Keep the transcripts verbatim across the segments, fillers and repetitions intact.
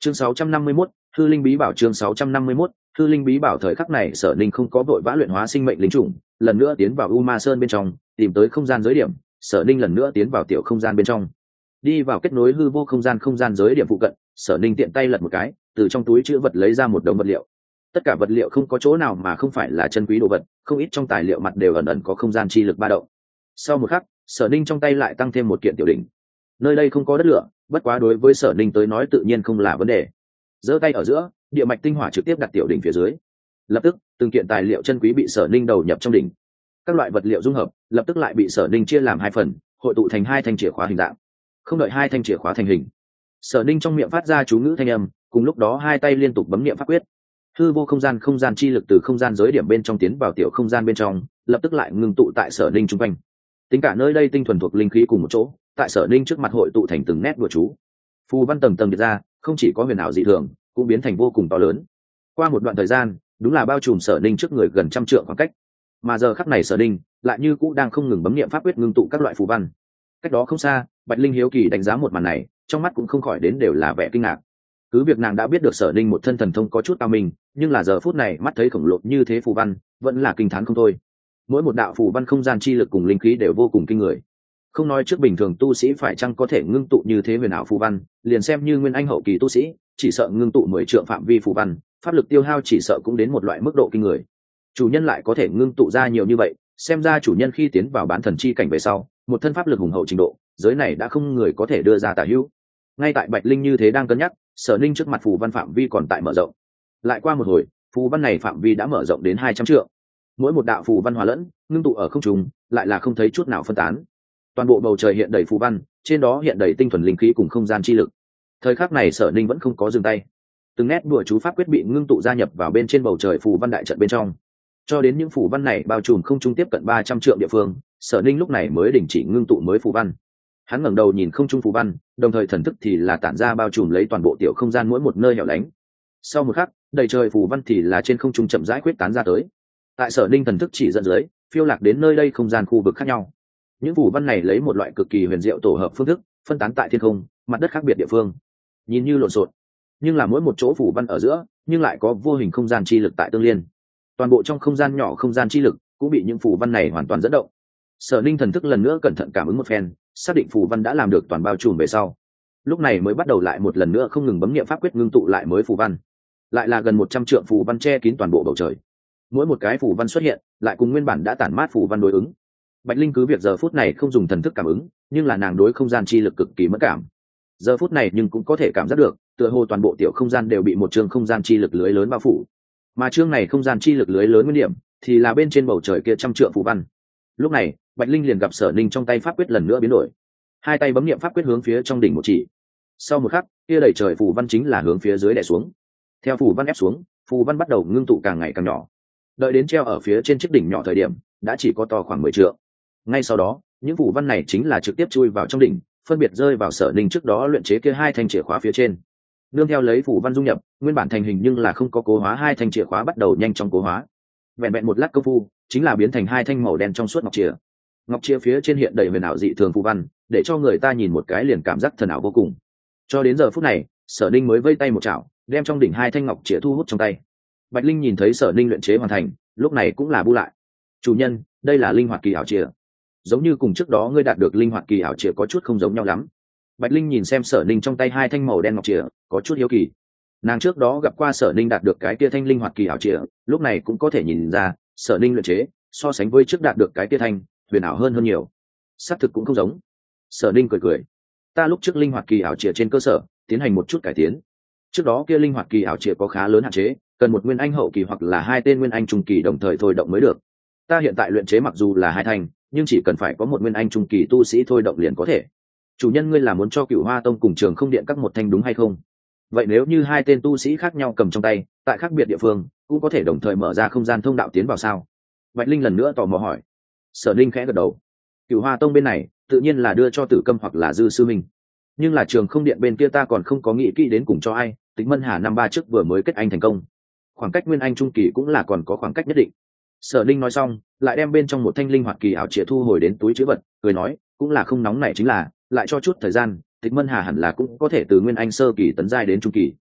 chương sáu trăm năm mươi mốt, hư linh bí bảo. Chương sáu trăm năm mươi mốt, hư linh bí bảo. Thời khắc này Sở Ninh không có vội vã luyện hóa sinh mệnh linh trùng, lần nữa tiến vào U Ma Sơn bên trong, tìm tới không gian giới điểm. Sở Ninh lần nữa tiến vào tiểu không gian bên trong, đi vào kết nối hư vô không gian không gian giới điểm phụ cận. Sở Ninh tiện tay lật một cái, từ trong túi chữ vật lấy ra một đống vật liệu. Tất cả vật liệu không có chỗ nào mà không phải là chân quý đồ vật, không ít trong tài liệu mặt đều ẩn ẩn có không gian chi lực ba động. Sau một khắc, Sở Ninh trong tay lại tăng thêm một kiện tiểu đỉnh. Nơi đây không có đất lửa, bất quá đối với Sở Ninh tới nói tự nhiên không là vấn đề. Giơ tay ở giữa, địa mạch tinh hỏa trực tiếp đặt tiểu đỉnh phía dưới. Lập tức, từng kiện tài liệu chân quý bị Sở Ninh đầu nhập trong đỉnh. Các loại vật liệu dung hợp, lập tức lại bị Sở Ninh chia làm hai phần, hội tụ thành hai thanh chìa khóa hình dạng. Không đợi hai thanh chìa khóa thành hình, Sở Ninh trong miệng phát ra chú ngữ thanh âm, cùng lúc đó hai tay liên tục bấm niệm pháp quyết. Hư vô không gian không gian chi lực từ không gian giới điểm bên trong tiến vào tiểu không gian bên trong, lập tức lại ngưng tụ tại Sở Ninh trung quanh. Tính cả nơi đây tinh thuần thuộc linh khí cùng một chỗ, tại Sở Ninh trước mặt hội tụ thành từng nét đùa chú. Phù văn tầng tầng biệt ra, không chỉ có huyền ảo dị thường, cũng biến thành vô cùng to lớn. Qua một đoạn thời gian, đúng là bao trùm Sở Ninh trước người gần trăm trượng khoảng cách. Mà giờ khắc này Sở Ninh lại như cũ đang không ngừng bấm niệm pháp quyết ngưng tụ các loại phù văn. Cách đó không xa, Bạch Linh hiếu kỳ đánh giá một màn này, trong mắt cũng không khỏi đến đều là vẻ kinh ngạc. Cứ việc nàng đã biết được Sở Ninh một thân thần thông có chút cao minh, nhưng là giờ phút này mắt thấy khổng lồ như thế phù văn, vẫn là kinh thán không thôi. Mỗi một đạo phù văn không gian chi lực cùng linh khí đều vô cùng kinh người. Không nói trước bình thường tu sĩ phải chăng có thể ngưng tụ như thế huyền ảo phù văn, liền xem như nguyên anh hậu kỳ tu sĩ, chỉ sợ ngưng tụ mười trượng phạm vi phù văn, pháp lực tiêu hao chỉ sợ cũng đến một loại mức độ kinh người. Chủ nhân lại có thể ngưng tụ ra nhiều như vậy, xem ra chủ nhân khi tiến vào bán thần chi cảnh về sau, một thân pháp lực hùng hậu trình độ, giới này đã không người có thể đưa ra tả hữu. Ngay tại Bạch Linh như thế đang cân nhắc, Sở Ninh trước mặt phù văn phạm vi còn tại mở rộng. Lại qua một hồi, phù văn này phạm vi đã mở rộng đến hai trăm trượng. Mỗi một đạo phù văn hòa lẫn, ngưng tụ ở không trung, lại là không thấy chút nào phân tán. Toàn bộ bầu trời hiện đầy phù văn, trên đó hiện đầy tinh thuần linh khí cùng không gian chi lực. Thời khắc này Sở Ninh vẫn không có dừng tay. Từng nét đùa chú pháp quyết bị ngưng tụ gia nhập vào bên trên bầu trời phù văn đại trận bên trong. Cho đến những phù văn này bao trùm không trung tiếp cận ba trăm trượng địa phương, Sở Ninh lúc này mới đình chỉ ngưng tụ mới phù văn. Hắn ngẩng đầu nhìn không trung phù văn, đồng thời thần thức thì là tản ra bao trùm lấy toàn bộ tiểu không gian mỗi một nơi hẻo lánh. Sau một khắc, đầy trời phù văn thì là trên không trung chậm rãi quyết tán ra tới. Tại Sở Ninh thần thức chỉ dẫn dưới, phiêu lạc đến nơi đây không gian khu vực khác nhau. Những phù văn này lấy một loại cực kỳ huyền diệu tổ hợp phương thức, phân tán tại thiên không, mặt đất khác biệt địa phương. Nhìn như lộn xộn, nhưng là mỗi một chỗ phù văn ở giữa, nhưng lại có vô hình không gian chi lực tại tương liên. Toàn bộ trong không gian nhỏ không gian chi lực cũng bị những phù văn này hoàn toàn dẫn động. Sở Ninh thần thức lần nữa cẩn thận cảm ứng một phen, xác định phù văn đã làm được toàn bao trùm về sau, lúc này mới bắt đầu lại một lần nữa không ngừng bấm niệm pháp quyết ngưng tụ lại mới phù văn. Lại là gần một trăm trượng phù văn che kín toàn bộ bầu trời. Mỗi một cái phù văn xuất hiện, lại cùng nguyên bản đã tản mát phù văn đối ứng. Bạch Linh cứ việc giờ phút này không dùng thần thức cảm ứng, nhưng là nàng đối không gian chi lực cực kỳ mất cảm. Giờ phút này nhưng cũng có thể cảm giác được, tựa hồ toàn bộ tiểu không gian đều bị một trường không gian chi lực lưới lớn bao phủ. Mà chương này không gian chi lực lưới lớn nguyên điểm, thì là bên trên bầu trời kia trăm trượng phù văn. Lúc này, Bạch Linh liền gặp Sở Ninh trong tay pháp quyết lần nữa biến đổi. Hai tay bấm niệm pháp quyết hướng phía trong đỉnh một chỉ. Sau một khắc, kia đầy trời phù văn chính là hướng phía dưới đè xuống. Theo phù văn ép xuống, phù văn bắt đầu ngưng tụ càng ngày càng nhỏ. Đợi đến treo ở phía trên chiếc đỉnh nhỏ thời điểm, đã chỉ có to khoảng mười trượng. Ngay sau đó, những phù văn này chính là trực tiếp chui vào trong đỉnh, phân biệt rơi vào Sở Ninh trước đó luyện chế kia hai thanh chìa khóa phía trên. Nương theo lấy phù văn dung nhập, nguyên bản thành hình nhưng là không có cố hóa hai thanh chìa khóa bắt đầu nhanh chóng cố hóa. Vẹn vẹn một lát công phu, chính là biến thành hai thanh màu đen trong suốt ngọc chìa. Ngọc chìa phía trên hiện đầy huyền ảo dị thường phù văn, để cho người ta nhìn một cái liền cảm giác thần ảo vô cùng. Cho đến giờ phút này, Sở Ninh mới vây tay một chảo, đem trong đỉnh hai thanh ngọc chìa thu hút trong tay. Bạch Linh nhìn thấy Sở Ninh luyện chế hoàn thành, lúc này cũng là bu lại. "Chủ nhân, đây là linh hoạt kỳ ảo chìa. Giống như cùng trước đó ngươi đạt được linh hoạt kỳ ảo chìa có chút không giống nhau lắm." Bạch Linh nhìn xem Sở Ninh trong tay hai thanh màu đen ngọc chìa, có chút hiếu kỳ. Nàng trước đó gặp qua Sở Ninh đạt được cái kia thanh linh hoạt kỳ ảo chìa, lúc này cũng có thể nhìn ra, Sở Ninh luyện chế so sánh với trước đạt được cái kia thanh huyền ảo hơn hơn nhiều. Xác thực cũng không giống. Sở Ninh cười cười. "Ta lúc trước linh hoạt kỳ ảo chìa trên cơ sở tiến hành một chút cải tiến. Trước đó kia linh hoạt kỳ ảo chìa có khá lớn hạn chế, cần một nguyên anh hậu kỳ hoặc là hai tên nguyên anh trung kỳ đồng thời thôi động mới được. Ta hiện tại luyện chế mặc dù là hai thanh, nhưng chỉ cần phải có một nguyên anh trung kỳ tu sĩ thôi động liền có thể. Chủ nhân ngươi là muốn cho Cửu Hoa Tông cùng Trường Không Điện các một thanh đúng hay không? Vậy nếu như hai tên tu sĩ khác nhau cầm trong tay, tại khác biệt địa phương, cũng có thể đồng thời mở ra không gian thông đạo tiến vào sao?" Bạch Linh lần nữa tò mò hỏi. Sở Ninh khẽ gật đầu. Cửu Hoa Tông bên này tự nhiên là đưa cho Tử Câm hoặc là Dư Sư Minh, nhưng là Trường Không Điện bên kia ta còn không có nghĩ kỹ đến cùng cho ai. Tịch Mân Hà năm ba trước vừa mới kết anh thành công, khoảng cách nguyên anh trung kỳ cũng là còn có khoảng cách nhất định. Sở Ninh nói xong, lại đem bên trong một thanh linh hoạt kỳ ảo chìa thu hồi đến túi trữ vật, cười nói, cũng là không nóng nảy chính là, lại cho chút thời gian, Tịch Mân Hà hẳn là cũng có thể từ nguyên anh sơ kỳ tấn giai đến trung kỳ,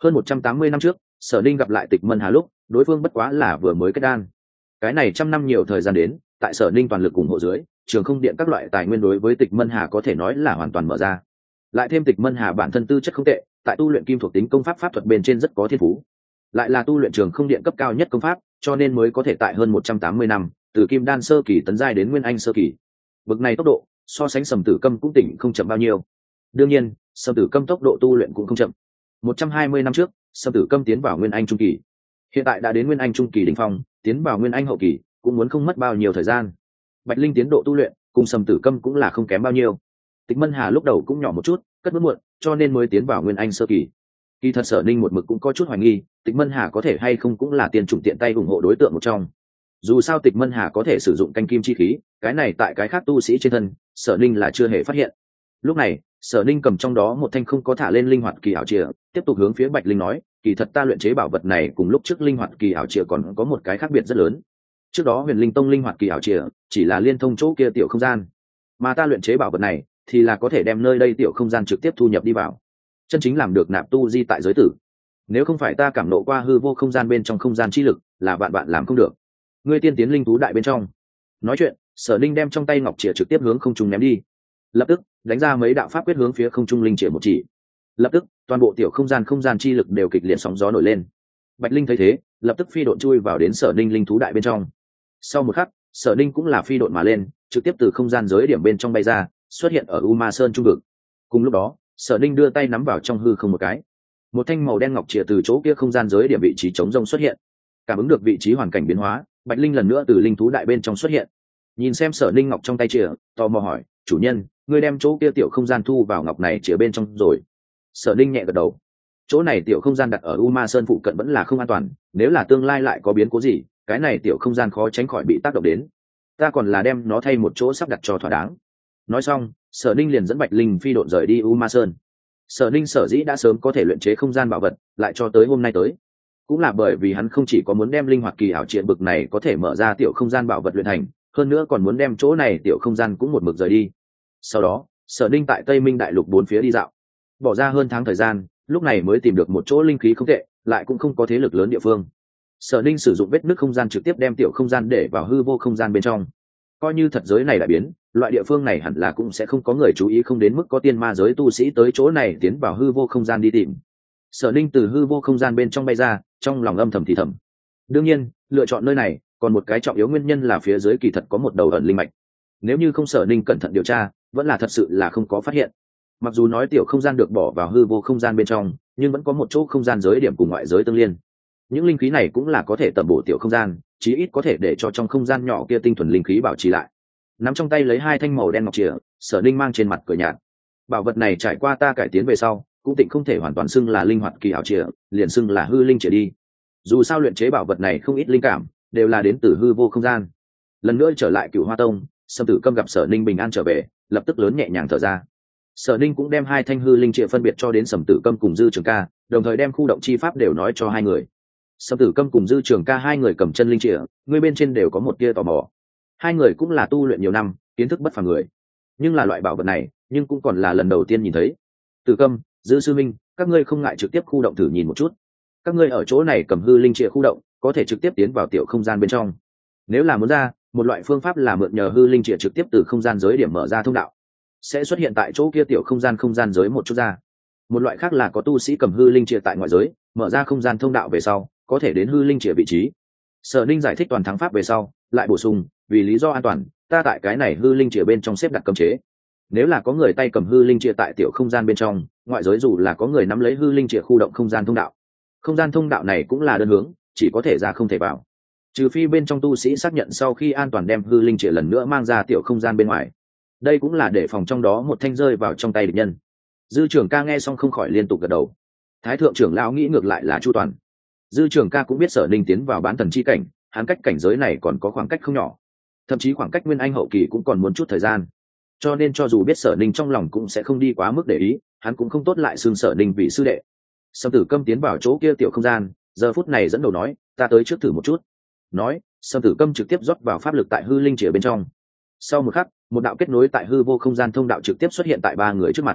hơn một trăm tám mươi năm trước Sở Ninh gặp lại Tịch Mân Hà lúc đối phương bất quá là vừa mới kết đan. Cái này trăm năm nhiều thời gian đến, tại Sở Ninh toàn lực ủng hộ dưới, trường không điện các loại tài nguyên đối với Tịch Mân Hà có thể nói là hoàn toàn mở ra. Lại thêm Tịch Mân Hà bản thân tư chất không tệ, tại tu luyện kim thuộc tính công pháp pháp thuật bên trên rất có thiên phú, lại là tu luyện trường không điện cấp cao nhất công pháp, cho nên mới có thể tại hơn một trăm tám mươi năm từ kim đan sơ kỳ tấn giai đến nguyên anh sơ kỳ. Bực này tốc độ so sánh Sầm Tử Câm cũng tỉnh không chậm bao nhiêu. Đương nhiên Sầm Tử Câm tốc độ tu luyện cũng không chậm. một trăm hai mươi năm trước Sầm Tử Câm tiến vào nguyên anh trung kỳ, hiện tại đã đến nguyên anh trung kỳ đỉnh phong, tiến vào nguyên anh hậu kỳ cũng muốn không mất bao nhiêu thời gian. Bạch Linh tiến độ tu luyện cùng Sầm Tử Câm cũng là không kém bao nhiêu. Tịch Mân Hà lúc đầu cũng nhỏ một chút, cất bước muộn, cho nên mới tiến vào nguyên anh sơ kỳ. Kỳ thật Sở Ninh một mực cũng có chút hoài nghi, Tịch Mân Hà có thể hay không cũng là tiền chủng tiện tay ủng hộ đối tượng một trong. Dù sao Tịch Mân Hà có thể sử dụng canh kim chi khí, cái này tại cái khác tu sĩ trên thân, Sở Ninh là chưa hề phát hiện. Lúc này, Sở Ninh cầm trong đó một thanh không có thả lên linh hoạt kỳ ảo chìa, tiếp tục hướng phía Bạch Linh nói, kỳ thật ta luyện chế bảo vật này cùng lúc trước linh hoạt kỳ ảo chìa còn có một cái khác biệt rất lớn. Trước đó Huyền Linh Tông linh hoạt kỳ ảo chìa chỉ là liên thông chỗ kia tiểu không gian, mà ta luyện chế bảo vật này thì là có thể đem nơi đây tiểu không gian trực tiếp thu nhập đi vào, chân chính làm được nạp tu di tại giới tử. Nếu không phải ta cảm nộ qua hư vô không gian bên trong không gian chi lực, là vạn bạn làm không được. Ngươi tiên tiến linh thú đại bên trong. Nói chuyện, Sở Ninh đem trong tay ngọc chìa trực tiếp hướng không trung ném đi, lập tức đánh ra mấy đạo pháp quyết hướng phía không trung linh chìa một chỉ. Lập tức toàn bộ tiểu không gian không gian chi lực đều kịch liệt sóng gió nổi lên. Bạch Linh thấy thế, lập tức phi độn chui vào đến Sở Ninh linh thú đại bên trong. Sau một khắc, Sở Ninh cũng là phi độn mà lên, trực tiếp từ không gian giới điểm bên trong bay ra, xuất hiện ở U Ma Sơn trung vực. Cùng lúc đó, Sở Ninh đưa tay nắm vào trong hư không một cái, một thanh màu đen ngọc chìa từ chỗ kia không gian giới điểm vị trí trống rông xuất hiện. Cảm ứng được vị trí hoàn cảnh biến hóa, Bạch Linh lần nữa từ linh thú đại bên trong xuất hiện, nhìn xem Sở Ninh ngọc trong tay chìa, tò mò hỏi, chủ nhân, ngươi đem chỗ kia tiểu không gian thu vào ngọc này chìa bên trong rồi? Sở Ninh nhẹ gật đầu. Chỗ này tiểu không gian đặt ở U Ma Sơn phụ cận vẫn là không an toàn, nếu là tương lai lại có biến cố gì, cái này tiểu không gian khó tránh khỏi bị tác động đến. Ta còn là đem nó thay một chỗ sắp đặt cho thỏa đáng. Nói xong, Sở Ninh liền dẫn Bạch Linh phi độn rời đi U Ma Sơn. Sở Ninh sở dĩ đã sớm có thể luyện chế không gian bảo vật, lại cho tới hôm nay tới, cũng là bởi vì hắn không chỉ có muốn đem linh hoạt kỳ ảo triện bực này có thể mở ra tiểu không gian bảo vật luyện thành, hơn nữa còn muốn đem chỗ này tiểu không gian cũng một mực rời đi. Sau đó, Sở Ninh tại Tây Minh đại lục bốn phía đi dạo, bỏ ra hơn tháng thời gian, lúc này mới tìm được một chỗ linh khí không tệ, lại cũng không có thế lực lớn địa phương. Sở Ninh sử dụng vết nứt không gian trực tiếp đem tiểu không gian để vào hư vô không gian bên trong. Coi như thật giới này đại biến, loại địa phương này hẳn là cũng sẽ không có người chú ý, không đến mức có tiên ma giới tu sĩ tới chỗ này tiến vào hư vô không gian đi tìm. Sở Ninh từ hư vô không gian bên trong bay ra, trong lòng âm thầm thì thầm. Đương nhiên, lựa chọn nơi này còn một cái trọng yếu nguyên nhân là phía dưới kỳ thật có một đầu ẩn linh mạch. Nếu như không Sở Ninh cẩn thận điều tra, vẫn là thật sự là không có phát hiện. Mặc dù nói tiểu không gian được bỏ vào hư vô không gian bên trong, nhưng vẫn có một chỗ không gian giới điểm cùng ngoại giới tương liên. Những linh khí này cũng là có thể tầm bổ tiểu không gian, chí ít có thể để cho trong không gian nhỏ kia tinh thuần linh khí bảo trì lại. Nắm trong tay lấy hai thanh màu đen ngọc chìa, Sở Ninh mang trên mặt cười nhạt. Bảo vật này trải qua ta cải tiến về sau, cũng tịnh không thể hoàn toàn xưng là linh hoạt kỳ ảo chìa, liền xưng là hư linh chìa đi. Dù sao luyện chế bảo vật này không ít linh cảm đều là đến từ hư vô không gian. Lần nữa trở lại Cửu Hoa Tông, Sâm Tử Câm gặp Sở Ninh bình an trở về, lập tức lớn nhẹ nhàng thở ra. Sở Ninh cũng đem hai thanh hư linh chìa phân biệt cho đến Sâm Tử Câm cùng Dư Trường Ca, đồng thời đem khu động chi pháp đều nói cho hai người. Sâm Tử Câm cùng Dư Trường Ca hai người cầm chân linh chìa, người bên trên đều có một tia tò mò. Hai người cũng là tu luyện nhiều năm, kiến thức bất phàm người, nhưng là loại bảo vật này, nhưng cũng còn là lần đầu tiên nhìn thấy. Tử Câm, Dư sư minh, các ngươi không ngại trực tiếp khu động thử nhìn một chút. Các ngươi ở chỗ này cầm hư linh chìa khu động, có thể trực tiếp tiến vào tiểu không gian bên trong. Nếu là muốn ra, một loại phương pháp là mượn nhờ hư linh chìa trực tiếp từ không gian giới điểm mở ra thông đạo, sẽ xuất hiện tại chỗ kia tiểu không gian không gian giới một chút ra. Một loại khác là có tu sĩ cầm hư linh chìa tại ngoại giới, mở ra không gian thông đạo về sau, có thể đến hư linh chìa vị trí. Sở Ninh giải thích toàn thắng pháp về sau, lại bổ sung, vì lý do an toàn, ta tại cái này hư linh chìa bên trong xếp đặt cấm chế. Nếu là có người tay cầm hư linh chìa tại tiểu không gian bên trong, ngoại giới dù là có người nắm lấy hư linh chìa khu động không gian thông đạo, không gian thông đạo này cũng là đơn hướng, chỉ có thể ra không thể vào, trừ phi bên trong tu sĩ xác nhận sau khi an toàn đem hư linh chìa lần nữa mang ra tiểu không gian bên ngoài. Đây cũng là để phòng trong đó một thanh rơi vào trong tay địch nhân. Dư Trường Ca nghe xong không khỏi liên tục gật đầu. Thái thượng trưởng lão nghĩ ngược lại là chu toàn. Dư Trường Ca cũng biết Sở Ninh tiến vào bán thần chi cảnh, hắn cách cảnh giới này còn có khoảng cách không nhỏ, thậm chí khoảng cách nguyên anh hậu kỳ cũng còn muốn chút thời gian, cho nên cho dù biết Sở Ninh trong lòng cũng sẽ không đi quá mức để ý, hắn cũng không tốt lại xưng Sở Ninh vì sư đệ. Sâm Tử Câm tiến vào chỗ kia tiểu không gian, giờ phút này dẫn đầu nói, ta tới trước thử một chút. Nói, Sâm Tử Câm trực tiếp rót vào pháp lực tại hư linh chìa bên trong. Sau một khắc, một đạo kết nối tại hư vô không gian thông đạo trực tiếp xuất hiện tại ba người trước mặt.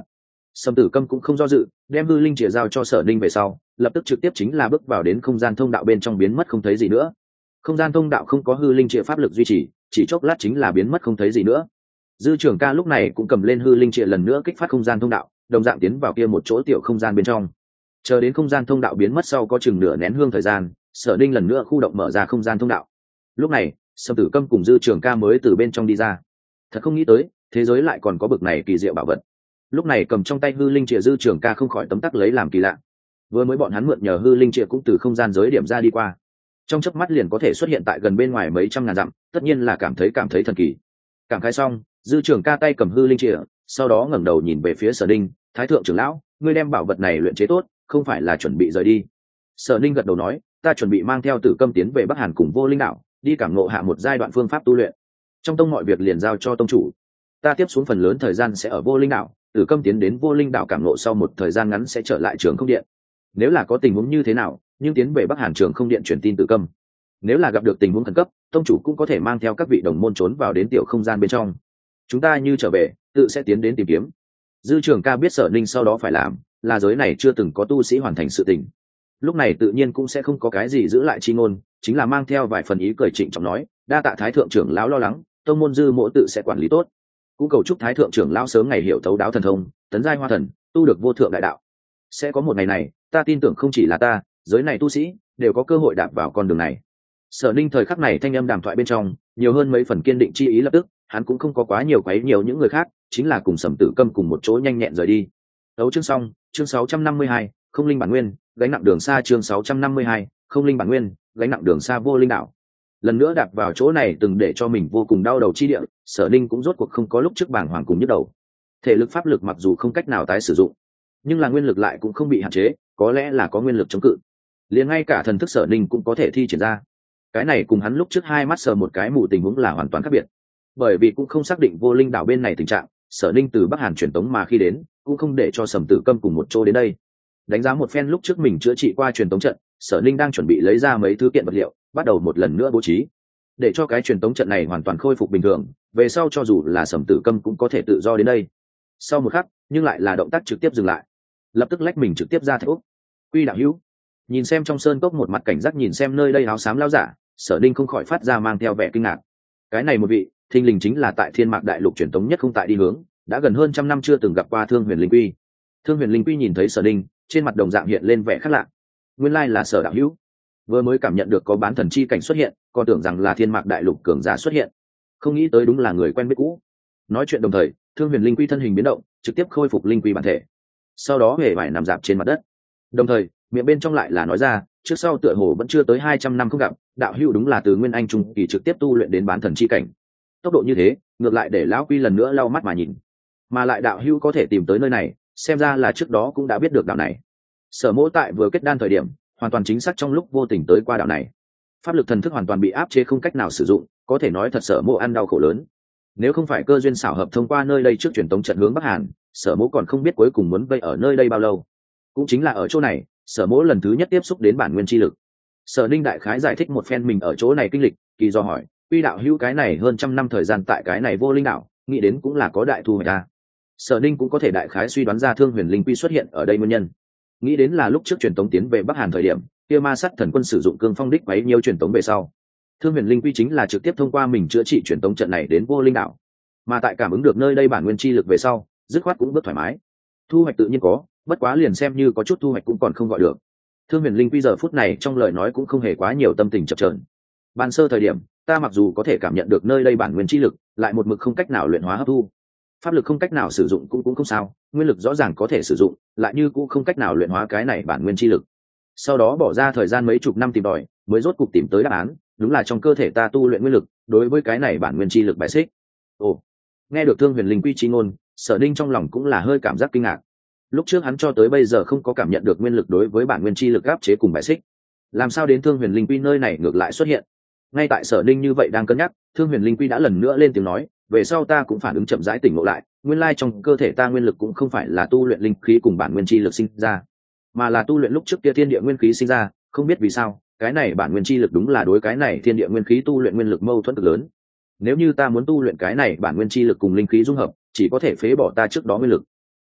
Sầm Tử Câm cũng không do dự, đem hư linh chìa giao cho Sở Ninh về sau, lập tức trực tiếp chính là bước vào đến không gian thông đạo bên trong, biến mất không thấy gì nữa. Không gian thông đạo không có hư linh chìa pháp lực duy trì, chỉ chốc lát chính là biến mất không thấy gì nữa. Dư Trường Ca lúc này cũng cầm lên hư linh chìa lần nữa kích phát không gian thông đạo, đồng dạng tiến vào kia một chỗ tiểu không gian bên trong. Chờ đến không gian thông đạo biến mất sau có chừng nửa nén hương thời gian, Sở Ninh lần nữa khu động mở ra không gian thông đạo. Lúc này, Sầm Tử Câm cùng Dư Trường Ca mới từ bên trong đi ra. Thật không nghĩ tới, thế giới lại còn có bực này kỳ diệu bảo vật. Lúc này cầm trong tay hư linh chìa Dư Trường Ca không khỏi tấm tắc lấy làm kỳ lạ. Vừa mới bọn hắn mượn nhờ hư linh chìa cũng từ không gian giới điểm ra đi qua, trong chớp mắt liền có thể xuất hiện tại gần bên ngoài mấy trăm ngàn dặm, tất nhiên là cảm thấy cảm thấy thần kỳ. Cảm khái xong, Dư Trường Ca tay cầm hư linh chìa, sau đó ngẩng đầu nhìn về phía Sở Ninh, "Thái thượng trưởng lão, ngươi đem bảo vật này luyện chế tốt, không phải là chuẩn bị rời đi?" Sở Ninh gật đầu nói, "Ta chuẩn bị mang theo Tử Câm tiến về Bắc Hàn cùng Vô Linh đảo, đi cảm ngộ hạ một giai đoạn phương pháp tu luyện. Trong tông mọi việc liền giao cho tông chủ. Ta tiếp xuống phần lớn thời gian sẽ ở Vô Linh đảo, Tử Câm tiến đến Vô Linh đảo cảm ngộ sau một thời gian ngắn sẽ trở lại Trường Không Điện. Nếu là có tình huống như thế nào, nhưng tiến về Bắc Hàn Trường Không Điện truyền tin Tử Câm. Nếu là gặp được tình huống khẩn cấp, tông chủ cũng có thể mang theo các vị đồng môn trốn vào đến tiểu không gian bên trong. Chúng ta như trở về, tự sẽ tiến đến tìm kiếm." Dư Trường Ca biết Sở Ninh sau đó phải làm, là giới này chưa từng có tu sĩ hoàn thành sự tình. Lúc này tự nhiên cũng sẽ không có cái gì giữ lại chi ngôn, chính là mang theo vài phần ý cười trịnh trọng nói, "Đa tạ Thái thượng trưởng lão lo lắng, tông môn Dư mỗ tự sẽ quản lý tốt. Cũng cầu chúc Thái thượng trưởng lão sớm ngày hiểu thấu đáo thần thông, tấn giai hoa thần, tu được vô thượng đại đạo. Sẽ có một ngày này, ta tin tưởng không chỉ là ta, giới này tu sĩ đều có cơ hội đạp vào con đường này." Sở Ninh thời khắc này thanh âm đàm thoại bên trong nhiều hơn mấy phần kiên định chi ý, lập tức hắn cũng không có quá nhiều quấy nhiều những người khác, chính là cùng Sầm Tử Câm cùng một chỗ nhanh nhẹn rời đi. Đấu chương xong, chương sáu trăm năm mươi hai, không linh bản nguyên, gánh nặng đường xa, chương sáu trăm năm mươi hai, không linh bản nguyên, gánh nặng đường xa Vô Linh đảo. Lần nữa đạp vào chỗ này từng để cho mình vô cùng đau đầu chi địa, Sở Ninh cũng rốt cuộc không có lúc trước bàng hoàng cùng nhức đầu. Thể lực pháp lực mặc dù không cách nào tái sử dụng, nhưng là nguyên lực lại cũng không bị hạn chế, có lẽ là có nguyên lực chống cự. Liền ngay cả thần thức Sở Ninh cũng có thể thi triển ra. Cái này cùng hắn lúc trước hai mắt sờ một cái mù tình huống là hoàn toàn khác biệt. Bởi vì cũng không xác định Vô Linh đảo bên này tình trạng, Sở Ninh từ Bắc Hàn truyền tống mà khi đến, cũng không để cho Sầm Tử Câm cùng một chỗ đến đây. Đánh giá một phen lúc trước mình chữa trị qua truyền tống trận, Sở Ninh đang chuẩn bị lấy ra mấy thứ kiện vật liệu, bắt đầu một lần nữa bố trí, để cho cái truyền tống trận này hoàn toàn khôi phục bình thường, về sau cho dù là Sầm Tử Câm cũng có thể tự do đến đây. Sau một khắc, nhưng lại là động tác trực tiếp dừng lại, lập tức lách mình trực tiếp ra thạch úc. "Quy đạo hữu." Nhìn xem trong sơn cốc một mặt cảnh giác nhìn xem nơi đây áo xám lão giả, Sở Ninh không khỏi phát ra mang theo vẻ kinh ngạc. Cái này một vị, thình lình chính là tại Thiên Mạc Đại Lục truyền tống nhất không tại đi hướng, đã gần hơn trăm năm chưa từng gặp qua Thương Huyền Linh Quy. Thương Huyền Linh Quy nhìn thấy Sở Ninh, trên mặt đồng dạng hiện lên vẻ khác lạ. Nguyên lai là Sở đạo hữu. Vừa mới cảm nhận được có bán thần chi cảnh xuất hiện, còn tưởng rằng là Thiên Mạc Đại Lục cường giả xuất hiện, không nghĩ tới đúng là người quen biết cũ. Nói chuyện đồng thời, Thương Huyền Linh Quy thân hình biến động, trực tiếp khôi phục linh quy bản thể. Sau đó hề vải nằm dạp trên mặt đất. Đồng thời, miệng bên trong lại là nói ra, trước sau tựa hồ vẫn chưa tới hai trăm năm không gặp, đạo hữu đúng là từ nguyên anh trung kỳ trực tiếp tu luyện đến bán thần chi cảnh. Tốc độ như thế, ngược lại để lão quy lần nữa lau mắt mà nhìn. Mà lại đạo hữu có thể tìm tới nơi này, xem ra là trước đó cũng đã biết được đạo này. Sở Mỗ tại vừa kết đan thời điểm, hoàn toàn chính xác trong lúc vô tình tới qua đạo này. Pháp lực thần thức hoàn toàn bị áp chế không cách nào sử dụng, có thể nói thật Sở Mỗ ăn đau khổ lớn. Nếu không phải cơ duyên xảo hợp thông qua nơi đây trước truyền tống trận hướng Bắc Hàn, Sở Mỗ còn không biết cuối cùng muốn vây ở nơi đây bao lâu. Cũng chính là ở chỗ này, Sở Mỗ lần thứ nhất tiếp xúc đến bản nguyên chi lực. Sở Ninh đại khái giải thích một phen mình ở chỗ này kinh lịch, kỳ do hỏi, "Quy đạo hữu cái này hơn trăm năm thời gian tại cái này Vô Linh đảo, nghĩ đến cũng là có đại thu hoạch ta." Sở Ninh cũng có thể đại khái suy đoán ra Thương Huyền Linh Quy xuất hiện ở đây nguyên nhân. Nghĩ đến là lúc trước truyền tống tiến về Bắc Hàn thời điểm, kia ma sát thần quân sử dụng cương phong đích quấy nhiều truyền tống về sau, Thương Huyền Linh Quy chính là trực tiếp thông qua mình chữa trị truyền tống trận này đến Vô Linh đảo. Mà tại cảm ứng được nơi đây bản nguyên chi lực về sau, dứt khoát cũng rất thoải mái. Thu hoạch tự nhiên có, bất quá liền xem như có chút thu hoạch cũng còn không gọi được. Thương Huyền Linh Quy giờ phút này trong lời nói cũng không hề quá nhiều tâm tình chập chờn. Ban sơ thời điểm, ta mặc dù có thể cảm nhận được nơi đây bản nguyên chi lực, lại một mực không cách nào luyện hóa hấp thu. Pháp lực không cách nào sử dụng cũng cũng không sao, nguyên lực rõ ràng có thể sử dụng, lại như cũng không cách nào luyện hóa cái này bản nguyên chi lực. Sau đó bỏ ra thời gian mấy chục năm tìm tòi, mới rốt cục tìm tới đáp án, đúng là trong cơ thể ta tu luyện nguyên lực, đối với cái này bản nguyên chi lực bài xích. Ồ, nghe được Thương Huyền Linh Quy chi ngôn, Sở Ninh trong lòng cũng là hơi cảm giác kinh ngạc. Lúc trước hắn cho tới bây giờ không có cảm nhận được nguyên lực đối với bản nguyên chi lực áp chế cùng bài xích, làm sao đến Thương Huyền Linh Quy nơi này ngược lại xuất hiện? Ngay tại Sở Ninh như vậy đang cân nhắc, Thương Huyền Linh Quy đã lần nữa lên tiếng nói, về sau ta cũng phản ứng chậm rãi tỉnh ngộ lại, nguyên lai trong cơ thể ta nguyên lực cũng không phải là tu luyện linh khí cùng bản nguyên chi lực sinh ra, mà là tu luyện lúc trước kia thiên địa nguyên khí sinh ra, không biết vì sao, cái này bản nguyên chi lực đúng là đối cái này thiên địa nguyên khí tu luyện nguyên lực mâu thuẫn cực lớn. Nếu như ta muốn tu luyện cái này bản nguyên chi lực cùng linh khí dung hợp, chỉ có thể phế bỏ ta trước đó nguyên lực.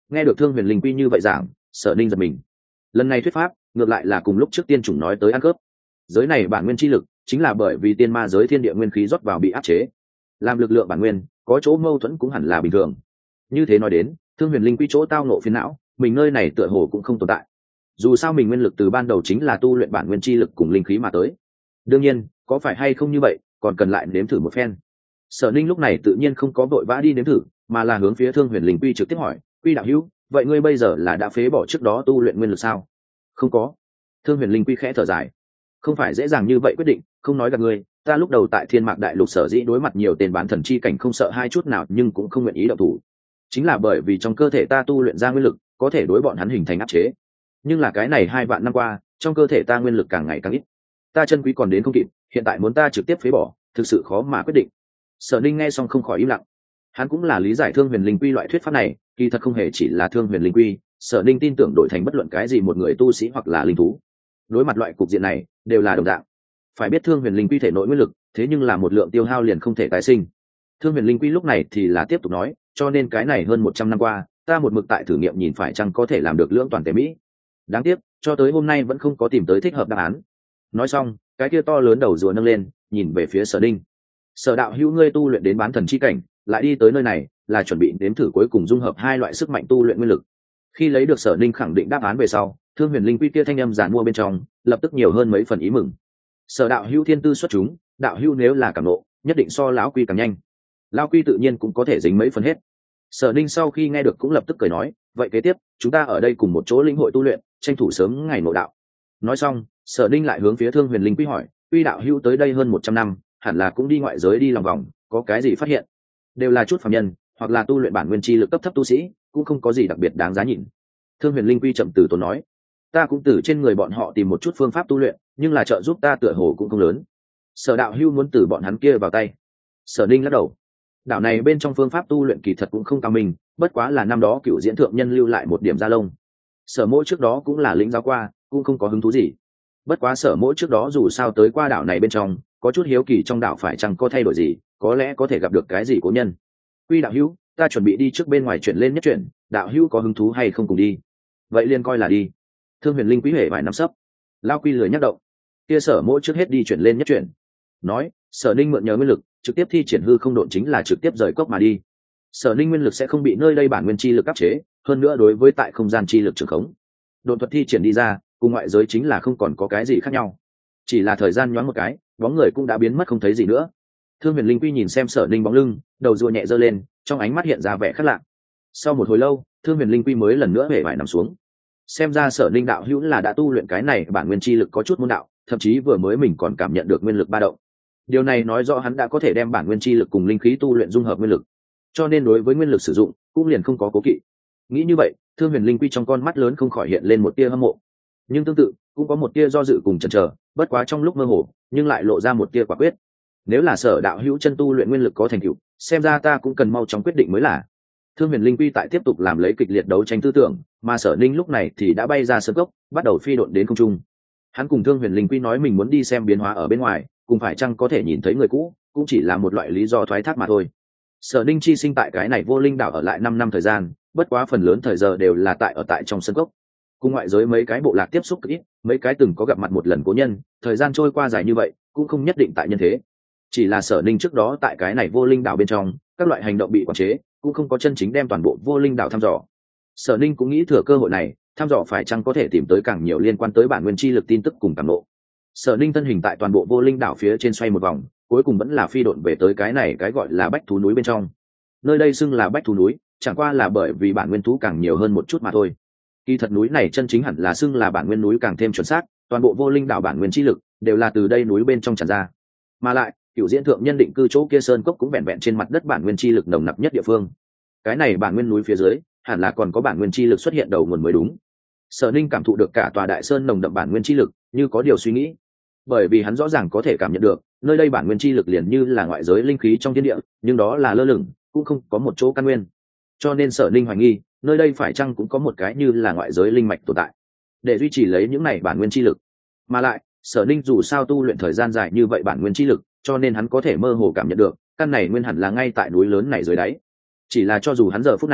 Nghe được Thương Huyền Linh Quy như vậy giảng, Sở Ninh giật mình. Lần này thuyết pháp ngược lại là cùng lúc trước tiên chủng nói tới ăn cướp. Giới này bản nguyên chi lực chính là bởi vì tiên ma giới thiên địa nguyên khí rót vào bị áp chế, làm lực lượng bản nguyên có chỗ mâu thuẫn cũng hẳn là bình thường. Như thế nói đến, Thương Huyền Linh Quy chỗ tao nộ phiền não, mình nơi này tựa hồ cũng không tồn tại. Dù sao mình nguyên lực từ ban đầu chính là tu luyện bản nguyên chi lực cùng linh khí mà tới. Đương nhiên, có phải hay không như vậy, còn cần lại nếm thử một phen. Sở Ninh lúc này tự nhiên không có vội vã đi nếm thử, mà là hướng phía Thương Huyền Linh Quy trực tiếp hỏi, "Quy đạo hữu, vậy ngươi bây giờ là đã phế bỏ trước đó tu luyện nguyên lực sao?" "Không có." Thương Huyền Linh Quy khẽ thở dài, "Không phải dễ dàng như vậy quyết định, không nói gặp ngươi, ta lúc đầu tại Thiên Mạc Đại Lục sở dĩ đối mặt nhiều tên bán thần chi cảnh không sợ hai chút nào, nhưng cũng không nguyện ý động thủ. Chính là bởi vì trong cơ thể ta tu luyện ra nguyên lực, có thể đối bọn hắn hình thành áp chế. Nhưng là cái này hai vạn năm qua, trong cơ thể ta nguyên lực càng ngày càng ít, ta chân quý còn đến không kịp, hiện tại muốn ta trực tiếp phế bỏ, thực sự khó mà quyết định." Sở Ninh nghe xong không khỏi im lặng. Hắn cũng là lý giải Thương Huyền Linh Quy loại thuyết pháp này, kỳ thật không hề chỉ là Thương Huyền Linh Quy, Sở Ninh tin tưởng đổi thành bất luận cái gì một người tu sĩ hoặc là linh thú, đối mặt loại cục diện này đều là đồng dạng. Phải biết Thương Huyền Linh Quy thể nội nguyên lực, thế nhưng là một lượng tiêu hao liền không thể tái sinh. Thương Huyền Linh Quy lúc này thì là tiếp tục nói, cho nên cái này hơn một trăm năm qua, ta một mực tại thử nghiệm nhìn phải chăng có thể làm được lưỡng toàn tế mỹ. Đáng tiếc, cho tới hôm nay vẫn không có tìm tới thích hợp đáp án. Nói xong, cái kia to lớn đầu rùa nâng lên, nhìn về phía Sở Ninh. "Sở đạo hữu, ngươi tu luyện đến bán thần chi cảnh, lại đi tới nơi này, là chuẩn bị đếm thử cuối cùng dung hợp hai loại sức mạnh tu luyện nguyên lực." Khi lấy được Sở Ninh khẳng định đáp án về sau, Thương Huyền Linh Quy kia thanh âm giản mua bên trong, lập tức nhiều hơn mấy phần ý mừng. "Sở đạo hữu thiên tư xuất chúng, đạo hữu nếu là cảm nộ, nhất định so lão Quy càng nhanh. Lão Quy tự nhiên cũng có thể dính mấy phần hết." Sở Ninh sau khi nghe được cũng lập tức cười nói, "Vậy kế tiếp, chúng ta ở đây cùng một chỗ lĩnh hội tu luyện, tranh thủ sớm ngày ngộ đạo." Nói xong, Sở Ninh lại hướng phía Thương Huyền Linh Quy hỏi, "Quy đạo hữu tới đây hơn một trăm năm, hẳn là cũng đi ngoại giới đi lòng vòng, có cái gì phát hiện?" "Đều là chút phàm nhân, hoặc là tu luyện bản nguyên chi lực cấp thấp tu sĩ, cũng không có gì đặc biệt đáng giá nhìn." Thương Huyền Linh Quy chậm từ tốn nói, "Ta cũng từ trên người bọn họ tìm một chút phương pháp tu luyện, nhưng là trợ giúp ta tựa hồ cũng không lớn. Sở đạo hữu muốn từ bọn hắn kia vào tay?" Sở Ninh lắc đầu, đảo này bên trong phương pháp tu luyện kỳ thật cũng không cao minh, bất quá là năm đó Cựu Diễn thượng nhân lưu lại một điểm gia lông. Sở Mỗ trước đó cũng là lĩnh giáo qua, cũng không có hứng thú gì. Bất quá Sở Mỗ trước đó dù sao tới qua đảo này bên trong, có chút hiếu kỳ trong đảo phải chăng có thay đổi gì, có lẽ có thể gặp được cái gì cố nhân. Quy đạo hữu, ta chuẩn bị đi trước bên ngoài chuyển lên nhất chuyển, đạo hữu có hứng thú hay không cùng đi? Vậy liền coi là đi. Thương Huyền Linh Quý huệ vài năm sấp. Lao Quy lười nhắc động. Kia Sở Mỗ trước hết đi chuyển lên nhất chuyển. Nói, Sở Ninh mượn nhờ nguyên lực, trực tiếp thi triển hư không độn, chính là trực tiếp rời cốc mà đi. Sở Ninh nguyên lực sẽ không bị nơi đây bản nguyên chi lực áp chế, hơn nữa đối với tại không gian chi lực trường khống, độn thuật thi triển đi ra, cùng ngoại giới chính là không còn có cái gì khác nhau. Chỉ là thời gian nhoáng một cái, bóng người cũng đã biến mất không thấy gì nữa. Thương Huyền Linh Quy nhìn xem Sở Ninh bóng lưng, đầu rùa nhẹ giơ lên, trong ánh mắt hiện ra vẻ khác lạ. Sau một hồi lâu, Thương Huyền Linh Quy mới lần nữa hề vải nằm xuống. Xem ra Sở Ninh đạo hữu là đã tu luyện cái này bản nguyên chi lực có chút môn đạo, thậm chí vừa mới mình còn cảm nhận được nguyên lực ba động. Điều này nói rõ hắn đã có thể đem bản nguyên chi lực cùng linh khí tu luyện dung hợp nguyên lực, cho nên đối với nguyên lực sử dụng cũng liền không có cố kỵ. Nghĩ như vậy, Thương Huyền Linh Quy trong con mắt lớn không khỏi hiện lên một tia hâm mộ, nhưng tương tự cũng có một tia do dự cùng chần chờ, bất quá trong lúc mơ hồ nhưng lại lộ ra một tia quả quyết. Nếu là Sở đạo hữu chân tu luyện nguyên lực có thành tựu, xem ra ta cũng cần mau chóng quyết định mới là. Thương Huyền Linh Quy tại tiếp tục làm lấy kịch liệt đấu tranh tư tưởng, mà Sở Ninh lúc này thì đã bay ra sơn cốc, bắt đầu phi độn đến không trung. Hắn cùng Thương Huyền Linh Quy nói mình muốn đi xem biến hóa ở bên ngoài, cùng phải chăng có thể nhìn thấy người cũ, cũng chỉ là một loại lý do thoái thác mà thôi. Sở Ninh chi sinh tại cái này vô linh đảo ở lại năm năm thời gian, bất quá phần lớn thời giờ đều là tại ở tại trong sân cốc. Cùng ngoại giới mấy cái bộ lạc tiếp xúc ít, mấy cái từng có gặp mặt một lần cố nhân, thời gian trôi qua dài như vậy, cũng không nhất định tại nhân thế. Chỉ là Sở Ninh trước đó tại cái này vô linh đảo bên trong, các loại hành động bị quản chế, cũng không có chân chính đem toàn bộ vô linh đảo thăm dò. Sở Ninh cũng nghĩ thừa cơ hội này, thăm dò phải chăng có thể tìm tới càng nhiều liên quan tới bản nguyên chi lực tin tức cùng cảm ngộ. Sở Ninh thân hình tại toàn bộ vô linh đảo phía trên xoay một vòng, cuối cùng vẫn là phi độn về tới cái này cái gọi là bách thú núi bên trong. Nơi đây xưng là bách thú núi, chẳng qua là bởi vì bản nguyên thú càng nhiều hơn một chút mà thôi. Kỳ thật núi này chân chính hẳn là xưng là bản nguyên núi càng thêm chuẩn xác, toàn bộ vô linh đảo bản nguyên chi lực đều là từ đây núi bên trong tràn ra. Mà lại, Cửu Diễn thượng nhân định cư chỗ kia sơn cốc cũng vẹn vẹn trên mặt đất bản nguyên chi lực nồng nặc nhất địa phương. Cái này bản nguyên núi phía dưới, hẳn là còn có bản nguyên chi lực xuất hiện đầu nguồn mới đúng. Sở Ninh cảm thụ được cả tòa đại sơn nồng đậm bản nguyên chi lực, như có điều suy nghĩ. Bởi vì hắn rõ ràng có thể cảm nhận được, nơi đây bản nguyên chi lực liền như là ngoại giới linh khí trong thiên địa, nhưng đó là lơ lửng, cũng không có một chỗ căn nguyên. Cho nên Sở Ninh hoài nghi, nơi đây phải chăng cũng có một cái như là ngoại giới linh mạch tồn tại, để duy trì lấy những này bản nguyên chi lực. Mà lại, Sở Ninh dù sao tu luyện thời gian dài như vậy bản nguyên chi lực, cho nên hắn có thể mơ hồ cảm nhận được, căn này nguyên hẳn là ngay tại núi lớn này dưới đáy. Chỉ là cho dù hắn giờ phút này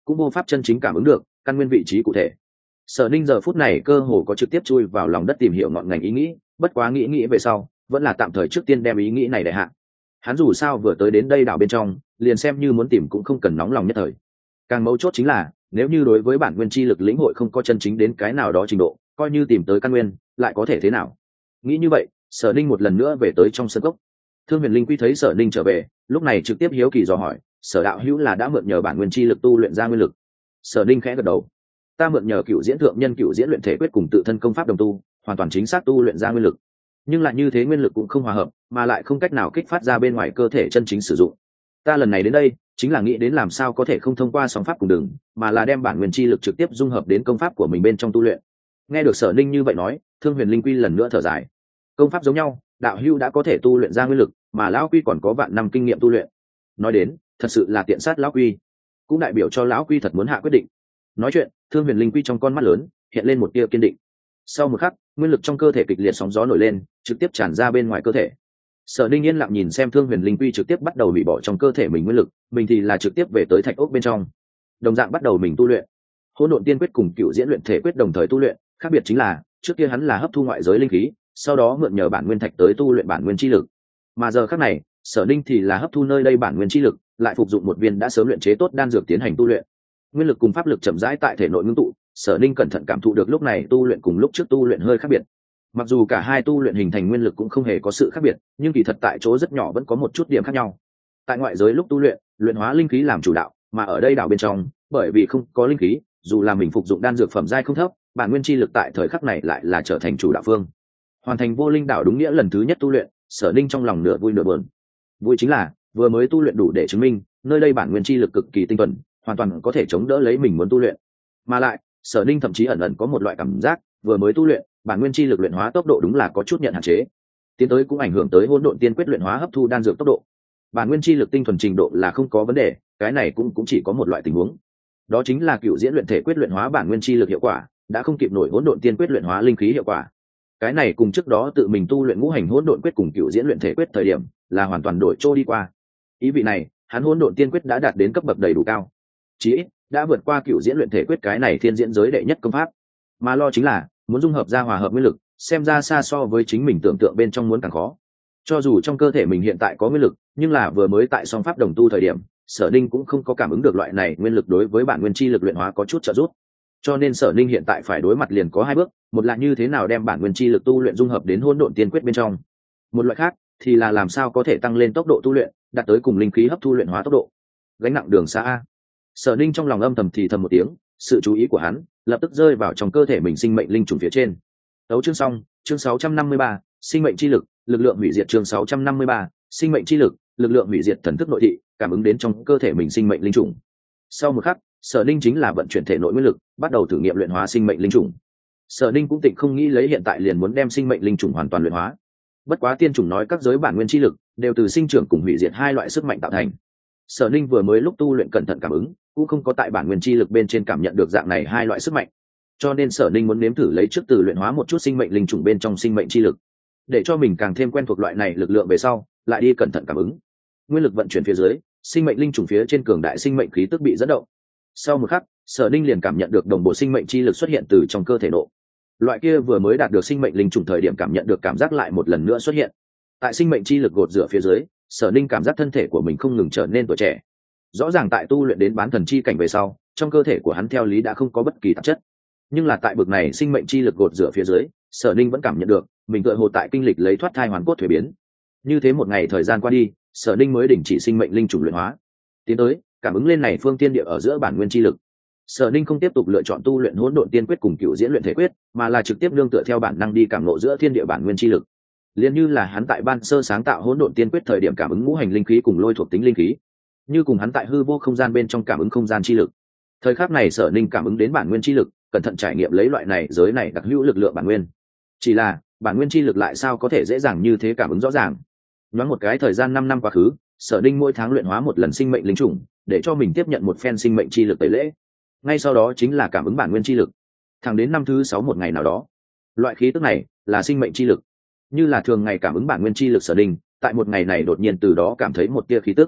cũng vô pháp chân chính cảm ứng được căn nguyên vị trí cụ thể. Sở Ninh giờ phút này cơ hồ có trực tiếp chui vào lòng đất tìm hiểu ngọn ngành ý nghĩ, bất quá nghĩ nghĩ về sau vẫn là tạm thời trước tiên đem ý nghĩ này để hạ. Hắn dù sao vừa tới đến đây đảo bên trong, liền xem như muốn tìm cũng không cần nóng lòng nhất thời. Càng mấu chốt chính là nếu như đối với bản nguyên chi lực lĩnh hội không có chân chính đến cái nào đó trình độ, coi như tìm tới căn nguyên lại có thể thế nào. Nghĩ như vậy, Sở Ninh một lần nữa về tới trong sân cốc. Thương Huyền Linh Quy thấy Sở Ninh trở về, lúc này trực tiếp hiếu kỳ dò hỏi, Sở đạo hữu là đã mượn nhờ bản nguyên chi lực tu luyện ra nguyên lực? Sở Ninh khẽ gật đầu, ta mượn nhờ cựu diễn thượng nhân cựu diễn luyện thể quyết cùng tự thân công pháp đồng tu, hoàn toàn chính xác tu luyện ra nguyên lực. Nhưng lại như thế nguyên lực cũng không hòa hợp, mà lại không cách nào kích phát ra bên ngoài cơ thể chân chính sử dụng. Ta lần này đến đây chính là nghĩ đến làm sao có thể không thông qua song pháp cùng đường, mà là đem bản nguyên chi lực trực tiếp dung hợp đến công pháp của mình bên trong tu luyện. Nghe được Sở Ninh như vậy nói, Thương Huyền Linh Quy lần nữa thở dài. Công pháp giống nhau, đạo hữu đã có thể tu luyện ra nguyên lực, mà lão quy còn có vạn năm kinh nghiệm tu luyện. Nói đến, thật sự là tiện sát lão quy, cũng đại biểu cho lão quy thật muốn hạ quyết định. Nói chuyện, Thương Huyền Linh Quy trong con mắt lớn hiện lên một tia kiên định. Sau một khắc, nguyên lực trong cơ thể kịch liệt sóng gió nổi lên, trực tiếp tràn ra bên ngoài cơ thể. Sở Ninh yên lặng nhìn xem Thương Huyền Linh Quy trực tiếp bắt đầu hủy bỏ trong cơ thể mình nguyên lực, mình thì là trực tiếp về tới thạch ốc bên trong, đồng dạng bắt đầu mình tu luyện. Hỗn độn tiên quyết cùng cựu diễn luyện thể quyết đồng thời tu luyện, khác biệt chính là trước kia hắn là hấp thu ngoại giới linh khí, sau đó mượn nhờ bản nguyên thạch tới tu luyện bản nguyên chi lực, mà giờ khắc này, Sở Ninh thì là hấp thu nơi đây bản nguyên chi lực, lại phục dụng một viên đã sớm luyện chế tốt đan dược tiến hành tu luyện. Nguyên lực cùng pháp lực chậm rãi tại thể nội ngưng tụ, Sở Ninh cẩn thận cảm thụ được lúc này tu luyện cùng lúc trước tu luyện hơi khác biệt. Mặc dù cả hai tu luyện hình thành nguyên lực cũng không hề có sự khác biệt, nhưng kỳ thật tại chỗ rất nhỏ vẫn có một chút điểm khác nhau. Tại ngoại giới lúc tu luyện, luyện hóa linh khí làm chủ đạo, mà ở đây đảo bên trong, bởi vì không có linh khí, dù là mình phục dụng đan dược phẩm giai không thấp, bản nguyên chi lực tại thời khắc này lại là trở thành chủ đạo phương. Hoàn thành vô linh đảo đúng nghĩa lần thứ nhất tu luyện, Sở Ninh trong lòng nửa vui nửa buồn. Vui chính là vừa mới tu luyện đủ để chứng minh nơi đây bản nguyên chi lực cực kỳ tinh thuần, hoàn toàn có thể chống đỡ lấy mình muốn tu luyện. Mà lại, Sở Ninh thậm chí ẩn ẩn có một loại cảm giác, vừa mới tu luyện, bản nguyên chi lực luyện hóa tốc độ đúng là có chút nhận hạn chế. Tiến tới cũng ảnh hưởng tới hỗn độn tiên quyết luyện hóa hấp thu đan dược tốc độ. Bản nguyên chi lực tinh thuần trình độ là không có vấn đề, cái này cũng cũng chỉ có một loại tình huống. Đó chính là cựu diễn luyện thể quyết luyện hóa bản nguyên chi lực hiệu quả, đã không kịp nổi hỗn độn tiên quyết luyện hóa linh khí hiệu quả. Cái này cùng trước đó tự mình tu luyện ngũ hành hỗn độn quyết cùng cựu diễn luyện thể quyết thời điểm là hoàn toàn đổi trôi đi qua. Ý vị này, hắn hỗn độn tiên quyết đã đạt đến cấp bậc đầy đủ cao, chí ít đã vượt qua cựu diễn luyện thể quyết cái này thiên diễn giới đệ nhất công pháp. Mà lo chính là muốn dung hợp ra hòa hợp nguyên lực, xem ra xa so với chính mình tưởng tượng bên trong muốn càng khó. Cho dù trong cơ thể mình hiện tại có nguyên lực, nhưng là vừa mới tại song pháp đồng tu thời điểm, Sở Ninh cũng không có cảm ứng được loại này nguyên lực đối với bản nguyên chi lực luyện hóa có chút trợ giúp. Cho nên Sở Ninh hiện tại phải đối mặt liền có hai bước, một là như thế nào đem bản nguyên chi lực tu luyện dung hợp đến hỗn độn tiên quyết bên trong, một loại khác thì là làm sao có thể tăng lên tốc độ tu luyện, đạt tới cùng linh khí hấp thu luyện hóa tốc độ. Gánh nặng đường xa a. Sở Ninh trong lòng âm thầm thì thầm một tiếng, sự chú ý của hắn lập tức rơi vào trong cơ thể mình sinh mệnh linh trùng phía trên. Đấu chương xong, chương sáu trăm năm mươi ba, sinh mệnh chi lực, lực lượng hủy diệt chương sáu trăm năm mươi ba, sinh mệnh chi lực, lực lượng hủy diệt thần thức nội thị, cảm ứng đến trong cơ thể mình sinh mệnh linh trùng. Sau một khắc, Sở Ninh chính là vận chuyển thể nội nguyên lực, bắt đầu thử nghiệm luyện hóa sinh mệnh linh trùng. Sở Ninh cũng tịnh không nghĩ lấy hiện tại liền muốn đem sinh mệnh linh trùng hoàn toàn luyện hóa. Bất quá tiên trùng nói các giới bản nguyên chi lực đều từ sinh trưởng cùng hủy diệt hai loại sức mạnh tạo thành. Sở Ninh vừa mới lúc tu luyện cẩn thận cảm ứng, cũng không có tại bản nguyên chi lực bên trên cảm nhận được dạng này hai loại sức mạnh. Cho nên Sở Ninh muốn nếm thử lấy trước từ luyện hóa một chút sinh mệnh linh trùng bên trong sinh mệnh chi lực, để cho mình càng thêm quen thuộc loại này lực lượng về sau, lại đi cẩn thận cảm ứng. Nguyên lực vận chuyển phía dưới, sinh mệnh linh trùng phía trên cường đại sinh mệnh khí tức bị dẫn động. Sau một khắc, Sở Ninh liền cảm nhận được đồng bộ sinh mệnh chi lực xuất hiện từ trong cơ thể nộ. Loại kia vừa mới đạt được sinh mệnh linh trùng thời điểm cảm nhận được cảm giác lại một lần nữa xuất hiện. Tại sinh mệnh chi lực gột rửa phía dưới, Sở Ninh cảm giác thân thể của mình không ngừng trở nên tuổi trẻ. Rõ ràng tại tu luyện đến bán thần chi cảnh về sau, trong cơ thể của hắn theo lý đã không có bất kỳ tạp chất, nhưng là tại bực này sinh mệnh chi lực gột rửa phía dưới, Sở Ninh vẫn cảm nhận được mình tựa hồ tại kinh lịch lấy thoát thai hoàn cốt thuế biến. Như thế một ngày thời gian qua đi, Sở Ninh mới đình chỉ sinh mệnh linh trùng luyện hóa. Tiến tới cảm ứng lên này phương tiên địa ở giữa bản nguyên chi lực, Sở Ninh không tiếp tục lựa chọn tu luyện hỗn độn tiên quyết cùng cựu diễn luyện thể quyết, mà là trực tiếp nương tựa theo bản năng đi cảm ngộ giữa thiên địa bản nguyên chi lực. Liên như là hắn tại ban sơ sáng tạo hỗn độn tiên quyết thời điểm cảm ứng ngũ hành linh khí cùng lôi thuộc tính linh khí, như cùng hắn tại hư vô không gian bên trong cảm ứng không gian chi lực. Thời khắc này Sở Ninh cảm ứng đến bản nguyên chi lực, cẩn thận trải nghiệm lấy loại này giới này đặc hữu lực lượng bản nguyên. Chỉ là bản nguyên chi lực lại sao có thể dễ dàng như thế cảm ứng rõ ràng. Nhoáng một cái thời gian năm năm quá khứ, Sở Ninh mỗi tháng luyện hóa một lần sinh mệnh linh trùng, để cho mình tiếp nhận một phen sinh mệnh chi lực tẩy lễ. Ngay sau đó chính là cảm ứng bản nguyên chi lực. Thẳng đến năm thứ sáu một ngày nào đó, loại khí tức này là sinh mệnh chi lực. Như là thường ngày cảm ứng bản nguyên chi lực Sở Ninh, tại một ngày này đột nhiên từ đó cảm thấy một tia khí tức.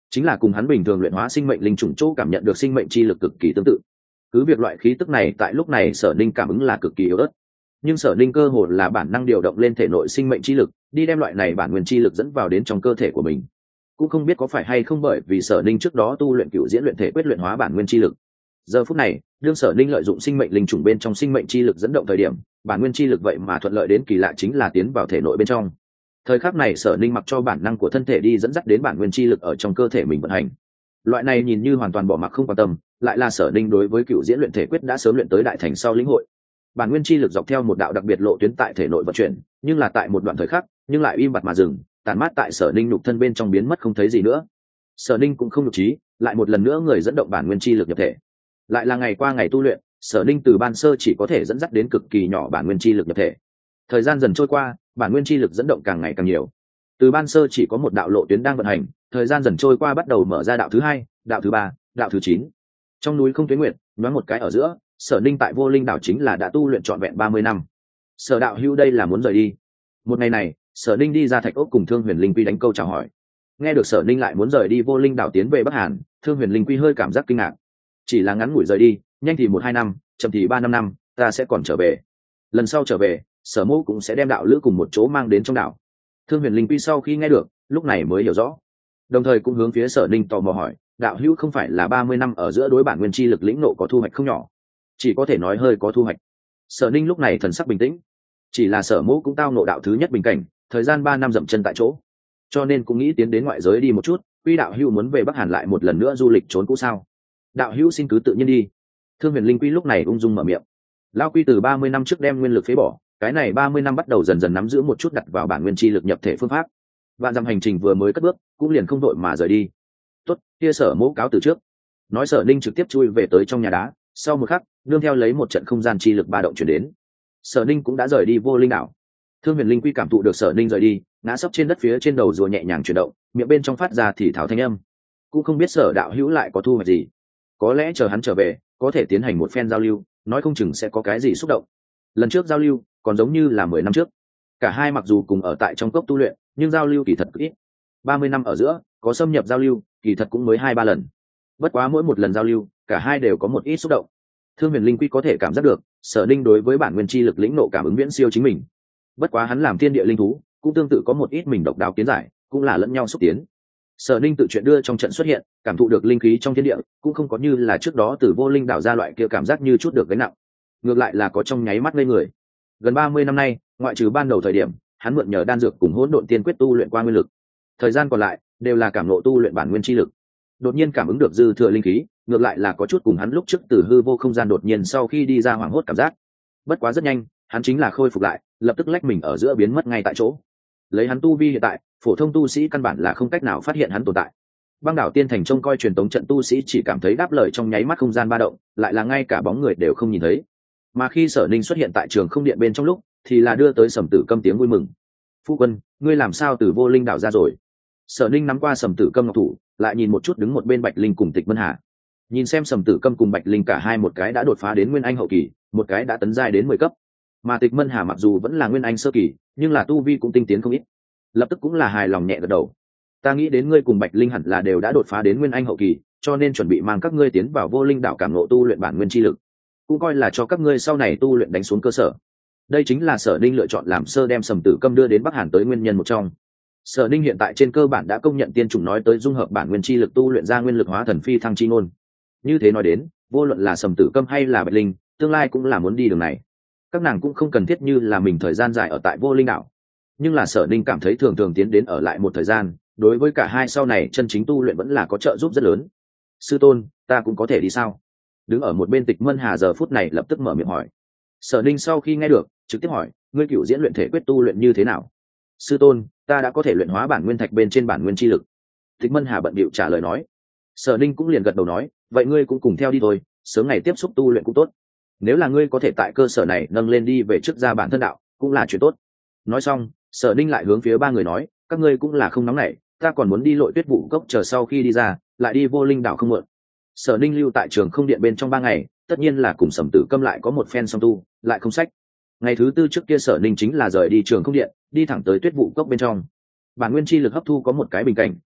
chính là cùng hắn bình thường luyện hóa sinh mệnh linh trùng chỗ cảm nhận được sinh mệnh chi lực cực kỳ tương tự. Cứ việc loại khí tức này tại lúc này Sở Ninh cảm ứng là cực kỳ yếu ớt, nhưng Sở Ninh cơ hồ là bản năng điều động lên thể nội sinh mệnh chi lực, đi đem loại này bản nguyên chi lực dẫn vào đến trong cơ thể của mình. Cũng không biết có phải hay không bởi vì Sở Ninh trước đó tu luyện cựu diễn luyện thể quyết luyện hóa bản nguyên chi lực. Giờ phút này, đương Sở Ninh lợi dụng sinh mệnh linh trùng bên trong sinh mệnh chi lực dẫn động thời điểm, bản nguyên chi lực vậy mà thuận lợi đến kỳ lạ chính là tiến vào thể nội bên trong. Thời khắc này Sở Ninh mặc cho bản năng của thân thể đi dẫn dắt đến bản nguyên chi lực ở trong cơ thể mình vận hành. Loại này nhìn như hoàn toàn bỏ mặc không quan tâm, lại là Sở Ninh đối với cựu diễn luyện thể quyết đã sớm luyện tới đại thành sau lĩnh hội. Bản nguyên chi lực dọc theo một đạo đặc biệt lộ tuyến tại thể nội vận chuyển, nhưng là tại một đoạn thời khắc, nhưng lại im bặt mà dừng, tàn mát tại Sở Ninh nhục thân bên trong biến mất không thấy gì nữa. Sở Ninh cũng không nhục trí, lại một lần nữa người dẫn động bản nguyên chi lực nhập thể. Lại là ngày qua ngày tu luyện, Sở Ninh từ ban sơ chỉ có thể dẫn dắt đến cực kỳ nhỏ bản nguyên chi lực nhập thể. Thời gian dần trôi qua, bản nguyên chi lực dẫn động càng ngày càng nhiều. Từ ban sơ chỉ có một đạo lộ tuyến đang vận hành, thời gian dần trôi qua bắt đầu mở ra đạo thứ hai, đạo thứ ba, đạo thứ chín. Trong núi không tuyến nguyệt, nhoáng một cái ở giữa, Sở Ninh tại Vô Linh đảo chính là đã tu luyện trọn vẹn ba mươi năm. Sở đạo hữu đây là muốn rời đi. Một ngày này, Sở Ninh đi ra thạch ốc cùng Thương Huyền Linh Quy đánh câu chào hỏi. Nghe được Sở Ninh lại muốn rời đi Vô Linh đảo tiến về Bắc Hàn, Thương Huyền Linh Quy hơi cảm giác kinh ngạc. Chỉ là ngắn ngủi rời đi, nhanh thì một hai năm, chậm thì ba năm năm, ta sẽ còn trở về. Lần sau trở về, Sở Mẫu cũng sẽ đem đạo lữ cùng một chỗ mang đến trong đảo. Thương Huyền Linh Quy sau khi nghe được, lúc này mới hiểu rõ, đồng thời cũng hướng phía Sở Ninh tò mò hỏi, đạo hữu không phải là ba mươi năm ở giữa đối bản nguyên chi lực lĩnh nộ có thu hoạch không nhỏ? Chỉ có thể nói hơi có thu hoạch. Sở Ninh lúc này thần sắc bình tĩnh, chỉ là Sở Mẫu cũng tao nộ đạo thứ nhất bình cảnh, thời gian ba năm dậm chân tại chỗ, cho nên cũng nghĩ tiến đến ngoại giới đi một chút. Quy đạo hữu muốn về Bắc Hàn lại một lần nữa du lịch trốn cũ sao? Đạo hữu xin cứ tự nhiên đi. Thương Huyền Linh Quy lúc này ung dung mở miệng. Lão Quy từ ba mươi năm trước đem nguyên lực phế bỏ, cái này ba mươi năm bắt đầu dần dần nắm giữ một chút đặt vào bản nguyên chi lực nhập thể phương pháp. Vạn dặm hành trình vừa mới cất bước, cũng liền không đội mà rời đi. Tốt, kia Sở Mẫu cáo từ trước. Nói Sở Ninh trực tiếp chui về tới trong nhà đá, sau một khắc, nương theo lấy một trận không gian chi lực ba động chuyển đến. Sở Ninh cũng đã rời đi Vô Linh đảo. Thương Huyền Linh Quy cảm thụ được Sở Ninh rời đi, ngã sấp trên đất phía trên đầu rùa nhẹ nhàng chuyển động, miệng bên trong phát ra thì thảo thanh âm. Cũng không biết Sở đạo hữu lại có thu hoạch gì. Có lẽ chờ hắn trở về, có thể tiến hành một phen giao lưu, nói không chừng sẽ có cái gì xúc động. Lần trước giao lưu, còn giống như là mười năm trước. Cả hai mặc dù cùng ở tại trong cốc tu luyện, nhưng giao lưu kỳ thật cực ít. Ba mươi năm ở giữa, có xâm nhập giao lưu, kỳ thật cũng mới hai ba lần. Bất quá mỗi một lần giao lưu, cả hai đều có một ít xúc động. Thương Huyền Linh Quy có thể cảm giác được, Sở Ninh đối với bản nguyên chi lực lĩnh nộ cảm ứng viễn siêu chính mình. Bất quá hắn làm thiên địa linh thú, cũng tương tự có một ít mình độc đáo kiến giải, cũng là lẫn nhau xúc tiến. Sở Ninh tự chuyện đưa trong trận xuất hiện, cảm thụ được linh khí trong thiên địa, cũng không có như là trước đó từ Vô Linh đảo ra loại kia cảm giác như chút được gánh nặng. Ngược lại là có trong nháy mắt ngây người. Gần ba mươi năm nay, ngoại trừ ban đầu thời điểm, hắn mượn nhờ đan dược cùng hỗn độn tiên quyết tu luyện qua nguyên lực. Thời gian còn lại đều là cảm ngộ tu luyện bản nguyên chi lực. Đột nhiên cảm ứng được dư thừa linh khí, ngược lại là có chút cùng hắn lúc trước từ hư vô không gian đột nhiên sau khi đi ra hoảng hốt cảm giác. Bất quá rất nhanh, hắn chính là khôi phục lại, lập tức lách mình ở giữa biến mất ngay tại chỗ. Lấy hắn tu vi hiện tại, phổ thông tu sĩ căn bản là không cách nào phát hiện hắn tồn tại. Băng đảo tiên thành trông coi truyền tống trận tu sĩ chỉ cảm thấy đáp lời trong nháy mắt không gian ba động, lại là ngay cả bóng người đều không nhìn thấy. Mà khi Sở Ninh xuất hiện tại trường không điện bên trong lúc, thì là đưa tới Sầm Tử Câm tiếng vui mừng. Phu quân, ngươi làm sao từ Vô Linh đảo ra rồi? Sở Ninh nắm qua Sầm Tử Câm ngọc thủ, lại nhìn một chút đứng một bên Bạch Linh cùng Tịch Mân Hà. Nhìn xem Sầm Tử Câm cùng Bạch Linh cả hai một cái đã đột phá đến nguyên anh hậu kỳ, một cái đã tấn giai đến mười cấp. Mà Tịch Mân Hà mặc dù vẫn là nguyên anh sơ kỳ, nhưng là tu vi cũng tinh tiến không ít. Lập tức cũng là hài lòng nhẹ gật đầu. Ta nghĩ đến ngươi cùng Bạch Linh hẳn là đều đã đột phá đến nguyên anh hậu kỳ, cho nên chuẩn bị mang các ngươi tiến vào Vô Linh đảo cảm ngộ tu luyện bản nguyên chi lực, cũng coi là cho các ngươi sau này tu luyện đánh xuống cơ sở. Đây chính là Sở Ninh lựa chọn làm sơ đem Sầm Tử Câm đưa đến Bắc Hàn tới nguyên nhân một trong. Sở Ninh hiện tại trên cơ bản đã công nhận tiên chủng nói tới dung hợp bản nguyên chi lực tu luyện ra nguyên lực hóa thần phi thăng chi ngôn. Như thế nói đến, vô luận là Sầm Tử Câm hay là Bạch Linh, tương lai cũng là muốn đi đường này. Các nàng cũng không cần thiết như là mình thời gian dài ở tại Vô Linh đảo, nhưng là Sở Ninh cảm thấy thường thường tiến đến ở lại một thời gian, đối với cả hai sau này chân chính tu luyện vẫn là có trợ giúp rất lớn. Sư tôn, ta cũng có thể đi sao? Đứng ở một bên Tịch Mân Hà giờ phút này lập tức mở miệng hỏi. Sở Ninh sau khi nghe được, trực tiếp hỏi, ngươi cửu diễn luyện thể quyết tu luyện như thế nào? Sư tôn, ta đã có thể luyện hóa bản nguyên thạch bên trên bản nguyên chi lực. Tịch Mân Hà bận bịu trả lời nói. Sở Ninh cũng liền gật đầu nói, vậy ngươi cũng cùng theo đi thôi, sớm ngày tiếp xúc tu luyện cũng tốt. Nếu là ngươi có thể tại cơ sở này nâng lên đi về trước ra bản thân đạo, cũng là chuyện tốt. Nói xong, Sở Ninh lại hướng phía ba người nói, các ngươi cũng là không nóng nảy, ta còn muốn đi Lội Tuyết Vụ Cốc, chờ sau khi đi ra, lại đi Vô Linh đảo không muộn. Sở Ninh lưu tại trường không điện bên trong ba ngày, tất nhiên là cùng Sầm Tử Câm lại có một phen song tu, lại không sách. Ngày thứ tư trước kia Sở Ninh chính là rời đi trường không điện, đi thẳng tới Tuyết Vụ Cốc bên trong. Bản nguyên chi lực hấp thu có một cái bình cảnh,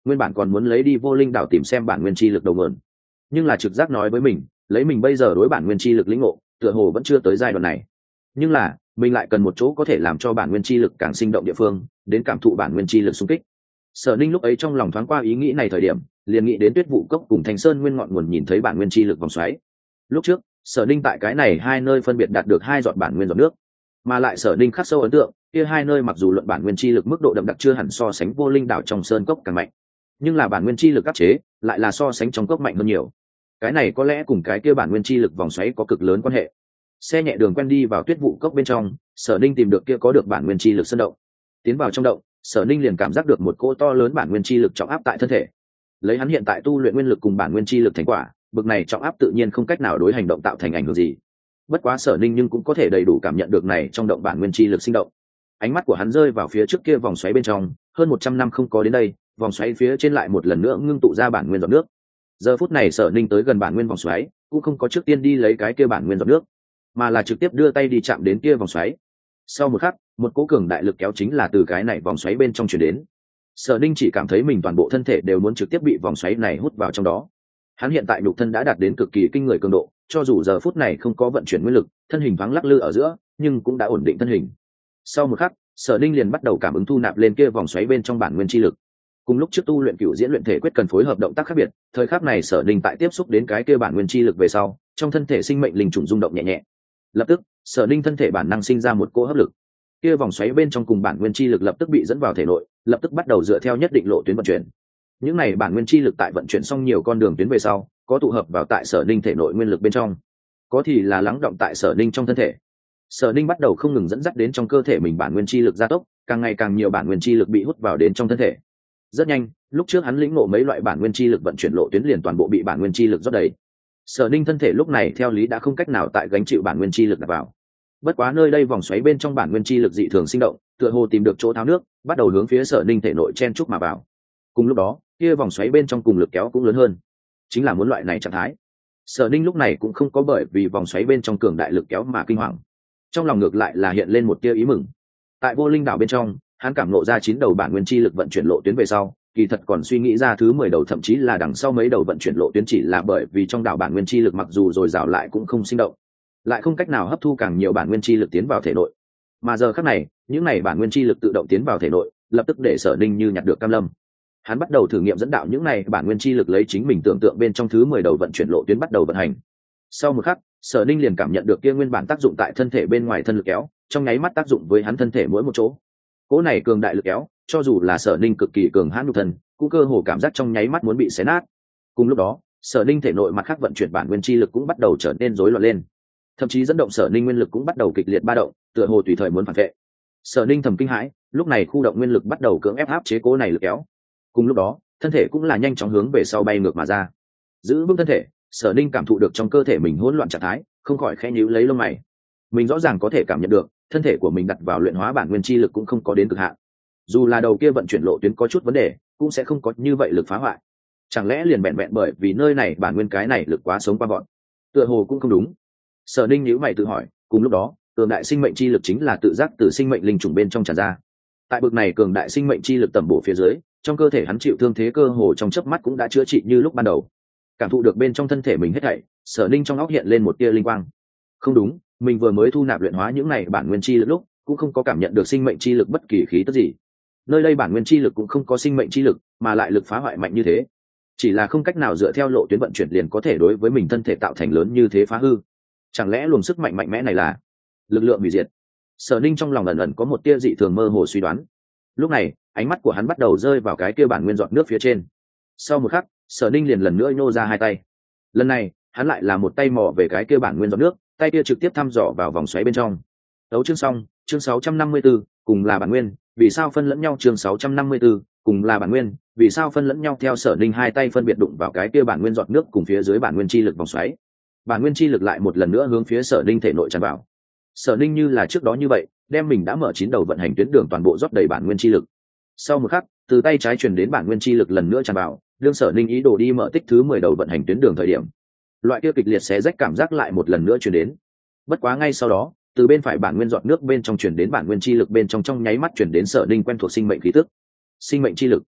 nguyên bản còn muốn lấy đi vô linh đảo tìm xem bản nguyên chi lực đầu nguồn, nhưng là trực giác nói với mình lấy mình bây giờ đối bản nguyên chi lực lĩnh ngộ tựa hồ vẫn chưa tới giai đoạn này, nhưng là mình lại cần một chỗ có thể làm cho bản nguyên chi lực càng sinh động địa phương đến cảm thụ bản nguyên chi lực xung kích. Sở Ninh lúc ấy trong lòng thoáng qua ý nghĩ này thời điểm liền nghĩ đến Tuyết Vụ Cốc cùng Thanh Sơn nguyên ngọn nguồn nhìn thấy bản nguyên chi lực vòng xoáy. Lúc trước Sở Ninh tại cái này hai nơi phân biệt đạt được hai giọt bản nguyên giọt nước, mà lại Sở Ninh khắc sâu ấn tượng kia hai nơi mặc dù luận bản nguyên chi lực mức độ đậm đặc chưa hẳn so sánh vô linh đảo trong sơn cốc càng mạnh, nhưng là bản nguyên chi lực áp chế lại là so sánh trong cốc mạnh hơn nhiều. Cái này có lẽ cùng cái kia bản nguyên chi lực vòng xoáy có cực lớn quan hệ. Xe nhẹ đường quen đi vào Tuyết Vụ Cốc bên trong, Sở Ninh tìm được kia có được bản nguyên chi lực sơn động. Tiến vào trong động, Sở Ninh liền cảm giác được một cỗ to lớn bản nguyên chi lực trọng áp tại thân thể. Lấy hắn hiện tại tu luyện nguyên lực cùng bản nguyên chi lực thành quả, bực này trọng áp tự nhiên không cách nào đối hành động tạo thành ảnh hưởng gì. Bất quá Sở Ninh nhưng cũng có thể đầy đủ cảm nhận được này trong động bản nguyên chi lực sinh động. Ánh mắt của hắn rơi vào phía trước kia vòng xoáy bên trong, hơn một trăm năm không có đến đây, vòng xoáy phía trên lại một lần nữa ngưng tụ ra bản nguyên giọt nước. Giờ phút này Sở Ninh tới gần bản nguyên vòng xoáy, cũng không có trước tiên đi lấy cái kia bản nguyên giọt nước, mà là trực tiếp đưa tay đi chạm đến kia vòng xoáy. Sau một khắc, một cỗ cường đại lực kéo chính là từ cái này vòng xoáy bên trong truyền đến. Sở Ninh chỉ cảm thấy mình toàn bộ thân thể đều muốn trực tiếp bị vòng xoáy này hút vào trong đó. Hắn hiện tại nhục thân đã đạt đến cực kỳ kinh người cường độ, cho dù giờ phút này không có vận chuyển nguyên lực, thân hình thoáng lắc lư ở giữa, nhưng cũng đã ổn định thân hình. Sau một khắc, Sở Ninh liền bắt đầu cảm ứng thu nạp lên kia vòng xoáy bên trong bản nguyên chi lực. Cùng lúc trước tu luyện cửu diễn luyện thể quyết cần phối hợp động tác khác biệt, thời khắc này Sở Ninh tại tiếp xúc đến cái kia bản nguyên chi lực về sau, trong thân thể sinh mệnh linh trùng rung động nhẹ nhẹ. Lập tức, Sở Ninh thân thể bản năng sinh ra một cỗ hấp lực. Kia vòng xoáy bên trong cùng bản nguyên chi lực lập tức bị dẫn vào thể nội, lập tức bắt đầu dựa theo nhất định lộ tuyến vận chuyển. Những này bản nguyên chi lực tại vận chuyển xong nhiều con đường tuyến về sau, có tụ hợp vào tại Sở Ninh thể nội nguyên lực bên trong, có thì là lắng động tại Sở Ninh trong thân thể. Sở Ninh bắt đầu không ngừng dẫn dắt đến trong cơ thể mình bản nguyên chi lực gia tốc, càng ngày càng nhiều bản nguyên chi lực bị hút vào đến trong thân thể. Rất nhanh, lúc trước hắn lĩnh ngộ mấy loại bản nguyên chi lực vận chuyển lộ tuyến liền toàn bộ bị bản nguyên chi lực rót đầy. Sở Ninh thân thể lúc này theo lý đã không cách nào tại gánh chịu bản nguyên chi lực đặt vào. Bất quá nơi đây vòng xoáy bên trong bản nguyên chi lực dị thường sinh động, tựa hồ tìm được chỗ tháo nước, bắt đầu hướng phía Sở Ninh thể nội chen chúc mà vào. Cùng lúc đó, kia vòng xoáy bên trong cùng lực kéo cũng lớn hơn, chính là muốn loại này trạng thái. Sở Ninh lúc này cũng không có bởi vì vòng xoáy bên trong cường đại lực kéo mà kinh hoàng, trong lòng ngược lại là hiện lên một tia ý mừng. Tại vô linh đảo bên trong, hắn cảm ngộ ra chín đầu bản nguyên chi lực vận chuyển lộ tuyến về sau, kỳ thật còn suy nghĩ ra thứ mười đầu, thậm chí là đằng sau mấy đầu vận chuyển lộ tuyến chỉ là bởi vì trong đảo bản nguyên chi lực mặc dù dồi dào lại cũng không sinh động, lại không cách nào hấp thu càng nhiều bản nguyên chi lực tiến vào thể nội. Mà giờ khắc này, những này bản nguyên chi lực tự động tiến vào thể nội, lập tức để Sở Ninh như nhặt được cam lâm. Hắn bắt đầu thử nghiệm dẫn đạo những này bản nguyên chi lực lấy chính mình tưởng tượng bên trong thứ mười đầu vận chuyển lộ tuyến bắt đầu vận hành. Sau một khắc, Sở Ninh liền cảm nhận được kia nguyên bản tác dụng tại thân thể bên ngoài thân lực kéo, trong nháy mắt tác dụng với hắn thân thể mỗi một chỗ. Cỗ này cường đại lực kéo, cho dù là Sở Ninh cực kỳ cường hãn nhục thân, cũng cơ hồ cảm giác trong nháy mắt muốn bị xé nát. Cùng lúc đó, Sở Ninh thể nội mặt khác vận chuyển bản nguyên chi lực cũng bắt đầu trở nên rối loạn lên, thậm chí dẫn động Sở Ninh nguyên lực cũng bắt đầu kịch liệt ba động, tựa hồ tùy thời muốn phản vệ. Sở Ninh thầm kinh hãi, lúc này khu động nguyên lực bắt đầu cưỡng ép áp chế cỗ này lực kéo. Cùng lúc đó, thân thể cũng là nhanh chóng hướng về sau bay ngược mà ra. Giữ vững thân thể, Sở Ninh cảm thụ được trong cơ thể mình hỗn loạn trạng thái, không khỏi khẽ nhíu lấy lông mày. Mình rõ ràng có thể cảm nhận được, thân thể của mình đặt vào luyện hóa bản nguyên chi lực cũng không có đến cực hạn. Dù là đầu kia vận chuyển lộ tuyến có chút vấn đề, cũng sẽ không có như vậy lực phá hoại. Chẳng lẽ liền vẹn vẹn bởi vì nơi này bản nguyên cái này lực quá sống qua bọn? Tựa hồ cũng không đúng. Sở Ninh nhíu mày tự hỏi, cùng lúc đó, cường đại sinh mệnh chi lực chính là tự giác từ sinh mệnh linh trùng bên trong tràn ra. Tại bực này cường đại sinh mệnh chi lực tầm bổ phía dưới, trong cơ thể hắn chịu thương thế cơ hồ trong chớp mắt cũng đã chữa trị như lúc ban đầu. Cảm thụ được bên trong thân thể mình hết thảy, Sở Ninh trong óc hiện lên một tia linh quang. Không đúng, mình vừa mới thu nạp luyện hóa những này bản nguyên chi lực lúc, cũng không có cảm nhận được sinh mệnh chi lực bất kỳ khí tức gì. Nơi đây bản nguyên chi lực cũng không có sinh mệnh chi lực, mà lại lực phá hoại mạnh như thế, chỉ là không cách nào dựa theo lộ tuyến vận chuyển liền có thể đối với mình thân thể tạo thành lớn như thế phá hư. Chẳng lẽ luồng sức mạnh mạnh mẽ này là lực lượng hủy diệt? Sở Ninh trong lòng ẩn ẩn có một tia dị thường mơ hồ suy đoán. Lúc này, ánh mắt của hắn bắt đầu rơi vào cái kia bản nguyên giọt nước phía trên. Sau một khắc, Sở Ninh liền lần nữa nhô ra hai tay. Lần này, hắn lại là một tay mò về cái kia bản nguyên giọt nước, tay kia trực tiếp thăm dò vào vòng xoáy bên trong. Đấu chương xong, chương sáu trăm năm mươi tư, cùng là bản nguyên, vì sao phân lẫn nhau? Chương sáu trăm năm mươi tư, cùng là bản nguyên, vì sao phân lẫn nhau? Theo Sở Ninh hai tay phân biệt đụng vào cái kia bản nguyên giọt nước cùng phía dưới bản nguyên chi lực vòng xoáy. Bản nguyên chi lực lại một lần nữa hướng phía Sở Ninh thể nội tràn vào. Sở Ninh như là trước đó như vậy, đem mình đã mở chín đầu vận hành tuyến đường toàn bộ rót đầy bản nguyên chi lực. Sau một khắc, từ tay trái truyền đến bản nguyên chi lực lần nữa tràn vào, đương Sở Ninh ý đồ đi mở tích thứ mười đầu vận hành tuyến đường thời điểm, loại kia kịch liệt xé rách cảm giác lại một lần nữa truyền đến. Bất quá ngay sau đó, từ bên phải bản nguyên giọt nước bên trong truyền đến bản nguyên chi lực bên trong trong nháy mắt truyền đến Sở Ninh quen thuộc sinh mệnh khí tức. Sinh mệnh chi lực.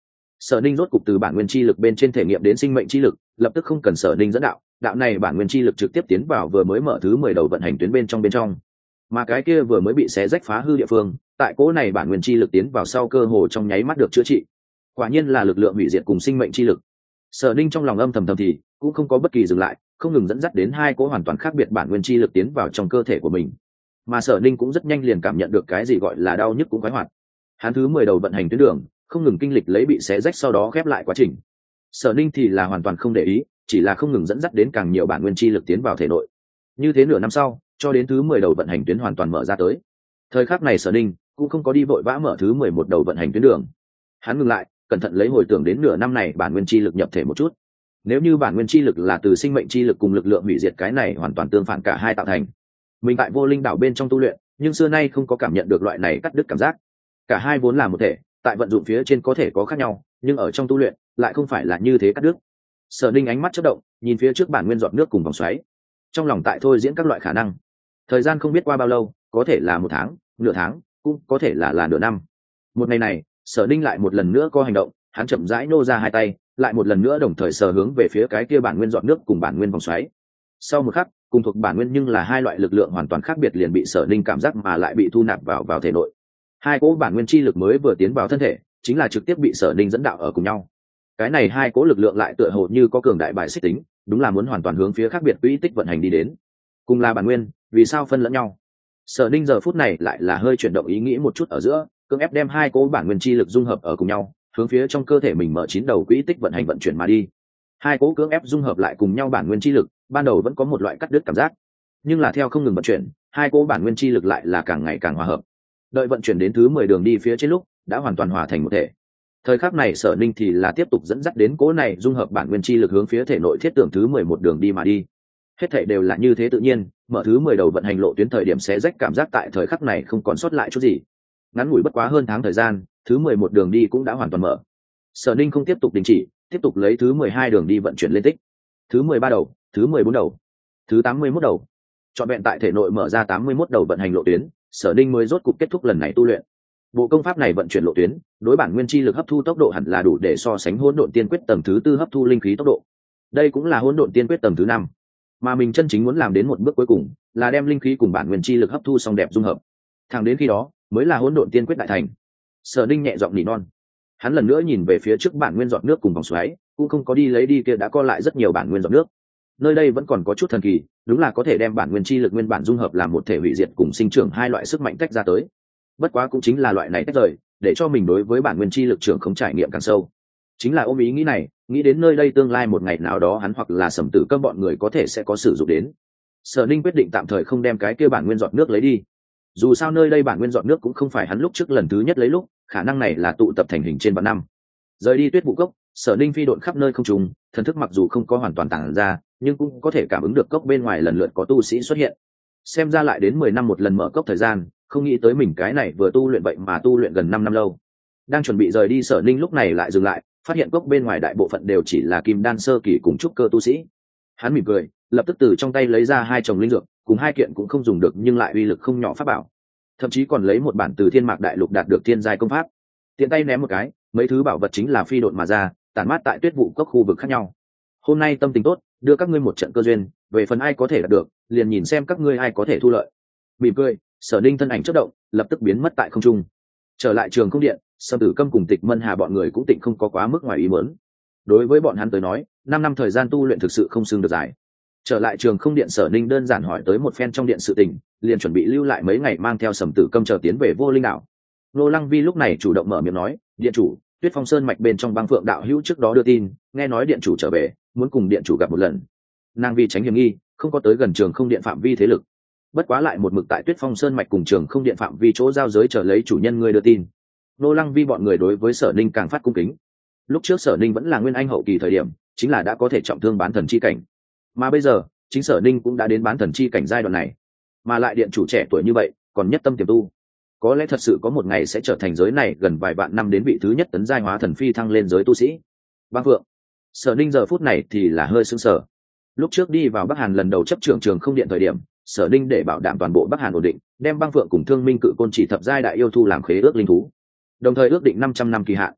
Sở Ninh rốt cục từ bản nguyên chi lực bên trên thể nghiệm đến sinh mệnh chi lực, lập tức không cần Sở Ninh dẫn đạo, đạo này bản nguyên chi lực trực tiếp tiến vào vừa mới mở thứ mười đầu vận hành tuyến bên trong bên trong. Mà cái kia vừa mới bị xé rách phá hư địa phương, tại cỗ này bản nguyên chi lực tiến vào sau cơ hồ trong nháy mắt được chữa trị. Quả nhiên là lực lượng hủy diệt cùng sinh mệnh chi lực. Sở Ninh trong lòng âm thầm thầm thì, cũng không có bất kỳ dừng lại, không ngừng dẫn dắt đến hai cỗ hoàn toàn khác biệt bản nguyên chi lực tiến vào trong cơ thể của mình. Mà Sở Ninh cũng rất nhanh liền cảm nhận được cái gì gọi là đau nhức cũng khoái hoạt. Hắn thứ mười đầu vận hành tuyến đường, không ngừng kinh lịch lấy bị xé rách sau đó khép lại quá trình. Sở Ninh thì là hoàn toàn không để ý, chỉ là không ngừng dẫn dắt đến càng nhiều bản nguyên chi lực tiến vào thể nội. Như thế nửa năm sau, cho đến thứ mười đầu vận hành tuyến hoàn toàn mở ra tới. Thời khắc này Sở Ninh cũng không có đi vội vã mở thứ mười một đầu vận hành tuyến đường. Hắn ngừng lại, cẩn thận lấy hồi tưởng đến nửa năm này bản nguyên chi lực nhập thể một chút. Nếu như bản nguyên chi lực là từ sinh mệnh chi lực cùng lực lượng hủy diệt, cái này hoàn toàn tương phản cả hai tạo thành. Mình tại Vô Linh đảo bên trong tu luyện, nhưng xưa nay không có cảm nhận được loại này cắt đứt cảm giác. Cả hai vốn là một thể, tại vận dụng phía trên có thể có khác nhau, nhưng ở trong tu luyện lại không phải là như thế cắt đứt. Sở Ninh ánh mắt chớp động, nhìn phía trước bản nguyên giọt nước cùng vòng xoáy, trong lòng tại thôi diễn các loại khả năng. Thời gian không biết qua bao lâu, có thể là một tháng, nửa tháng, cũng có thể là là nửa năm. Một ngày này, Sở Ninh lại một lần nữa có hành động, hắn chậm rãi nô ra hai tay, lại một lần nữa đồng thời sờ hướng về phía cái kia bản nguyên giọt nước cùng bản nguyên vòng xoáy. Sau một khắc, cùng thuộc bản nguyên nhưng là hai loại lực lượng hoàn toàn khác biệt liền bị Sở Ninh cảm giác mà lại bị thu nạp vào vào thể nội. Hai cỗ bản nguyên chi lực mới vừa tiến vào thân thể, chính là trực tiếp bị Sở Ninh dẫn đạo ở cùng nhau. Cái này hai cỗ lực lượng lại tựa hồ như có cường đại bài xích tính, đúng là muốn hoàn toàn hướng phía khác biệt quỹ tích vận hành đi đến. Cùng là bản nguyên, vì sao phân lẫn nhau? Sở Ninh giờ phút này lại là hơi chuyển động ý nghĩ một chút ở giữa, cưỡng ép đem hai cỗ bản nguyên chi lực dung hợp ở cùng nhau, hướng phía trong cơ thể mình mở chín đầu quỹ tích vận hành vận chuyển mà đi. Hai cỗ cưỡng ép dung hợp lại cùng nhau bản nguyên chi lực, ban đầu vẫn có một loại cắt đứt cảm giác, nhưng là theo không ngừng vận chuyển, hai cỗ bản nguyên chi lực lại là càng ngày càng hòa hợp. Đợi vận chuyển đến thứ mười đường đi phía trên lúc, đã hoàn toàn hòa thành một thể. Thời khắc này Sở Ninh thì là tiếp tục dẫn dắt đến cỗ này dung hợp bản nguyên chi lực hướng phía thể nội thiết tưởng thứ mười một đường đi mà đi. Hết thảy đều là như thế tự nhiên, mở thứ mười đầu vận hành lộ tuyến thời điểm xé rách cảm giác tại thời khắc này không còn sót lại chút gì. Ngắn ngủi bất quá hơn tháng thời gian, thứ mười một đường đi cũng đã hoàn toàn mở. Sở Ninh không tiếp tục đình chỉ, tiếp tục lấy thứ mười hai đường đi vận chuyển lên tích. Thứ mười ba đầu, thứ mười bốn đầu, thứ tám mươi mốt đầu. Trọn vẹn tại thể nội mở ra tám mươi mốt đầu vận hành lộ tuyến, Sở Ninh mới rốt cục kết thúc lần này tu luyện. Bộ công pháp này vận chuyển lộ tuyến, đối bản nguyên chi lực hấp thu tốc độ hẳn là đủ để so sánh Hỗn Độn Tiên Quyết tầng thứ tư hấp thu linh khí tốc độ. Đây cũng là Hỗn Độn Tiên Quyết tầng thứ năm, mà mình chân chính muốn làm đến một bước cuối cùng, là đem linh khí cùng bản nguyên chi lực hấp thu xong đẹp dung hợp. Thẳng đến khi đó, mới là Hỗn Độn Tiên Quyết đại thành. Sở Ninh nhẹ giọng nỉ non. Hắn lần nữa nhìn về phía trước bản nguyên giọt nước cùng vòng xoáy, cũng không có đi lấy đi kia đã co lại rất nhiều bản nguyên giọt nước. Nơi đây vẫn còn có chút thần kỳ, đúng là có thể đem bản nguyên chi lực nguyên bản dung hợp làm một thể hủy diệt cùng sinh trưởng hai loại sức mạnh tách ra tới. Bất quá cũng chính là loại này tách rời, để cho mình đối với bản nguyên chi lực trưởng không trải nghiệm càng sâu. Chính là ôm ý nghĩ này, nghĩ đến nơi đây tương lai một ngày nào đó hắn hoặc là Sầm Tử Câm bọn người có thể sẽ có sử dụng đến. Sở Ninh quyết định tạm thời không đem cái kia bản nguyên giọt nước lấy đi. Dù sao nơi đây bản nguyên giọt nước cũng không phải hắn lúc trước lần thứ nhất lấy lúc, khả năng này là tụ tập thành hình trên vạn năm. Rời đi Tuyết Vũ Cốc, Sở Ninh phi độn khắp nơi không trùng, thần thức mặc dù không có hoàn toàn tản ra, nhưng cũng có thể cảm ứng được cốc bên ngoài lần lượt có tu sĩ xuất hiện. Xem ra lại đến mười năm một lần mở cốc thời gian, không nghĩ tới mình cái này vừa tu luyện vậy mà tu luyện gần năm năm lâu. Đang chuẩn bị rời đi Sở Ninh lúc này lại dừng lại, phát hiện cốc bên ngoài đại bộ phận đều chỉ là kim đan sơ kỳ cùng trúc cơ tu sĩ. Hắn mỉm cười, lập tức từ trong tay lấy ra hai chồng linh dược, cùng hai kiện cũng không dùng được nhưng lại uy lực không nhỏ pháp bảo. Thậm chí còn lấy một bản từ Thiên Mạc Đại Lục đạt được thiên giai công pháp. Tiện tay ném một cái, mấy thứ bảo vật chính là phi độn mà ra, tản mát tại Tuyết Vũ Cốc khu vực khác nhau. Hôm nay tâm tình tốt, đưa các ngươi một trận cơ duyên, về phần ai có thể đạt được, liền nhìn xem các ngươi ai có thể thu lợi. Mỉm cười, Sở Ninh thân ảnh chớp động, lập tức biến mất tại không trung. Trở lại Trường Không Điện, Sâm Tử Câm cùng Tịch Mân Hà bọn người cũng tịnh không có quá mức ngoài ý muốn. Đối với bọn hắn tới nói, năm năm thời gian tu luyện thực sự không xương được dài. Trở lại Trường Không Điện, Sở Ninh đơn giản hỏi tới một phen trong điện sự tình, liền chuẩn bị lưu lại mấy ngày mang theo Sâm Tử Câm chờ tiến về Vô Linh đảo. Nô Lăng Vi lúc này chủ động mở miệng nói, điện chủ, Tuyết Phong Sơn mạch bên trong Băng Phượng đạo hữu trước đó đưa tin, nghe nói điện chủ trở về, muốn cùng điện chủ gặp một lần. Nàng vì tránh hiểm nghi, không có tới gần Trường Không Điện phạm vi thế lực. Bất quá lại một mực tại Tuyết Phong Sơn mạch cùng Trường Không Điện phạm vi chỗ giao giới chờ lấy chủ nhân người đưa tin. Nô Lăng Vi bọn người đối với Sở Ninh càng phát cung kính. Lúc trước Sở Ninh vẫn là nguyên anh hậu kỳ thời điểm, chính là đã có thể trọng thương bán thần chi cảnh. Mà bây giờ, chính Sở Ninh cũng đã đến bán thần chi cảnh giai đoạn này. Mà lại điện chủ trẻ tuổi như vậy, còn nhất tâm tiềm tu. Có lẽ thật sự có một ngày sẽ trở thành giới này gần vài vạn năm đến vị thứ nhất tấn giai hóa thần phi thăng lên giới tu sĩ. Băng Phượng. Sở Ninh giờ phút này thì là hơi sững sờ. Lúc trước đi vào Bắc Hàn lần đầu chấp trưởng Trường Không Điện thời điểm, Sở Ninh để bảo đảm toàn bộ Bắc Hàn ổn định, đem Băng Phượng cùng Thương Minh Cự Côn chỉ thập giai đại yêu thu làm khế ước linh thú. Đồng thời ước định năm trăm năm kỳ hạn.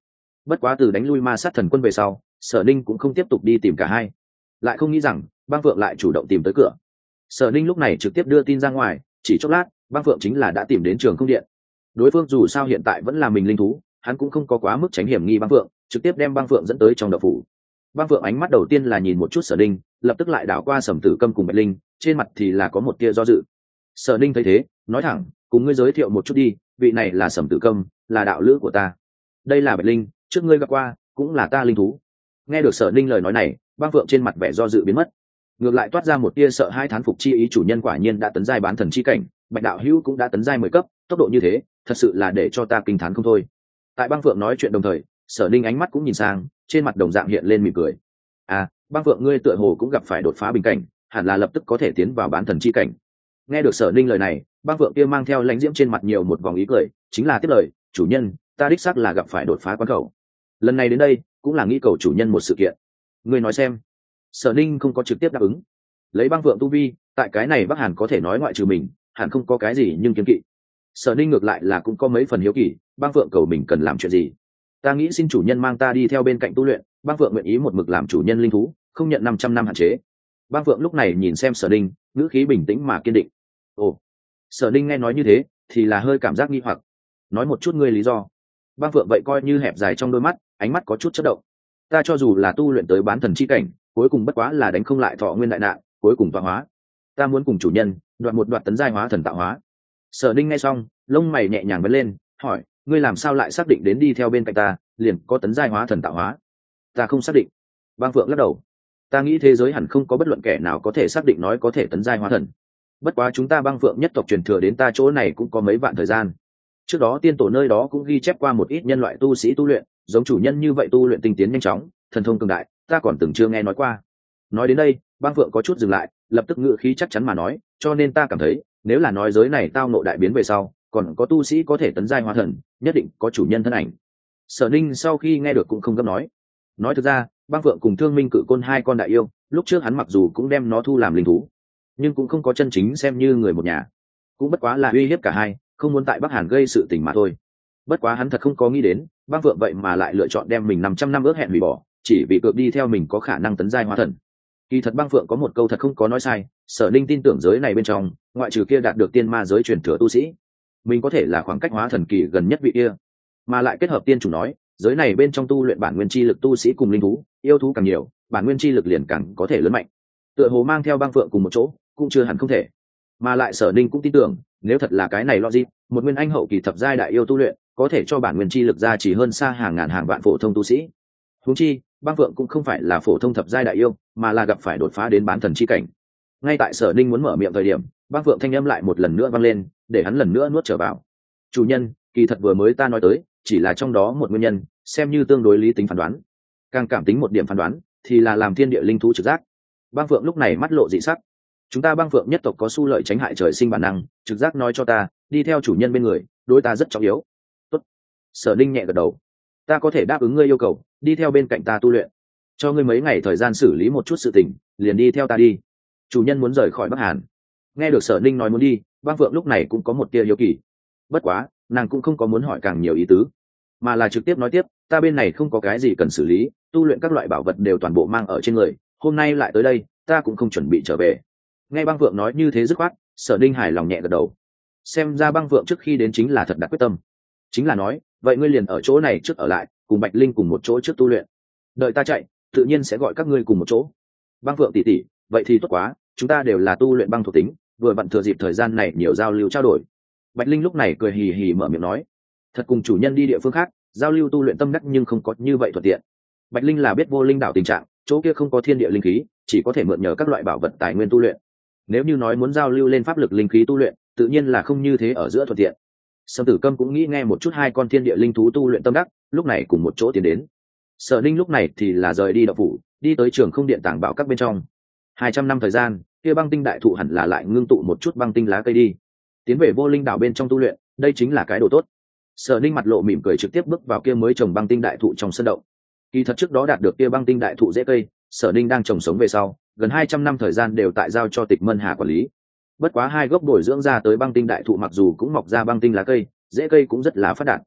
Bất quá từ đánh lui ma sát thần quân về sau, Sở Ninh cũng không tiếp tục đi tìm cả hai, lại không nghĩ rằng băng phượng lại chủ động tìm tới cửa. Sở Ninh lúc này trực tiếp đưa tin ra ngoài, chỉ chốc lát băng phượng chính là đã tìm đến trường không điện. Đối phương dù sao hiện tại vẫn là mình linh thú, hắn cũng không có quá mức tránh hiểm nghi băng phượng, trực tiếp đem băng phượng dẫn tới trong đậu phủ. Băng phượng ánh mắt đầu tiên là nhìn một chút Sở Ninh, lập tức lại đảo qua Sầm Tử Câm cùng Bạch Linh, trên mặt thì là có một tia do dự. Sở Ninh thấy thế, nói thẳng, cùng ngươi giới thiệu một chút đi, vị này là Sầm Tử Câm, là đạo lữ của ta. Đây là Bạch Linh, trước ngươi gặp qua, cũng là ta linh thú. Nghe được Sở Ninh lời nói này, băng phượng trên mặt vẻ do dự biến mất, ngược lại toát ra một tia sợ hai thán phục chi ý. Chủ nhân quả nhiên đã tấn giai bán thần chi cảnh, Bạch đạo hữu cũng đã tấn giai mười cấp, tốc độ như thế thật sự là để cho ta kinh thán không thôi. Tại băng phượng nói chuyện đồng thời, Sở Ninh ánh mắt cũng nhìn sang, trên mặt đồng dạng hiện lên mỉm cười. À, băng phượng ngươi tựa hồ cũng gặp phải đột phá bình cảnh, hẳn là lập tức có thể tiến vào bán thần chi cảnh. Nghe được Sở Ninh lời này, băng phượng kia mang theo lãnh diễm trên mặt nhiều một vòng ý cười, chính là tiếp lời, chủ nhân, ta đích xác là gặp phải đột phá quan khẩu. Lần này đến đây cũng là nghĩ cầu chủ nhân một sự kiện. Ngươi nói xem. Sở Ninh không có trực tiếp đáp ứng. Lấy băng phượng tu vi, tại cái này Bắc Hàn có thể nói ngoại trừ mình, hẳn không có cái gì nhưng kiên kỵ. Sở Ninh ngược lại là cũng có mấy phần hiếu kỳ, băng phượng cầu mình cần làm chuyện gì. Ta nghĩ xin chủ nhân mang ta đi theo bên cạnh tu luyện, băng phượng nguyện ý một mực làm chủ nhân linh thú, không nhận năm trăm năm hạn chế. Băng phượng lúc này nhìn xem Sở Ninh, ngữ khí bình tĩnh mà kiên định. Ồ. Sở Ninh nghe nói như thế thì là hơi cảm giác nghi hoặc. Nói một chút ngươi lý do. Băng phượng vậy coi như hẹp dài trong đôi mắt, ánh mắt có chút chớp động. Ta cho dù là tu luyện tới bán thần chi cảnh, cuối cùng bất quá là đánh không lại thọ nguyên đại nạn, cuối cùng tọa hóa. Ta muốn cùng chủ nhân đoạt một đoạt tấn giai hóa thần tạo hóa. Sở Ninh nghe xong, lông mày nhẹ nhàng vấn lên, hỏi, ngươi làm sao lại xác định đến đi theo bên cạnh ta liền có tấn giai hóa thần tạo hóa? Ta không xác định. Băng phượng lắc đầu. Ta nghĩ thế giới hẳn không có bất luận kẻ nào có thể xác định nói có thể tấn giai hóa thần. Bất quá chúng ta băng phượng nhất tộc truyền thừa đến ta chỗ này cũng có mấy vạn thời gian. Trước đó tiên tổ nơi đó cũng ghi chép qua một ít nhân loại tu sĩ tu luyện giống chủ nhân như vậy, tu luyện tinh tiến nhanh chóng, thần thông cường đại, ta còn từng chưa nghe nói qua. Nói đến đây, băng phượng có chút dừng lại, lập tức ngự khí chắc chắn mà nói, cho nên ta cảm thấy nếu là nói giới này tao nộ đại biến về sau còn có tu sĩ có thể tấn giai hóa thần, nhất định có chủ nhân thân ảnh. Sở Ninh sau khi nghe được cũng không gấp nói. Nói thực ra, băng phượng cùng Thương Minh Cự Côn hai con đại yêu, lúc trước hắn mặc dù cũng đem nó thu làm linh thú, nhưng cũng không có chân chính xem như người một nhà, cũng bất quá là uy hiếp cả hai, không muốn tại Bắc Hàn gây sự tình mà thôi. Bất quá hắn thật không có nghĩ đến, băng phượng vậy mà lại lựa chọn đem mình năm trăm năm ước hẹn hủy bỏ, chỉ vì cược đi theo mình có khả năng tấn giai hóa thần. Kỳ thật băng phượng có một câu thật không có nói sai, Sở Ninh tin tưởng giới này bên trong, ngoại trừ kia đạt được tiên ma giới truyền thừa tu sĩ, mình có thể là khoảng cách hóa thần kỳ gần nhất vị kia. Mà lại kết hợp tiên chủ nói, giới này bên trong tu luyện bản nguyên chi lực tu sĩ cùng linh thú, yêu thú càng nhiều, bản nguyên chi lực liền càng có thể lớn mạnh. Tựa hồ mang theo băng phượng cùng một chỗ, cũng chưa hẳn không thể. Mà lại Sở Ninh cũng tin tưởng, nếu thật là cái này logic, một nguyên anh hậu kỳ thập giai đại yêu tu luyện, có thể cho bản nguyên chi lực ra chỉ hơn xa hàng ngàn hàng vạn phổ thông tu sĩ. Huống chi, băng phượng cũng không phải là phổ thông thập giai đại yêu, mà là gặp phải đột phá đến bán thần chi cảnh. Ngay tại Sở Ninh muốn mở miệng thời điểm, băng phượng thanh âm lại một lần nữa vang lên, để hắn lần nữa nuốt trở vào. Chủ nhân, kỳ thật vừa mới ta nói tới chỉ là trong đó một nguyên nhân, xem như tương đối lý tính phán đoán. Càng cảm tính một điểm phán đoán thì là làm thiên địa linh thú trực giác. Băng phượng lúc này mắt lộ dị sắc. Chúng ta băng phượng nhất tộc có xu lợi tránh hại trời sinh bản năng, trực giác nói cho ta đi theo chủ nhân bên người đối ta rất trọng yếu. Tốt. Sở Ninh nhẹ gật đầu. Ta có thể đáp ứng ngươi yêu cầu, đi theo bên cạnh ta tu luyện, cho ngươi mấy ngày thời gian xử lý một chút sự tình, liền đi theo ta đi. Chủ nhân muốn rời khỏi Bắc Hàn. Nghe được Sở Ninh nói muốn đi, băng phượng lúc này cũng có một tia hiếu kỳ. Bất quá nàng cũng không có muốn hỏi càng nhiều ý tứ, mà là trực tiếp nói tiếp, ta bên này không có cái gì cần xử lý, tu luyện các loại bảo vật đều toàn bộ mang ở trên người, hôm nay lại tới đây ta cũng không chuẩn bị trở về. Nghe băng phượng nói như thế dứt khoát, Sở Ninh hài lòng nhẹ gật đầu. Xem ra băng phượng trước khi đến chính là thật đặt quyết tâm. Chính là nói, vậy ngươi liền ở chỗ này trước ở lại, cùng Bạch Linh cùng một chỗ trước tu luyện, đợi ta chạy tự nhiên sẽ gọi các ngươi cùng một chỗ. Băng phượng tỷ tỷ, vậy thì tốt quá, chúng ta đều là tu luyện băng thuộc tính, vừa bận thừa dịp thời gian này nhiều giao lưu trao đổi. Bạch Linh lúc này cười hì hì mở miệng nói, thật cùng chủ nhân đi địa phương khác giao lưu tu luyện tâm đắc nhưng không có như vậy thuận tiện. Bạch Linh là biết vô linh đảo tình trạng, chỗ kia không có thiên địa linh khí, chỉ có thể mượn nhờ các loại bảo vật tài nguyên tu luyện. Nếu như nói muốn giao lưu lên pháp lực linh khí tu luyện, tự nhiên là không như thế ở giữa thuận tiện. Sâm Tử Câm cũng nghĩ nghe một chút hai con thiên địa linh thú tu luyện tâm đắc, lúc này cùng một chỗ tiến đến. Sở Ninh lúc này thì là rời đi đạo phủ, đi tới trường không điện tàng bảo các bên trong. Hai trăm năm thời gian, kia băng tinh đại thụ hẳn là lại ngưng tụ một chút băng tinh lá cây đi, tiến về vô linh đảo bên trong tu luyện, đây chính là cái đồ tốt. Sở Ninh mặt lộ mỉm cười trực tiếp bước vào kia mới trồng băng tinh đại thụ trong sân động. Kỳ thật trước đó đạt được kia băng tinh đại thụ dễ cây, Sở Ninh đang trồng sống về sau, gần hai trăm năm thời gian đều tại giao cho Tịch Mân Hà quản lý. Bất quá hai gốc bồi dưỡng ra tới băng tinh đại thụ mặc dù cũng mọc ra băng tinh lá cây, dễ cây cũng rất là phát đạt.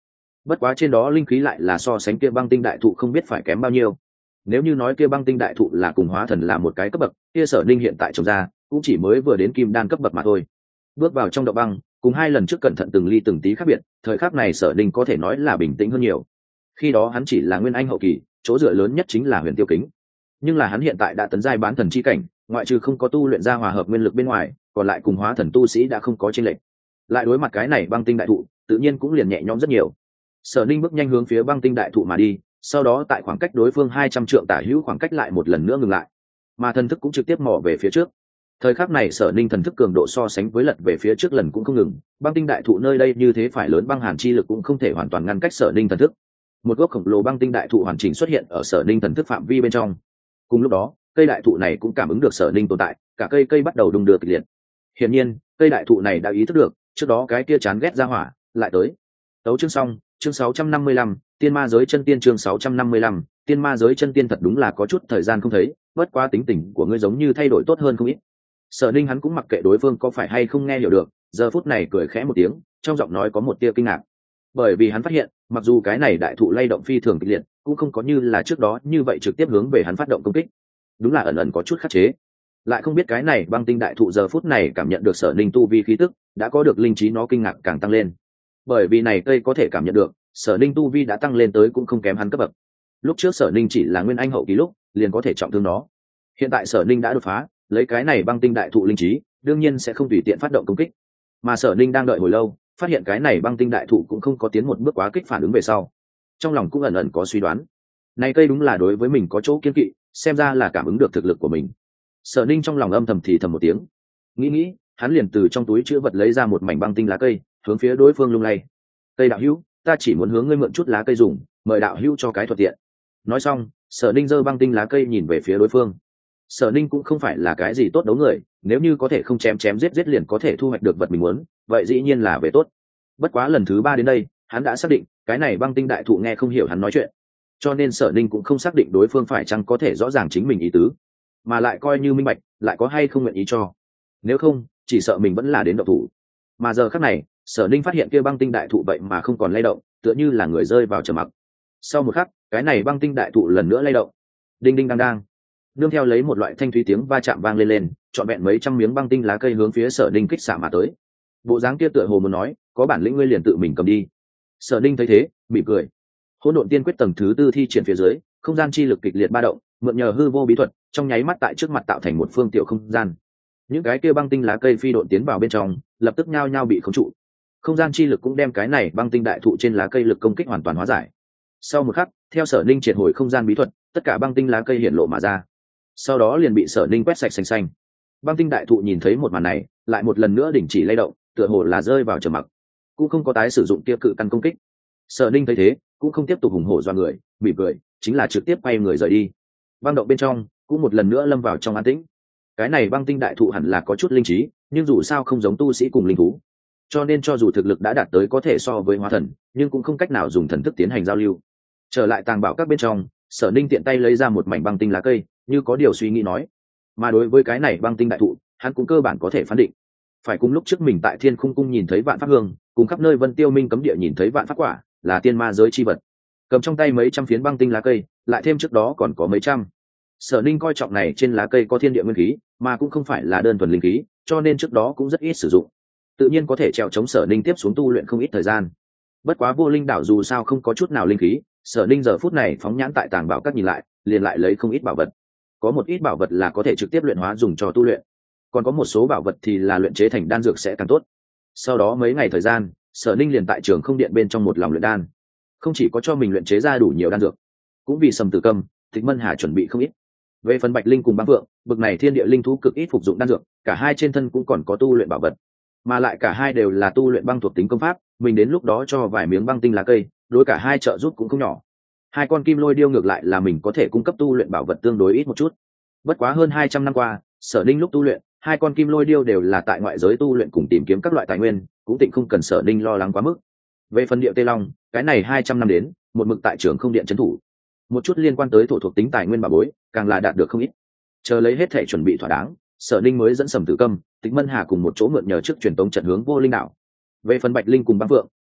bất quá trên đó linh khí lại là so sánh kia băng tinh đại thụ không biết phải kém bao nhiêu. Nếu như nói kia băng tinh đại thụ là cùng hóa thần là một cái cấp bậc, kia Sở Ninh hiện tại trồng ra cũng chỉ mới vừa đến kim đan cấp bậc mà thôi. Bước vào trong động băng, cùng hai lần trước cẩn thận từng ly từng tí khác biệt, thời khắc này Sở Ninh có thể nói là bình tĩnh hơn nhiều. Khi đó hắn chỉ là nguyên anh hậu kỳ, chỗ dựa lớn nhất chính là huyền tiêu kính, nhưng là hắn hiện tại đã tấn giai bán thần chi cảnh, ngoại trừ không có tu luyện ra hòa hợp nguyên lực bên ngoài, còn lại cùng hóa thần tu sĩ đã không có chênh lệch. Lại đối mặt cái này băng tinh đại thụ, tự nhiên cũng liền nhẹ nhõm rất nhiều. Sở Ninh bước nhanh hướng phía băng tinh đại thụ mà đi, sau đó tại khoảng cách đối phương hai trăm trượng tả hữu khoảng cách lại một lần nữa ngừng lại, mà thần thức cũng trực tiếp mò về phía trước. Thời khắc này Sở Ninh thần thức cường độ so sánh với lật về phía trước lần cũng không ngừng, băng tinh đại thụ nơi đây như thế phải lớn băng hàn chi lực cũng không thể hoàn toàn ngăn cách Sở Ninh thần thức. Một gốc khổng lồ băng tinh đại thụ hoàn chỉnh xuất hiện ở Sở Ninh thần thức phạm vi bên trong. Cùng lúc đó, cây đại thụ này cũng cảm ứng được Sở Ninh tồn tại, cả cây cây bắt đầu đung đưa kịch liệt. Hiển nhiên, cây đại thụ này đã ý thức được, trước đó cái kia chán ghét ra hỏa lại tới. Tấu chương xong, chương sáu trăm năm mươi lăm, Tiên Ma giới chân tiên chương sáu trăm năm mươi lăm, Tiên Ma giới chân tiên thật đúng là có chút thời gian không thấy, bất quá tính tình của ngươi giống như thay đổi tốt hơn không ít. Sở Ninh hắn cũng mặc kệ đối phương có phải hay không nghe hiểu được, giờ phút này cười khẽ một tiếng, trong giọng nói có một tia kinh ngạc. Bởi vì hắn phát hiện, mặc dù cái này đại thụ lay động phi thường kịch liệt, cũng không có như là trước đó như vậy trực tiếp hướng về hắn phát động công kích, đúng là ẩn ẩn có chút khắc chế. Lại không biết cái này băng tinh đại thụ giờ phút này cảm nhận được Sở Ninh tu vi khí tức, đã có được linh trí nó kinh ngạc càng tăng lên. Bởi vì này cây có thể cảm nhận được, Sở Ninh tu vi đã tăng lên tới cũng không kém hắn cấp bậc. Lúc trước Sở Ninh chỉ là nguyên anh hậu kỳ lúc, liền có thể trọng thương nó. Hiện tại Sở Ninh đã đột phá, lấy cái này băng tinh đại thụ linh trí, đương nhiên sẽ không tùy tiện phát động công kích. Mà Sở Ninh đang đợi hồi lâu, phát hiện cái này băng tinh đại thụ cũng không có tiến một bước quá kích phản ứng về sau, trong lòng cũng ẩn ẩn có suy đoán. Này cây đúng là đối với mình có chỗ kiên kỵ, xem ra là cảm ứng được thực lực của mình. Sở Ninh trong lòng âm thầm thì thầm một tiếng, nghĩ nghĩ, hắn liền từ trong túi chữ vật lấy ra một mảnh băng tinh lá cây, hướng phía đối phương lung lay. Cây đạo hữu, ta chỉ muốn hướng ngươi mượn chút lá cây dùng, mời đạo hữu cho cái thuận tiện. Nói xong, Sở Ninh giơ băng tinh lá cây nhìn về phía đối phương. Sở Ninh cũng không phải là cái gì tốt đấu người, nếu như có thể không chém chém giết giết liền có thể thu hoạch được vật mình muốn, vậy dĩ nhiên là về tốt. Bất quá lần thứ ba đến đây, hắn đã xác định cái này băng tinh đại thụ nghe không hiểu hắn nói chuyện, cho nên Sở Ninh cũng không xác định đối phương phải chăng có thể rõ ràng chính mình ý tứ, mà lại coi như minh bạch lại có hay không nguyện ý cho. Nếu không, chỉ sợ mình vẫn là đến động thủ. Mà giờ khắc này, Sở Ninh phát hiện kia băng tinh đại thụ vậy mà không còn lay động, tựa như là người rơi vào trầm mặc. Sau một khắc, cái này băng tinh đại thụ lần nữa lay động. Đinh đinh đang đang, nương theo lấy một loại thanh thúy tiếng va chạm vang lên lên, trọn vẹn mấy trăm miếng băng tinh lá cây hướng phía Sở Ninh kích xạ mà tới. Bộ dáng kia tựa hồ muốn nói, có bản lĩnh ngươi liền tự mình cầm đi. Sở Ninh thấy thế, mỉm cười. Hỗn độn tiên quyết tầng thứ tư thi triển phía dưới, không gian chi lực kịch liệt ba động, mượn nhờ hư vô bí thuật, trong nháy mắt tại trước mặt tạo thành một phương tiểu không gian. Những cái kia băng tinh lá cây phi độn tiến vào bên trong, lập tức nhao nhao bị khống trụ. Không gian chi lực cũng đem cái này băng tinh đại thụ trên lá cây lực công kích hoàn toàn hóa giải. Sau một khắc, theo Sở Ninh triệt hồi không gian bí thuật, tất cả băng tinh lá cây hiện lộ mà ra. Sau đó liền bị Sở Ninh quét sạch xanh xanh. Băng tinh đại thụ nhìn thấy một màn này, lại một lần nữa đình chỉ lay động, tựa hồ là rơi vào trầm mặc, cũng không có tái sử dụng kia cự căn công kích. Sở Ninh thấy thế, cũng không tiếp tục hùng hổ do người, mỉm cười, chính là trực tiếp quay người rời đi. Băng động bên trong cũng một lần nữa lâm vào trong an tĩnh. Cái này băng tinh đại thụ hẳn là có chút linh trí, nhưng dù sao không giống tu sĩ cùng linh thú, cho nên cho dù thực lực đã đạt tới có thể so với hóa thần, nhưng cũng không cách nào dùng thần thức tiến hành giao lưu. Trở lại tàng bảo các bên trong, Sở Ninh tiện tay lấy ra một mảnh băng tinh lá cây, như có điều suy nghĩ nói. Mà đối với cái này băng tinh đại thụ, hắn cũng cơ bản có thể phán định. Phải cùng lúc trước mình tại Thiên Khung cung nhìn thấy vạn pháp hương, cùng khắp nơi Vân Tiêu Minh cấm địa nhìn thấy vạn pháp quả, là tiên ma giới chi vật. Cầm trong tay mấy trăm phiến băng tinh lá cây, lại thêm trước đó còn có mấy trăm. Sở Ninh coi trọng này trên lá cây có thiên địa nguyên khí, mà cũng không phải là đơn thuần linh khí, cho nên trước đó cũng rất ít sử dụng. Tự nhiên có thể trèo chống Sở Ninh tiếp xuống tu luyện không ít thời gian. Bất quá Vô Linh đảo dù sao không có chút nào linh khí, Sở Ninh giờ phút này phóng nhãn tại tàng bảo các nhìn lại, liền lại lấy không ít bảo vật. Có một ít bảo vật là có thể trực tiếp luyện hóa dùng cho tu luyện, còn có một số bảo vật thì là luyện chế thành đan dược sẽ càng tốt. Sau đó mấy ngày thời gian, Sở Ninh liền tại trường không điện bên trong một lòng luyện đan, không chỉ có cho mình luyện chế ra đủ nhiều đan dược, cũng vì Sầm Tử Câm, Tịch Mân Hà chuẩn bị không ít. Về phần Bạch Linh cùng Băng Phượng, bực này thiên địa linh thú cực ít phục dụng đan dược, cả hai trên thân cũng còn có tu luyện bảo vật, mà lại cả hai đều là tu luyện băng thuộc tính công pháp, mình đến lúc đó cho vài miếng băng tinh lá cây, đối cả hai trợ giúp cũng không nhỏ. Hai con kim lôi điêu ngược lại là mình có thể cung cấp tu luyện bảo vật tương đối ít một chút. Bất quá hơn hai trăm năm qua, Sở Ninh lúc tu luyện, hai con kim lôi điêu đều là tại ngoại giới tu luyện cùng tìm kiếm các loại tài nguyên, cũng tịnh không cần Sở Ninh lo lắng quá mức. Về phần địa Tê Long, cái này hai trăm năm đến, một mực tại trường không điện trấn thủ, một chút liên quan tới thổ thuộc tính tài nguyên bảo bối, càng là đạt được không ít. Chờ lấy hết thể chuẩn bị thỏa đáng, Sở Ninh mới dẫn Sầm Tử Câm, Tịch Mân Hà cùng một chỗ mượn nhờ trước truyền tống trận hướng Vô Linh đảo. Về phần Bạch Linh cùng Băng Phượng,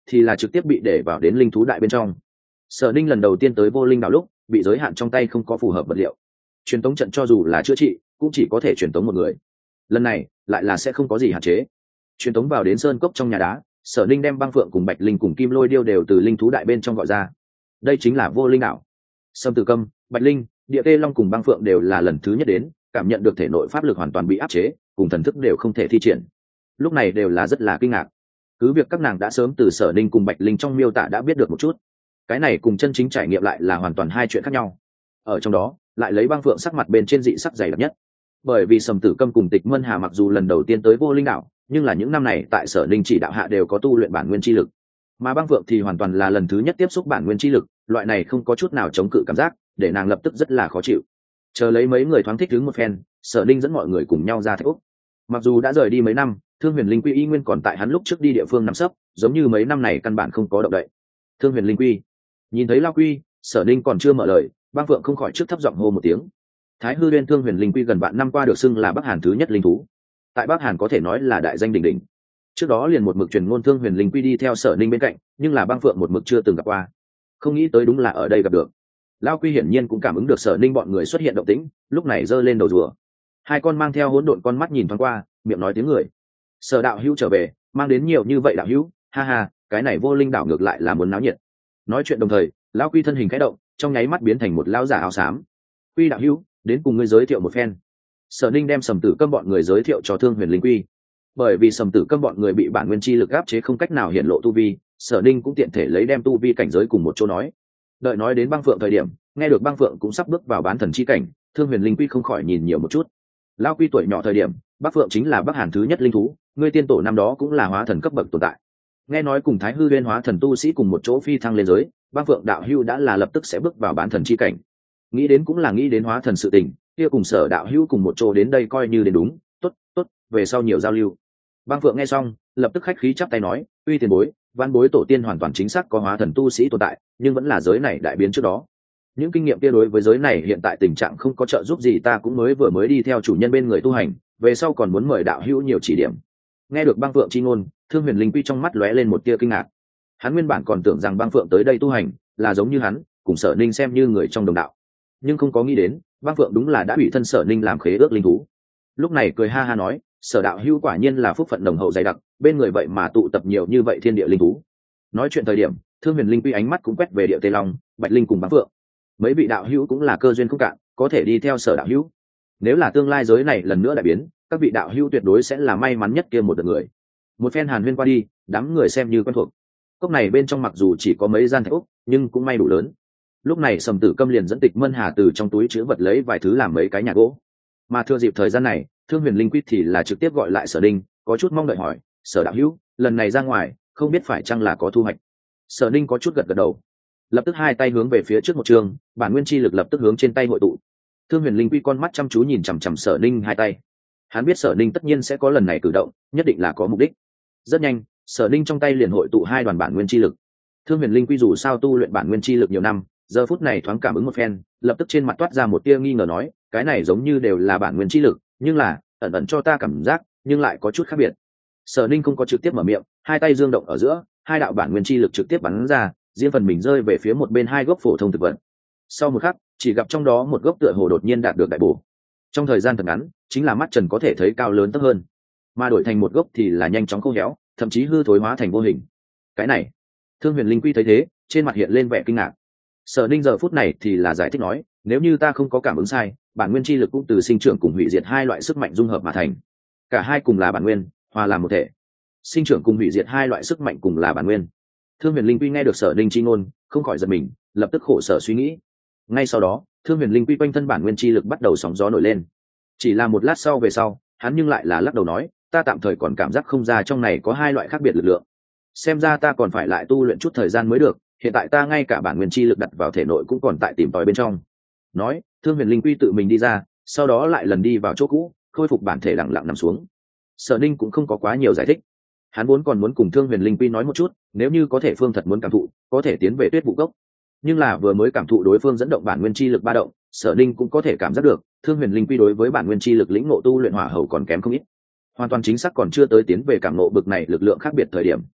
thì là trực tiếp bị để vào đến linh thú đại bên trong. Sở Ninh lần đầu tiên tới vô linh đảo lúc bị giới hạn trong tay không có phù hợp vật liệu, truyền tống trận cho dù là chữa trị cũng chỉ có thể truyền tống một người. Lần này lại là sẽ không có gì hạn chế, truyền tống vào đến sơn cốc trong nhà đá. Sở Ninh đem băng phượng cùng bạch linh cùng kim lôi điêu đều từ linh thú đại bên trong gọi ra. Đây chính là vô linh đảo. Sâm Tử Câm, bạch linh, địa tê long cùng băng phượng đều là lần thứ nhất đến, cảm nhận được thể nội pháp lực hoàn toàn bị áp chế, cùng thần thức đều không thể thi triển. Lúc này đều là rất là kinh ngạc. Cứ việc các nàng đã sớm từ Sở Ninh cùng bạch linh trong miêu tả đã biết được một chút, cái này cùng chân chính trải nghiệm lại là hoàn toàn hai chuyện khác nhau. Ở trong đó lại lấy băng phượng sắc mặt bên trên dị sắc dày đặc nhất, bởi vì Sầm Tử Câm cùng Tịch Mân Hà mặc dù lần đầu tiên tới vô linh đảo, nhưng là những năm này tại Sở Ninh chỉ đạo hạ đều có tu luyện bản nguyên chi lực, mà băng phượng thì hoàn toàn là lần thứ nhất tiếp xúc bản nguyên chi lực, loại này không có chút nào chống cự cảm giác, để nàng lập tức rất là khó chịu. Chờ lấy mấy người thoáng thích đứng một phen, Sở Ninh dẫn mọi người cùng nhau ra Thạch Úc. Mặc dù đã rời đi mấy năm, Thương Huyền Linh Quy y nguyên còn tại hắn lúc trước đi địa phương nằm sấp, giống như mấy năm này căn bản không có động đậy. Thương Huyền Linh Quy nhìn thấy Lao Quy, Sở Ninh còn chưa mở lời, băng phượng không khỏi trước thấp giọng hô một tiếng. Thái Hư Uyên Thương Huyền Linh Quy gần vạn năm qua được xưng là Bắc Hàn thứ nhất linh thú, tại Bắc Hàn có thể nói là đại danh đỉnh đỉnh. Trước đó liền một mực truyền ngôn Thương Huyền Linh Quy đi theo Sở Ninh bên cạnh, nhưng là băng phượng một mực chưa từng gặp qua, không nghĩ tới đúng là ở đây gặp được. Lao Quy hiển nhiên cũng cảm ứng được Sở Ninh bọn người xuất hiện động tĩnh, lúc này giơ lên đầu rùa, hai con mang theo hỗn độn con mắt nhìn thoáng qua, miệng nói tiếng người. Sở đạo hữu trở về, mang đến nhiều như vậy đạo hữu, ha ha, cái này vô linh đảo ngược lại là muốn náo nhiệt. Nói chuyện đồng thời, Lão Quy thân hình khẽ động, trong nháy mắt biến thành một lão giả áo xám. Quy đạo hữu, đến cùng ngươi giới thiệu một phen. Sở Ninh đem Sầm Tử Câm bọn người giới thiệu cho Thương Huyền Linh Quy. Bởi vì Sầm Tử Câm bọn người bị bản nguyên chi lực áp chế không cách nào hiện lộ tu vi, Sở Ninh cũng tiện thể lấy đem tu vi cảnh giới cùng một chỗ nói. Đợi nói đến băng phượng thời điểm, nghe được băng phượng cũng sắp bước vào bán thần chi cảnh, Thương Huyền Linh Quy không khỏi nhìn nhiều một chút. Lão Quy tuổi nhỏ thời điểm, Bắc Phượng chính là Bắc Hàn thứ nhất linh thú, ngươi tiên tổ năm đó cũng là hóa thần cấp bậc tồn tại. Nghe nói cùng Thái Hư Uyên hóa thần tu sĩ cùng một chỗ phi thăng lên giới, Băng Phượng đạo hữu đã là lập tức sẽ bước vào bán thần chi cảnh. Nghĩ đến cũng là nghĩ đến hóa thần sự tình, kia cùng Sở đạo hữu cùng một chỗ đến đây coi như đến đúng, tốt, tốt, về sau nhiều giao lưu. Băng Phượng nghe xong, lập tức khách khí chắp tay nói, uy tiền bối, văn bối tổ tiên hoàn toàn chính xác có hóa thần tu sĩ tồn tại, nhưng vẫn là giới này đại biến trước đó. Những kinh nghiệm kia đối với giới này hiện tại tình trạng không có trợ giúp gì, ta cũng mới vừa mới đi theo chủ nhân bên người tu hành, về sau còn muốn mời đạo hữu nhiều chỉ điểm. Nghe được Băng Phượng chi ngôn, Thương Huyền Linh Quy trong mắt lóe lên một tia kinh ngạc. Hắn nguyên bản còn tưởng rằng Băng Phượng tới đây tu hành là giống như hắn, cùng Sở Ninh xem như người trong đồng đạo, nhưng không có nghĩ đến Băng Phượng đúng là đã bị thân Sở Ninh làm khế ước linh thú. Lúc này cười ha ha nói, Sở đạo hữu quả nhiên là phúc phận đồng hậu dày đặc, bên người vậy mà tụ tập nhiều như vậy thiên địa linh thú. Nói chuyện thời điểm, Thương Huyền Linh Quy ánh mắt cũng quét về địa Tây Long, Bạch Linh cùng Băng Phượng. Mấy vị đạo hữu cũng là cơ duyên không cạn, có thể đi theo Sở đạo hữu. Nếu là tương lai giới này lần nữa đại biến, các vị đạo hữu tuyệt đối sẽ là may mắn nhất kia một đợt người. Một phen hàn huyên qua đi, đám người xem như quen thuộc. Cốc này bên trong mặc dù chỉ có mấy gian thạch úc, nhưng cũng may đủ lớn. Lúc này Sầm Tử Câm liền dẫn Tịch Mân Hà từ trong túi chứa vật lấy vài thứ làm mấy cái nhà gỗ. Mà thừa dịp thời gian này, Thương Huyền Linh Quy thì là trực tiếp gọi lại Sở Ninh, có chút mong đợi hỏi, Sở đạo hữu, lần này ra ngoài, không biết phải chăng là có thu hoạch. Sở Ninh có chút gật gật đầu, lập tức hai tay hướng về phía trước một trường, bản nguyên chi lực lập tức hướng trên tay hội tụ. Thương Huyền Linh Quy con mắt chăm chú nhìn chằm chằm Sở Ninh hai tay. Hắn biết Sở Ninh tất nhiên sẽ có lần này cử động, nhất định là có mục đích. Rất nhanh, Sở Ninh trong tay liền hội tụ hai đoàn bản nguyên chi lực. Thương Huyền Linh Quy dù sao tu luyện bản nguyên chi lực nhiều năm, giờ phút này thoáng cảm ứng một phen, lập tức trên mặt toát ra một tia nghi ngờ nói, cái này giống như đều là bản nguyên chi lực, nhưng là ẩn ẩn cho ta cảm giác, nhưng lại có chút khác biệt. Sở Ninh không có trực tiếp mở miệng, hai tay dương động ở giữa, hai đạo bản nguyên chi lực trực tiếp bắn ra, riêng phần mình rơi về phía một bên hai gốc phổ thông thực vật. Sau một khắc, chỉ gặp trong đó một gốc tựa hồ đột nhiên đạt được đại bổ. Trong thời gian thật ngắn, chính là mắt trần có thể thấy cao lớn tấp hơn, mà đổi thành một gốc thì là nhanh chóng khô héo, thậm chí hư thối hóa thành vô hình. Cái này, Thương Huyền Linh Quy thấy thế, trên mặt hiện lên vẻ kinh ngạc. Sở Ninh giờ phút này thì là giải thích nói, nếu như ta không có cảm ứng sai, bản nguyên chi lực cũng từ sinh trưởng cùng hủy diệt hai loại sức mạnh dung hợp mà thành. Cả hai cùng là bản nguyên, hòa làm một thể. Sinh trưởng cùng hủy diệt hai loại sức mạnh cùng là bản nguyên. Thương Huyền Linh Quy nghe được Sở Ninh chi ngôn, không khỏi giật mình, lập tức khổ sở suy nghĩ. Ngay sau đó, Thương Huyền Linh Quy quanh thân bản nguyên chi lực bắt đầu sóng gió nổi lên. Chỉ là một lát sau về sau, hắn nhưng lại là lắc đầu nói, ta tạm thời còn cảm giác không ra trong này có hai loại khác biệt lực lượng. Xem ra ta còn phải lại tu luyện chút thời gian mới được, hiện tại ta ngay cả bản nguyên chi lực đặt vào thể nội cũng còn tại tìm tòi bên trong. Nói, Thương Huyền Linh Quy tự mình đi ra, sau đó lại lần đi vào chỗ cũ, khôi phục bản thể lặng lặng nằm xuống. Sở Ninh cũng không có quá nhiều giải thích. Hắn vốn còn muốn cùng Thương Huyền Linh Quy nói một chút, nếu như có thể phương thật muốn cảm thụ, có thể tiến về Tuyết Vụ Cốc. Nhưng là vừa mới cảm thụ đối phương dẫn động bản nguyên chi lực ba động, Sở Ninh cũng có thể cảm giác được, Thương Huyền Linh Quy đối với bản nguyên chi lực lĩnh ngộ tu luyện hỏa hầu còn kém không ít. Hoàn toàn chính xác còn chưa tới tiến về cảm ngộ bực này lực lượng khác biệt thời điểm.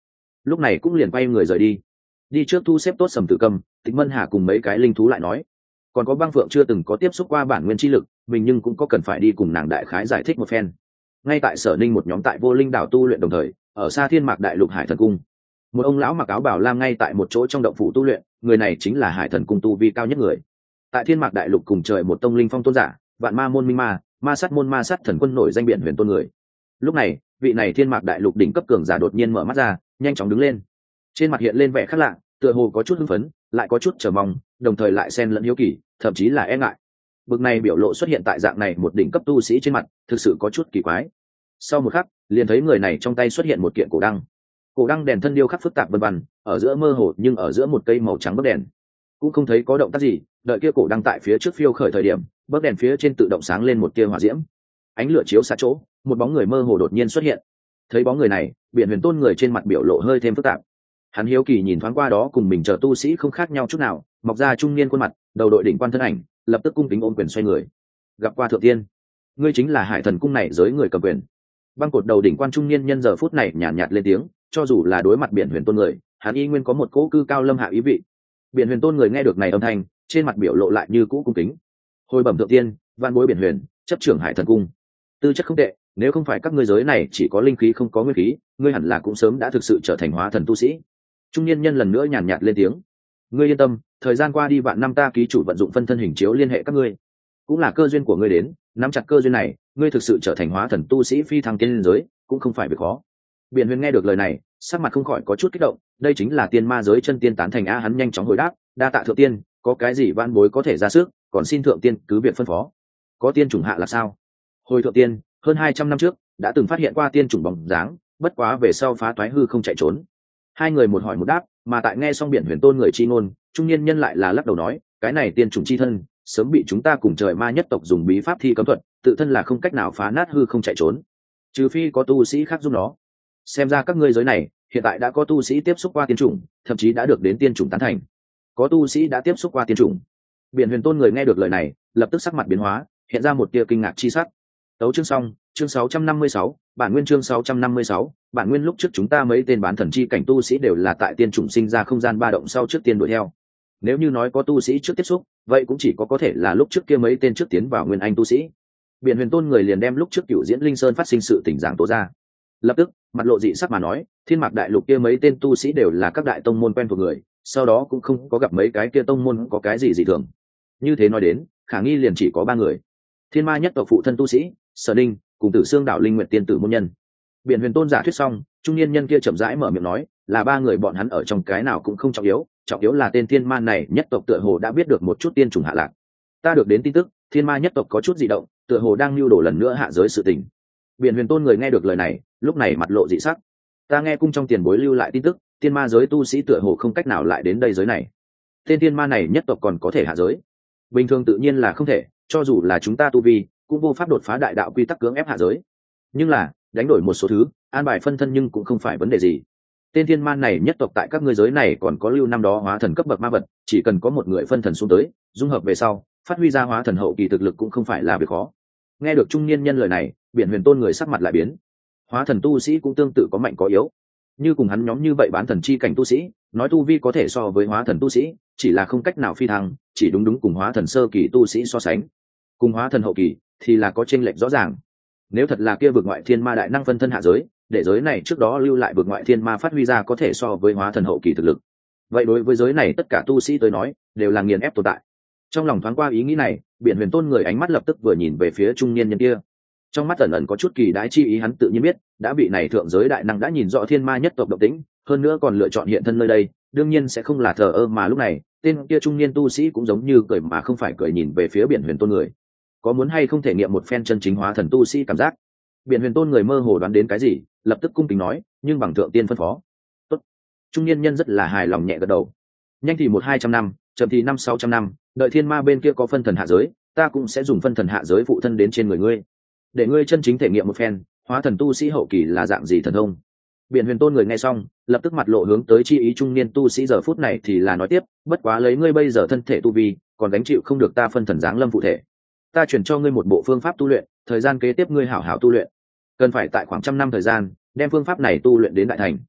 lúc này cũng liền quay người rời đi. Đi trước thu xếp tốt Sầm Tử Cầm, Tịch Mân Hà cùng mấy cái linh thú lại nói, còn có Băng Phượng chưa từng có tiếp xúc qua bản nguyên chi lực, mình nhưng cũng có cần phải đi cùng nàng đại khái giải thích một phen. Ngay tại Sở Ninh một nhóm tại Vô Linh đảo tu luyện đồng thời, ở xa Thiên Mạc Đại Lục Hải Thần Cung, một ông lão mặc áo bào lam ngay tại một chỗ trong động phủ tu luyện, người này chính là Hải Thần Cung tu vi cao nhất người. Tại Thiên Mạc Đại Lục cùng trời một tông linh phong tôn giả, Vạn Ma môn minh ma, ma sát môn ma sát thần quân nổi danh biển huyền tôn người. Lúc này, vị này Thiên Mạc Đại Lục đỉnh cấp cường giả đột nhiên mở mắt ra, nhanh chóng đứng lên. Trên mặt hiện lên vẻ khác lạ, tựa hồ có chút hưng phấn, lại có chút chờ mong, đồng thời lại xen lẫn hiếu kỳ, thậm chí là e ngại. Bực này biểu lộ xuất hiện tại dạng này một đỉnh cấp tu sĩ trên mặt, thực sự có chút kỳ quái. Sau một khắc, liền thấy người này trong tay xuất hiện một kiện cổ đăng. Cổ đăng đèn thân điêu khắc phức tạp vân vân, ở giữa mơ hồ nhưng ở giữa một cây màu trắng bấc đèn, cũng không thấy có động tác gì. Đợi kia cổ đăng tại phía trước phiêu khởi thời điểm, bấc đèn phía trên tự động sáng lên một tia hỏa diễm, ánh lửa chiếu xạ chỗ, một bóng người mơ hồ đột nhiên xuất hiện. Thấy bóng người này, Biển Huyền Tôn người trên mặt biểu lộ hơi thêm phức tạp. Hắn hiếu kỳ nhìn thoáng qua đó cùng mình chờ tu sĩ không khác nhau chút nào, mọc ra trung niên khuôn mặt, đầu đội đỉnh quan thân ảnh, lập tức cung kính ôm quyền xoay người. Gặp qua thượng tiên, ngươi chính là Hải Thần Cung này giới người cầm quyền. Băng cột đầu đỉnh quan trung niên nhân giờ phút này nhàn nhạt, nhạt lên tiếng, cho dù là đối mặt Biển Huyền Tôn người, hắn y nguyên có một cỗ cư cao lâm hạ ý vị. Biển Huyền Tôn người nghe được này âm thanh, trên mặt biểu lộ lại như cũ cung kính. Hồi bẩm thượng tiên, vạn bối Biển Huyền, chấp trưởng Hải Thần Cung, tư chất không tệ, nếu không phải các ngươi giới này chỉ có linh khí không có nguyên khí, ngươi hẳn là cũng sớm đã thực sự trở thành hóa thần tu sĩ. Trung niên nhân lần nữa nhàn nhạt, nhạt lên tiếng, ngươi yên tâm, thời gian qua đi vạn năm ta ký chủ vận dụng phân thân hình chiếu liên hệ các ngươi, cũng là cơ duyên của ngươi đến, nắm chặt cơ duyên này, ngươi thực sự trở thành hóa thần tu sĩ phi thăng tiên giới, cũng không phải việc khó. Biển Huyền nghe được lời này, sắc mặt không khỏi có chút kích động, đây chính là tiên ma giới chân tiên tán thành a. Hắn nhanh chóng hồi đáp, đa tạ thượng tiên, có cái gì van bối có thể ra sức, còn xin thượng tiên cứ việc phân phó. Có tiên chủng hạ là sao? Hồi thượng tiên, hơn hai trăm năm trước đã từng phát hiện qua tiên chủng bóng dáng, bất quá về sau phá toái hư không chạy trốn. Hai người một hỏi một đáp, mà tại nghe xong Biển Huyền Tôn người chi ngôn, trung niên nhân lại là lắc đầu nói, cái này tiên chủng chi thân sớm bị chúng ta cùng trời ma nhất tộc dùng bí pháp thi cấm thuật, tự thân là không cách nào phá nát hư không chạy trốn, trừ phi có tu sĩ khác giúp nó. Xem ra các ngươi giới này hiện tại đã có tu sĩ tiếp xúc qua tiên chủng, thậm chí đã được đến tiên chủng tán thành. Có tu sĩ đã tiếp xúc qua tiên chủng. Biển Huyền Tôn người nghe được lời này, lập tức sắc mặt biến hóa, hiện ra một tia kinh ngạc chi sắc. Tấu chương xong, chương sáu trăm năm mươi sáu, bản nguyên chương sáu trăm năm mươi sáu, bản nguyên lúc trước chúng ta mấy tên bán thần chi cảnh tu sĩ đều là tại tiên chủng sinh ra không gian ba động sau trước tiên đuổi theo. Nếu như nói có tu sĩ trước tiếp xúc, vậy cũng chỉ có có thể là lúc trước kia mấy tên trước tiến vào nguyên anh tu sĩ. Biển Huyền Tôn người liền đem lúc trước Cửu Diễn Linh Sơn phát sinh sự tình giảng tố ra. Lập tức, mặt lộ dị sắc mà nói, Thiên Mạc Đại Lục kia mấy tên tu sĩ đều là các đại tông môn quen thuộc người, sau đó cũng không có gặp mấy cái kia tông môn có cái gì dị thường. Như thế nói đến, khả nghi liền chỉ có ba người. Thiên Ma nhất tộc phụ thân tu sĩ, Sở Ninh, cùng Tử Xương đạo Linh Nguyệt tiên tử môn nhân. Biển Huyền Tôn giả thuyết xong, trung niên nhân kia chậm rãi mở miệng nói, là ba người bọn hắn ở trong cái nào cũng không trọng yếu, trọng yếu là tên Thiên Ma này nhất tộc tựa hồ đã biết được một chút tiên chủng hạ lạc. Ta được đến tin tức, Thiên Ma nhất tộc có chút dị động, tựa hồ đang lưu đồ lần nữa hạ giới sự tình. Biển Huyền Tôn người nghe được lời này, lúc này mặt lộ dị sắc. Ta nghe cung trong tiền bối lưu lại tin tức, Thiên Ma giới tu sĩ tựa hồ không cách nào lại đến đây giới này. Tên Thiên Ma này nhất tộc còn có thể hạ giới? Bình thường tự nhiên là không thể, cho dù là chúng ta tu vi, cũng vô pháp đột phá đại đạo quy tắc cưỡng ép hạ giới. Nhưng là, đánh đổi một số thứ, an bài phân thân nhưng cũng không phải vấn đề gì. Tên Thiên Ma này nhất tộc tại các ngươi giới này còn có lưu năm đó hóa thần cấp bậc ma vật, chỉ cần có một người phân thần xuống tới, dung hợp về sau, phát huy ra hóa thần hậu kỳ thực lực cũng không phải là việc khó. Nghe được trung niên nhân lời này, Biển Huyền Tôn người sắc mặt lại biến. Hóa thần tu sĩ cũng tương tự có mạnh có yếu, như cùng hắn nhóm như vậy bán thần chi cảnh tu sĩ, nói tu vi có thể so với hóa thần tu sĩ, chỉ là không cách nào phi thăng, chỉ đúng đúng cùng hóa thần sơ kỳ tu sĩ so sánh. Cùng hóa thần hậu kỳ thì là có chênh lệch rõ ràng. Nếu thật là kia vực ngoại thiên ma đại năng phân thân hạ giới, để giới này trước đó lưu lại vực ngoại thiên ma phát huy ra có thể so với hóa thần hậu kỳ thực lực, vậy đối với giới này tất cả tu sĩ tới nói đều là nghiền ép tồn tại. Trong lòng thoáng qua ý nghĩ này, Biển Huyền Tôn người ánh mắt lập tức vừa nhìn về phía trung niên nhân kia, trong mắt ẩn ẩn có chút kỳ đái chi ý. Hắn tự nhiên biết đã bị này thượng giới đại năng đã nhìn rõ thiên ma nhất tộc động tĩnh, hơn nữa còn lựa chọn hiện thân nơi đây, đương nhiên sẽ không là thờ ơ. Mà lúc này tên kia trung niên tu sĩ cũng giống như cười mà không phải cười nhìn về phía Biển Huyền Tôn người, có muốn hay không thể nghiệm một phen chân chính hóa thần tu sĩ cảm giác. Biển Huyền Tôn người mơ hồ đoán đến cái gì, lập tức cung kính nói, nhưng bằng thượng tiên phân phó. Tốt. Trung niên nhân rất là hài lòng nhẹ gật đầu. Nhanh thì một hai trăm năm, chậm thì năm sáu trăm năm, đợi thiên ma bên kia có phân thần hạ giới, ta cũng sẽ dùng phân thần hạ giới phụ thân đến trên người ngươi, để ngươi chân chính thể nghiệm một phen hóa thần tu sĩ hậu kỳ là dạng gì thần thông. Biển Huyền Tôn người nghe xong, lập tức mặt lộ hướng tới chi ý trung niên tu sĩ giờ phút này thì là nói tiếp, bất quá lấy ngươi bây giờ thân thể tu vi, còn gánh chịu không được ta phân thần giáng lâm phụ thể. Ta chuyển cho ngươi một bộ phương pháp tu luyện, thời gian kế tiếp ngươi hảo hảo tu luyện, cần phải tại khoảng trăm năm thời gian đem phương pháp này tu luyện đến đại thành.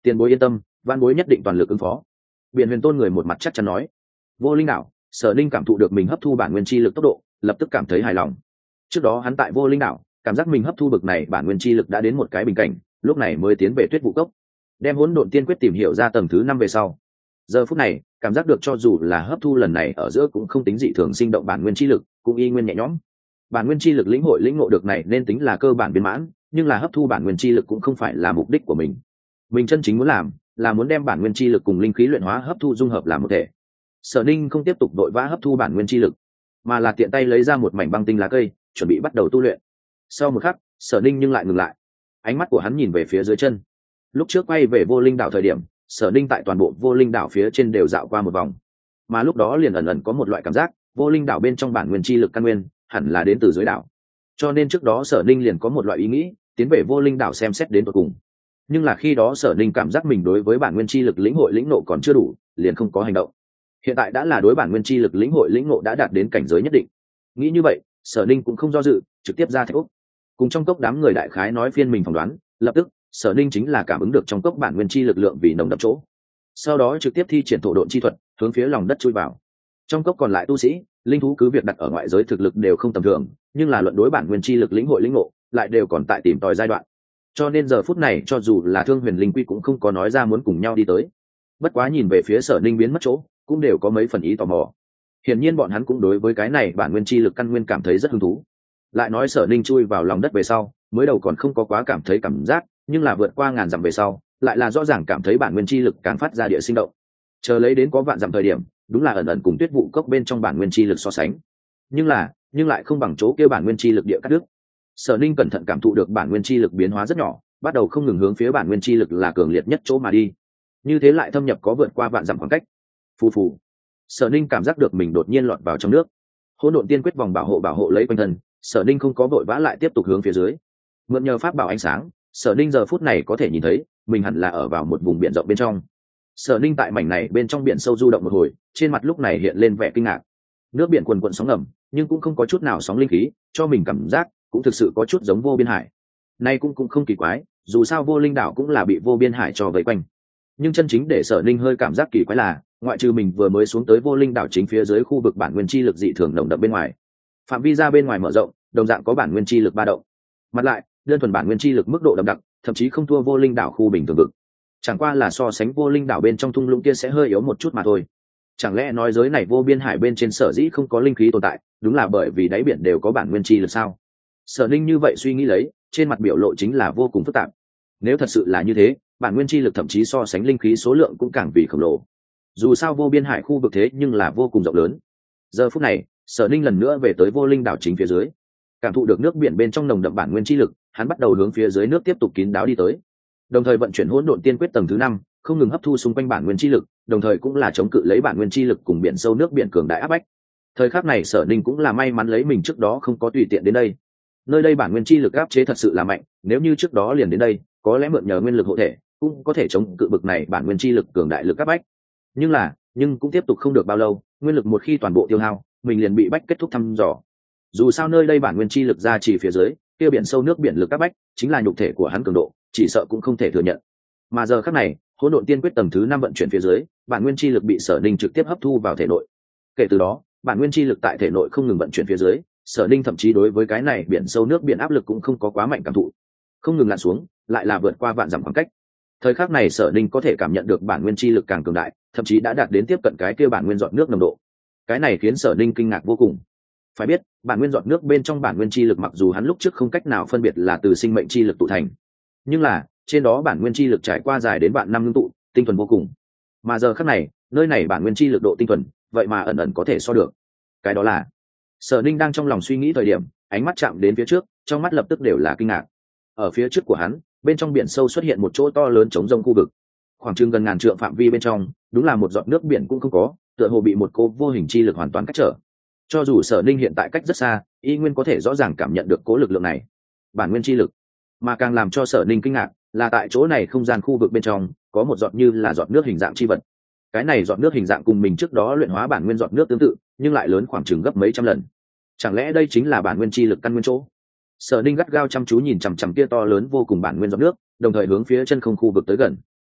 tiền bối yên tâm, van bối nhất định toàn lực ứng phó. Biển Huyền Tôn người một mặt chắc chắn nói. Vô Linh đảo, Sở Ninh cảm thụ được mình hấp thu bản nguyên chi lực tốc độ, lập tức cảm thấy hài lòng. Trước đó hắn tại Vô Linh đảo, cảm giác mình hấp thu bực này bản nguyên chi lực đã đến một cái bình cảnh, lúc này mới tiến về Tuyết Vụ Cốc, đem Hỗn Độn Tiên Quyết tìm hiểu ra tầng thứ năm về sau. Giờ phút này, cảm giác được cho dù là hấp thu lần này ở giữa cũng không tính dị thường sinh động bản nguyên chi lực, cũng y nguyên nhẹ nhõm. Bản nguyên chi lực lĩnh hội lĩnh ngộ được này nên tính là cơ bản viên mãn, nhưng là hấp thu bản nguyên chi lực cũng không phải là mục đích của mình. Mình chân chính muốn làm là muốn đem bản nguyên chi lực cùng linh khí luyện hóa hấp thu dung hợp làm một thể. Sở Ninh không tiếp tục đội vã hấp thu bản nguyên chi lực, mà là tiện tay lấy ra một mảnh băng tinh lá cây, chuẩn bị bắt đầu tu luyện. Sau một khắc, Sở Ninh nhưng lại ngừng lại, ánh mắt của hắn nhìn về phía dưới chân. Lúc trước quay về Vô Linh đảo thời điểm, Sở Ninh tại toàn bộ Vô Linh đảo phía trên đều dạo qua một vòng, mà lúc đó liền ẩn ẩn có một loại cảm giác, Vô Linh đảo bên trong bản nguyên chi lực căn nguyên hẳn là đến từ dưới đảo. Cho nên trước đó Sở Ninh liền có một loại ý nghĩ, tiến về Vô Linh đảo xem xét đến tận cùng. Nhưng là khi đó Sở Ninh cảm giác mình đối với bản nguyên chi lực lĩnh hội lĩnh nộ còn chưa đủ, liền không có hành động. Hiện tại đã là đối bản nguyên chi lực lĩnh hội lĩnh nộ đã đạt đến cảnh giới nhất định. Nghĩ như vậy, Sở Ninh cũng không do dự, trực tiếp ra Thạch Úc. Cùng trong cốc đám người đại khái nói phiên mình phỏng đoán, lập tức Sở Ninh chính là cảm ứng được trong cốc bản nguyên chi lực lượng vì nồng đậm chỗ. Sau đó trực tiếp thi triển thổ độn chi thuật, hướng phía lòng đất chui vào. Trong cốc còn lại tu sĩ, linh thú cứ việc đặt ở ngoại giới thực lực đều không tầm thường, nhưng là luận đối bản nguyên chi lực lĩnh hội lĩnh ngộ, lại đều còn tại tìm tòi giai đoạn. Cho nên giờ phút này cho dù là Thương Huyền Linh Quy cũng không có nói ra muốn cùng nhau đi tới. Bất quá nhìn về phía Sở Ninh biến mất chỗ, cũng đều có mấy phần ý tò mò. Hiển nhiên bọn hắn cũng đối với cái này bản nguyên chi lực căn nguyên cảm thấy rất hứng thú. Lại nói Sở Ninh chui vào lòng đất về sau, mới đầu còn không có quá cảm thấy cảm giác, nhưng là vượt qua ngàn dặm về sau, lại là rõ ràng cảm thấy bản nguyên chi lực càng phát ra địa sinh động. Chờ lấy đến có vạn dặm thời điểm, đúng là ẩn ẩn cùng Tuyết Vụ Cốc bên trong bản nguyên chi lực so sánh. Nhưng là, nhưng lại không bằng chỗ kia bản nguyên chi lực địa cắt đứt. Sở Ninh cẩn thận cảm thụ được bản nguyên chi lực biến hóa rất nhỏ, bắt đầu không ngừng hướng phía bản nguyên chi lực là cường liệt nhất chỗ mà đi. Như thế lại thâm nhập có vượt qua vạn dặm khoảng cách. Phù phù. Sở Ninh cảm giác được mình đột nhiên lọt vào trong nước. Hỗn Độn Tiên Quyết vòng bảo hộ bảo hộ lấy quanh thân, Sở Ninh không có vội vã lại tiếp tục hướng phía dưới. Mượn nhờ pháp bảo ánh sáng, Sở Ninh giờ phút này có thể nhìn thấy, mình hẳn là ở vào một vùng biển rộng bên trong. Sở Ninh tại mảnh này bên trong biển sâu du động một hồi, trên mặt lúc này hiện lên vẻ kinh ngạc. Nước biển cuồn cuộn sóng ngầm, nhưng cũng không có chút nào sóng linh khí, cho mình cảm giác cũng thực sự có chút giống vô biên hải. Nay cũng cũng không kỳ quái, dù sao Vô Linh đảo cũng là bị vô biên hải cho vây quanh. Nhưng chân chính để Sở Ninh hơi cảm giác kỳ quái là, ngoại trừ mình vừa mới xuống tới Vô Linh đảo chính phía dưới khu vực bản nguyên chi lực dị thường nồng đậm bên ngoài, phạm vi ra bên ngoài mở rộng, đồng dạng có bản nguyên chi lực ba động. Mặt lại, đơn thuần bản nguyên chi lực mức độ đậm đặc, thậm chí không thua Vô Linh đảo khu bình thường vực. Chẳng qua là so sánh Vô Linh đảo bên trong thung lũng kia sẽ hơi yếu một chút mà thôi. Chẳng lẽ nói giới này vô biên hải bên trên sở dĩ không có linh khí tồn tại, đúng là bởi vì đáy biển đều có bản nguyên chi lực sao? Sở Ninh như vậy suy nghĩ lấy, trên mặt biểu lộ chính là vô cùng phức tạp. Nếu thật sự là như thế, bản nguyên chi lực thậm chí so sánh linh khí số lượng cũng càng vì khổng lồ. Dù sao vô biên hải khu vực thế nhưng là vô cùng rộng lớn. Giờ phút này, Sở Ninh lần nữa về tới Vô Linh đảo chính phía dưới, cảm thụ được nước biển bên trong nồng đậm bản nguyên chi lực, hắn bắt đầu hướng phía dưới nước tiếp tục kín đáo đi tới. Đồng thời vận chuyển Hỗn Độn Tiên Quyết tầng thứ năm, không ngừng hấp thu xung quanh bản nguyên chi lực, đồng thời cũng là chống cự lấy bản nguyên chi lực cùng biển sâu nước biển cường đại áp bách. Thời khắc này Sở Ninh cũng là may mắn lấy mình trước đó không có tùy tiện đến đây. Nơi đây bản nguyên chi lực áp chế thật sự là mạnh, nếu như trước đó liền đến đây, có lẽ mượn nhờ nguyên lực hộ thể, cũng có thể chống cự bực này bản nguyên chi lực cường đại lực áp bách. Nhưng là, nhưng cũng tiếp tục không được bao lâu, nguyên lực một khi toàn bộ tiêu hao, mình liền bị bách kết thúc thăm dò. Dù sao nơi đây bản nguyên chi lực ra chỉ phía dưới, kia biển sâu nước biển lực áp bách, chính là nhục thể của hắn cường độ, chỉ sợ cũng không thể thừa nhận. Mà giờ khắc này, Hỗn Độn Tiên Quyết tầng thứ năm vận chuyển phía dưới, bản nguyên chi lực bị Sở Ninh trực tiếp hấp thu vào thể nội. Kể từ đó, bản nguyên chi lực tại thể nội không ngừng vận chuyển phía dưới, Sở Ninh thậm chí đối với cái này biển sâu nước biển áp lực cũng không có quá mạnh cảm thụ, không ngừng lặn xuống, lại là vượt qua vạn dặm khoảng cách. Thời khắc này Sở Ninh có thể cảm nhận được bản nguyên chi lực càng cường đại, thậm chí đã đạt đến tiếp cận cái kia bản nguyên giọt nước nồng độ. Cái này khiến Sở Ninh kinh ngạc vô cùng. Phải biết, bản nguyên giọt nước bên trong bản nguyên chi lực mặc dù hắn lúc trước không cách nào phân biệt là từ sinh mệnh chi lực tụ thành, nhưng là trên đó bản nguyên chi lực trải qua dài đến vạn năm ngưng tụ, tinh thuần vô cùng. Mà giờ khắc này, nơi này bản nguyên chi lực độ tinh thuần, vậy mà ẩn ẩn có thể so được. Cái đó là, Sở Ninh đang trong lòng suy nghĩ thời điểm, ánh mắt chạm đến phía trước, trong mắt lập tức đều là kinh ngạc. Ở phía trước của hắn, bên trong biển sâu xuất hiện một chỗ to lớn trống rông khu vực, khoảng chừng gần ngàn trượng phạm vi bên trong, đúng là một giọt nước biển cũng không có, tựa hồ bị một cỗ vô hình chi lực hoàn toàn cách trở. Cho dù Sở Ninh hiện tại cách rất xa, y nguyên có thể rõ ràng cảm nhận được cỗ lực lượng này, bản nguyên chi lực. Mà càng làm cho Sở Ninh kinh ngạc là tại chỗ này không gian khu vực bên trong có một giọt như là giọt nước hình dạng chi vật. Cái này giọt nước hình dạng cùng mình trước đó luyện hóa bản nguyên giọt nước tương tự, nhưng lại lớn khoảng chừng gấp mấy trăm lần. Chẳng lẽ đây chính là bản nguyên chi lực căn nguyên chỗ? Sở Ninh gắt gao chăm chú nhìn chằm chằm kia to lớn vô cùng bản nguyên giọt nước, đồng thời hướng phía chân không khu vực tới gần.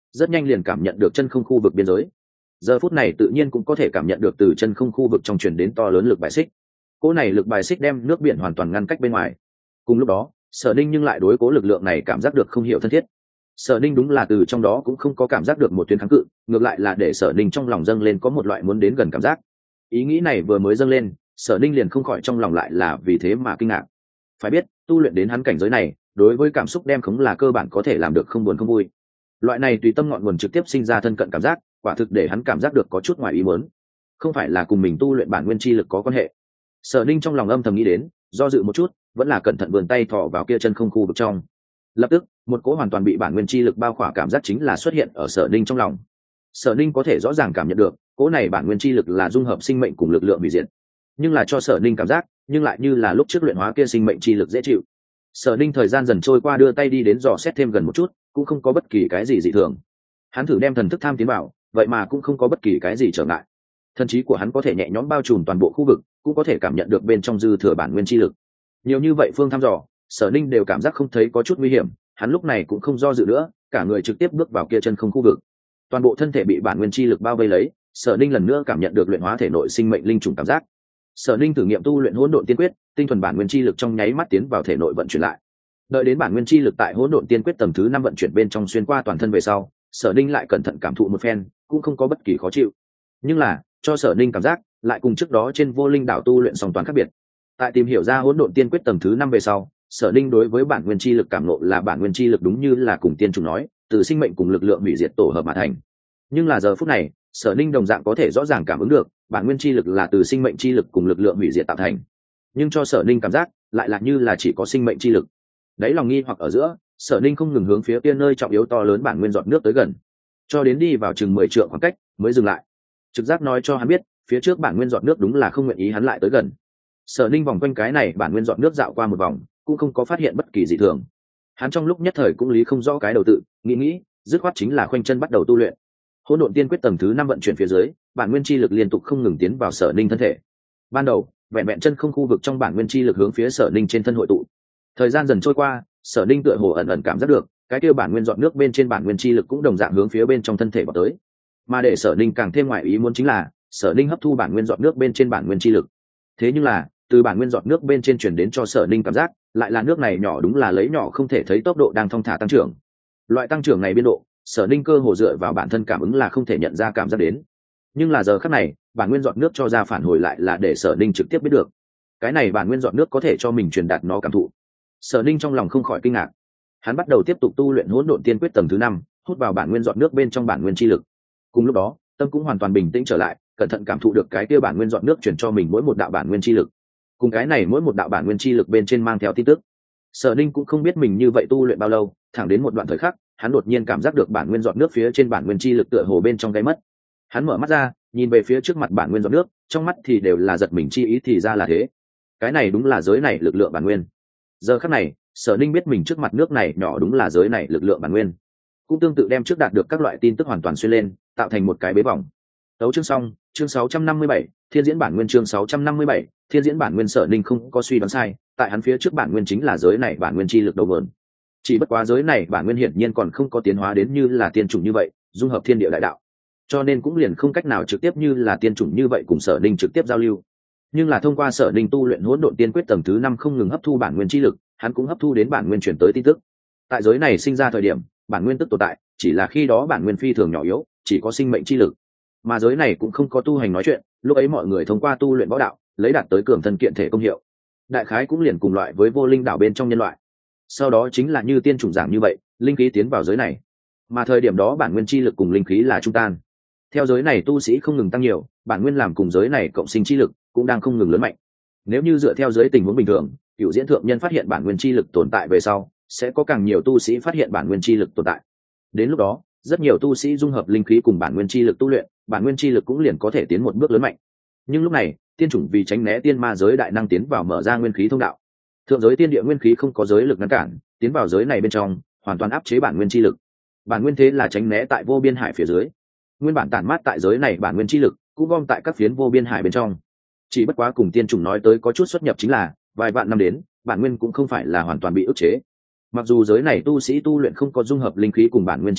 rất nhanh liền cảm nhận được chân không khu vực biên giới. Giờ phút này tự nhiên cũng có thể cảm nhận được từ chân không khu vực trong truyền đến to lớn lực bài xích. Cỗ này lực bài xích đem nước biển hoàn toàn ngăn cách bên ngoài. Cùng lúc đó, Sở Ninh nhưng lại đối cố lực lượng này cảm giác được không hiểu thân thiết. Sở Ninh đúng là từ trong đó cũng không có cảm giác được một tuyến kháng cự, ngược lại là để Sở Ninh trong lòng dâng lên có một loại muốn đến gần cảm giác. Ý nghĩ này vừa mới dâng lên, Sở Ninh liền không khỏi trong lòng lại là vì thế mà kinh ngạc. Phải biết, tu luyện đến hắn cảnh giới này, đối với cảm xúc đem khống là cơ bản có thể làm được không buồn không vui. Loại này tùy tâm ngọn nguồn trực tiếp sinh ra thân cận cảm giác, quả thực để hắn cảm giác được có chút ngoài ý muốn. Không phải là cùng mình tu luyện bản nguyên chi lực có quan hệ. Sở Ninh trong lòng âm thầm nghĩ đến, do dự một chút, vẫn là cẩn thận vươn tay thò vào kia chân không khu vực trong. Lập tức, một cỗ hoàn toàn bị bản nguyên chi lực bao khỏa cảm giác chính là xuất hiện ở Sở Ninh trong lòng. Sở Ninh có thể rõ ràng cảm nhận được, cỗ này bản nguyên chi lực là dung hợp sinh mệnh cùng lực lượng hủy diệt, nhưng là cho Sở Ninh cảm giác, nhưng lại như là lúc trước luyện hóa kia sinh mệnh chi lực dễ chịu. Sở Ninh thời gian dần trôi qua đưa tay đi đến dò xét thêm gần một chút, cũng không có bất kỳ cái gì dị thường. Hắn thử đem thần thức tham tiến vào, vậy mà cũng không có bất kỳ cái gì trở ngại. Thần trí của hắn có thể nhẹ nhõm bao trùm toàn bộ khu vực, cũng có thể cảm nhận được bên trong dư thừa bản nguyên chi lực. Nhiều như vậy phương thăm dò, Sở Ninh đều cảm giác không thấy có chút nguy hiểm, hắn lúc này cũng không do dự nữa, cả người trực tiếp bước vào kia chân không khu vực. Toàn bộ thân thể bị bản nguyên chi lực bao vây lấy, Sở Ninh lần nữa cảm nhận được luyện hóa thể nội sinh mệnh linh trùng cảm giác. Sở Ninh thử nghiệm tu luyện hỗn độn tiên quyết, tinh thuần bản nguyên chi lực trong nháy mắt tiến vào thể nội vận chuyển lại. Đợi đến bản nguyên chi lực tại hỗn độn tiên quyết tầng thứ năm vận chuyển bên trong xuyên qua toàn thân về sau, Sở Ninh lại cẩn thận cảm thụ một phen, cũng không có bất kỳ khó chịu. Nhưng là, cho Sở Ninh cảm giác lại cùng trước đó trên Vô Linh đảo tu luyện song toàn khác biệt. Tại tìm hiểu ra hỗn độn tiên quyết tầng thứ năm về sau, Sở Ninh đối với bản nguyên chi lực cảm ngộ là bản nguyên chi lực đúng như là cùng tiên chủ nói, từ sinh mệnh cùng lực lượng hủy diệt tổ hợp mà thành. Nhưng là giờ phút này, Sở Ninh đồng dạng có thể rõ ràng cảm ứng được, bản nguyên chi lực là từ sinh mệnh chi lực cùng lực lượng hủy diệt tạo thành. Nhưng cho Sở Ninh cảm giác lại là như là chỉ có sinh mệnh chi lực. Đấy lòng nghi hoặc ở giữa, Sở Ninh không ngừng hướng phía kia nơi trọng yếu to lớn bản nguyên giọt nước tới gần, cho đến đi vào chừng mười trượng khoảng cách mới dừng lại. Trực giác nói cho hắn biết, phía trước bản nguyên giọt nước đúng là không nguyện ý hắn lại tới gần. Sở Ninh vòng quanh cái này bản nguyên giọt nước dạo qua một vòng, cũng không có phát hiện bất kỳ dị thường. Hắn trong lúc nhất thời cũng lý không rõ cái đầu tự, nghĩ nghĩ, dứt khoát chính là khoanh chân bắt đầu tu luyện. Hỗn độn tiên quyết tầng thứ năm vận chuyển phía dưới, bản nguyên chi lực liên tục không ngừng tiến vào Sở Ninh thân thể. Ban đầu, vẹn vẹn chân không khu vực trong bản nguyên chi lực hướng phía Sở Ninh trên thân hội tụ. Thời gian dần trôi qua, Sở Ninh tựa hồ ẩn ẩn cảm giác được, cái kia bản nguyên giọt nước bên trên bản nguyên chi lực cũng đồng dạng hướng phía bên trong thân thể vào tới. Mà để Sở Ninh càng thêm ngoại ý muốn chính là, Sở Ninh hấp thu bản nguyên giọt nước bên trên bản nguyên chi lực. Thế nhưng là, từ bản nguyên giọt nước bên trên truyền đến cho Sở Ninh cảm giác, lại là nước này nhỏ đúng là lấy nhỏ không thể thấy tốc độ đang thong thả tăng trưởng. Loại tăng trưởng này biên độ, Sở Ninh cơ hồ dựa vào bản thân cảm ứng là không thể nhận ra cảm giác đến. Nhưng là giờ khắc này, bản nguyên giọt nước cho ra phản hồi lại là để Sở Ninh trực tiếp biết được. Cái này bản nguyên giọt nước có thể cho mình truyền đạt nó cảm thụ. Sở Ninh trong lòng không khỏi kinh ngạc. Hắn bắt đầu tiếp tục tu luyện hỗn độn tiên quyết tầng thứ năm, hút vào bản nguyên giọt nước bên trong bản nguyên chi lực. Cùng lúc đó, tâm cũng hoàn toàn bình tĩnh trở lại, cẩn thận cảm thụ được cái kia bản nguyên giọt nước truyền cho mình mỗi một đạo bản nguyên chi lực. Cùng cái này mỗi một đạo bản nguyên chi lực bên trên mang theo tin tức. Sở Ninh cũng không biết mình như vậy tu luyện bao lâu, thẳng đến một đoạn thời khắc, hắn đột nhiên cảm giác được bản nguyên giọt nước phía trên bản nguyên chi lực tựa hồ bên trong cái mất. Hắn mở mắt ra, nhìn về phía trước mặt bản nguyên giọt nước, trong mắt thì đều là giật mình chi ý thì ra là thế. Cái này đúng là giới này lực lượng bản nguyên. Giờ khắc này, Sở Ninh biết mình trước mặt nước này nhỏ đúng là giới này lực lượng bản nguyên. Cũng tương tự đem trước đạt được các loại tin tức hoàn toàn xuyên lên, tạo thành một cái bế vòng. Tấu chương xong, chương sáu trăm năm mươi bảy, Thiên diễn bản nguyên chương sáu trăm năm mươi bảy, Thiên diễn bản nguyên. Sở Ninh không có suy đoán sai, tại hắn phía trước bản nguyên chính là giới này bản nguyên chi lực đầu nguồn. Chỉ bất quá giới này bản nguyên hiển nhiên còn không có tiến hóa đến như là tiên chủng như vậy, dung hợp thiên địa đại đạo. Cho nên cũng liền không cách nào trực tiếp như là tiên chủng như vậy cùng Sở Ninh trực tiếp giao lưu. Nhưng là thông qua Sở Ninh tu luyện hỗn độn tiên quyết tầng thứ năm không ngừng hấp thu bản nguyên chi lực, hắn cũng hấp thu đến bản nguyên truyền tới tin tức. Tại giới này sinh ra thời điểm, bản nguyên tức tồn tại, chỉ là khi đó bản nguyên phi thường nhỏ yếu, chỉ có sinh mệnh chi lực. Mà giới này cũng không có tu hành nói chuyện, lúc ấy mọi người thông qua tu luyện võ đạo, lấy đạt tới cường thân kiện thể công hiệu. Đại khái cũng liền cùng loại với Vô Linh đảo bên trong nhân loại. Sau đó chính là như tiên chủng giảng như vậy, linh khí tiến vào giới này. Mà thời điểm đó bản nguyên chi lực cùng linh khí là trung tan. Theo giới này tu sĩ không ngừng tăng nhiều, bản nguyên làm cùng giới này cộng sinh chi lực cũng đang không ngừng lớn mạnh. Nếu như dựa theo giới tình huống bình thường, cựu diễn thượng nhân phát hiện bản nguyên chi lực tồn tại về sau, sẽ có càng nhiều tu sĩ phát hiện bản nguyên chi lực tồn tại. Đến lúc đó, rất nhiều tu sĩ dung hợp linh khí cùng bản nguyên chi lực tu luyện, bản nguyên chi lực cũng liền có thể tiến một bước lớn mạnh. Nhưng lúc này, tiên chủng vì tránh né tiên ma giới đại năng tiến vào mở ra nguyên khí thông đạo. Thượng giới tiên địa nguyên khí không có giới lực ngăn cản, tiến vào giới này bên trong, hoàn toàn áp chế bản nguyên chi lực. Bản nguyên thế là tránh né tại vô biên hải phía dưới. Nguyên bản tản mát tại giới này bản nguyên chi lực, cũng gom tại các phiến vô biên hải bên trong. Chỉ bất quá cùng tiên chủng nói tới có chút xuất nhập chính là, vài vạn năm đến, bản nguyên cũng không phải là hoàn toàn bị ức chế. Mặc dù giới này tu sĩ tu luyện không có dung hợp linh khí cùng bản nguyên chi lực,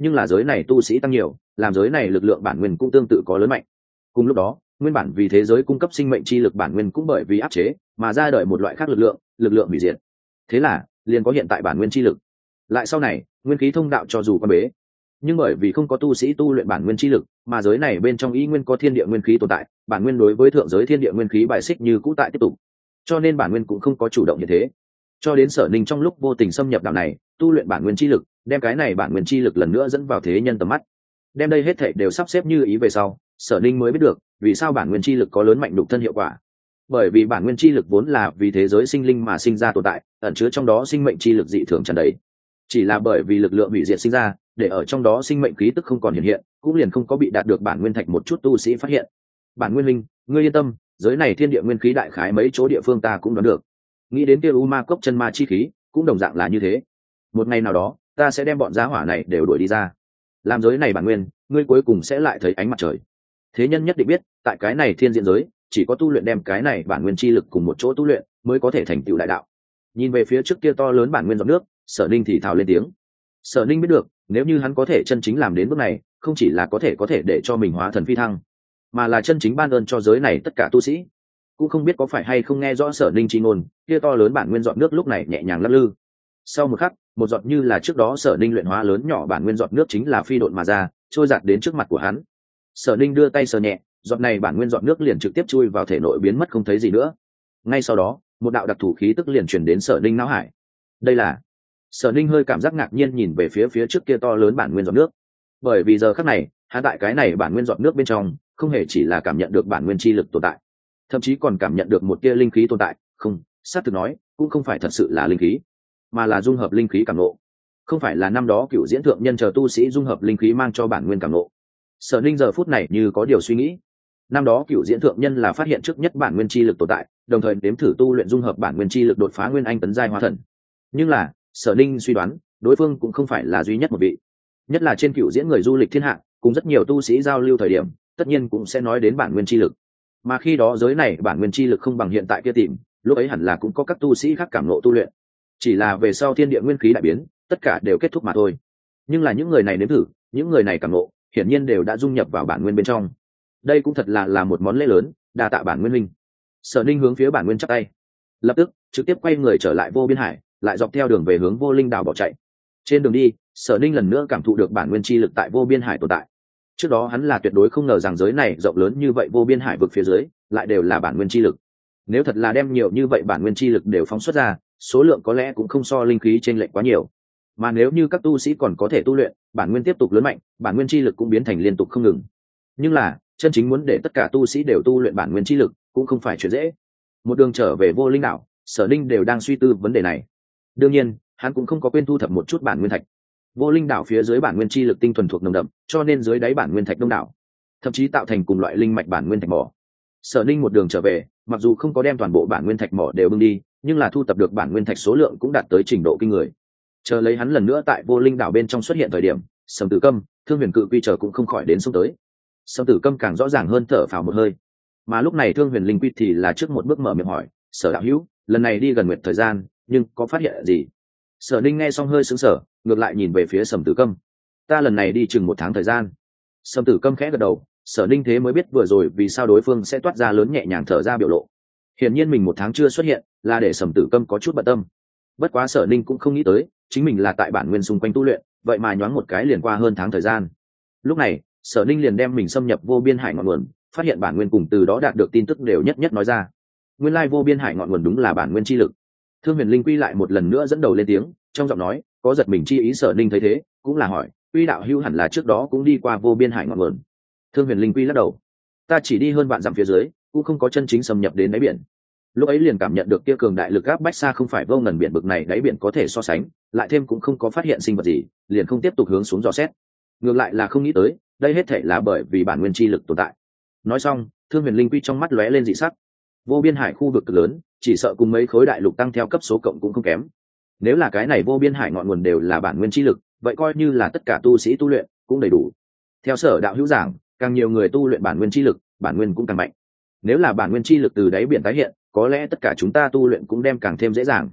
nhưng là giới này tu sĩ tăng nhiều, làm giới này lực lượng bản nguyên cũng tương tự có lớn mạnh. Cùng lúc đó, nguyên bản vì thế giới cung cấp sinh mệnh chi lực bản nguyên cũng bởi vì áp chế mà ra đời một loại khác lực lượng, lực lượng hủy diệt. Thế là liền có hiện tại bản nguyên chi lực. Lại sau này, nguyên khí thông đạo cho dù quan bế, nhưng bởi vì không có tu sĩ tu luyện bản nguyên chi lực, mà giới này bên trong ý nguyên có thiên địa nguyên khí tồn tại, bản nguyên đối với thượng giới thiên địa nguyên khí bài xích như cũ tại tiếp tục, cho nên bản nguyên cũng không có chủ động như thế. Cho đến Sở Ninh trong lúc vô tình xâm nhập đạo này, tu luyện bản nguyên chi lực, đem cái này bản nguyên chi lực lần nữa dẫn vào thế nhân tầm mắt, đem đây hết thảy đều sắp xếp như ý về sau, Sở Ninh mới biết được vì sao bản nguyên chi lực có lớn mạnh đục thân hiệu quả. Bởi vì bản nguyên chi lực vốn là vì thế giới sinh linh mà sinh ra tồn tại, ẩn chứa trong đó sinh mệnh chi lực dị thường tràn đầy. Chỉ là bởi vì lực lượng hủy diệt sinh ra, để ở trong đó sinh mệnh khí tức không còn hiện hiện, cũng liền không có bị đạt được bản nguyên thạch một chút tu sĩ phát hiện. Bản nguyên linh, ngươi yên tâm, giới này thiên địa nguyên khí đại khái mấy chỗ địa phương ta cũng đoán được. Nghĩ đến kia u ma cốc chân ma chi khí, cũng đồng dạng là như thế. Một ngày nào đó, ta sẽ đem bọn gia hỏa này đều đuổi đi ra. Làm giới này bản nguyên, ngươi cuối cùng sẽ lại thấy ánh mặt trời. Thế nhân nhất định biết, tại cái này thiên diện giới, chỉ có tu luyện đem cái này bản nguyên chi lực cùng một chỗ tu luyện, mới có thể thành tựu đại đạo. Nhìn về phía trước kia to lớn bản nguyên giọt nước, Sở Ninh thì thào lên tiếng. Sở Ninh biết được, nếu như hắn có thể chân chính làm đến bước này, không chỉ là có thể có thể để cho mình hóa thần phi thăng, mà là chân chính ban ơn cho giới này tất cả tu sĩ. Cũng không biết có phải hay không nghe rõ Sở Ninh chi ngôn, kia to lớn bản nguyên giọt nước lúc này nhẹ nhàng lắc lư. Sau một khắc, một giọt như là trước đó Sở Ninh luyện hóa lớn nhỏ bản nguyên giọt nước chính là phi độn mà ra, trôi giạt đến trước mặt của hắn. Sở Ninh đưa tay sờ nhẹ, giọt này bản nguyên giọt nước liền trực tiếp chui vào thể nội biến mất không thấy gì nữa. Ngay sau đó, một đạo đặc thù khí tức liền truyền đến Sở Ninh não hải. Đây là Sở Ninh hơi cảm giác ngạc nhiên nhìn về phía phía trước kia to lớn bản nguyên giọt nước, bởi vì giờ khắc này, hắn tại cái này bản nguyên giọt nước bên trong, không hề chỉ là cảm nhận được bản nguyên chi lực tồn tại, thậm chí còn cảm nhận được một tia linh khí tồn tại. Không, sát thực nói, cũng không phải thật sự là linh khí, mà là dung hợp linh khí cảm ngộ. Không phải là năm đó cựu diễn thượng nhân chờ tu sĩ dung hợp linh khí mang cho bản nguyên cảm ngộ. Sở Ninh giờ phút này như có điều suy nghĩ. Năm đó cựu diễn thượng nhân là phát hiện trước nhất bản nguyên chi lực tồn tại, đồng thời đếm thử tu luyện dung hợp bản nguyên chi lực đột phá nguyên anh tấn giai hóa thần. Nhưng là, Sở Ninh suy đoán, đối phương cũng không phải là duy nhất một vị. Nhất là trên cựu diễn người du lịch thiên hạ, cùng rất nhiều tu sĩ giao lưu thời điểm, tất nhiên cũng sẽ nói đến bản nguyên chi lực. Mà khi đó giới này bản nguyên chi lực không bằng hiện tại kia tìm, lúc ấy hẳn là cũng có các tu sĩ khác cảm ngộ tu luyện. Chỉ là về sau thiên địa nguyên khí đại biến, tất cả đều kết thúc mà thôi. Nhưng là những người này nếm thử, những người này cảm ngộ, hiển nhiên đều đã dung nhập vào bản nguyên bên trong. Đây cũng thật là là một món lễ lớn, đa tạ bản nguyên minh. Sở Ninh hướng phía bản nguyên chắp tay, lập tức trực tiếp quay người trở lại vô biên hải, lại dọc theo đường về hướng vô linh đảo bỏ chạy. Trên đường đi, Sở Ninh lần nữa cảm thụ được bản nguyên chi lực tại vô biên hải tồn tại. Trước đó hắn là tuyệt đối không ngờ rằng giới này rộng lớn như vậy, vô biên hải vực phía dưới lại đều là bản nguyên chi lực. Nếu thật là đem nhiều như vậy bản nguyên chi lực đều phóng xuất ra, số lượng có lẽ cũng không so linh khí chênh lệch quá nhiều. Mà nếu như các tu sĩ còn có thể tu luyện, bản nguyên tiếp tục lớn mạnh, bản nguyên chi lực cũng biến thành liên tục không ngừng. Nhưng là, chân chính muốn để tất cả tu sĩ đều tu luyện bản nguyên chi lực, cũng không phải chuyện dễ. Một đường trở về vô linh đảo, Sở Ninh đều đang suy tư vấn đề này. Đương nhiên, hắn cũng không có quên thu thập một chút bản nguyên thạch. Vô linh đảo phía dưới bản nguyên chi lực tinh thuần thuộc nồng đậm, cho nên dưới đáy bản nguyên thạch đông đảo, thậm chí tạo thành cùng loại linh mạch bản nguyên thạch mỏ. Sở Ninh một đường trở về, mặc dù không có đem toàn bộ bản nguyên thạch mỏ đều bưng đi, nhưng là thu thập được bản nguyên thạch số lượng cũng đạt tới trình độ kinh người. Chờ lấy hắn lần nữa tại vô linh đảo bên trong xuất hiện thời điểm, Sầm Tử Câm, Thương Huyền Cự Quy chờ cũng không khỏi đến xông tới. Sầm Tử Câm càng rõ ràng hơn thở phào một hơi, mà lúc này Thương Huyền Linh Quy thì là trước một bước mở miệng hỏi, Sở đạo hữu, lần này đi gần nguyệt thời gian, nhưng có phát hiện gì? Sở Ninh nghe xong hơi sững sờ, ngược lại nhìn về phía Sầm Tử Câm. Ta lần này đi chừng một tháng thời gian. Sầm Tử Câm khẽ gật đầu, Sở Ninh thế mới biết vừa rồi vì sao đối phương sẽ toát ra lớn nhẹ nhàng thở ra biểu lộ. Hiển nhiên mình một tháng chưa xuất hiện, là để Sầm Tử Câm có chút bận tâm. Bất quá Sở Ninh cũng không nghĩ tới, chính mình là tại bản nguyên xung quanh tu luyện, vậy mà nhoáng một cái liền qua hơn tháng thời gian. Lúc này, Sở Ninh liền đem mình xâm nhập vô biên hải ngọn nguồn, phát hiện bản nguyên cùng từ đó đạt được tin tức đều nhất nhất nói ra. Nguyên lai vô biên hải ngọn nguồn đúng là bản nguyên chi lực. Thương Huyền Linh Quy lại một lần nữa dẫn đầu lên tiếng, trong giọng nói có giật mình chi ý. Sở Ninh thấy thế, cũng là hỏi, Quy đạo hữu hẳn là trước đó cũng đi qua vô biên hải ngọn nguồn. Thương Huyền Linh Quy lắc đầu, ta chỉ đi hơn vạn dặm phía dưới, cũng không có chân chính xâm nhập đến đáy biển. Lúc ấy liền cảm nhận được kia cường đại lực áp bách xa không phải vô ngần biển bực này đáy biển có thể so sánh, lại thêm cũng không có phát hiện sinh vật gì, liền không tiếp tục hướng xuống dò xét. Ngược lại là không nghĩ tới, đây hết thảy là bởi vì bản nguyên chi lực tồn tại. Nói xong, Thương Huyền Linh Quy trong mắt lóe lên dị sắc. Vô biên hải khu vực cực lớn, chỉ sợ cùng mấy khối đại lục tăng theo cấp số cộng cũng không kém. Nếu là cái này vô biên hải ngọn nguồn đều là bản nguyên chi lực, vậy coi như là tất cả tu sĩ tu luyện cũng đầy đủ. Theo Sở đạo hữu giảng, càng nhiều người tu luyện bản nguyên chi lực, bản nguyên cũng càng mạnh. Nếu là bản nguyên chi lực từ đáy biển tái hiện, có lẽ tất cả chúng ta tu luyện cũng đem càng thêm dễ dàng.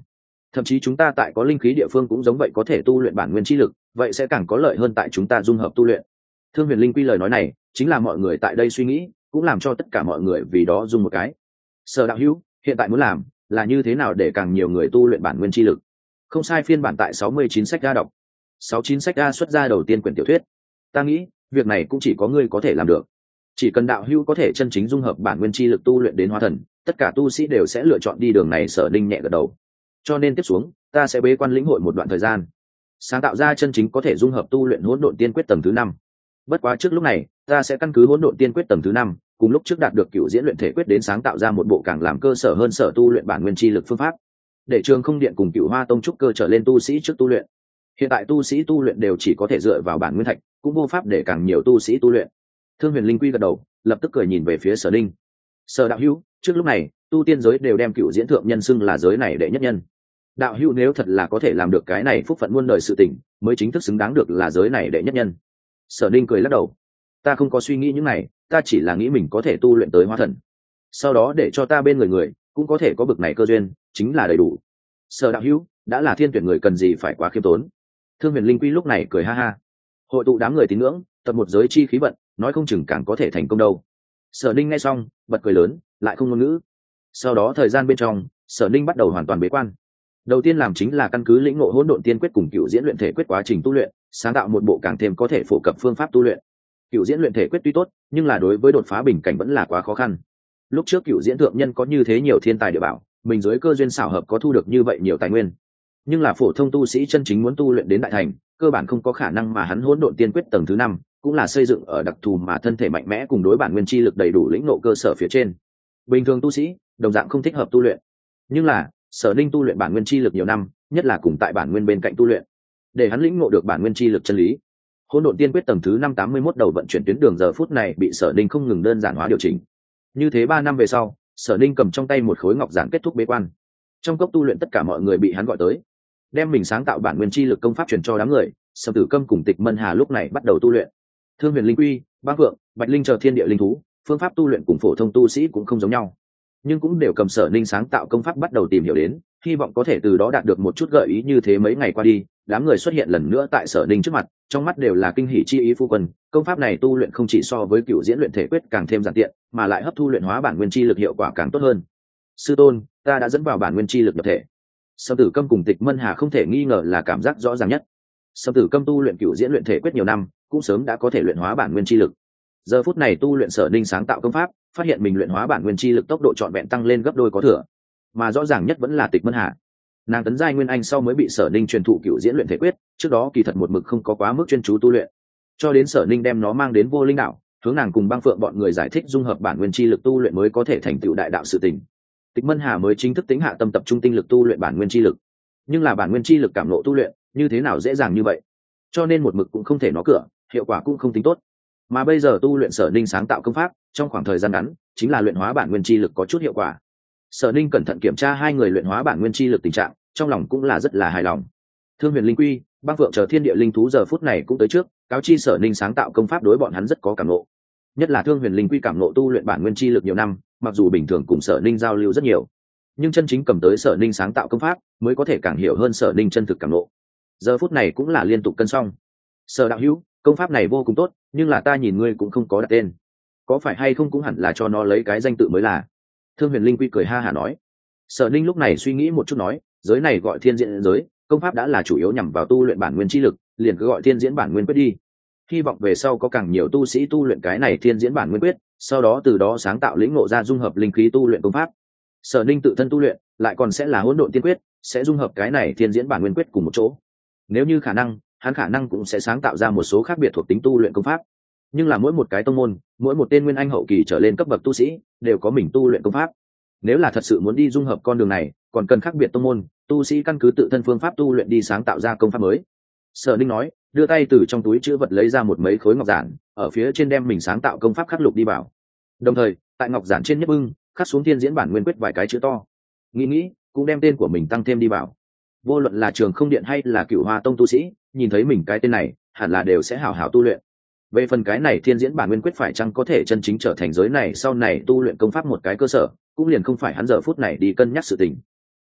thậm chí chúng ta tại có linh khí địa phương cũng giống vậy có thể tu luyện bản nguyên chi lực, vậy sẽ càng có lợi hơn tại chúng ta dung hợp tu luyện. Thương Huyền Linh Quy lời nói này chính là mọi người tại đây suy nghĩ, cũng làm cho tất cả mọi người vì đó dùng một cái. Sở đạo hữu hiện tại muốn làm là như thế nào để càng nhiều người tu luyện bản nguyên chi lực? Không sai, phiên bản tại sáu mươi chín sách ra đọc, sáu mươi chín sách ra xuất ra đầu tiên quyển tiểu thuyết. Ta nghĩ việc này cũng chỉ có ngươi có thể làm được. Chỉ cần đạo hữu có thể chân chính dung hợp bản nguyên chi lực tu luyện đến hóa thần, tất cả tu sĩ đều sẽ lựa chọn đi đường này. Sở Ninh nhẹ gật đầu. Cho nên tiếp xuống ta sẽ bế quan lĩnh hội một đoạn thời gian, sáng tạo ra chân chính có thể dung hợp tu luyện hỗn độn tiên quyết tầng thứ năm. Bất quá trước lúc này ta sẽ căn cứ hỗn độn tiên quyết tầng thứ năm cùng lúc trước đạt được cựu diễn luyện thể quyết đến sáng tạo ra một bộ càng làm cơ sở hơn sở tu luyện bản nguyên chi lực phương pháp, để Trường Không Điện cùng Cựu Hoa Tông trúc cơ trở lên tu sĩ trước tu luyện. Hiện tại tu sĩ tu luyện đều chỉ có thể dựa vào bản nguyên thạch, cũng vô pháp để càng nhiều tu sĩ tu luyện. Thương Huyền Linh Quy gật đầu, lập tức cười nhìn về phía Sở Ninh. Sở đạo hữu, trước lúc này tu tiên giới đều đem cựu diễn thượng nhân xưng là giới này đệ nhất nhân. Đạo hữu nếu thật là có thể làm được cái này phúc phận muôn đời sự tình, mới chính thức xứng đáng được là giới này đệ nhất nhân. Sở Ninh cười lắc đầu. Ta không có suy nghĩ những này, ta chỉ là nghĩ mình có thể tu luyện tới hóa thần, sau đó để cho ta bên người người cũng có thể có bực này cơ duyên, chính là đầy đủ. Sở đạo hữu đã là thiên tuyển người, cần gì phải quá khiêm tốn. Thương Huyền Linh Quy lúc này cười ha ha. Hội tụ đám người tín ngưỡng, tập một giới chi khí vận, nói không chừng càng có thể thành công đâu. Sở Ninh nghe xong bật cười lớn, lại không ngôn ngữ. Sau đó thời gian bên trong, Sở Ninh bắt đầu hoàn toàn bế quan. Đầu tiên làm chính là căn cứ lĩnh ngộ hỗn độn tiên quyết cùng cựu diễn luyện thể quyết quá trình tu luyện, sáng tạo một bộ càng thêm có thể phổ cập phương pháp tu luyện. Cựu diễn luyện thể quyết tuy tốt, nhưng là đối với đột phá bình cảnh vẫn là quá khó khăn. Lúc trước cựu diễn thượng nhân có như thế nhiều thiên tài địa bảo, mình dưới cơ duyên xảo hợp có thu được như vậy nhiều tài nguyên, nhưng là phổ thông tu sĩ chân chính muốn tu luyện đến đại thành, cơ bản không có khả năng. Mà hắn hỗn độn tiên quyết tầng thứ năm cũng là xây dựng ở đặc thù mà thân thể mạnh mẽ cùng đối bản nguyên chi lực đầy đủ lĩnh ngộ cơ sở phía trên. Bình thường tu sĩ đồng dạng không thích hợp tu luyện, nhưng là Sở Ninh tu luyện bản nguyên chi lực nhiều năm, nhất là cùng tại bản nguyên bên cạnh tu luyện, để hắn lĩnh ngộ được bản nguyên chi lực chân lý. Hỗn độn tiên quyết tầng thứ năm tám mươi mốt đầu vận chuyển tuyến đường giờ phút này bị Sở Ninh không ngừng đơn giản hóa điều chỉnh. Như thế ba năm về sau, Sở Ninh cầm trong tay một khối ngọc giản kết thúc bế quan. Trong cốc tu luyện tất cả mọi người bị hắn gọi tới, đem mình sáng tạo bản nguyên chi lực công pháp truyền cho đám người. Sâm Tử Câm cùng Tịch Mân Hà lúc này bắt đầu tu luyện. Thương Huyền Linh Quy, Băng Phượng, Bạch Linh chờ thiên địa linh thú, phương pháp tu luyện cùng phổ thông tu sĩ cũng không giống nhau, nhưng cũng đều cầm Sở Ninh sáng tạo công pháp bắt đầu tìm hiểu đến, hy vọng có thể từ đó đạt được một chút gợi ý. Như thế mấy ngày qua đi, đám người xuất hiện lần nữa tại Sở Ninh trước mặt, trong mắt đều là kinh hỉ chi ý. Phu quân, công pháp này tu luyện không chỉ so với cựu diễn luyện thể quyết càng thêm giản tiện, mà lại hấp thu luyện hóa bản nguyên chi lực hiệu quả càng tốt hơn. Sư tôn, ta đã dẫn vào bản nguyên chi lực nhập thể. Sâm Tử Câm cùng Tịch Mân Hà không thể nghi ngờ là cảm giác rõ ràng nhất. Sâm Tử Câm tu luyện cựu diễn luyện thể quyết nhiều năm, cũng sớm đã có thể luyện hóa bản nguyên chi lực. Giờ phút này tu luyện Sở Ninh sáng tạo công pháp, phát hiện mình luyện hóa bản nguyên chi lực tốc độ trọn vẹn tăng lên gấp đôi có thừa. Mà rõ ràng nhất vẫn là Tịch Mân Hà. Nàng tấn giai nguyên anh sau mới bị Sở Ninh truyền thụ cựu diễn luyện thể quyết, trước đó kỳ thật một mực không có quá mức chuyên chú tu luyện, cho đến Sở Ninh đem nó mang đến Vô Linh Đạo, hướng nàng cùng Băng Phượng bọn người giải thích dung hợp bản nguyên chi lực tu luyện mới có thể thành tựu đại đạo sự tình. Tịch Mân Hà mới chính thức tính hạ tâm tập trung tinh lực tu luyện bản nguyên chi lực. Nhưng là bản nguyên chi lực cảm ngộ tu luyện như thế nào dễ dàng như vậy, cho nên một mực cũng không thể nó cửa, hiệu quả cũng không tính tốt. Mà bây giờ tu luyện Sở Ninh sáng tạo công pháp, trong khoảng thời gian ngắn chính là luyện hóa bản nguyên chi lực có chút hiệu quả. Sở Ninh cẩn thận kiểm tra hai người luyện hóa bản nguyên chi lực tình trạng, trong lòng cũng là rất là hài lòng. Thương Huyền Linh Quy, Băng Phượng chờ thiên địa linh thú giờ phút này cũng tới trước, cáo chi Sở Ninh sáng tạo công pháp đối bọn hắn rất có cảm ngộ. Nhất là Thương Huyền Linh Quy cảm ngộ tu luyện bản nguyên chi lực nhiều năm, mặc dù bình thường cùng Sở Ninh giao lưu rất nhiều, nhưng chân chính cầm tới Sở Ninh sáng tạo công pháp mới có thể càng hiểu hơn Sở Ninh chân thực cảm ngộ. Giờ phút này cũng là liên tục cân xong. Sở đạo hữu, công pháp này vô cùng tốt, nhưng là ta nhìn ngươi cũng không có đặt tên, có phải hay không cũng hẳn là cho nó lấy cái danh tự mới là. Thương Huyền Linh Quy cười ha hả nói. Sở Ninh lúc này suy nghĩ một chút nói, giới này gọi thiên diễn giới, công pháp đã là chủ yếu nhằm vào tu luyện bản nguyên chi lực, liền cứ gọi thiên diễn bản nguyên quyết đi. Hy vọng về sau có càng nhiều tu sĩ tu luyện cái này thiên diễn bản nguyên quyết, sau đó từ đó sáng tạo lĩnh ngộ ra dung hợp linh khí tu luyện công pháp. Sở Ninh tự thân tu luyện lại còn sẽ là hỗn độn tiên quyết, sẽ dung hợp cái này thiên diễn bản nguyên quyết cùng một chỗ. Nếu như khả năng, hắn khả năng cũng sẽ sáng tạo ra một số khác biệt thuộc tính tu luyện công pháp. Nhưng là mỗi một cái tông môn, mỗi một tên nguyên anh hậu kỳ trở lên cấp bậc tu sĩ đều có mình tu luyện công pháp. Nếu là thật sự muốn đi dung hợp con đường này, còn cần khác biệt tông môn, tu sĩ căn cứ tự thân phương pháp tu luyện đi sáng tạo ra công pháp mới. Sở Ninh nói, đưa tay từ trong túi chữ vật lấy ra một mấy khối ngọc giản, ở phía trên đem mình sáng tạo công pháp khắc lục đi vào. Đồng thời, tại ngọc giản trên nhất bưng khắc xuống thiên diễn bản nguyên quyết vài cái chữ to. Nghĩ nghĩ, cũng đem tên của mình tăng thêm đi vào. Vô luận là Trường Không Điện hay là Cựu Hoa Tông tu sĩ, nhìn thấy mình cái tên này, hẳn là đều sẽ hào hào tu luyện. Về phần cái này thiên diễn bản nguyên quyết phải chăng có thể chân chính trở thành giới này sau này tu luyện công pháp một cái cơ sở, cũng liền không phải hắn giờ phút này đi cân nhắc sự tình.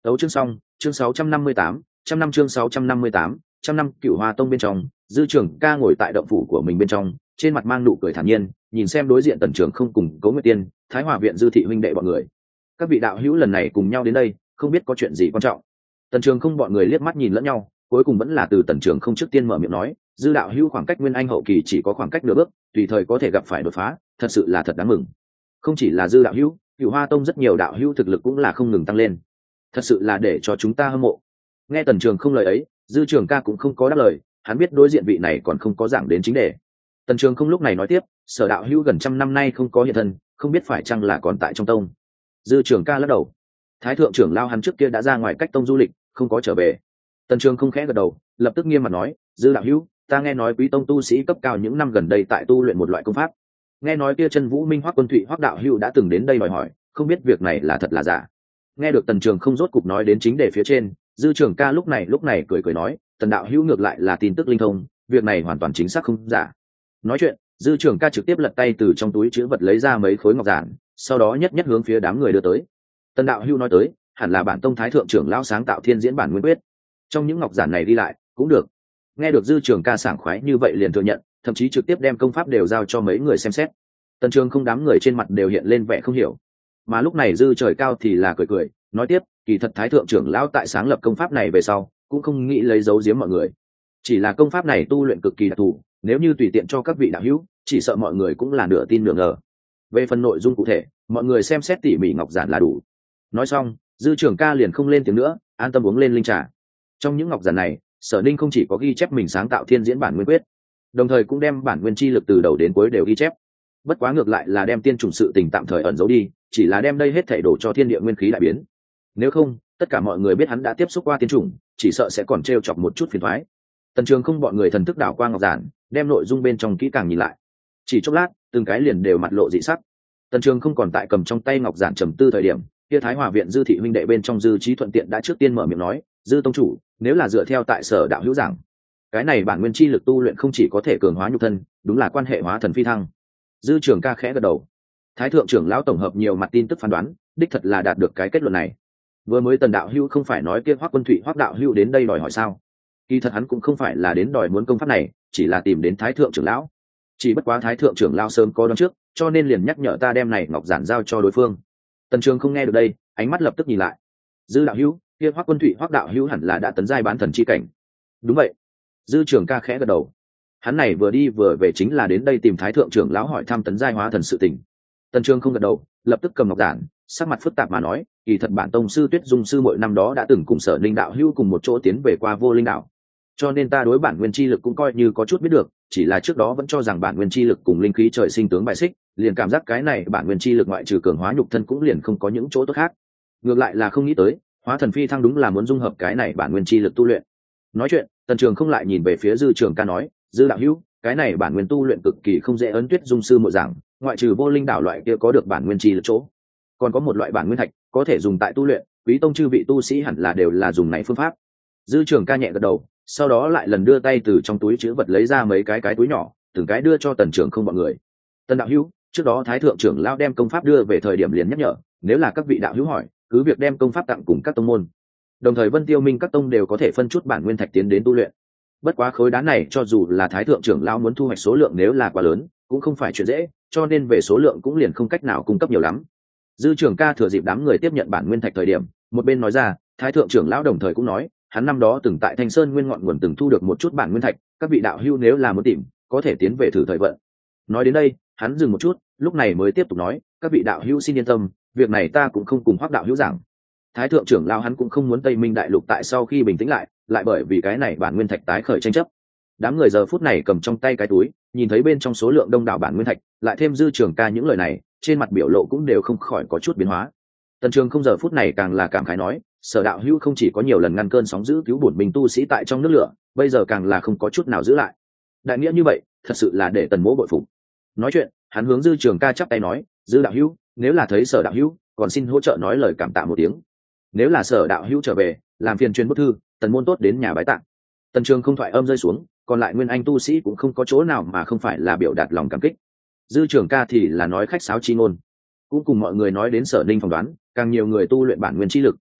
Tấu chương xong, chương sáu trăm năm mươi tám, trăm năm chương sáu trăm năm mươi tám, trăm năm Cửu Hoa Tông bên trong, Dư Trường Ca ngồi tại động phủ của mình bên trong, trên mặt mang nụ cười thản nhiên, nhìn xem đối diện Tần Trường không cùng Cố Nguyệt Tiên, Thái Hòa viện Dư thị huynh đệ bọn người. Các vị đạo hữu lần này cùng nhau đến đây, không biết có chuyện gì quan trọng. Tần Trường không bọn người liếc mắt nhìn lẫn nhau, cuối cùng vẫn là từ Tần Trường không trước tiên mở miệng nói, Dư đạo hữu khoảng cách Nguyên Anh hậu kỳ chỉ có khoảng cách nửa bước, tùy thời có thể gặp phải đột phá, thật sự là thật đáng mừng. Không chỉ là Dư đạo hữu, Cửu Hoa Tông rất nhiều đạo hữu thực lực cũng là không ngừng tăng lên, thật sự là để cho chúng ta hâm mộ. Nghe Tần Trường không lời ấy, Dư Trường Ca cũng không có đáp lời, hắn biết đối diện vị này còn không có giảng đến chính đề. Tần Trường không lúc này nói tiếp, Sở đạo hữu gần trăm năm nay không có hiện thân, không biết phải chăng là còn tại trong tông. Dư Trường Ca lắc đầu, Thái thượng trưởng lao hắn trước kia đã ra ngoài cách tông du lịch, không có trở về. Tần Trường không khẽ gật đầu, lập tức nghiêm mặt nói, Dư đạo hữu, ta nghe nói quý tông tu sĩ cấp cao những năm gần đây tại tu luyện một loại công pháp, nghe nói kia Chân Vũ Minh Hoắc Quân Thụy Hoắc đạo hữu đã từng đến đây đòi hỏi, không biết việc này là thật là giả. Nghe được Tần Trường không rốt cục nói đến chính đề phía trên, Dư Trường Ca lúc này lúc này cười cười nói, Tần đạo hữu ngược lại là tin tức linh thông, việc này hoàn toàn chính xác không giả. Nói chuyện, Dư Trường Ca trực tiếp lật tay từ trong túi chứa vật lấy ra mấy khối ngọc giản, sau đó nhất nhất hướng phía đám người đưa tới. Tần đạo hữu nói tới, hẳn là bản tông thái thượng trưởng lão sáng tạo Thiên Diễn bản nguyên quyết. Trong những ngọc giản này đi lại, cũng được. Nghe được Dư Trường Ca sảng khoái như vậy liền thừa nhận, thậm chí trực tiếp đem công pháp đều giao cho mấy người xem xét. Tần Trường không đám người trên mặt đều hiện lên vẻ không hiểu. Mà lúc này Dư Trời Cao thì là cười cười, nói tiếp, kỳ thật thái thượng trưởng lão tại sáng lập công pháp này về sau, cũng không nghĩ lấy giấu giếm mọi người. Chỉ là công pháp này tu luyện cực kỳ đặc thù, nếu như tùy tiện cho các vị đạo hữu, chỉ sợ mọi người cũng là nửa tin nửa ngờ. Về phần nội dung cụ thể, mọi người xem xét tỉ mỉ ngọc giản là đủ. Nói xong, Dư Trường Ca liền không lên tiếng nữa, an tâm uống lên linh trà. Trong những ngọc giản này, Sở Ninh không chỉ có ghi chép mình sáng tạo Thiên Diễn bản nguyên quyết, đồng thời cũng đem bản nguyên chi lực từ đầu đến cuối đều ghi chép. Bất quá ngược lại là đem tiên chủng sự tình tạm thời ẩn giấu đi, chỉ là đem đây hết thảy đổ cho thiên địa nguyên khí đại biến. Nếu không, tất cả mọi người biết hắn đã tiếp xúc qua tiên chủng, chỉ sợ sẽ còn trêu chọc một chút phiền toái. Tần Trường không bọn người thần thức đảo qua ngọc giản, đem nội dung bên trong kỹ càng nhìn lại. Chỉ chốc lát, từng cái liền đều mặt lộ dị sắc. Tần Trường không còn tại cầm trong tay ngọc giản trầm tư thời điểm, kia Thái Hòa viện Dư thị huynh đệ bên trong Dư Chí thuận tiện đã trước tiên mở miệng nói, Dư tông chủ, nếu là dựa theo tại Sở đạo hữu giảng, cái này bản nguyên chi lực tu luyện không chỉ có thể cường hóa nhục thân, đúng là quan hệ hóa thần phi thăng. Dư Trường Ca khẽ gật đầu. Thái thượng trưởng lão tổng hợp nhiều mặt tin tức phán đoán, đích thật là đạt được cái kết luận này. Vừa mới Tần đạo hữu không phải nói kia Hoắc Quân Thụy Hoắc đạo hữu đến đây đòi hỏi sao? Kỳ thật hắn cũng không phải là đến đòi muốn công pháp này, chỉ là tìm đến Thái thượng trưởng lão. Chỉ bất quá Thái thượng trưởng lão sớm có đoán trước, cho nên liền nhắc nhở ta đem này ngọc giản giao cho đối phương. Tần Trường không nghe được đây, ánh mắt lập tức nhìn lại. Dư đạo hữu, kia Hoắc Quân Thụy Hoắc đạo hữu hẳn là đã tấn giai bán thần chi cảnh. Đúng vậy. Dư Trường Ca khẽ gật đầu. Hắn này vừa đi vừa về chính là đến đây tìm Thái thượng trưởng lão hỏi thăm tấn giai hóa thần sự tình. Tần Trường không gật đầu, lập tức cầm ngọc giản, sắc mặt phức tạp mà nói, kỳ thật bản tông sư Tuyết Dung sư mỗi năm đó đã từng cùng Sở Linh đạo hữu cùng một chỗ tiến về qua Vô Linh đạo, cho nên ta đối bản nguyên chi lực cũng coi như có chút biết được, chỉ là trước đó vẫn cho rằng bản nguyên chi lực cùng linh khí trời sinh tướng bài xích, liền cảm giác cái này bản nguyên chi lực ngoại trừ cường hóa nhục thân cũng liền không có những chỗ tốt khác. Ngược lại là không nghĩ tới, hóa thần phi thăng đúng là muốn dung hợp cái này bản nguyên chi lực tu luyện. Nói chuyện, Tần Trường không lại nhìn về phía Dư Trường Ca nói, Dư đạo hữu, cái này bản nguyên tu luyện cực kỳ không dễ, ấn Tuyết Dung sư mỗi giảng, ngoại trừ Vô Linh đảo loại kia có được bản nguyên chi lực chỗ, còn có một loại bản nguyên thạch có thể dùng tại tu luyện, quý tông chư vị tu sĩ hẳn là đều là dùng này phương pháp. Dư Trường Ca nhẹ gật đầu, sau đó lại lần đưa tay từ trong túi chứa vật lấy ra mấy cái cái túi nhỏ, từng cái đưa cho Tần Trường không bọn người. Tần đạo hữu, trước đó Thái thượng trưởng lão đem công pháp đưa về thời điểm liền nhắc nhở, nếu là các vị đạo hữu hỏi, cứ việc đem công pháp tặng cùng các tông môn. Đồng thời Vân Tiêu Minh các tông đều có thể phân chút bản nguyên thạch tiến đến tu luyện. Bất quá khối đá này cho dù là Thái thượng trưởng lão muốn thu hoạch số lượng nếu là quá lớn, cũng không phải chuyện dễ, cho nên về số lượng cũng liền không cách nào cung cấp nhiều lắm. Dư Trường Ca thừa dịp đám người tiếp nhận bản nguyên thạch thời điểm, một bên nói ra, Thái thượng trưởng lão đồng thời cũng nói, hắn năm đó từng tại Thanh Sơn nguyên ngọn nguồn từng thu được một chút bản nguyên thạch, các vị đạo hữu nếu là muốn tìm, có thể tiến về thử thời vận. Nói đến đây, hắn dừng một chút, lúc này mới tiếp tục nói, các vị đạo hữu xin yên tâm, việc này ta cũng không cùng Hoắc đạo hữu giảng. Thái thượng trưởng lão hắn cũng không muốn Tây Minh đại lục tại sau khi bình tĩnh lại, lại bởi vì cái này bản nguyên thạch tái khởi tranh chấp. Đám người giờ phút này cầm trong tay cái túi, nhìn thấy bên trong số lượng đông đảo bản nguyên thạch, lại thêm Dư Trường Ca những lời này, trên mặt biểu lộ cũng đều không khỏi có chút biến hóa. Tần Trường không giờ phút này càng là cảm khái nói, Sở đạo hữu không chỉ có nhiều lần ngăn cơn sóng dữ cứu bổn mình tu sĩ tại trong nước lửa, bây giờ càng là không có chút nào giữ lại. Đại nghĩa như vậy, thật sự là để Tần Mỗ bội phục. Nói chuyện, hắn hướng Dư Trường Ca chắp tay nói, Dư đạo hữu, nếu là thấy Sở đạo hữu, còn xin hỗ trợ nói lời cảm tạ một tiếng. Nếu là Sở đạo hữu trở về, làm phiền truyền bút thư, Tần môn tốt đến nhà bái tạ. Tần Trường không thoại âm rơi xuống, còn lại nguyên anh tu sĩ cũng không có chỗ nào mà không phải là biểu đạt lòng cảm kích. Dư Trường Ca thì là nói khách sáo chi ngôn, cũng cùng mọi người nói đến Sở Ninh phỏng đoán, càng nhiều người tu luyện bản nguyên chi lực,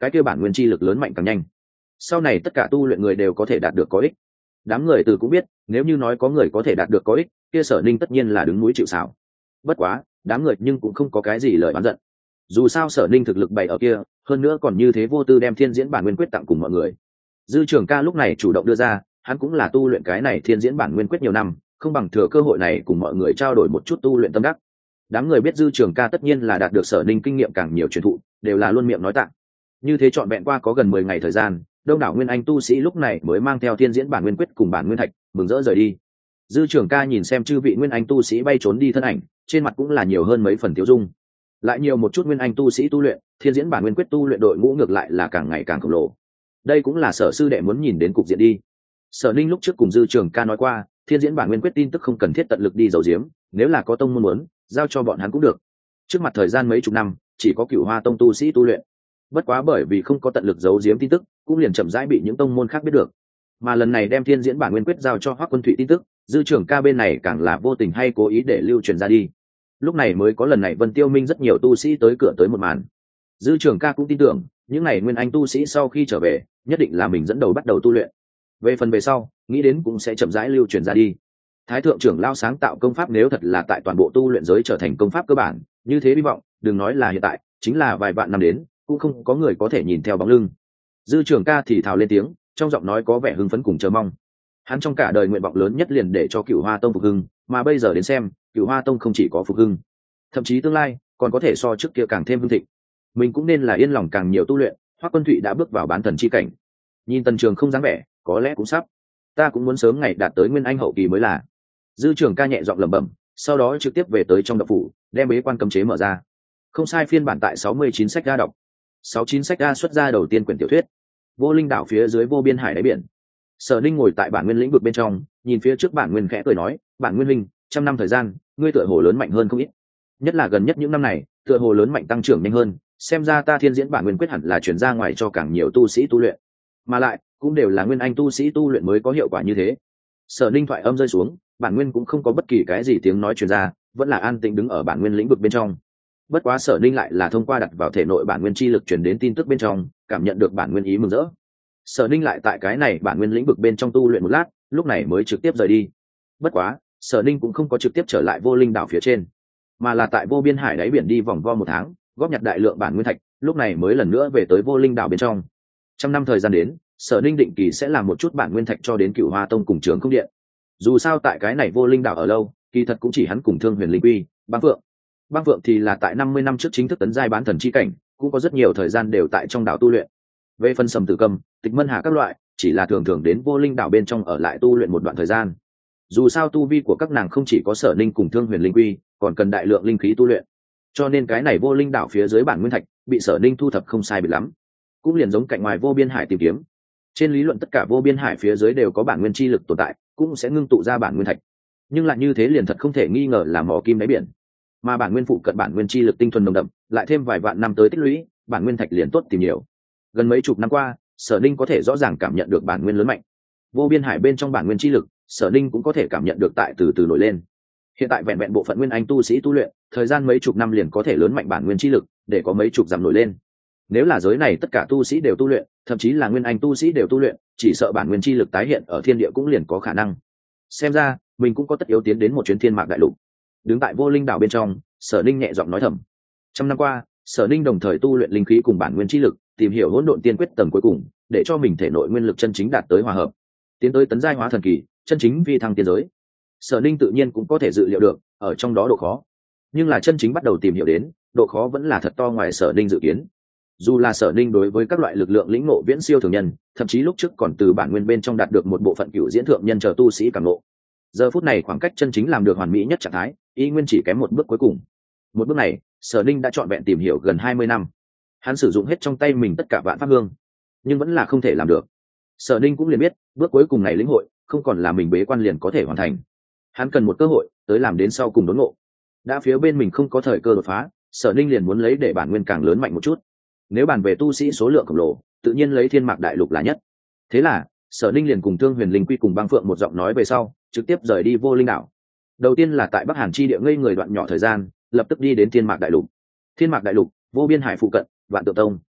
cái kia bản nguyên chi lực lớn mạnh càng nhanh, sau này tất cả tu luyện người đều có thể đạt được có ích. Đám người từ cũng biết, nếu như nói có người có thể đạt được có ích, kia Sở Ninh tất nhiên là đứng núi chịu sào. Bất quá đám người nhưng cũng không có cái gì lời oán giận, dù sao Sở Ninh thực lực bày ở kia, hơn nữa còn như thế vô tư đem thiên diễn bản nguyên quyết tặng cùng mọi người. Dư Trường Ca lúc này chủ động đưa ra, hắn cũng là tu luyện cái này thiên diễn bản nguyên quyết nhiều năm, không bằng thừa cơ hội này cùng mọi người trao đổi một chút tu luyện tâm đắc. Đám người biết Dư Trường Ca tất nhiên là đạt được Sở Ninh kinh nghiệm càng nhiều truyền thụ, đều là luôn miệng nói tặng. Như thế trọn vẹn qua có gần mười ngày thời gian, đông đảo nguyên anh tu sĩ lúc này mới mang theo thiên diễn bản nguyên quyết cùng bản nguyên thạch mừng rỡ rời đi. Dư Trường Ca nhìn xem chư vị nguyên anh tu sĩ bay trốn đi thân ảnh, trên mặt cũng là nhiều hơn mấy phần tiêu dung. Lại nhiều một chút nguyên anh tu sĩ tu luyện, thiên diễn bản nguyên quyết tu luyện đội ngũ ngược lại là càng ngày càng khổng lồ. Đây cũng là Sở sư đệ muốn nhìn đến cục diện đi. Sở Ninh lúc trước cùng Dư Trường Ca nói qua, thiên diễn bản nguyên quyết tin tức không cần thiết tận lực đi giấu giếm, nếu là có tông môn muốn giao cho bọn hắn cũng được. Trước mặt thời gian mấy chục năm, chỉ có Cửu Hoa tông tu sĩ tu luyện. Bất quá bởi vì không có tận lực giấu giếm tin tức, cũng liền chậm rãi bị những tông môn khác biết được. Mà lần này đem thiên diễn bản nguyên quyết giao cho Hoắc Quân Thụy tin tức, Dư Trường Ca bên này càng là vô tình hay cố ý để lưu truyền ra đi. Lúc này mới có lần này Vân Tiêu Minh rất nhiều tu sĩ tới cửa tới một màn. Dư Trường Ca cũng tin tưởng, những này nguyên anh tu sĩ sau khi trở về, nhất định là mình dẫn đầu bắt đầu tu luyện. Về phần về sau, nghĩ đến cũng sẽ chậm rãi lưu truyền ra đi. Thái thượng trưởng lao sáng tạo công pháp nếu thật là tại toàn bộ tu luyện giới trở thành công pháp cơ bản, như thế hy vọng, đừng nói là hiện tại, chính là vài vạn năm đến, cũng không có người có thể nhìn theo bóng lưng. Dư Trường Ca thì thào lên tiếng, trong giọng nói có vẻ hưng phấn cùng chờ mong. Hắn trong cả đời nguyện vọng lớn nhất liền để cho Cửu Hoa tông phục hưng, mà bây giờ đến xem, Cửu Hoa tông không chỉ có phục hưng, thậm chí tương lai còn có thể so trước kia càng thêm hưng thịnh. Mình cũng nên là yên lòng càng nhiều tu luyện. Hoắc Quân Thụy đã bước vào bán thần chi cảnh, nhìn Tần Trường không dáng vẻ, có lẽ cũng sắp. Ta cũng muốn sớm ngày đạt tới nguyên anh hậu kỳ mới là. Dư Trường Ca nhẹ giọng lẩm bẩm, sau đó trực tiếp về tới trong động phủ, đem bế quan cấm chế mở ra. Không sai, phiên bản tại sáu mươi chín sách ra đọc. sáu mươi chín sách ra xuất ra đầu tiên quyển tiểu thuyết. Vô Linh đảo phía dưới vô biên hải đáy biển. Sở Ninh ngồi tại bản nguyên lĩnh vực bên trong, nhìn phía trước bản nguyên khẽ cười nói, "Bản nguyên linh, trăm năm thời gian, ngươi tựa hồ lớn mạnh hơn không ít. Nhất là gần nhất những năm này, tựa hồ lớn mạnh tăng trưởng nhanh hơn, xem ra ta thiên diễn bản nguyên quyết hẳn là chuyển ra ngoài cho càng nhiều tu sĩ tu luyện. Mà lại, cũng đều là nguyên anh tu sĩ tu luyện mới có hiệu quả như thế." Sở Ninh thoại âm rơi xuống, bản nguyên cũng không có bất kỳ cái gì tiếng nói truyền ra, vẫn là an tĩnh đứng ở bản nguyên lĩnh vực bên trong. Bất quá Sở Ninh lại là thông qua đặt vào thể nội bản nguyên chi lực truyền đến tin tức bên trong, cảm nhận được bản nguyên ý mừng rỡ. Sở Ninh lại tại cái này bản nguyên lĩnh vực bên trong tu luyện một lát, lúc này mới trực tiếp rời đi. Bất quá, Sở Ninh cũng không có trực tiếp trở lại Vô Linh đảo phía trên, mà là tại vô biên hải đáy biển đi vòng vo một tháng, góp nhặt đại lượng bản nguyên thạch, lúc này mới lần nữa về tới Vô Linh đảo bên trong. Trăm năm thời gian đến, Sở Ninh định kỳ sẽ làm một chút bản nguyên thạch cho đến Cửu Hoa tông cùng Trường Không điện. Dù sao tại cái này Vô Linh đảo ở lâu, kỳ thật cũng chỉ hắn cùng Thương Huyền Linh Quy, Băng Phượng. Băng Phượng thì là tại năm mươi năm trước chính thức tấn giai bán thần chi cảnh, cũng có rất nhiều thời gian đều tại trong đảo tu luyện. Về phần Sầm Tử Cầm, Tịch Mân Hà các loại, chỉ là thường thường đến Vô Linh đảo bên trong ở lại tu luyện một đoạn thời gian. Dù sao tu vi của các nàng không chỉ có Sở Ninh cùng Thương Huyền Linh Quy, còn cần đại lượng linh khí tu luyện. Cho nên cái này Vô Linh đảo phía dưới bản nguyên thạch bị Sở Ninh thu thập không sai biệt lắm. Cũng liền giống cạnh ngoài vô biên hải tìm kiếm. Trên lý luận tất cả vô biên hải phía dưới đều có bản nguyên chi lực tồn tại, cũng sẽ ngưng tụ ra bản nguyên thạch. Nhưng lại như thế liền thật không thể nghi ngờ là mỏ kim đáy biển. Mà bản nguyên phụ cận bản nguyên chi lực tinh thuần nồng đậm, lại thêm vài vạn năm tới tích lũy, bản nguyên thạch liền tốt tìm nhiều. Gần mấy chục năm qua, Sở Ninh có thể rõ ràng cảm nhận được bản nguyên lớn mạnh. Vô biên hải bên trong bản nguyên chi lực, Sở Ninh cũng có thể cảm nhận được tại từ từ nổi lên. Hiện tại vẹn vẹn bộ phận nguyên anh tu sĩ tu luyện, thời gian mấy chục năm liền có thể lớn mạnh bản nguyên chi lực, để có mấy chục dặm nổi lên. Nếu là giới này tất cả tu sĩ đều tu luyện, thậm chí là nguyên anh tu sĩ đều tu luyện, chỉ sợ bản nguyên chi lực tái hiện ở thiên địa cũng liền có khả năng. Xem ra, mình cũng có tất yếu tiến đến một chuyến thiên mạc đại lục. Đứng tại Vô Linh đảo bên trong, Sở Ninh nhẹ giọng nói thầm. Trăm năm qua, Sở Ninh đồng thời tu luyện linh khí cùng bản nguyên chi lực, tìm hiểu hỗn độn tiên quyết tầng cuối cùng, để cho mình thể nội nguyên lực chân chính đạt tới hòa hợp, tiến tới tấn giai hóa thần kỳ, chân chính vi thăng tiên giới. Sở Ninh tự nhiên cũng có thể dự liệu được ở trong đó độ khó, nhưng là chân chính bắt đầu tìm hiểu đến, độ khó vẫn là thật to ngoài Sở Ninh dự kiến. Dù là Sở Ninh đối với các loại lực lượng lĩnh ngộ viễn siêu thường nhân, thậm chí lúc trước còn từ bản nguyên bên trong đạt được một bộ phận cửu diễn thượng nhân chờ tu sĩ cảm ngộ. Giờ phút này khoảng cách chân chính làm được hoàn mỹ nhất trạng thái, y nguyên chỉ kém một bước cuối cùng. Một bước này, Sở Ninh đã trọn vẹn tìm hiểu gần hai mươi năm. Hắn sử dụng hết trong tay mình tất cả vạn pháp hương, nhưng vẫn là không thể làm được. Sở Ninh cũng liền biết, bước cuối cùng này lĩnh hội, không còn là mình bế quan liền có thể hoàn thành. Hắn cần một cơ hội, tới làm đến sau cùng đốn ngộ. Đã phía bên mình không có thời cơ đột phá, Sở Ninh liền muốn lấy để bản nguyên càng lớn mạnh một chút. Nếu bàn về tu sĩ số lượng khổng lồ, tự nhiên lấy thiên mạc đại lục là nhất. Thế là, Sở Ninh liền cùng Thương Huyền Linh Quy cùng Băng Phượng một giọng nói về sau, trực tiếp rời đi Vô Linh đảo. Đầu tiên là tại Bắc Hàn chi địa ngây người đoạn nhỏ thời gian, lập tức đi đến thiên mạc đại lục. Thiên mạc đại lục, vô biên hải phụ cận, Vạn Tượng Tông.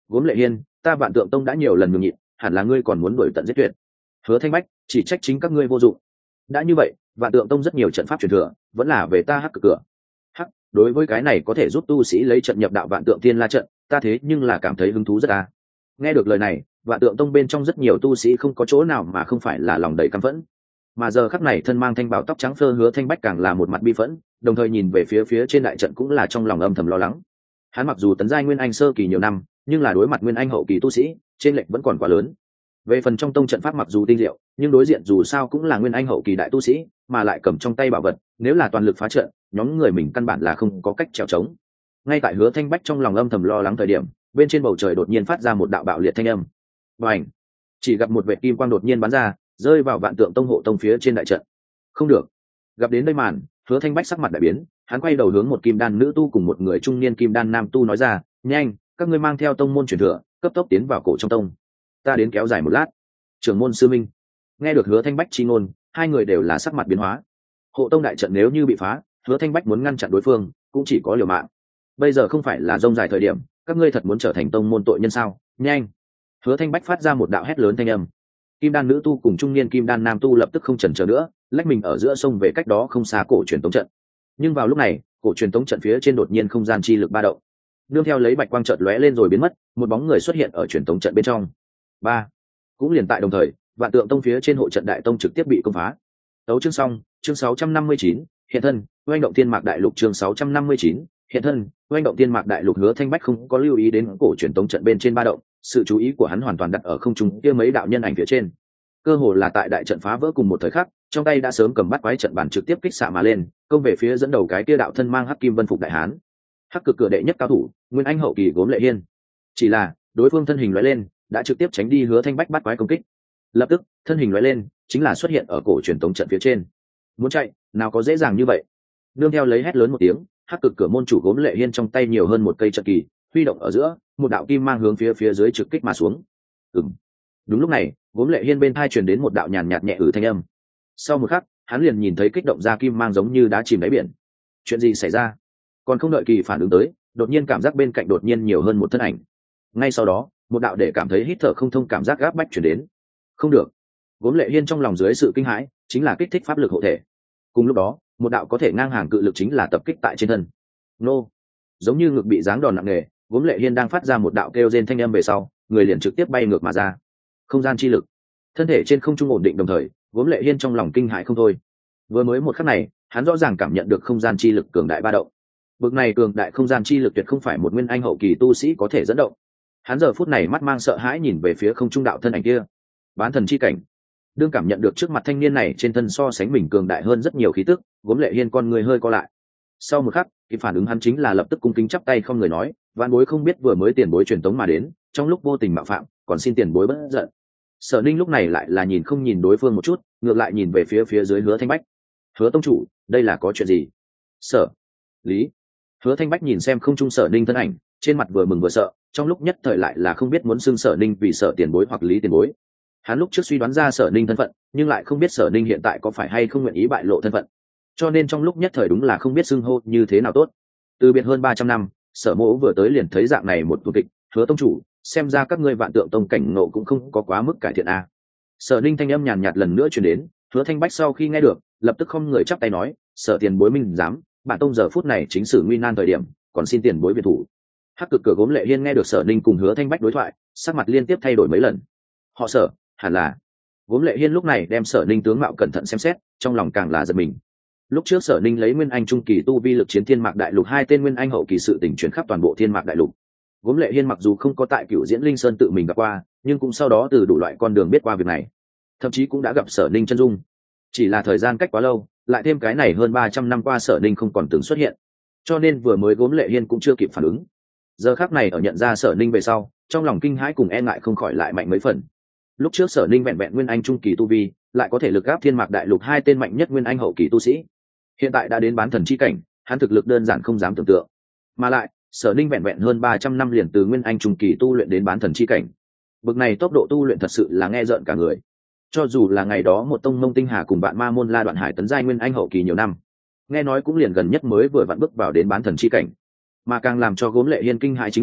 Gốm Lệ Hiên, ta Vạn Tượng Tông đã nhiều lần nhường nhịn, hẳn là ngươi còn muốn đuổi tận giết tuyệt. Hứa Thanh Bách, chỉ trách chính các ngươi vô dụng. Đã như vậy, Vạn Tượng Tông rất nhiều trận pháp truyền thừa, vẫn là về ta Hắc Cực Cửa. Hắc, đối với cái này có thể giúp tu sĩ lấy trận nhập đạo Vạn Tượng Tiên La trận, ta thế nhưng là cảm thấy hứng thú rất a. Nghe được lời này, Vạn Tượng Tông bên trong rất nhiều tu sĩ không có chỗ nào mà không phải là lòng đầy căm phẫn. Mà giờ khắc này thân mang thanh bảo tóc trắng phơ Hứa Thanh Bách càng là một mặt bi phẫn, đồng thời nhìn về phía phía trên đại trận cũng là trong lòng âm thầm lo lắng. Hắn mặc dù tấn giai nguyên anh sơ kỳ nhiều năm, nhưng là đối mặt nguyên anh hậu kỳ tu sĩ, trên lệch vẫn còn quá lớn. Về phần trong tông trận pháp mặc dù tinh diệu, nhưng đối diện dù sao cũng là nguyên anh hậu kỳ đại tu sĩ, mà lại cầm trong tay bảo vật, nếu là toàn lực phá trận, nhóm người mình căn bản là không có cách trèo trống. Ngay tại Hứa Thanh Bách trong lòng âm thầm lo lắng thời điểm, bên trên bầu trời đột nhiên phát ra một đạo bạo liệt thanh âm. Bành! Chỉ gặp một vệt kim quang đột nhiên bắn ra, rơi vào Vạn Tượng Tông hộ tông phía trên đại trận. Không được! Gặp đến đây màn, Hứa Thanh Bách sắc mặt đại biến, hắn quay đầu hướng một kim đan nữ tu cùng một người trung niên kim đan nam tu nói ra, nhanh, các ngươi mang theo tông môn truyền thừa, cấp tốc tiến vào cổ trong tông. Ta đến kéo dài một lát. Trưởng môn sư minh. Nghe được Hứa Thanh Bách chi ngôn, hai người đều là sắc mặt biến hóa. Hộ tông đại trận nếu như bị phá, Hứa Thanh Bách muốn ngăn chặn đối phương, cũng chỉ có liều mạng. Bây giờ không phải là rông dài thời điểm, các ngươi thật muốn trở thành tông môn tội nhân sao? Nhanh! Hứa Thanh Bách phát ra một đạo hét lớn thanh âm. Kim đan nữ tu cùng trung niên kim đan nam tu lập tức không chần chờ nữa, lách mình ở giữa sông về cách đó không xa cổ truyền tống trận. Nhưng vào lúc này, cổ truyền tống trận phía trên đột nhiên không gian chi lực ba động. Nương theo lấy bạch quang chợt lóe lên rồi biến mất, một bóng người xuất hiện ở truyền tống trận bên trong. Ba. Cũng liền tại đồng thời, Vạn Tượng Tông phía trên hộ trận đại tông trực tiếp bị công phá. Tấu chương xong, chương sáu trăm năm mươi chín, hiện thân, oanh động thiên mạc đại lục chương sáu trăm năm mươi chín, hiện thân, oanh động thiên mạc đại lục. Hứa Thanh Bách không có lưu ý đến cổ truyền tống trận bên trên ba động, sự chú ý của hắn hoàn toàn đặt ở không trung kia mấy đạo nhân ảnh phía trên. Cơ hồ là tại đại trận phá vỡ cùng một thời khắc, trong tay đã sớm cầm bắt quái trận bản trực tiếp kích xạ mà lên, công về phía dẫn đầu cái kia đạo thân mang hắc kim vân phục đại hán. Hắc Cực Cửa đệ nhất cao thủ, nguyên anh hậu kỳ Gốm Lệ Hiên. Chỉ là, đối phương thân hình lóe lên, đã trực tiếp tránh đi Hứa Thanh Bách bắt quái công kích. Lập tức, thân hình lóe lên, chính là xuất hiện ở cổ truyền tống trận phía trên. Muốn chạy, nào có dễ dàng như vậy. Nương theo lấy hét lớn một tiếng, Hắc Cực Cửa môn chủ Gốm Lệ Hiên trong tay nhiều hơn một cây trận kỳ, huy động ở giữa, một đạo kim mang hướng phía phía dưới trực kích mà xuống. Ừm. Đúng lúc này, Gốm Lệ Hiên bên tai truyền đến một đạo nhàn nhạt nhẹ ử thanh âm. Sau một khắc, hắn liền nhìn thấy kích động ra kim mang giống như đá chìm đáy biển. Chuyện gì xảy ra? Còn không đợi kỳ phản ứng tới, đột nhiên cảm giác bên cạnh đột nhiên nhiều hơn một thân ảnh. Ngay sau đó, một đạo để cảm thấy hít thở không thông cảm giác gáp bách truyền đến. Không được. Gốm Lệ Hiên trong lòng dưới sự kinh hãi, chính là kích thích pháp lực hộ thể. Cùng lúc đó, một đạo có thể ngang hàng cự lực chính là tập kích tại trên thân. Nô. Giống như ngực bị giáng đòn nặng nề, Gốm Lệ Hiên đang phát ra một đạo kêu rên thanh âm về sau, người liền trực tiếp bay ngược mà ra. Không gian chi lực. Thân thể trên không trung ổn định đồng thời, Gốm Lệ Hiên trong lòng kinh hãi không thôi. Vừa mới một khắc này, hắn rõ ràng cảm nhận được không gian chi lực cường đại ba động. Bực này cường đại không gian chi lực tuyệt không phải một nguyên anh hậu kỳ tu sĩ có thể dẫn động. Hắn giờ phút này mắt mang sợ hãi nhìn về phía không trung đạo thân ảnh kia. Bán thần chi cảnh. Đương cảm nhận được trước mặt thanh niên này trên thân so sánh mình cường đại hơn rất nhiều khí tức, Gốm Lệ Hiên con người hơi co lại. Sau một khắc, cái phản ứng hắn chính là lập tức cung kính chắp tay không người nói, vạn bối không biết vừa mới tiền bối truyền tống mà đến, trong lúc vô tình mạo phạm, còn xin tiền bối bất giận. Sở Ninh lúc này lại là nhìn không nhìn đối phương một chút, ngược lại nhìn về phía phía dưới Hứa Thanh Bách. Hứa tông chủ, đây là có chuyện gì? Sở Lý. Hứa Thanh Bách nhìn xem không trung Sở Ninh thân ảnh, trên mặt vừa mừng vừa sợ, trong lúc nhất thời lại là không biết muốn xưng Sở Ninh vì Sở tiền bối hoặc Lý tiền bối. Hắn lúc trước suy đoán ra Sở Ninh thân phận, nhưng lại không biết Sở Ninh hiện tại có phải hay không nguyện ý bại lộ thân phận, cho nên trong lúc nhất thời đúng là không biết xưng hô như thế nào tốt. Từ biệt hơn ba trăm năm, Sở Mỗ vừa tới liền thấy dạng này một tuần kịch, Hứa tông chủ, xem ra các ngươi Vạn Tượng Tông cảnh ngộ cũng không có quá mức cải thiện a. Sở Ninh thanh âm nhàn nhạt lần nữa truyền đến. Hứa Thanh Bách sau khi nghe được, lập tức không người chắp tay nói, Sở tiền bối minh dám, bản tông giờ phút này chính sử nguy nan thời điểm, còn xin tiền bối viện thủ. Hắc Cực Cửa Gốm Lệ Hiên nghe được Sở Ninh cùng Hứa Thanh Bách đối thoại, sắc mặt liên tiếp thay đổi mấy lần. Họ Sở, hẳn là. Gốm Lệ Hiên lúc này đem Sở Ninh tướng mạo cẩn thận xem xét, trong lòng càng là giật mình. Lúc trước Sở Ninh lấy nguyên anh trung kỳ tu vi lực chiến thiên mạc đại lục hai tên nguyên anh hậu kỳ sự tình chuyển khắp toàn bộ thiên mạc đại lục. Gốm Lệ Hiên mặc dù không có tại Cửu Diễn Linh Sơn tự mình gặp qua, nhưng cũng sau đó từ đủ loại con đường biết qua việc này, thậm chí cũng đã gặp Sở Ninh chân dung. Chỉ là thời gian cách quá lâu, lại thêm cái này hơn ba trăm năm qua Sở Ninh không còn từng xuất hiện, cho nên vừa mới Gốm Lệ Hiên cũng chưa kịp phản ứng. Giờ khắc này ở nhận ra Sở Ninh về sau, trong lòng kinh hãi cùng e ngại không khỏi lại mạnh mấy phần. Lúc trước Sở Ninh vẹn vẹn nguyên anh trung kỳ tu vi, lại có thể lực áp thiên mạc đại lục hai tên mạnh nhất nguyên anh hậu kỳ tu sĩ. Hiện tại đã đến bán thần chi cảnh, hắn thực lực đơn giản không dám tưởng tượng. Mà lại, Sở Ninh vẹn vẹn hơn ba trăm năm liền từ nguyên anh trung kỳ tu luyện đến bán thần chi cảnh. Bực này tốc độ tu luyện thật sự là nghe rợn cả người. Cho dù là ngày đó một tông mông tinh hà cùng bạn ma môn La Đoạn Hải tấn giai nguyên anh hậu kỳ nhiều năm, nghe nói cũng liền gần nhất mới vừa vặn bước vào đến bán thần chi cảnh. Mà càng làm cho Gốm Lệ Hiên kinh hãi chính là,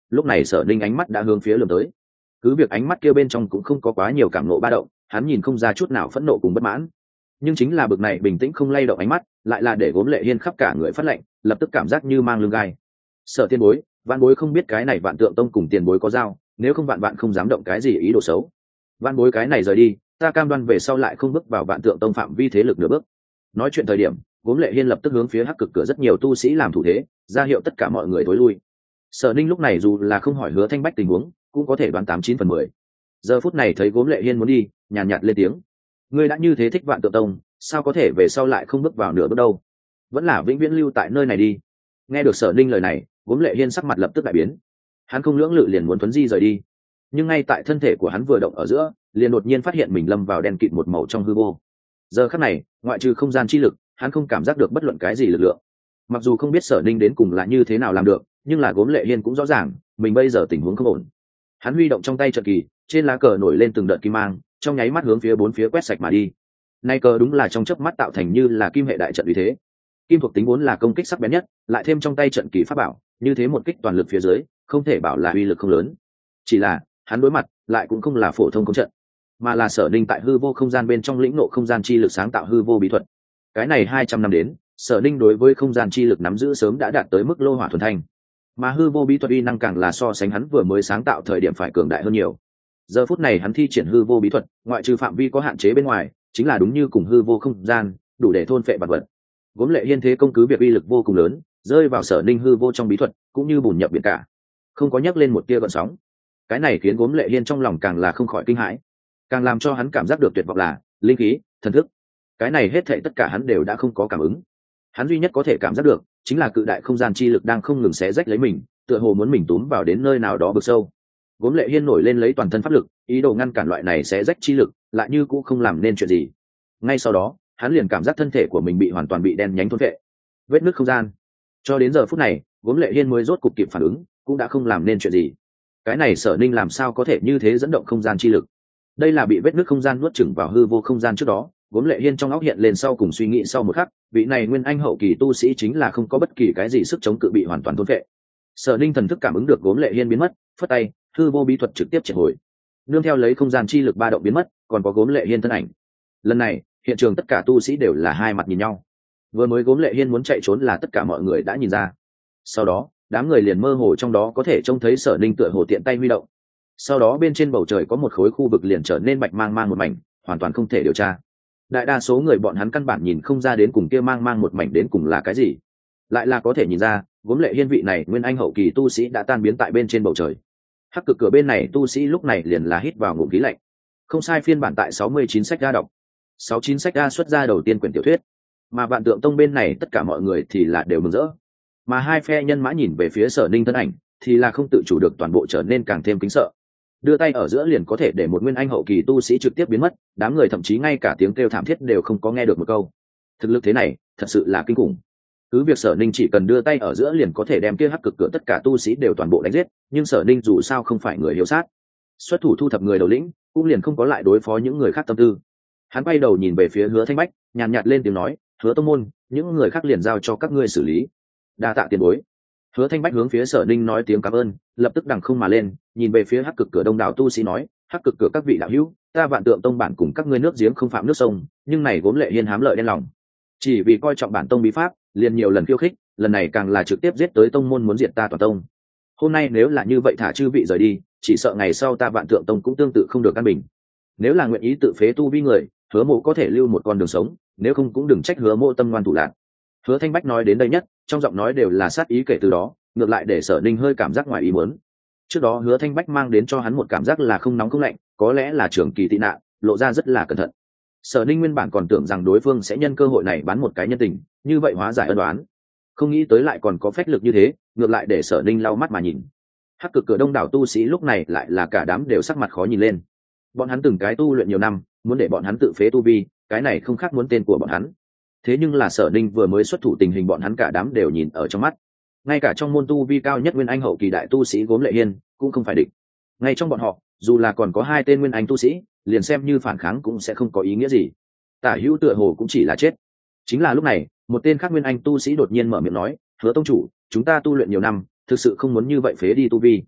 lúc này Sở Ninh ánh mắt đã hướng phía lườm tới. Cứ việc ánh mắt kia bên trong cũng không có quá nhiều cảm nộ ba động, hắn nhìn không ra chút nào phẫn nộ cùng bất mãn, nhưng chính là bực này bình tĩnh không lay động ánh mắt lại là để Gốm Lệ Hiên khắp cả người phát lạnh, lập tức cảm giác như mang lưng gai. Sở Tiên Bối, Vạn Bối không biết cái này Vạn Tượng Tông cùng Tiền Bối có giao, nếu không vạn vạn không dám động cái gì ý đồ xấu. Vạn Bối cái này rời đi, ta cam đoan về sau lại không bước vào Vạn Tượng Tông phạm vi thế lực nửa bước. Nói chuyện thời điểm, Gốm Lệ Hiên lập tức hướng phía Hắc Cực cửa rất nhiều tu sĩ làm thủ thế, ra hiệu tất cả mọi người thối lui. Sở Ninh lúc này dù là không hỏi Hứa Thanh Bách tình huống, cũng có thể đoán tám chín phần mười. Giờ phút này thấy Gốm Lệ Hiên muốn đi, nhàn nhạt, nhạt lên tiếng: ngươi đã như thế thích Vạn Tượng Tông, sao có thể về sau lại không bước vào nửa bước đâu? Vẫn là vĩnh viễn lưu tại nơi này đi. Nghe được Sở Ninh lời này, Gốm Lệ Hiên sắc mặt lập tức đại biến. Hắn không lưỡng lự liền muốn thuấn di rời đi, nhưng ngay tại thân thể của hắn vừa động ở giữa, liền đột nhiên phát hiện mình lâm vào đen kịt một màu trong hư vô. Giờ khắc này, ngoại trừ không gian chi lực, hắn không cảm giác được bất luận cái gì lực lượng. Mặc dù không biết Sở Ninh đến cùng là như thế nào làm được, nhưng là Gốm Lệ Hiên cũng rõ ràng mình bây giờ tình huống không ổn. Hắn huy động trong tay trận kỳ, trên lá cờ nổi lên từng đợt kim mang, trong nháy mắt hướng phía bốn phía quét sạch mà đi. Nay cờ đúng là trong chớp mắt tạo thành như là kim hệ đại trận uy thế. Kim thuộc tính vốn là công kích sắc bén nhất, lại thêm trong tay trận kỳ pháp bảo, như thế một kích toàn lực phía dưới, không thể bảo là uy lực không lớn. Chỉ là, hắn đối mặt lại cũng không là phổ thông công trận, mà là Sở Ninh tại hư vô không gian bên trong lĩnh ngộ không gian chi lực sáng tạo hư vô bí thuật. Cái này hai trăm năm đến, Sở Ninh đối với không gian chi lực nắm giữ sớm đã đạt tới mức lô hỏa thuần thanh, mà hư vô bí thuật uy năng càng là so sánh hắn vừa mới sáng tạo thời điểm phải cường đại hơn nhiều. Giờ phút này hắn thi triển hư vô bí thuật, ngoại trừ phạm vi có hạn chế bên ngoài, chính là đúng như cùng hư vô không gian, đủ để thôn phệ vật vật. Gốm Lệ Hiên thế công cứ việc uy lực vô cùng lớn, rơi vào Sở Ninh hư vô trong bí thuật, cũng như bùn nhập biển cả, không có nhấc lên một tia gợn sóng. Cái này khiến Gốm Lệ Hiên trong lòng càng là không khỏi kinh hãi, càng làm cho hắn cảm giác được tuyệt vọng là linh khí, thần thức. Cái này hết thảy tất cả hắn đều đã không có cảm ứng. Hắn duy nhất có thể cảm giác được chính là cự đại không gian chi lực đang không ngừng xé rách lấy mình, tựa hồ muốn mình túm vào đến nơi nào đó vực sâu. Gốm Lệ Hiên nổi lên lấy toàn thân pháp lực, ý đồ ngăn cản loại này xé rách chi lực, lại như cũng không làm nên chuyện gì. Ngay sau đó, hắn liền cảm giác thân thể của mình bị hoàn toàn bị đen nhánh thôn phệ, vết nứt không gian. Cho đến giờ phút này, Gốm Lệ Hiên mới rốt cục kịp phản ứng, cũng đã không làm nên chuyện gì. Cái này Sở Ninh làm sao có thể như thế dẫn động không gian chi lực? Đây là bị vết nứt không gian nuốt chửng vào hư vô không gian trước đó. Gốm Lệ Hiên trong óc hiện lên sau cùng suy nghĩ sau một khắc, vị này nguyên anh hậu kỳ tu sĩ chính là không có bất kỳ cái gì sức chống cự bị hoàn toàn thôn phệ. Sở Ninh thần thức cảm ứng được Gốm Lệ Hiên biến mất, phất tay, hư vô bí thuật trực tiếp triệt hồi. Nương theo lấy không gian chi lực ba động biến mất, còn có Gốm Lệ Hiên thân ảnh. Lần này, hiện trường tất cả tu sĩ đều là hai mặt nhìn nhau. Vừa mới Gốm Lệ Hiên muốn chạy trốn là tất cả mọi người đã nhìn ra. Sau đó, đám người liền mơ hồ trong đó có thể trông thấy Sở Ninh tựa hồ tiện tay huy động. Sau đó bên trên bầu trời có một khối khu vực liền trở nên bạch mang mang một mảnh, hoàn toàn không thể điều tra. Đại đa số người bọn hắn căn bản nhìn không ra đến cùng kia mang mang một mảnh đến cùng là cái gì, lại là có thể nhìn ra Gốm Lệ Hiên vị này nguyên anh hậu kỳ tu sĩ đã tan biến tại bên trên bầu trời. Hắc Cực cửa bên này tu sĩ lúc này liền là hít vào ngụm khí lạnh. Không sai, phiên bản tại sáu mươi chín sách ra đọc, sáu mươi chín sách ra xuất ra đầu tiên quyển tiểu thuyết, mà Vạn Tượng Tông bên này tất cả mọi người thì là đều mừng rỡ, mà hai phe nhân mã nhìn về phía Sở Ninh thân ảnh thì là không tự chủ được toàn bộ trở nên càng thêm kính sợ. Đưa tay ở giữa liền có thể để một nguyên anh hậu kỳ tu sĩ trực tiếp biến mất, đám người thậm chí ngay cả tiếng kêu thảm thiết đều không có nghe được một câu. Thực lực thế này thật sự là kinh khủng. Cứ việc Sở Ninh chỉ cần đưa tay ở giữa liền có thể đem kia Hắc Cực cửa tất cả tu sĩ đều toàn bộ đánh giết, nhưng Sở Ninh dù sao không phải người hiếu sát, xuất thủ thu thập người đầu lĩnh cũng liền không có lại đối phó những người khác tâm tư. Hắn quay đầu nhìn về phía Hứa Thanh Bách, nhàn nhạt lên tiếng nói: Hứa tông môn, những người khác liền giao cho các ngươi xử lý. Đa tạ tiền bối. Hứa Thanh Bách hướng phía Sở Ninh nói tiếng cảm ơn, lập tức đằng không mà lên, nhìn về phía Hắc Cực cửa đông đảo tu sĩ nói: Hắc Cực cửa các vị đạo hữu, ta Vạn Tượng Tông bản cùng các ngươi nước giếng không phạm nước sông, nhưng này Gốm Lệ Hiên hám lợi đen lòng, chỉ vì coi trọng bản tông bí pháp, liền nhiều lần khiêu khích, lần này càng là trực tiếp giết tới tông môn muốn diệt ta toàn tông. Hôm nay nếu là như vậy thả chư vị rời đi, chỉ sợ ngày sau ta Vạn Tượng Tông cũng tương tự không được an bình. Nếu là nguyện ý tự phế tu vi người, Hứa Mộ có thể lưu một con đường sống, nếu không cũng đừng trách Hứa Mộ tâm ngoan thủ lạn. Hứa Thanh Bách nói đến đây nhất, trong giọng nói đều là sát ý, kể từ đó ngược lại để Sở Ninh hơi cảm giác ngoài ý muốn. Trước đó Hứa Thanh Bách mang đến cho hắn một cảm giác là không nóng không lạnh, có lẽ là trưởng kỳ tị nạn, lộ ra rất là cẩn thận. Sở Ninh nguyên bản còn tưởng rằng đối phương sẽ nhân cơ hội này bán một cái nhân tình, như vậy hóa giải ân đoán, không nghĩ tới lại còn có phách lực như thế, ngược lại để Sở Ninh lau mắt mà nhìn. Hắc Cực cửa đông đảo tu sĩ lúc này lại là cả đám đều sắc mặt khó nhìn lên. Bọn hắn từng cái tu luyện nhiều năm, muốn để bọn hắn tự phế tu vi, cái này không khác muốn tên của bọn hắn. Thế nhưng là Sở Ninh vừa mới xuất thủ, tình hình bọn hắn cả đám đều nhìn ở trong mắt. Ngay cả trong môn tu vi cao nhất nguyên anh hậu kỳ đại tu sĩ Gốm Lệ Hiên cũng không phải địch. Ngay trong bọn họ, dù là còn có hai tên nguyên anh tu sĩ, liền xem như phản kháng cũng sẽ không có ý nghĩa gì. Tả hữu tựa hồ cũng chỉ là chết. Chính là lúc này, một tên khác nguyên anh tu sĩ đột nhiên mở miệng nói: Hứa tông chủ, chúng ta tu luyện nhiều năm, thực sự không muốn như vậy phế đi tu vi.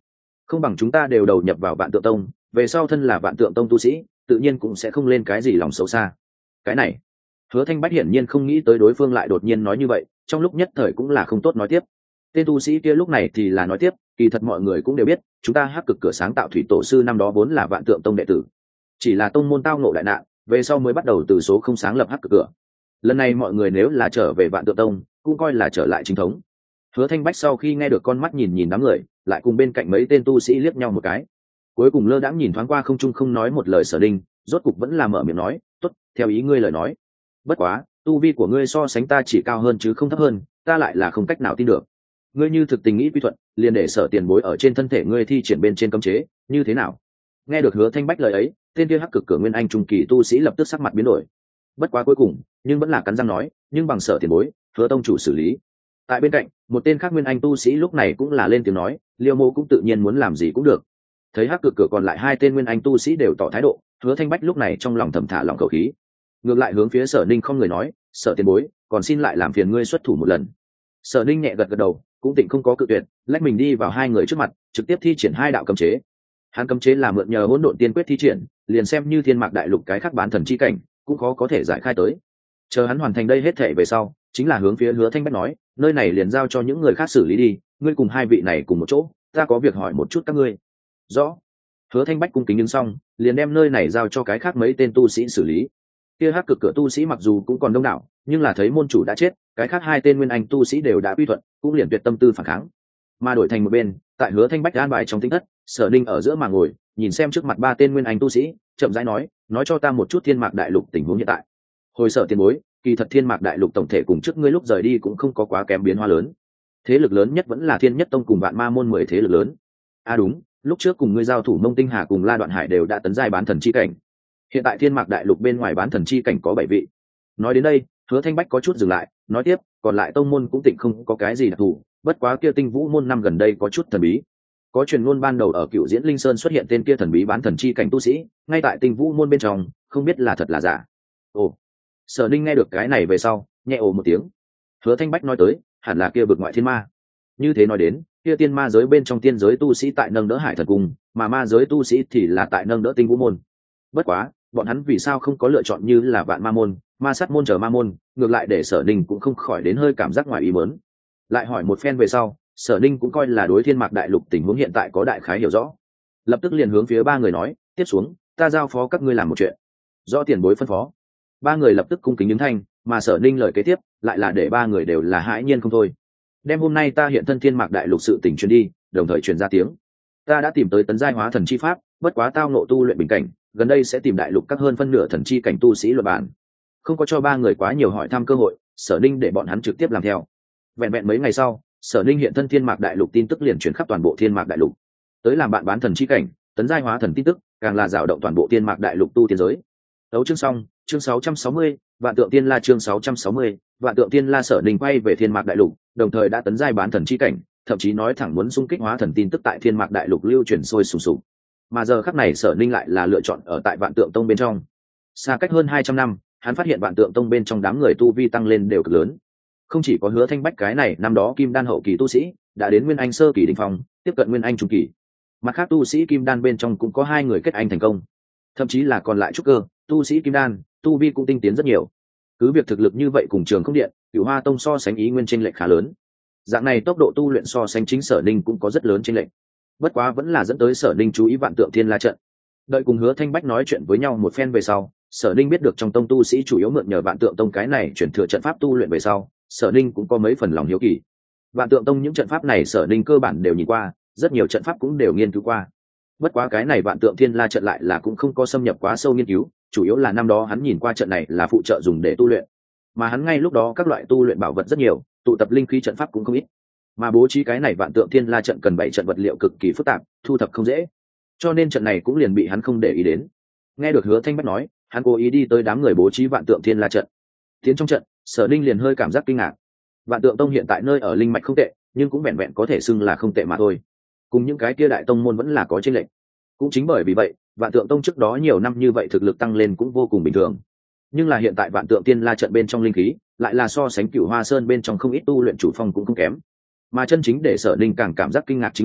không bằng chúng ta đều đầu nhập vào vạn tượng tông, về sau thân là vạn tượng tông tu sĩ tự nhiên cũng sẽ không lên cái gì lòng xấu xa. Cái này Hứa Thanh Bách hiển nhiên không nghĩ tới đối phương lại đột nhiên nói như vậy, trong lúc nhất thời cũng là không tốt nói tiếp. Tên tu sĩ kia lúc này thì là nói tiếp, kỳ thật mọi người cũng đều biết, chúng ta Hắc Cực Cửa sáng tạo thủy tổ sư năm đó vốn là vạn tượng tông đệ tử, chỉ là tông môn tao ngộ đại nạn, về sau mới bắt đầu từ số không sáng lập Hắc Cực Cửa. Lần này mọi người nếu là trở về vạn tượng tông, cũng coi là trở lại chính thống. Hứa Thanh Bách sau khi nghe được con mắt nhìn nhìn đám người, lại cùng bên cạnh mấy tên tu sĩ liếc nhau một cái, cuối cùng lơ đãng nhìn thoáng qua không trung không nói một lời Sở Đinh, rốt cục vẫn là mở miệng nói, tốt, theo ý ngươi lời nói. Bất quá tu vi của ngươi so sánh ta chỉ cao hơn chứ không thấp hơn, ta lại là không cách nào tin được. Ngươi như thực tình nghĩ quy thuận, liền để Sở tiền bối ở trên thân thể ngươi thi triển bên trên cấm chế, như thế nào? Nghe được Hứa Thanh Bách lời ấy, tên kia Hắc Cực Cửa nguyên anh trung kỳ tu sĩ lập tức sắc mặt biến đổi. Bất quá cuối cùng nhưng vẫn là cắn răng nói, nhưng bằng Sở tiền bối, Hứa tông chủ xử lý. Tại bên cạnh một tên khác nguyên anh tu sĩ lúc này cũng là lên tiếng nói, Liêu Mô cũng tự nhiên muốn làm gì cũng được. Thấy Hắc Cực Cửa còn lại hai tên nguyên anh tu sĩ đều tỏ thái độ, Hứa Thanh Bách lúc này trong lòng thầm thả lòng khẩu khí, ngược lại hướng phía Sở Ninh không người nói, Sở tiền bối, còn xin lại làm phiền ngươi xuất thủ một lần. Sở Ninh nhẹ gật gật đầu, cũng tịnh không có cự tuyệt, lách mình đi vào hai người trước mặt, trực tiếp thi triển hai đạo cấm chế. Hắn cấm chế là mượn nhờ hỗn độn tiên quyết thi triển, liền xem như thiên mạc đại lục cái khác bán thần chi cảnh, cũng khó có thể giải khai tới. Chờ hắn hoàn thành đây hết thể về sau, chính là hướng phía Hứa Thanh Bách nói, nơi này liền giao cho những người khác xử lý đi, ngươi cùng hai vị này cùng một chỗ, ta có việc hỏi một chút các ngươi. Rõ. Hứa Thanh Bách cung kính đứng xong, liền đem nơi này giao cho cái khác mấy tên tu sĩ xử lý. Kia Hắc Cực Cửa tu sĩ mặc dù cũng còn đông đảo, nhưng là thấy môn chủ đã chết, cái khác hai tên nguyên anh tu sĩ đều đã quy thuận, cũng liền tuyệt tâm tư phản kháng. Mà đổi thành một bên, tại Hứa Thanh Bách an bài trong tinh thất, Sở Ninh ở giữa mà ngồi, nhìn xem trước mặt ba tên nguyên anh tu sĩ, chậm rãi nói, nói cho ta một chút Thiên Mạc đại lục tình huống hiện tại. Hồi Sở tiền bối, kỳ thật Thiên Mạc đại lục tổng thể cùng trước ngươi lúc rời đi cũng không có quá kém biến hóa lớn. Thế lực lớn nhất vẫn là Thiên Nhất Tông cùng Vạn Ma môn mười thế lực lớn. À đúng, lúc trước cùng ngươi giao thủ Mông Tinh Hà cùng La Đoạn Hải đều đã tấn giai bán thần chi cảnh. Hiện tại Thiên Mạc đại lục bên ngoài bán thần chi cảnh có bảy vị. Nói đến đây, Hứa Thanh Bách có chút dừng lại, nói tiếp, còn lại tông môn cũng tịnh không có cái gì đặc thù, bất quá kia Tinh Vũ môn năm gần đây có chút thần bí. Có truyền ngôn ban đầu ở Cựu Diễn Linh Sơn xuất hiện tên kia thần bí bán thần chi cảnh tu sĩ, ngay tại Tinh Vũ môn bên trong, không biết là thật là giả. Ồ. Sở Ninh nghe được cái này về sau, nhẹ ồ một tiếng. Hứa Thanh Bách nói tới, hẳn là kia vực ngoại thiên ma. Như thế nói đến, kia tiên ma giới bên trong tiên giới tu sĩ tại nâng đỡ Hải Thần Cung, mà ma giới tu sĩ thì là tại nâng đỡ Tinh Vũ môn. Bất quá, bọn hắn vì sao không có lựa chọn như là Vạn Ma môn, Ma Sát môn chờ ma môn, ngược lại để Sở Ninh cũng không khỏi đến hơi cảm giác ngoài ý muốn. Lại hỏi một phen về sau, Sở Ninh cũng coi là đối Thiên Mạc đại lục tình huống hiện tại có đại khái hiểu rõ, lập tức liền hướng phía ba người nói, tiếp xuống, ta giao phó các ngươi làm một chuyện. Do tiền bối phân phó. Ba người lập tức cung kính ứng thanh, mà Sở Ninh lời kế tiếp lại là để ba người đều là hãi nhiên không thôi. Đem hôm nay ta hiện thân Thiên Mạc đại lục sự tình truyền đi, đồng thời truyền ra tiếng. Ta đã tìm tới tấn giai hóa thần chi pháp, bất quá tao ngộ tu luyện bình cảnh, gần đây sẽ tìm đại lục các hơn phân nửa thần chi cảnh tu sĩ luận bản. Không có cho ba người quá nhiều hỏi thăm cơ hội, Sở Ninh để bọn hắn trực tiếp làm theo. Vẹn vẹn mấy ngày sau, Sở Ninh hiện thân Thiên Mạc đại lục tin tức liền truyền khắp toàn bộ Thiên Mạc đại lục. Tới làm bạn bán thần chi cảnh, tấn giai hóa thần tin tức, càng là dạo động toàn bộ Thiên Mạc đại lục tu tiên giới. Đấu chương xong, chương sáu trăm sáu mươi, Vạn Tượng Tiên La chương sáu trăm sáu mươi, Vạn Tượng Tiên La. Sở Ninh quay về Thiên Mạc đại lục, đồng thời đã tấn giai bán thần chi cảnh, thậm chí nói thẳng muốn xung kích hóa thần tin tức tại Thiên Mạc đại lục lưu truyền sôi sùng sục. Mà giờ khắc này Sở Ninh lại là lựa chọn ở tại Vạn Tượng Tông bên trong. Xa cách hơn hai trăm năm, hắn phát hiện Vạn Tượng Tông bên trong đám người tu vi tăng lên đều cực lớn. Không chỉ có Hứa Thanh Bách cái này năm đó kim đan hậu kỳ tu sĩ, đã đến nguyên anh sơ kỳ đỉnh phong, tiếp cận nguyên anh trung kỳ. Mặt khác tu sĩ kim đan bên trong cũng có hai người kết anh thành công. Thậm chí là còn lại trúc cơ, tu sĩ kim đan, tu vi cũng tinh tiến rất nhiều. Cứ việc thực lực như vậy cùng Trường Không Điện, Cửu Hoa Tông so sánh ý nguyên chênh lệch khá lớn. Dạng này tốc độ tu luyện so sánh chính Sở Ninh cũng có rất lớn chênh lệch. Bất quá vẫn là dẫn tới Sở Ninh chú ý Vạn Tượng Thiên La trận. Đợi cùng Hứa Thanh Bách nói chuyện với nhau một phen về sau, Sở Ninh biết được trong tông tu sĩ chủ yếu mượn nhờ Vạn Tượng Tông cái này chuyển thừa trận pháp tu luyện về sau, Sở Ninh cũng có mấy phần lòng hiếu kỳ. Vạn Tượng Tông những trận pháp này Sở Ninh cơ bản đều nhìn qua, rất nhiều trận pháp cũng đều nghiên cứu qua. Bất quá cái này Vạn Tượng Thiên La trận lại là cũng không có xâm nhập quá sâu nghiên cứu, chủ yếu là năm đó hắn nhìn qua trận này là phụ trợ dùng để tu luyện, mà hắn ngay lúc đó các loại tu luyện bảo vật rất nhiều, tụ tập linh khí trận pháp cũng không ít, mà bố trí cái này Vạn Tượng Thiên La trận cần bảy trận vật liệu cực kỳ phức tạp, thu thập không dễ, cho nên trận này cũng liền bị hắn không để ý đến. Nghe được Hứa Thanh Bách nói, hắn cố ý đi tới đám người bố trí Vạn Tượng Thiên La trận. Tiến trong trận, Sở Ninh liền hơi cảm giác kinh ngạc. Vạn Tượng Tông hiện tại nơi ở linh mạch không tệ, nhưng cũng vẹn vẹn có thể xưng là không tệ mà thôi. Cùng những cái kia đại tông môn vẫn là có chênh lệch. Cũng chính bởi vì vậy, Vạn Tượng Tông trước đó nhiều năm như vậy thực lực tăng lên cũng vô cùng bình thường. Nhưng là hiện tại Vạn Tượng Tiên La trận bên trong linh khí, lại là so sánh Cửu Hoa Sơn bên trong không ít tu luyện chủ phong cũng không kém. Mà chân chính để Sở Ninh càng cảm giác kinh ngạc chính là,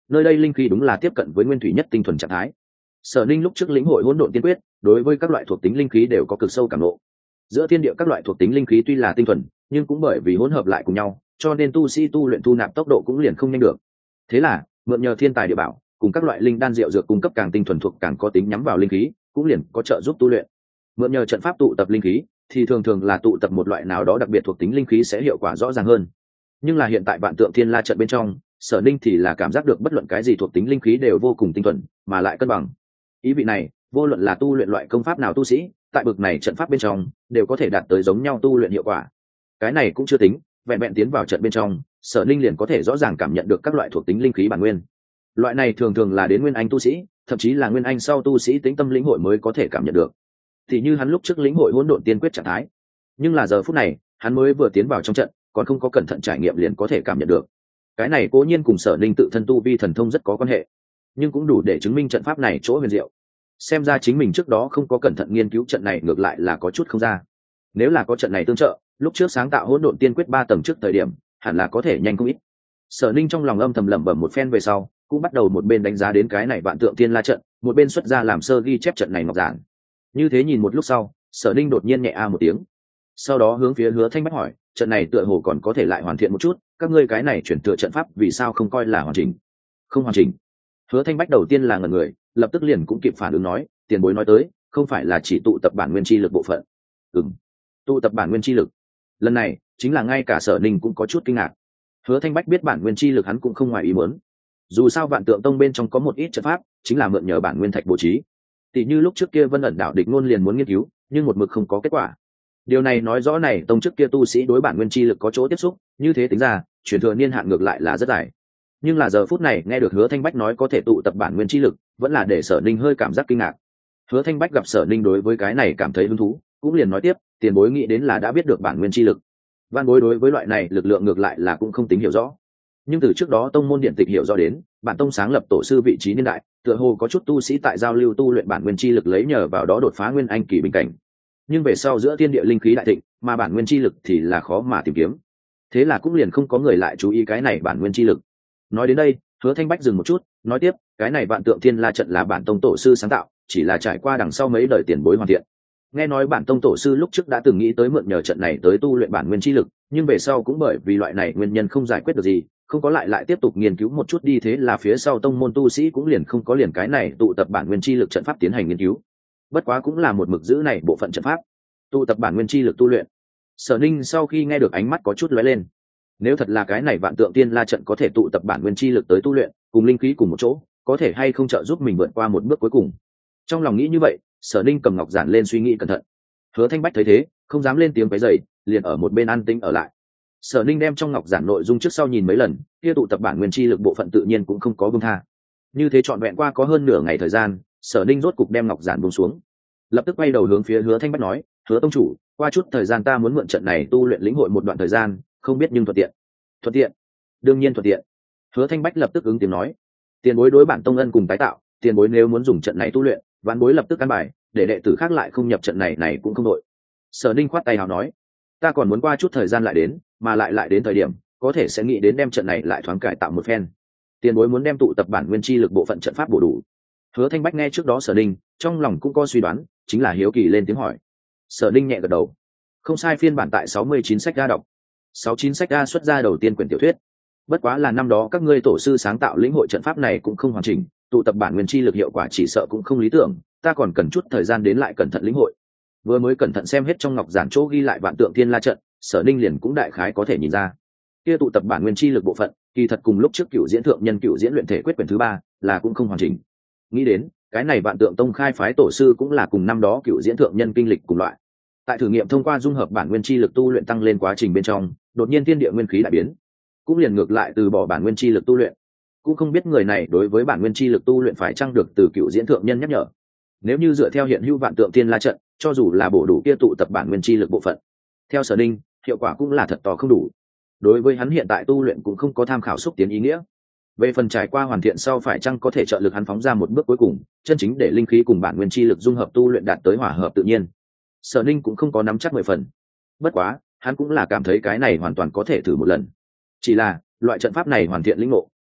nơi đây linh khí đúng là tiếp cận với nguyên thủy nhất tinh thuần trạng thái. Sở Ninh lúc trước lĩnh hội hỗn độn tiên quyết, đối với các loại thuộc tính linh khí đều có cực sâu cảm ngộ. Giữa thiên địa các loại thuộc tính linh khí tuy là tinh thuần, nhưng cũng bởi vì hỗn hợp lại cùng nhau, cho nên tu sĩ tu luyện thu nạp tốc độ cũng liền không nhanh được. Thế là, mượn nhờ thiên tài địa bảo, cùng các loại linh đan rượu dược cung cấp càng tinh thuần thuộc càng có tính nhắm vào linh khí, cũng liền có trợ giúp tu luyện. Mượn nhờ trận pháp tụ tập linh khí, thì thường thường là tụ tập một loại nào đó đặc biệt thuộc tính linh khí sẽ hiệu quả rõ ràng hơn. Nhưng là hiện tại vạn tượng thiên la trận bên trong, Sở Ninh thì là cảm giác được bất luận cái gì thuộc tính linh khí đều vô cùng tinh thuần, mà lại cân bằng. Ý vị này, vô luận là tu luyện loại công pháp nào tu sĩ, tại bực này trận pháp bên trong đều có thể đạt tới giống nhau tu luyện hiệu quả. Cái này cũng chưa tính, vẹn vẹn tiến vào trận bên trong, Sở Ninh liền có thể rõ ràng cảm nhận được các loại thuộc tính linh khí bản nguyên. Loại này thường thường là đến nguyên anh tu sĩ, thậm chí là nguyên anh sau tu sĩ tĩnh tâm lĩnh hội mới có thể cảm nhận được. Thì như hắn lúc trước lĩnh hội hỗn độn tiên quyết trạng thái, nhưng là giờ phút này, hắn mới vừa tiến vào trong trận, còn không có cẩn thận trải nghiệm liền có thể cảm nhận được. Cái này cố nhiên cùng Sở Ninh tự thân tu vi thần thông rất có quan hệ, nhưng cũng đủ để chứng minh trận pháp này chỗ huyền diệu. Xem ra chính mình trước đó không có cẩn thận nghiên cứu trận này ngược lại là có chút không ra. Nếu là có trận này tương trợ, lúc trước sáng tạo hỗn độn tiên quyết ba tầng trước thời điểm, hẳn là có thể nhanh không ít. Sở Ninh trong lòng âm thầm lẩm bẩm một phen về sau, cũng bắt đầu một bên đánh giá đến cái này vạn tượng thiên la trận, một bên xuất ra làm sơ ghi chép trận này ngọc giản. Như thế nhìn một lúc sau, Sở Ninh đột nhiên nhẹ a một tiếng, sau đó hướng phía Hứa Thanh Bách hỏi, trận này tựa hồ còn có thể lại hoàn thiện một chút, các ngươi cái này chuyển thừa trận pháp vì sao không coi là hoàn chỉnh? Không hoàn chỉnh? Hứa Thanh Bách đầu tiên là ngẩn người, lập tức liền cũng kịp phản ứng nói, tiền bối nói tới, không phải là chỉ tụ tập bản nguyên chi lực bộ phận? Ừm, tụ tập bản nguyên chi lực. Lần này, chính là ngay cả Sở Ninh cũng có chút kinh ngạc. Hứa Thanh Bách biết bản nguyên chi lực hắn cũng không ngoài ý muốn. Dù sao Vạn Tượng Tông bên trong có một ít trận pháp, chính là mượn nhờ bản nguyên thạch bố trí. Tỷ như lúc trước kia Vân ẩn đạo địch ngôn liền muốn nghiên cứu, nhưng một mực không có kết quả. Điều này nói rõ này tông trước kia tu sĩ đối bản nguyên chi lực có chỗ tiếp xúc, như thế tính ra, chuyển thừa niên hạn ngược lại là rất dài. Nhưng là giờ phút này nghe được Hứa Thanh Bách nói có thể tụ tập bản nguyên chi lực, vẫn là để Sở Ninh hơi cảm giác kinh ngạc. Hứa Thanh Bách gặp Sở Ninh đối với cái này cảm thấy hứng thú, cũng liền nói tiếp, tiền bối nghĩ đến là đã biết được bản nguyên chi lực. Văn bối đối với loại này lực lượng ngược lại là cũng không tính hiểu rõ. Nhưng từ trước đó tông môn điện tịch hiểu rõ đến, bản tông sáng lập tổ sư vị trí niên đại, tựa hồ có chút tu sĩ tại giao lưu tu luyện bản nguyên chi lực lấy nhờ vào đó đột phá nguyên anh kỳ bình cảnh. Nhưng về sau giữa thiên địa linh khí đại thịnh, mà bản nguyên chi lực thì là khó mà tìm kiếm. Thế là cũng liền không có người lại chú ý cái này bản nguyên chi lực. Nói đến đây, Hứa Thanh Bách dừng một chút, nói tiếp, cái này vạn tượng thiên la trận là bản tông tổ sư sáng tạo, chỉ là trải qua đằng sau mấy đời tiền bối hoàn thiện. Nghe nói bản tông tổ sư lúc trước đã từng nghĩ tới mượn nhờ trận này tới tu luyện bản nguyên chi lực, nhưng về sau cũng bởi vì loại này nguyên nhân không giải quyết được gì, không có lại lại tiếp tục nghiên cứu một chút đi, thế là phía sau tông môn tu sĩ cũng liền không có liền cái này tụ tập bản nguyên chi lực trận pháp tiến hành nghiên cứu. Bất quá cũng là một mực giữ này bộ phận trận pháp, tụ tập bản nguyên chi lực tu luyện. Sở Ninh sau khi nghe được ánh mắt có chút lóe lên. Nếu thật là cái này vạn tượng tiên la trận có thể tụ tập bản nguyên chi lực tới tu luyện, cùng linh khí cùng một chỗ, có thể hay không trợ giúp mình vượt qua một bước cuối cùng. Trong lòng nghĩ như vậy, Sở Ninh cầm ngọc giản lên suy nghĩ cẩn thận. Hứa Thanh Bách thấy thế, không dám lên tiếng quấy rầy, liền ở một bên an tĩnh ở lại. Sở Ninh đem trong ngọc giản nội dung trước sau nhìn mấy lần, kia tụ tập bản nguyên chi lực bộ phận tự nhiên cũng không có buông tha. Như thế trọn vẹn qua có hơn nửa ngày thời gian, Sở Ninh rốt cục đem ngọc giản buông xuống, lập tức quay đầu hướng phía Hứa Thanh Bách nói, Hứa tông chủ, qua chút thời gian ta muốn mượn trận này tu luyện lĩnh hội một đoạn thời gian, không biết nhưng thuận tiện. Thuận tiện? Đương nhiên thuận tiện. Hứa Thanh Bách lập tức ứng tiếng nói, tiền bối đối bản tông ân cùng tái tạo, tiền bối nếu muốn dùng trận này tu luyện, vạn bối lập tức căn bài, để đệ tử khác lại không nhập trận này này cũng không đội. Sở Ninh khoát tay hào nói, ta còn muốn qua chút thời gian lại đến, mà lại lại đến thời điểm có thể sẽ nghĩ đến đem trận này lại thoáng cải tạo một phen. Tiền bối muốn đem tụ tập bản nguyên chi lực bộ phận trận pháp bổ đủ. Hứa Thanh Bách nghe trước đó Sở Ninh, trong lòng cũng có suy đoán, chính là hiếu kỳ lên tiếng hỏi. Sở Ninh nhẹ gật đầu, không sai, phiên bản tại sáu mươi chín sách ra đọc, sáu mươi chín sách ra xuất ra đầu tiên quyển tiểu thuyết. Bất quá là năm đó các ngươi tổ sư sáng tạo lĩnh hội trận pháp này cũng không hoàn chỉnh, tụ tập bản nguyên chi lực hiệu quả chỉ sợ cũng không lý tưởng, ta còn cần chút thời gian đến lại cẩn thận lĩnh hội. Vừa mới cẩn thận xem hết trong ngọc giản chỗ ghi lại vạn tượng thiên la trận, Sở Ninh liền cũng đại khái có thể nhìn ra, kia tụ tập bản nguyên chi lực bộ phận, kỳ thật cùng lúc trước cựu diễn thượng nhân cựu diễn luyện thể quyết quyển thứ ba là cũng không hoàn chỉnh. Nghĩ đến, cái này vạn tượng tông khai phái tổ sư cũng là cùng năm đó cựu diễn thượng nhân kinh lịch cùng loại. Tại thử nghiệm thông qua dung hợp bản nguyên chi lực tu luyện tăng lên quá trình bên trong, đột nhiên thiên địa nguyên khí đại biến, cũng liền ngược lại từ bỏ bản nguyên chi lực tu luyện. Cũng không biết người này đối với bản nguyên chi lực tu luyện phải chăng được từ cựu diễn thượng nhân nhắc nhở. Nếu như dựa theo hiện hữu vạn tượng thiên la trận, cho dù là bổ đủ kia tụ tập bản nguyên chi lực bộ phận, theo Sở Ninh, hiệu quả cũng là thật to không đủ. Đối với hắn hiện tại tu luyện cũng không có tham khảo xúc tiến ý nghĩa. Về phần trải qua hoàn thiện sau phải chăng có thể trợ lực hắn phóng ra một bước cuối cùng, chân chính để linh khí cùng bản nguyên chi lực dung hợp tu luyện đạt tới hòa hợp tự nhiên, Sở Ninh cũng không có nắm chắc mười phần. Bất quá, hắn cũng là cảm thấy cái này hoàn toàn có thể thử một lần. Chỉ là, loại trận pháp này hoàn thiện lĩnh ngộ,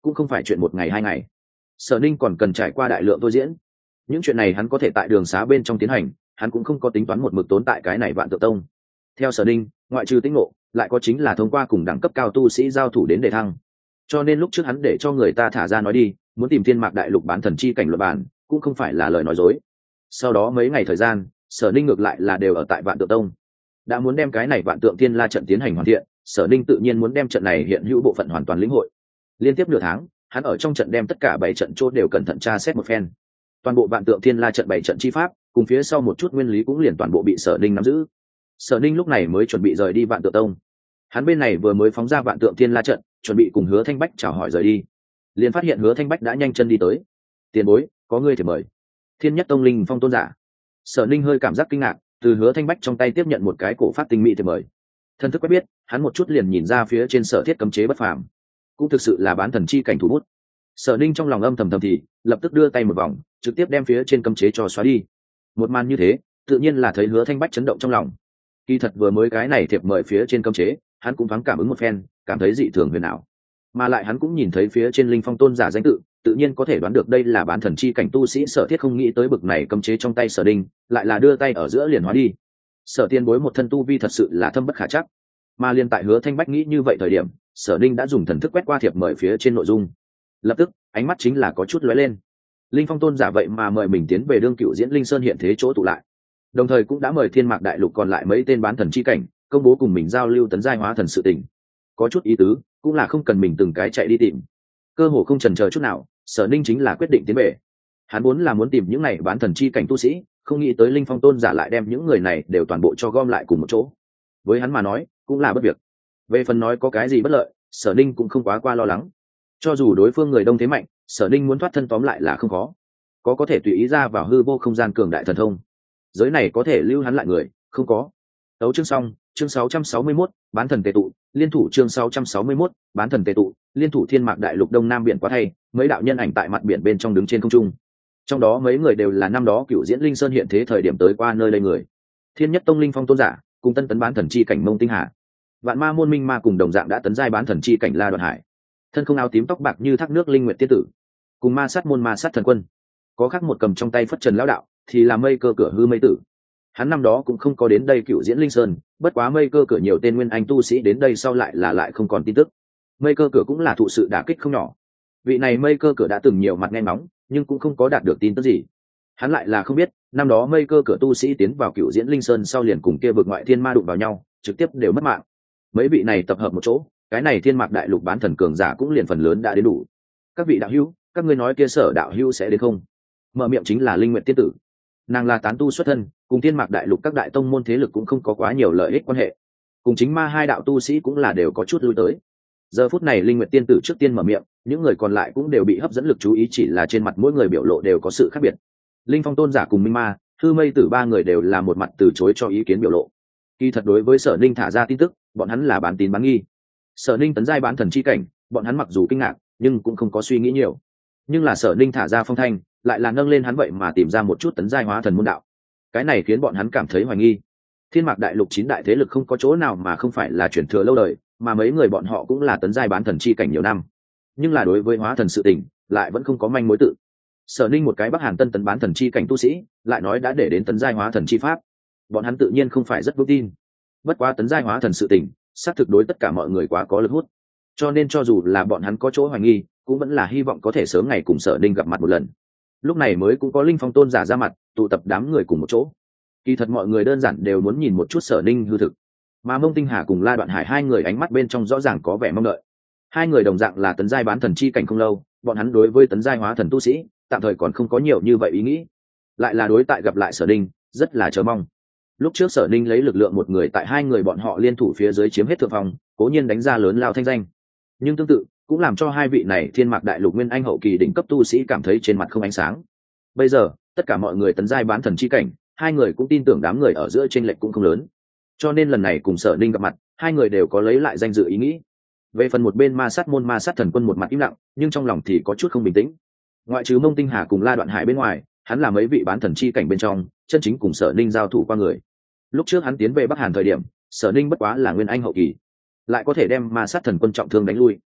cũng không phải chuyện một ngày hai ngày. Sở Ninh còn cần trải qua đại lượng thôi diễn. Những chuyện này hắn có thể tại đường xá bên trong tiến hành, hắn cũng không có tính toán một mực tốn tại cái này Vạn Tượng Tông. Theo Sở Ninh, ngoại trừ tĩnh ngộ, lại có chính là thông qua cùng đẳng cấp cao tu sĩ giao thủ đến đề thăng. Cho nên lúc trước hắn để cho người ta thả ra nói đi, muốn tìm Thiên Mạc Đại Lục bán thần chi cảnh luật bản, cũng không phải là lời nói dối. Sau đó mấy ngày thời gian, Sở Ninh ngược lại là đều ở tại Vạn Tượng Tông. Đã muốn đem cái này Vạn Tượng Thiên La trận tiến hành hoàn thiện, Sở Ninh tự nhiên muốn đem trận này hiện hữu bộ phận hoàn toàn lĩnh hội. Liên tiếp nửa tháng, hắn ở trong trận đem tất cả bảy trận chốt đều cẩn thận tra xét một phen. Toàn bộ Vạn Tượng Thiên La trận bảy trận chi pháp, cùng phía sau một chút nguyên lý cũng liền toàn bộ bị Sở Ninh nắm giữ. Sở Ninh lúc này mới chuẩn bị rời đi Vạn Tượng Tông. Hắn bên này vừa mới phóng ra Vạn Tượng Thiên La trận, chuẩn bị cùng Hứa Thanh Bách chào hỏi rời đi, liền phát hiện Hứa Thanh Bách đã nhanh chân đi tới. Tiền bối, có ngươi thì mời. Thiên Nhất Tông Linh Phong tôn giả. Sở Ninh hơi cảm giác kinh ngạc, từ Hứa Thanh Bách trong tay tiếp nhận một cái cổ pháp tinh mỹ thì mời. Thân thức quét biết, hắn một chút liền nhìn ra phía trên sở thiết cấm chế bất phàm, cũng thực sự là bán thần chi cảnh thủ bút. Sở Ninh trong lòng âm thầm thầm thì lập tức đưa tay một vòng, trực tiếp đem phía trên cấm chế cho xóa đi. Một màn như thế, tự nhiên là thấy Hứa Thanh Bách chấn động trong lòng. Kỳ thật vừa mới cái này thiệp mời phía trên cấm chế, hắn cũng thoáng cảm ứng một phen, cảm thấy dị thường huyền ảo. Mà lại hắn cũng nhìn thấy phía trên Linh Phong tôn giả danh tự, tự nhiên có thể đoán được đây là bán thần chi cảnh tu sĩ. Sở thiết không nghĩ tới bực này cấm chế trong tay Sở Ninh, lại là đưa tay ở giữa liền hóa đi. Sở Tiên bối một thân tu vi thật sự là thâm bất khả trắc. Mà liên tại Hứa Thanh Bách nghĩ như vậy thời điểm, Sở Ninh đã dùng thần thức quét qua thiệp mời phía trên nội dung. Lập tức, ánh mắt chính là có chút lóe lên. Linh Phong tôn giả vậy mà mời mình tiến về đương cựu diễn Linh Sơn hiện thế chỗ tụ lại. Đồng thời cũng đã mời Thiên Mạc Đại Lục còn lại mấy tên bán thần chi cảnh, công bố cùng mình giao lưu tấn giai hóa thần sự tình. Có chút ý tứ, cũng là không cần mình từng cái chạy đi tìm. Cơ hồ không chần chờ chút nào, Sở Ninh chính là quyết định tiến về. Hắn muốn là muốn tìm những này bán thần chi cảnh tu sĩ, không nghĩ tới Linh Phong tôn giả lại đem những người này đều toàn bộ cho gom lại cùng một chỗ. Với hắn mà nói, cũng là bất việc. Về phần nói có cái gì bất lợi, Sở Ninh cũng không quá qua lo lắng. Cho dù đối phương người đông thế mạnh, Sở Ninh muốn thoát thân tóm lại là không khó. Có có thể tùy ý ra vào hư vô không gian cường đại thần thông. Giới này có thể lưu hắn lại người, không có. Tấu chương xong, chương sáu trăm sáu mươi mốt, bán thần tề tụ, liên thủ chương sáu trăm sáu mươi mốt, bán thần tề tụ, liên thủ Thiên Mạc Đại Lục Đông Nam biển quá thay, mấy đạo nhân ảnh tại mặt biển bên trong đứng trên không trung. Trong đó mấy người đều là năm đó cựu diễn Linh Sơn hiện thế thời điểm tới qua nơi đây người. Thiên Nhất Tông Linh Phong tôn giả, cùng tân tấn bán thần chi cảnh Mông Tinh Hà. Vạn Ma môn Minh Ma cùng đồng dạng đã tấn giai bán thần chi cảnh La Đoạn Hải. Thân không áo tím tóc bạc như thác nước Linh Nguyệt tiên tử, cùng Ma Sát môn Ma Sát thần quân. Có khác một cầm trong tay phất trần lão đạo, thì là Mây Cơ cửa hư mây tử. Hắn năm đó cũng không có đến đây cựu diễn Linh Sơn, bất quá Mây Cơ cửa nhiều tên nguyên anh tu sĩ đến đây sau lại là lại không còn tin tức. Mây Cơ cửa cũng là thụ sự đả kích không nhỏ. Vị này Mây Cơ cửa đã từng nhiều mặt nghe ngóng, nhưng cũng không có đạt được tin tức gì. Hắn lại là không biết, năm đó Mây Cơ cửa tu sĩ tiến vào cựu diễn Linh Sơn sau liền cùng kia vực ngoại thiên ma đụng vào nhau, trực tiếp đều mất mạng. Mấy vị này tập hợp một chỗ, cái này Thiên Mạc Đại Lục bán thần cường giả cũng liền phần lớn đã đến đủ. Các vị đạo hữu, các ngươi nói kia Sở đạo hữu sẽ đến không? Mở miệng chính là Linh Nguyệt tiên tử. Nàng là tán tu xuất thân, cùng Thiên Mạc Đại Lục các đại tông môn thế lực cũng không có quá nhiều lợi ích quan hệ, cùng chính ma hai đạo tu sĩ cũng là đều có chút lui tới. Giờ phút này Linh Nguyệt tiên tử trước tiên mở miệng, những người còn lại cũng đều bị hấp dẫn lực chú ý, chỉ là trên mặt mỗi người biểu lộ đều có sự khác biệt. Linh Phong tôn giả cùng Minh Ma, Hư Mây tử ba người đều là một mặt từ chối cho ý kiến biểu lộ. Kỳ thật đối với Sở Ninh thả ra tin tức, bọn hắn là bán tín bán nghi. Sở Ninh tấn giai bán thần chi cảnh, bọn hắn mặc dù kinh ngạc, nhưng cũng không có suy nghĩ nhiều. Nhưng là Sở Ninh thả ra phong thanh, lại là nâng lên hắn vậy mà tìm ra một chút tấn giai hóa thần môn đạo. Cái này khiến bọn hắn cảm thấy hoài nghi. Thiên Mạc Đại Lục chín đại thế lực không có chỗ nào mà không phải là truyền thừa lâu đời, mà mấy người bọn họ cũng là tấn giai bán thần chi cảnh nhiều năm. Nhưng là đối với hóa thần sự tình, lại vẫn không có manh mối tự. Sở Ninh một cái Bắc Hàn tân tấn bán thần chi cảnh tu sĩ, lại nói đã để đến tấn giai hóa thần chi pháp. Bọn hắn tự nhiên không phải rất vững tin. Bất quá tấn giai hóa thần sự tình, xác thực đối tất cả mọi người quá có lực hút. Cho nên cho dù là bọn hắn có chỗ hoài nghi, cũng vẫn là hy vọng có thể sớm ngày cùng Sở Ninh gặp mặt một lần. Lúc này mới cũng có Linh Phong tôn giả ra mặt, tụ tập đám người cùng một chỗ. Kỳ thật mọi người đơn giản đều muốn nhìn một chút Sở Ninh hư thực. Mà Mông Tinh Hà cùng La Đoạn Hải hai người ánh mắt bên trong rõ ràng có vẻ mong đợi. Hai người đồng dạng là tấn giai bán thần chi cảnh không lâu, bọn hắn đối với tấn giai hóa thần tu sĩ, tạm thời còn không có nhiều như vậy ý nghĩ. Lại là đối tại gặp lại Sở Ninh, rất là chờ mong. Lúc trước Sở Ninh lấy lực lượng một người tại hai người bọn họ liên thủ phía dưới chiếm hết thượng phong, cố nhiên đánh ra lớn lao thanh danh. Nhưng tương tự, cũng làm cho hai vị này Thiên Mạc Đại Lục nguyên anh hậu kỳ đỉnh cấp tu sĩ cảm thấy trên mặt không ánh sáng. Bây giờ, tất cả mọi người tấn giai bán thần chi cảnh, hai người cũng tin tưởng đám người ở giữa chênh lệch cũng không lớn. Cho nên lần này cùng Sở Ninh gặp mặt, hai người đều có lấy lại danh dự ý nghĩ. Về phần một bên Ma Sát môn Ma Sát thần quân một mặt im lặng, nhưng trong lòng thì có chút không bình tĩnh. Ngoại trừ Mông Tinh Hà cùng La Đoạn Hải bên ngoài, hắn là mấy vị bán thần chi cảnh bên trong, chân chính cùng Sở Ninh giao thủ qua người. Lúc trước hắn tiến về Bắc Hàn thời điểm, Sở Ninh bất quá là nguyên anh hậu kỳ, lại có thể đem Ma Sát thần quân trọng thương đánh lui.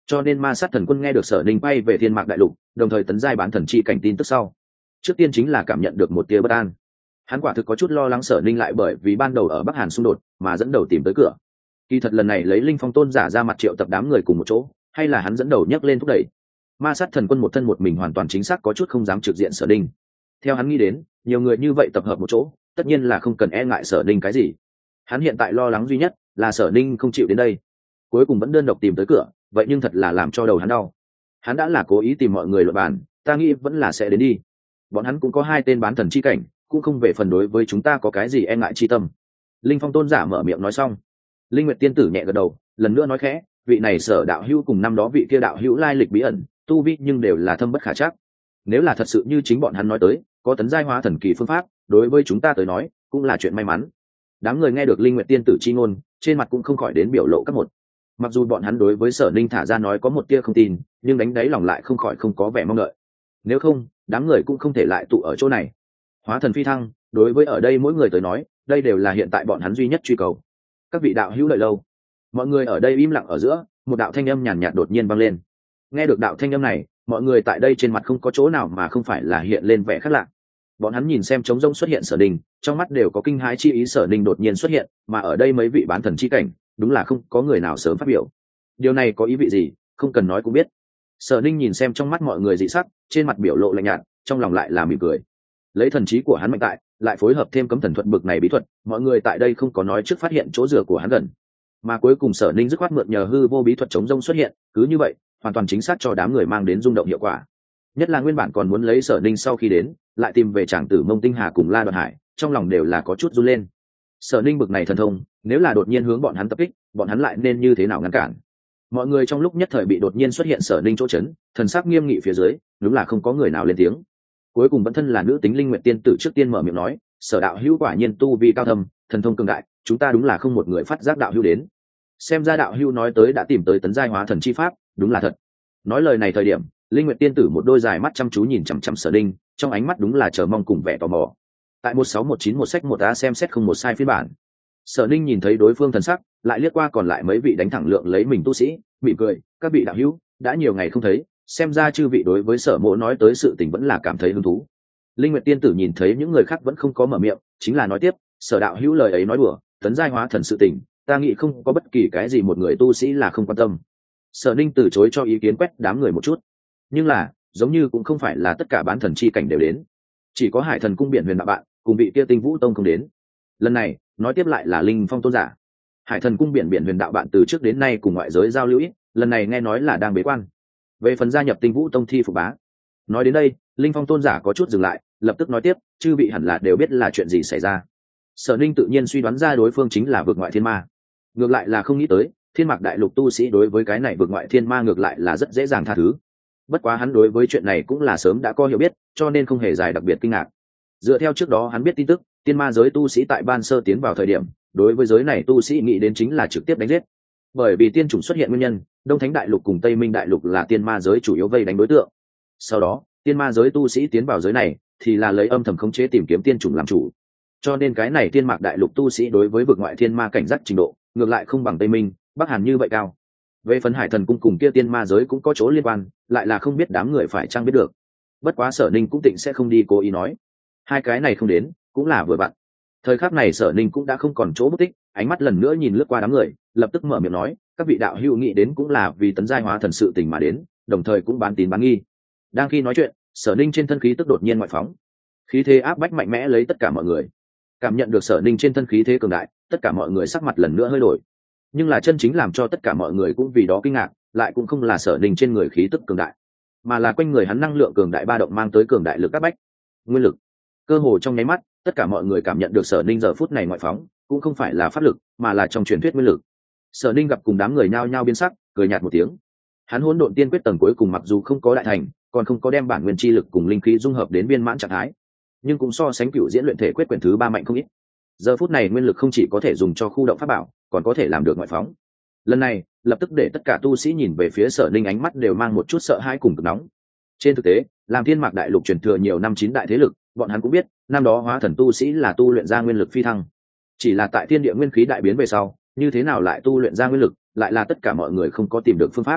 cho nên ma sát thần quân nghe được Sở Ninh bay về thiên mạc đại lục đồng thời tấn giai bán thần chi cảnh tin tức sau, trước tiên chính là cảm nhận được một tia bất an. Hắn quả thực có chút lo lắng Sở Ninh lại bởi vì ban đầu ở Bắc Hàn xung đột mà dẫn đầu tìm tới cửa. Kỳ thật lần này lấy Linh Phong tôn giả ra mặt triệu tập đám người cùng một chỗ, hay là hắn dẫn đầu nhấc lên thúc đẩy. Ma sát thần quân một thân một mình hoàn toàn chính xác có chút không dám trực diện Sở Ninh. Theo hắn nghĩ đến, nhiều người như vậy tập hợp một chỗ, tất nhiên là không cần e ngại Sở Ninh cái gì. Hắn hiện tại lo lắng duy nhất là Sở Ninh không chịu đến đây, cuối cùng vẫn đơn độc tìm tới cửa, vậy nhưng thật là làm cho đầu hắn đau. Hắn đã là cố ý tìm mọi người luận bàn, ta nghĩ vẫn là sẽ đến đi. Bọn hắn cũng có hai tên bán thần chi cảnh, cũng không về phần đối với chúng ta có cái gì e ngại chi tâm. Linh Phong tôn giả mở miệng nói xong, Linh Nguyệt tiên tử nhẹ gật đầu, lần nữa nói khẽ, vị này Sở đạo hữu cùng năm đó vị kia đạo hữu lai lịch bí ẩn, tu vi nhưng đều là thâm bất khả trắc. Nếu là thật sự như chính bọn hắn nói tới, có tấn giai hóa thần kỳ phương pháp, đối với chúng ta tới nói, cũng là chuyện may mắn. Đám người nghe được Linh Nguyệt tiên tử chi ngôn, trên mặt cũng không khỏi đến biểu lộ các một. Mặc dù bọn hắn đối với Sở Ninh thả ra nói có một tia không tin, nhưng đánh đáy lòng lại không khỏi không có vẻ mong đợi. Nếu không, đám người cũng không thể lại tụ ở chỗ này. Hóa thần phi thăng, đối với ở đây mỗi người tới nói, đây đều là hiện tại bọn hắn duy nhất truy cầu. Các vị đạo hữu đợi lâu. Mọi người ở đây im lặng ở giữa, một đạo thanh âm nhàn nhạt đột nhiên vang lên. Nghe được đạo thanh âm này, mọi người tại đây trên mặt không có chỗ nào mà không phải là hiện lên vẻ khác lạ. Bọn hắn nhìn xem trống rỗng xuất hiện Sở Ninh, trong mắt đều có kinh hãi chi ý. Sở Ninh đột nhiên xuất hiện, mà ở đây mấy vị bán thần chi cảnh, đúng là không có người nào sớm phát biểu. Điều này có ý vị gì, không cần nói cũng biết. Sở Ninh nhìn xem trong mắt mọi người dị sắc, trên mặt biểu lộ lạnh nhạt, trong lòng lại là mỉm cười. Lấy thần trí của hắn mạnh tại, lại phối hợp thêm cấm thần thuật bực này bí thuật, mọi người tại đây không có nói trước phát hiện chỗ dựa của hắn gần, mà cuối cùng Sở Ninh dứt khoát mượn nhờ hư vô bí thuật chống rông xuất hiện, cứ như vậy, hoàn toàn chính xác cho đám người mang đến rung động hiệu quả. Nhất là nguyên bản còn muốn lấy Sở Ninh sau khi đến, lại tìm về tràng tử Mông Tinh Hà cùng La Đoạn Hải, trong lòng đều là có chút run lên. Sở Ninh bực này thần thông, nếu là đột nhiên hướng bọn hắn tập kích, bọn hắn lại nên như thế nào ngăn cản? Mọi người trong lúc nhất thời bị đột nhiên xuất hiện Sở Ninh chỗ chấn, thần sắc nghiêm nghị phía dưới, đúng là không có người nào lên tiếng. Cuối cùng vẫn thân là nữ tính Linh Nguyệt tiên tử trước tiên mở miệng nói, Sở đạo hữu quả nhiên tu vi cao thâm, thần thông cường đại, chúng ta đúng là không một người phát giác đạo hữu đến. Xem ra đạo hữu nói tới đã tìm tới tấn giai hóa thần chi pháp, đúng là thật. Nói lời này thời điểm, Linh Nguyệt tiên tử một đôi dài mắt chăm chú nhìn chằm chằm Sở Ninh, trong ánh mắt đúng là chờ mong cùng vẻ tò mò. Tại một sáu một chín một sách một a xem xét không một sai phiên bản. Sở Ninh nhìn thấy đối phương thần sắc, lại liếc qua còn lại mấy vị đánh thẳng lượng lấy mình tu sĩ, mỉm cười, các vị đạo hữu, đã nhiều ngày không thấy, xem ra chư vị đối với Sở mộ nói tới sự tình vẫn là cảm thấy hứng thú. Linh Nguyệt tiên tử nhìn thấy những người khác vẫn không có mở miệng, chính là nói tiếp, Sở đạo hữu lời ấy nói đùa, tấn giai hóa thần sự tình, ta nghĩ không có bất kỳ cái gì một người tu sĩ là không quan tâm. Sở Ninh từ chối cho ý kiến quét đám người một chút, nhưng là giống như cũng không phải là tất cả bán thần chi cảnh đều đến, chỉ có Hải Thần cung biển huyền đạo bạn cùng vị kia Tinh Vũ tông không đến. Lần này nói tiếp lại là Linh Phong tôn giả. Hải Thần cung biển biển huyền đạo bạn từ trước đến nay cùng ngoại giới giao lưu ít, lần này nghe nói là đang bế quan. Về phần gia nhập Tinh Vũ tông thi phục bá, nói đến đây Linh Phong tôn giả có chút dừng lại, lập tức nói tiếp, chư vị hẳn là đều biết là chuyện gì xảy ra. Sở Ninh tự nhiên suy đoán ra đối phương chính là vực ngoại thiên ma, ngược lại là không nghĩ tới thiên mạc đại lục tu sĩ đối với cái này vực ngoại thiên ma ngược lại là rất dễ dàng tha thứ. Bất quá hắn đối với chuyện này cũng là sớm đã có hiểu biết, cho nên không hề dài đặc biệt kinh ngạc. Dựa theo trước đó hắn biết tin tức, tiên ma giới tu sĩ tại ban sơ tiến vào thời điểm, đối với giới này tu sĩ nghĩ đến chính là trực tiếp đánh giết. Bởi vì tiên chủng xuất hiện nguyên nhân, Đông Thánh đại lục cùng Tây Minh đại lục là tiên ma giới chủ yếu vây đánh đối tượng. Sau đó, tiên ma giới tu sĩ tiến vào giới này, thì là lấy âm thầm khống chế tìm kiếm tiên chủng làm chủ. Cho nên cái này tiên mạc đại lục tu sĩ đối với vực ngoại thiên ma cảnh giác trình độ, ngược lại không bằng Tây Minh, Bắc Hàn như vậy cao. Về phần Hải Thần cung cùng kia tiên ma giới cũng có chỗ liên quan, lại là không biết đám người phải chăng biết được. Bất quá Sở Ninh cũng tịnh sẽ không đi cố ý nói, hai cái này không đến cũng là vừa vặn. Thời khắc này Sở Ninh cũng đã không còn chỗ bất tích, ánh mắt lần nữa nhìn lướt qua đám người, lập tức mở miệng nói, các vị đạo hữu nghĩ đến cũng là vì tấn giai hóa thần sự tình mà đến, đồng thời cũng bán tín bán nghi. Đang khi nói chuyện, Sở Ninh trên thân khí tức đột nhiên ngoại phóng, khí thế áp bách mạnh mẽ lấy tất cả mọi người. Cảm nhận được Sở Ninh trên thân khí thế cường đại, tất cả mọi người sắc mặt lần nữa hơi đổi. Nhưng là chân chính làm cho tất cả mọi người cũng vì đó kinh ngạc, lại cũng không là Sở Ninh trên người khí tức cường đại, mà là quanh người hắn năng lượng cường đại ba động mang tới cường đại lực áp bách, nguyên lực. Cơ hồ trong nháy mắt, tất cả mọi người cảm nhận được Sở Ninh giờ phút này ngoại phóng, cũng không phải là pháp lực, mà là trong truyền thuyết nguyên lực. Sở Ninh gặp cùng đám người nhao nhao biến sắc, cười nhạt một tiếng. Hắn Hỗn Độn Tiên Quyết tầng cuối cùng mặc dù không có đại thành, còn không có đem bản nguyên chi lực cùng linh khí dung hợp đến viên mãn trạng thái, nhưng cũng so sánh Cửu Diễn Luyện Thể Quyết quyển thứ ba mạnh không ít. Giờ phút này nguyên lực không chỉ có thể dùng cho khu động pháp bảo, còn có thể làm được ngoại phóng. Lần này lập tức để tất cả tu sĩ nhìn về phía Sở Ninh ánh mắt đều mang một chút sợ hãi cùng cực nóng. Trên thực tế, làm thiên mạc đại lục truyền thừa nhiều năm chín đại thế lực, bọn hắn cũng biết năm đó hóa thần tu sĩ là tu luyện ra nguyên lực phi thăng, chỉ là tại thiên địa nguyên khí đại biến về sau, như thế nào lại tu luyện ra nguyên lực, lại là tất cả mọi người không có tìm được phương pháp.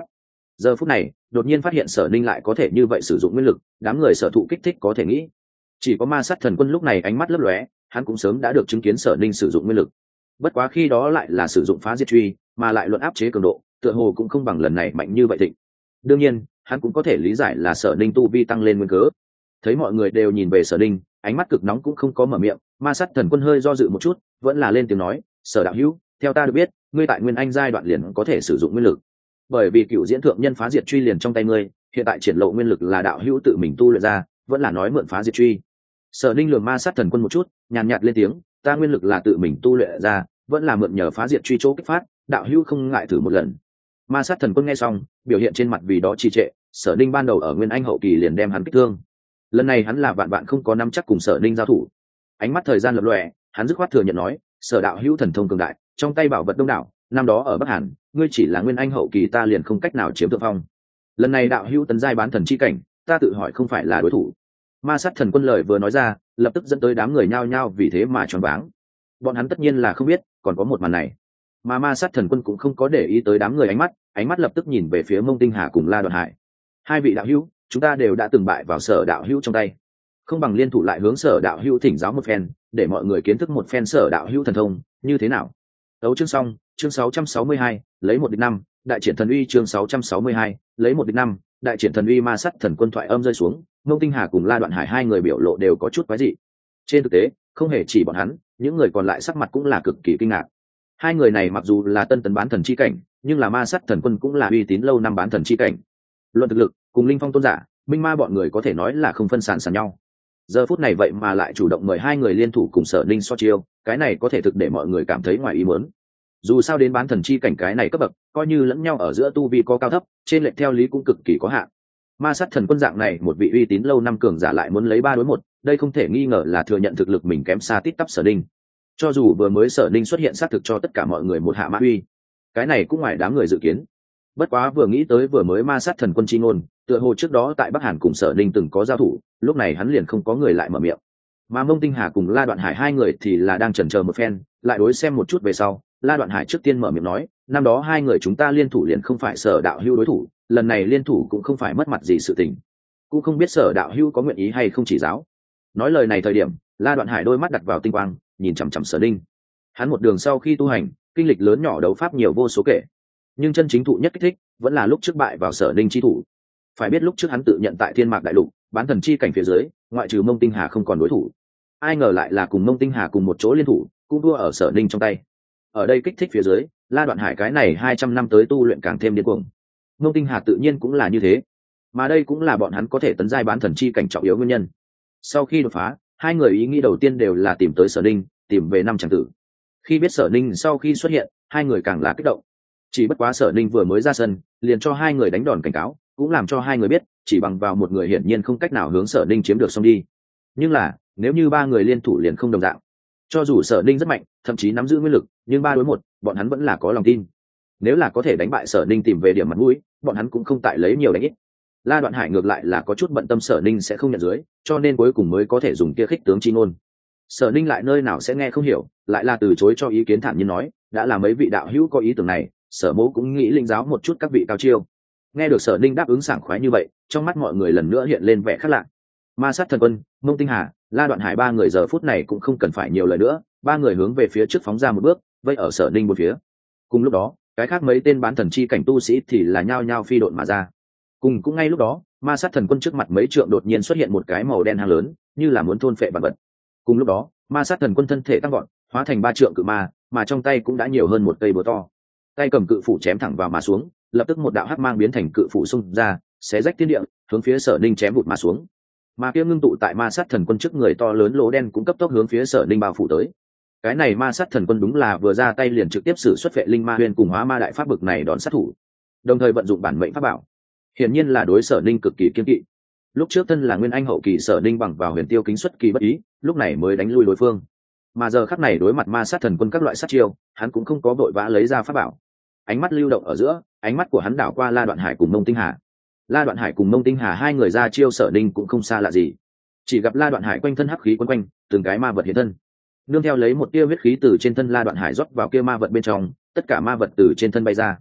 giờ phút này đột nhiên phát hiện Sở Ninh lại có thể như vậy sử dụng nguyên lực, đám người Sở Thụ kích thích có thể nghĩ. Chỉ có Ma Sát Thần Quân lúc này ánh mắt lấp lóe, hắn cũng sớm đã được chứng kiến Sở Ninh sử dụng nguyên lực. Bất quá khi đó lại là sử dụng phá diệt truy, mà lại luận áp chế cường độ, tựa hồ cũng không bằng lần này mạnh như vậy thịnh. Đương nhiên, hắn cũng có thể lý giải là Sở Ninh tu vi tăng lên nguyên cớ. Thấy mọi người đều nhìn về Sở Ninh, ánh mắt cực nóng cũng không có mở miệng, Ma Sát Thần Quân hơi do dự một chút, vẫn là lên tiếng nói, "Sở đạo hữu, theo ta được biết, ngươi tại Nguyên Anh giai đoạn liền có thể sử dụng nguyên lực. Bởi vì cựu diễn thượng nhân phá diệt truy liền trong tay ngươi, hiện tại triển lộ nguyên lực là đạo hữu tự mình tu luyện ra, vẫn là nói mượn phá diệt truy?" Sở Ninh lườm Ma Sát Thần Quân một chút, nhàn nhạt lên tiếng, "Ta nguyên lực là tự mình tu luyện ra, vẫn là mượn nhờ phá diệt truy chỗ kích phát, đạo hữu không ngại thử một lần." Ma Sát Thần Quân nghe xong, biểu hiện trên mặt vì đó trì trệ, Sở Ninh ban đầu ở Nguyên Anh hậu kỳ liền đem hắn kích thương. Lần này hắn là vạn vạn không có nắm chắc cùng Sở Ninh giao thủ. Ánh mắt thời gian lập lòe, hắn dứt khoát thừa nhận nói, "Sở đạo hữu thần thông cường đại, trong tay bảo vật đông đảo, năm đó ở Bắc Hàn, ngươi chỉ là Nguyên Anh hậu kỳ ta liền không cách nào chiếm thượng phong. Lần này đạo hữu tấn giai bán thần chi cảnh, ta tự hỏi không phải là đối thủ." Ma Sát Thần Quân lời vừa nói ra, lập tức dẫn tới đám người nhao nhao vì thế mà choáng váng. Bọn hắn tất nhiên là không biết, còn có một màn này. Mà Ma Sát Thần Quân cũng không có để ý tới đám người ánh mắt, ánh mắt lập tức nhìn về phía Mông Tinh Hà cùng La Đoạn Hải. "Hai vị đạo hữu, chúng ta đều đã từng bại vào Sở đạo hữu trong tay, không bằng liên thủ lại hướng Sở đạo hữu thỉnh giáo một phen, để mọi người kiến thức một phen Sở đạo hữu thần thông, như thế nào?" Đấu chương xong, chương sáu trăm sáu mươi hai, lấy một địch năm, đại triển thần uy chương sáu trăm sáu mươi hai, lấy một địch năm, đại triển thần uy. Ma Sát Thần Quân thoại âm rơi xuống, Mông Tinh Hà cùng La Đoạn Hải hai người biểu lộ đều có chút quái dị. Trên thực tế, không hề chỉ bọn hắn, những người còn lại sắc mặt cũng là cực kỳ kinh ngạc. Hai người này mặc dù là tân tấn bán thần chi cảnh, nhưng là Ma Sát Thần Quân cũng là uy tín lâu năm bán thần chi cảnh. Luận thực lực, cùng Linh Phong tôn giả, Minh Ma bọn người có thể nói là không phân sản sàn nhau. Giờ phút này vậy mà lại chủ động mời hai người liên thủ cùng Sở Ninh so chiêu, cái này có thể thực để mọi người cảm thấy ngoài ý muốn. Dù sao đến bán thần chi cảnh cái này cấp bậc, coi như lẫn nhau ở giữa tu vi có cao thấp, trên lệch theo lý cũng cực kỳ có hạn. Ma Sát Thần Quân dạng này một vị uy tín lâu năm cường giả lại muốn lấy ba đối một, đây không thể nghi ngờ là thừa nhận thực lực mình kém xa tít tắp Sở Ninh. Cho dù vừa mới Sở Ninh xuất hiện xác thực cho tất cả mọi người một hạ mã uy, cái này cũng ngoài đám người dự kiến. Bất quá vừa nghĩ tới vừa mới Ma Sát Thần Quân chi ngôn, tựa hồ trước đó tại Bắc Hàn cùng Sở Ninh từng có giao thủ, lúc này hắn liền không có người lại mở miệng. Mà Mông Tinh Hà cùng La Đoạn Hải hai người thì là đang chần chờ một phen, lại đối xem một chút về sau, La Đoạn Hải trước tiên mở miệng nói, "Năm đó hai người chúng ta liên thủ liền không phải Sở đạo hữu đối thủ, lần này liên thủ cũng không phải mất mặt gì sự tình, cũng không biết Sở đạo hữu có nguyện ý hay không chỉ giáo." Nói lời này thời điểm, La Đoạn Hải đôi mắt đặt vào tinh quang, nhìn chằm chằm Sở Ninh. Hắn một đường sau khi tu hành, kinh lịch lớn nhỏ đấu pháp nhiều vô số kể, nhưng chân chính thụ nhất kích thích vẫn là lúc trước bại vào Sở Ninh chi thủ. Phải biết lúc trước hắn tự nhận tại Thiên Mạc đại lục, bán thần chi cảnh phía dưới, ngoại trừ Mông Tinh Hà không còn đối thủ. Ai ngờ lại là cùng Mông Tinh Hà cùng một chỗ liên thủ, cũng đua ở Sở Ninh trong tay. Ở đây kích thích phía dưới, La Đoạn Hải cái này hai trăm năm tới tu luyện càng thêm điên cuồng. Mông Tinh Hà tự nhiên cũng là như thế, mà đây cũng là bọn hắn có thể tấn giai bán thần chi cảnh trọng yếu nguyên nhân. Sau khi đột phá, hai người ý nghĩ đầu tiên đều là tìm tới Sở Ninh, tìm về năm chàng tử. Khi biết Sở Ninh sau khi xuất hiện, hai người càng là kích động. Chỉ bất quá Sở Ninh vừa mới ra sân, liền cho hai người đánh đòn cảnh cáo, cũng làm cho hai người biết, chỉ bằng vào một người hiển nhiên không cách nào hướng Sở Ninh chiếm được xong đi. Nhưng là, nếu như ba người liên thủ liền không đồng dạng. Cho dù Sở Ninh rất mạnh, thậm chí nắm giữ nguyên lực, nhưng ba đối một, bọn hắn vẫn là có lòng tin. Nếu là có thể đánh bại Sở Ninh tìm về điểm mặt mũi, bọn hắn cũng không tại lấy nhiều đánh ít. La Đoạn Hải ngược lại là có chút bận tâm Sở Ninh sẽ không nhận dưới, cho nên cuối cùng mới có thể dùng kia khích tướng chi ngôn. Sở Ninh lại nơi nào sẽ nghe không hiểu, lại là từ chối cho ý kiến thản nhiên nói, đã là mấy vị đạo hữu có ý tưởng này, Sở mỗ cũng nghĩ linh giáo một chút các vị cao chiêu. Nghe được Sở Ninh đáp ứng sảng khoái như vậy, trong mắt mọi người lần nữa hiện lên vẻ khác lạ. Ma Sát Thần Quân, Mông Tinh Hà, La Đoạn Hải ba người giờ phút này cũng không cần phải nhiều lời nữa, ba người hướng về phía trước phóng ra một bước, vây ở Sở Ninh một phía. Cùng lúc đó, cái khác mấy tên bán thần chi cảnh tu sĩ thì là nhao nhao phi độn mà ra. Cùng cũng ngay lúc đó, Ma Sát Thần Quân trước mặt mấy trượng đột nhiên xuất hiện một cái màu đen hang lớn, như là muốn thôn phệ vạn vật. Cùng lúc đó, Ma Sát Thần Quân thân thể tăng vọt, hóa thành ba trượng cự ma, mà trong tay cũng đã nhiều hơn một cây búa to. Tay cầm cự phủ chém thẳng vào mà xuống, lập tức một đạo hắc mang biến thành cự phủ xung ra, xé rách thiên địa, hướng phía Sở Ninh chém vụt mà xuống. Mà kia ngưng tụ tại Ma Sát Thần Quân trước người to lớn lỗ đen cũng cấp tốc hướng phía Sở Ninh bao phủ tới. Cái này Ma Sát Thần Quân đúng là vừa ra tay liền trực tiếp sử xuất Vệ Linh Ma Huyền cùng Hóa Ma Đại Pháp bực này đón sát thủ, đồng thời vận dụng bản mệnh pháp bảo. Hiển nhiên là đối Sở Ninh cực kỳ kiên kỵ. Lúc trước thân là Nguyên Anh hậu kỳ Sở Ninh bằng vào Huyền Tiêu Kính xuất kỳ bất ý, lúc này mới đánh lui đối phương. Mà giờ khắc này đối mặt Ma Sát Thần Quân các loại sát chiêu, hắn cũng không có vội vã lấy ra pháp bảo. Ánh mắt lưu động ở giữa, ánh mắt của hắn đảo qua La Đoạn Hải cùng Mông Tinh Hà. La Đoạn Hải cùng Mông Tinh Hà hai người ra chiêu Sở Ninh cũng không xa lạ gì. Chỉ gặp La Đoạn Hải quanh thân hắc khí quấn quanh, từng cái ma vật hiện thân. Nương theo lấy một tia huyết khí từ trên thân La Đoạn Hải rót vào kia ma vật bên trong, tất cả ma vật từ trên thân bay ra.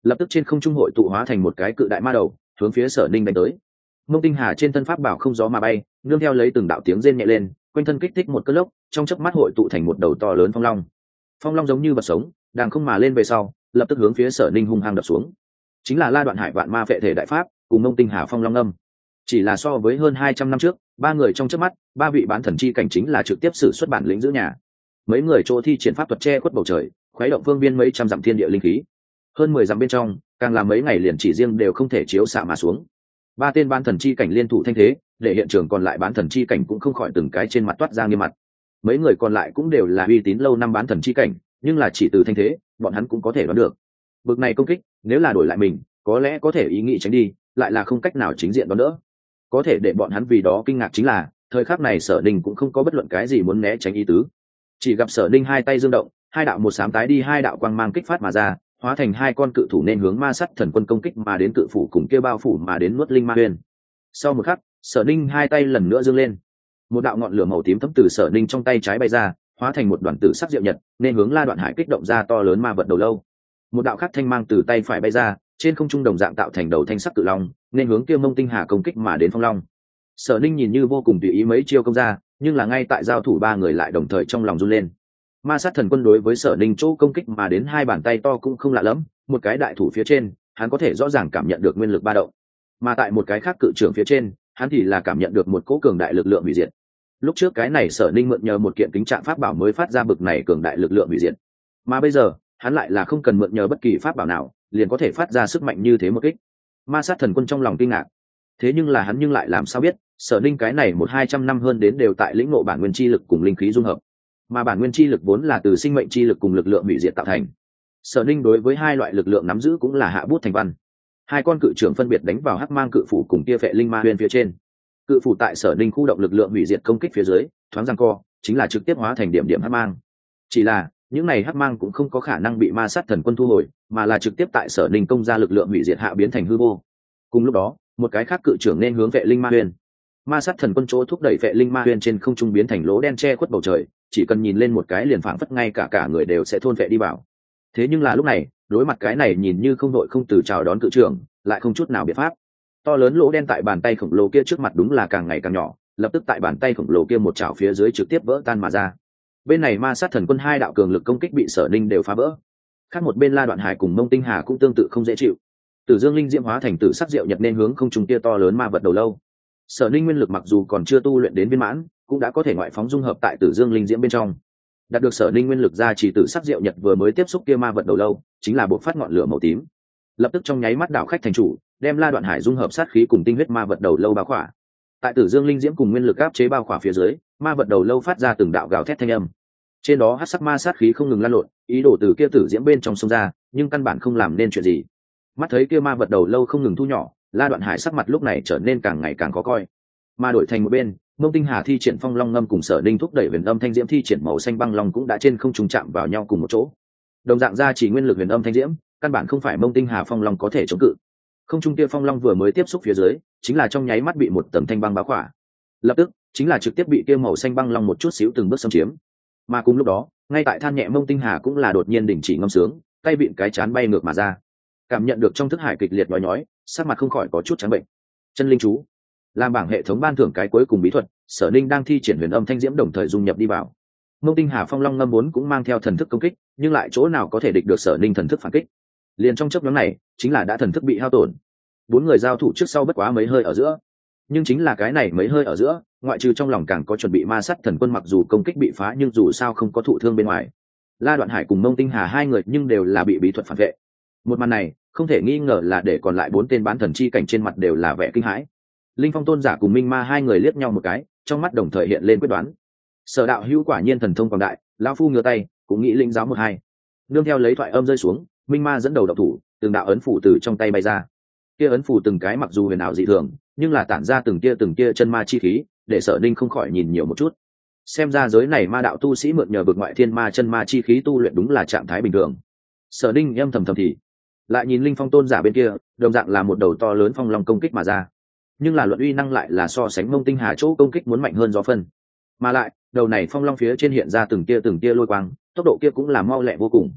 lập tức trên không trung hội tụ hóa thành một cái cự đại ma đầu hướng phía Sở Ninh đánh tới. Mông Tinh Hà trên thân pháp bảo không gió mà bay, nương theo lấy từng đạo tiếng rên nhẹ lên, quanh thân kích thích một cơn lốc, trong chớp mắt hội tụ thành một đầu to lớn phong long. Phong long giống như vật sống, đang không mà lên về sau, lập tức hướng phía Sở Ninh hung hăng đập xuống. Chính là La Đoạn Hải vạn ma phệ thể đại pháp, cùng Mông Tinh Hà phong long âm. Chỉ là so với hơn hai trăm năm trước, ba người trong chớp mắt, ba vị bán thần chi cảnh chính là trực tiếp sử xuất bản lĩnh giữ nhà. Mấy người chỗ thi triển pháp thuật che khuất bầu trời, khuấy động phương viên mấy trăm dặm thiên địa linh khí. Hơn mười dặm bên trong, càng là mấy ngày liền chỉ riêng đều không thể chiếu xạ mà xuống. Ba tên bán thần chi cảnh liên thủ thanh thế, để hiện trường còn lại bán thần chi cảnh cũng không khỏi từng cái trên mặt toát ra nghiêm mặt. Mấy người còn lại cũng đều là uy tín lâu năm bán thần chi cảnh, nhưng là chỉ từ thanh thế, bọn hắn cũng có thể đoán được. Bực này công kích, nếu là đổi lại mình, có lẽ có thể ý nghĩ tránh đi, lại là không cách nào chính diện đón đỡ. Có thể để bọn hắn vì đó kinh ngạc chính là, thời khắc này Sở Ninh cũng không có bất luận cái gì muốn né tránh ý tứ. Chỉ gặp Sở Ninh hai tay dương động, hai đạo một sám tái đi hai đạo quang mang kích phát mà ra, hóa thành hai con cự thủ nên hướng ma sắt thần quân công kích mà đến cự phủ cùng kia bao phủ mà đến nuốt linh ma huyền. Sau một khắc, Sở Ninh hai tay lần nữa dương lên, một đạo ngọn lửa màu tím thấm từ Sở Ninh trong tay trái bay ra, hóa thành một đoàn tử sắc diệu nhật, nên hướng La Đoạn Hải kích động ra to lớn ma vật đầu lâu. Một đạo khắc thanh mang từ tay phải bay ra, trên không trung đồng dạng tạo thành đầu thanh sắc cự long, nên hướng kia Mông Tinh Hà công kích mà đến phong long. Sở Ninh nhìn như vô cùng tùy ý mấy chiêu công ra, nhưng là ngay tại giao thủ ba người lại đồng thời trong lòng run lên. Ma sát thần quân đối với Sở Ninh chỗ công kích mà đến hai bàn tay to cũng không lạ lắm, một cái đại thủ phía trên, hắn có thể rõ ràng cảm nhận được nguyên lực ba động, mà tại một cái khác cự trưởng phía trên, hắn thì là cảm nhận được một cỗ cường đại lực lượng hủy diệt. Lúc trước cái này Sở Ninh mượn nhờ một kiện kính trạng pháp bảo mới phát ra bực này cường đại lực lượng hủy diệt, mà bây giờ hắn lại là không cần mượn nhờ bất kỳ pháp bảo nào, liền có thể phát ra sức mạnh như thế một kích. Ma sát thần quân trong lòng kinh ngạc, thế nhưng là hắn nhưng lại làm sao biết, Sở Ninh cái này một hai trăm năm hơn đến đều tại lĩnh ngộ bản nguyên chi lực cùng linh khí dung hợp, mà bản nguyên chi lực vốn là từ sinh mệnh chi lực cùng lực lượng hủy diệt tạo thành. Sở Ninh đối với hai loại lực lượng nắm giữ cũng là hạ bút thành văn. Hai con cự trưởng phân biệt đánh vào hắc mang cự phủ cùng kia phệ linh ma huyền phía trên. Cự phủ tại Sở Ninh khu động lực lượng hủy diệt công kích phía dưới, thoáng giằng co, chính là trực tiếp hóa thành điểm điểm hắc mang. Chỉ là những này hắc mang cũng không có khả năng bị ma sát thần quân thu hồi, mà là trực tiếp tại Sở Ninh công ra lực lượng hủy diệt hạ biến thành hư vô. Cùng lúc đó, một cái khác cự trưởng nên hướng phệ linh ma huyền. Ma sát thần quân chỗ thúc đẩy phệ linh ma huyền trên không trung biến thành lỗ đen che khuất bầu trời, chỉ cần nhìn lên một cái liền phảng phất ngay cả cả người đều sẽ thôn phệ đi vào. Thế nhưng là lúc này, đối mặt cái này nhìn như không đội không từ chào đón cự trưởng, lại không chút nào biện pháp. To lớn lỗ đen tại bàn tay khổng lồ kia trước mặt đúng là càng ngày càng nhỏ, lập tức tại bàn tay khổng lồ kia một chảo phía dưới trực tiếp vỡ tan mà ra. Bên này ma sát thần quân hai đạo cường lực công kích bị Sở Ninh đều phá vỡ. Khác một bên La Đoạn Hải cùng Mông Tinh Hà cũng tương tự không dễ chịu. Tử Dương linh diễm hóa thành tử sắc diệu nhật nên hướng không trung kia to lớn ma vật đầu lâu. Sở Ninh nguyên lực mặc dù còn chưa tu luyện đến viên mãn, cũng đã có thể ngoại phóng dung hợp tại Tử Dương linh diễm bên trong. Đạt được Sở Ninh nguyên lực ra chỉ tử sắc diệu nhật vừa mới tiếp xúc kia ma vật đầu lâu, chính là buộc phát ngọn lửa màu tím. Lập tức trong nháy mắt đảo khách thành chủ, đem La Đoạn Hải dung hợp sát khí cùng tinh huyết ma vật đầu lâu bao khỏa. Tại Tử Dương linh diễm cùng nguyên lực áp chế bao khỏa phía dưới, ma vật đầu lâu phát ra từng đạo gào thét thanh âm. Trên đó hắc sắc ma sát khí không ngừng lan lộn, ý đồ từ kia tử diễm bên trong xông ra, nhưng căn bản không làm nên chuyện gì. Mắt thấy kia ma vật đầu lâu không ngừng thu nhỏ, La Đoạn Hải sắc mặt lúc này trở nên càng ngày càng khó coi. Mà đổi thành một bên, Mông Tinh Hà thi triển phong long ngâm cùng Sở Ninh thúc đẩy huyền âm thanh diễm thi triển màu xanh băng long cũng đã trên không trùng chạm vào nhau cùng một chỗ. Đồng dạng ra chỉ nguyên lực huyền âm thanh diễm, căn bản không phải Mông Tinh Hà phong long có thể chống cự. Không trung kia phong long vừa mới tiếp xúc phía dưới, chính là trong nháy mắt bị một tầng thanh băng bao khỏa. Lập tức, chính là trực tiếp bị kia màu xanh băng long một chút xíu từng bước xâm chiếm. Mà cùng lúc đó, ngay tại than nhẹ Mông Tinh Hà cũng là đột nhiên đình chỉ ngâm sướng, tay vịn cái chán bay ngược mà ra. Cảm nhận được trong thức hải kịch liệt nhói nhói, sắc mặt không khỏi có chút trắng bệnh. Chân linh chú, làm bảng hệ thống ban thưởng cái cuối cùng bí thuật, Sở Ninh đang thi triển huyền âm thanh diễm đồng thời dung nhập đi vào. Mông Tinh Hà phong long ngâm muốn cũng mang theo thần thức công kích, nhưng lại chỗ nào có thể địch được Sở Ninh thần thức phản kích. Liền trong chốc ngắn này, chính là đã thần thức bị hao tổn. Bốn người giao thủ trước sau bất quá mấy hơi ở giữa, nhưng chính là cái này mấy hơi ở giữa, ngoại trừ trong lòng càng có chuẩn bị ma sát thần quân mặc dù công kích bị phá nhưng dù sao không có thụ thương bên ngoài. La Đoạn Hải cùng Mông Tinh Hà hai người nhưng đều là bị bí thuật phản vệ. Một màn này không thể nghi ngờ là để còn lại bốn tên bán thần chi cảnh trên mặt đều là vẻ kinh hãi. Linh Phong tôn giả cùng Minh Ma hai người liếc nhau một cái, trong mắt đồng thời hiện lên quyết đoán. Sở đạo hữu quả nhiên thần thông quảng đại, lão phu ngửa tay cũng nghĩ linh giáo một hai. Nương theo lấy thoại âm rơi xuống, Minh Ma dẫn đầu độc thủ, từng đạo ấn phủ từ trong tay bay ra. Kia ấn phủ từng cái mặc dù huyền ảo dị thường, nhưng là tản ra từng kia từng kia chân ma chi khí, để Sở Ninh không khỏi nhìn nhiều một chút. Xem ra giới này ma đạo tu sĩ mượn nhờ vực ngoại thiên ma chân ma chi khí tu luyện đúng là trạng thái bình thường. Sở Ninh âm thầm thầm thì lại nhìn Linh Phong tôn giả bên kia, đồng dạng là một đầu to lớn phong long công kích mà ra, nhưng là luận uy năng lại là so sánh Mông Tinh Hà chỗ công kích muốn mạnh hơn gió phân. Mà lại đầu này phong long phía trên hiện ra từng tia từng tia lôi quang, tốc độ kia cũng là mau lẹ vô cùng.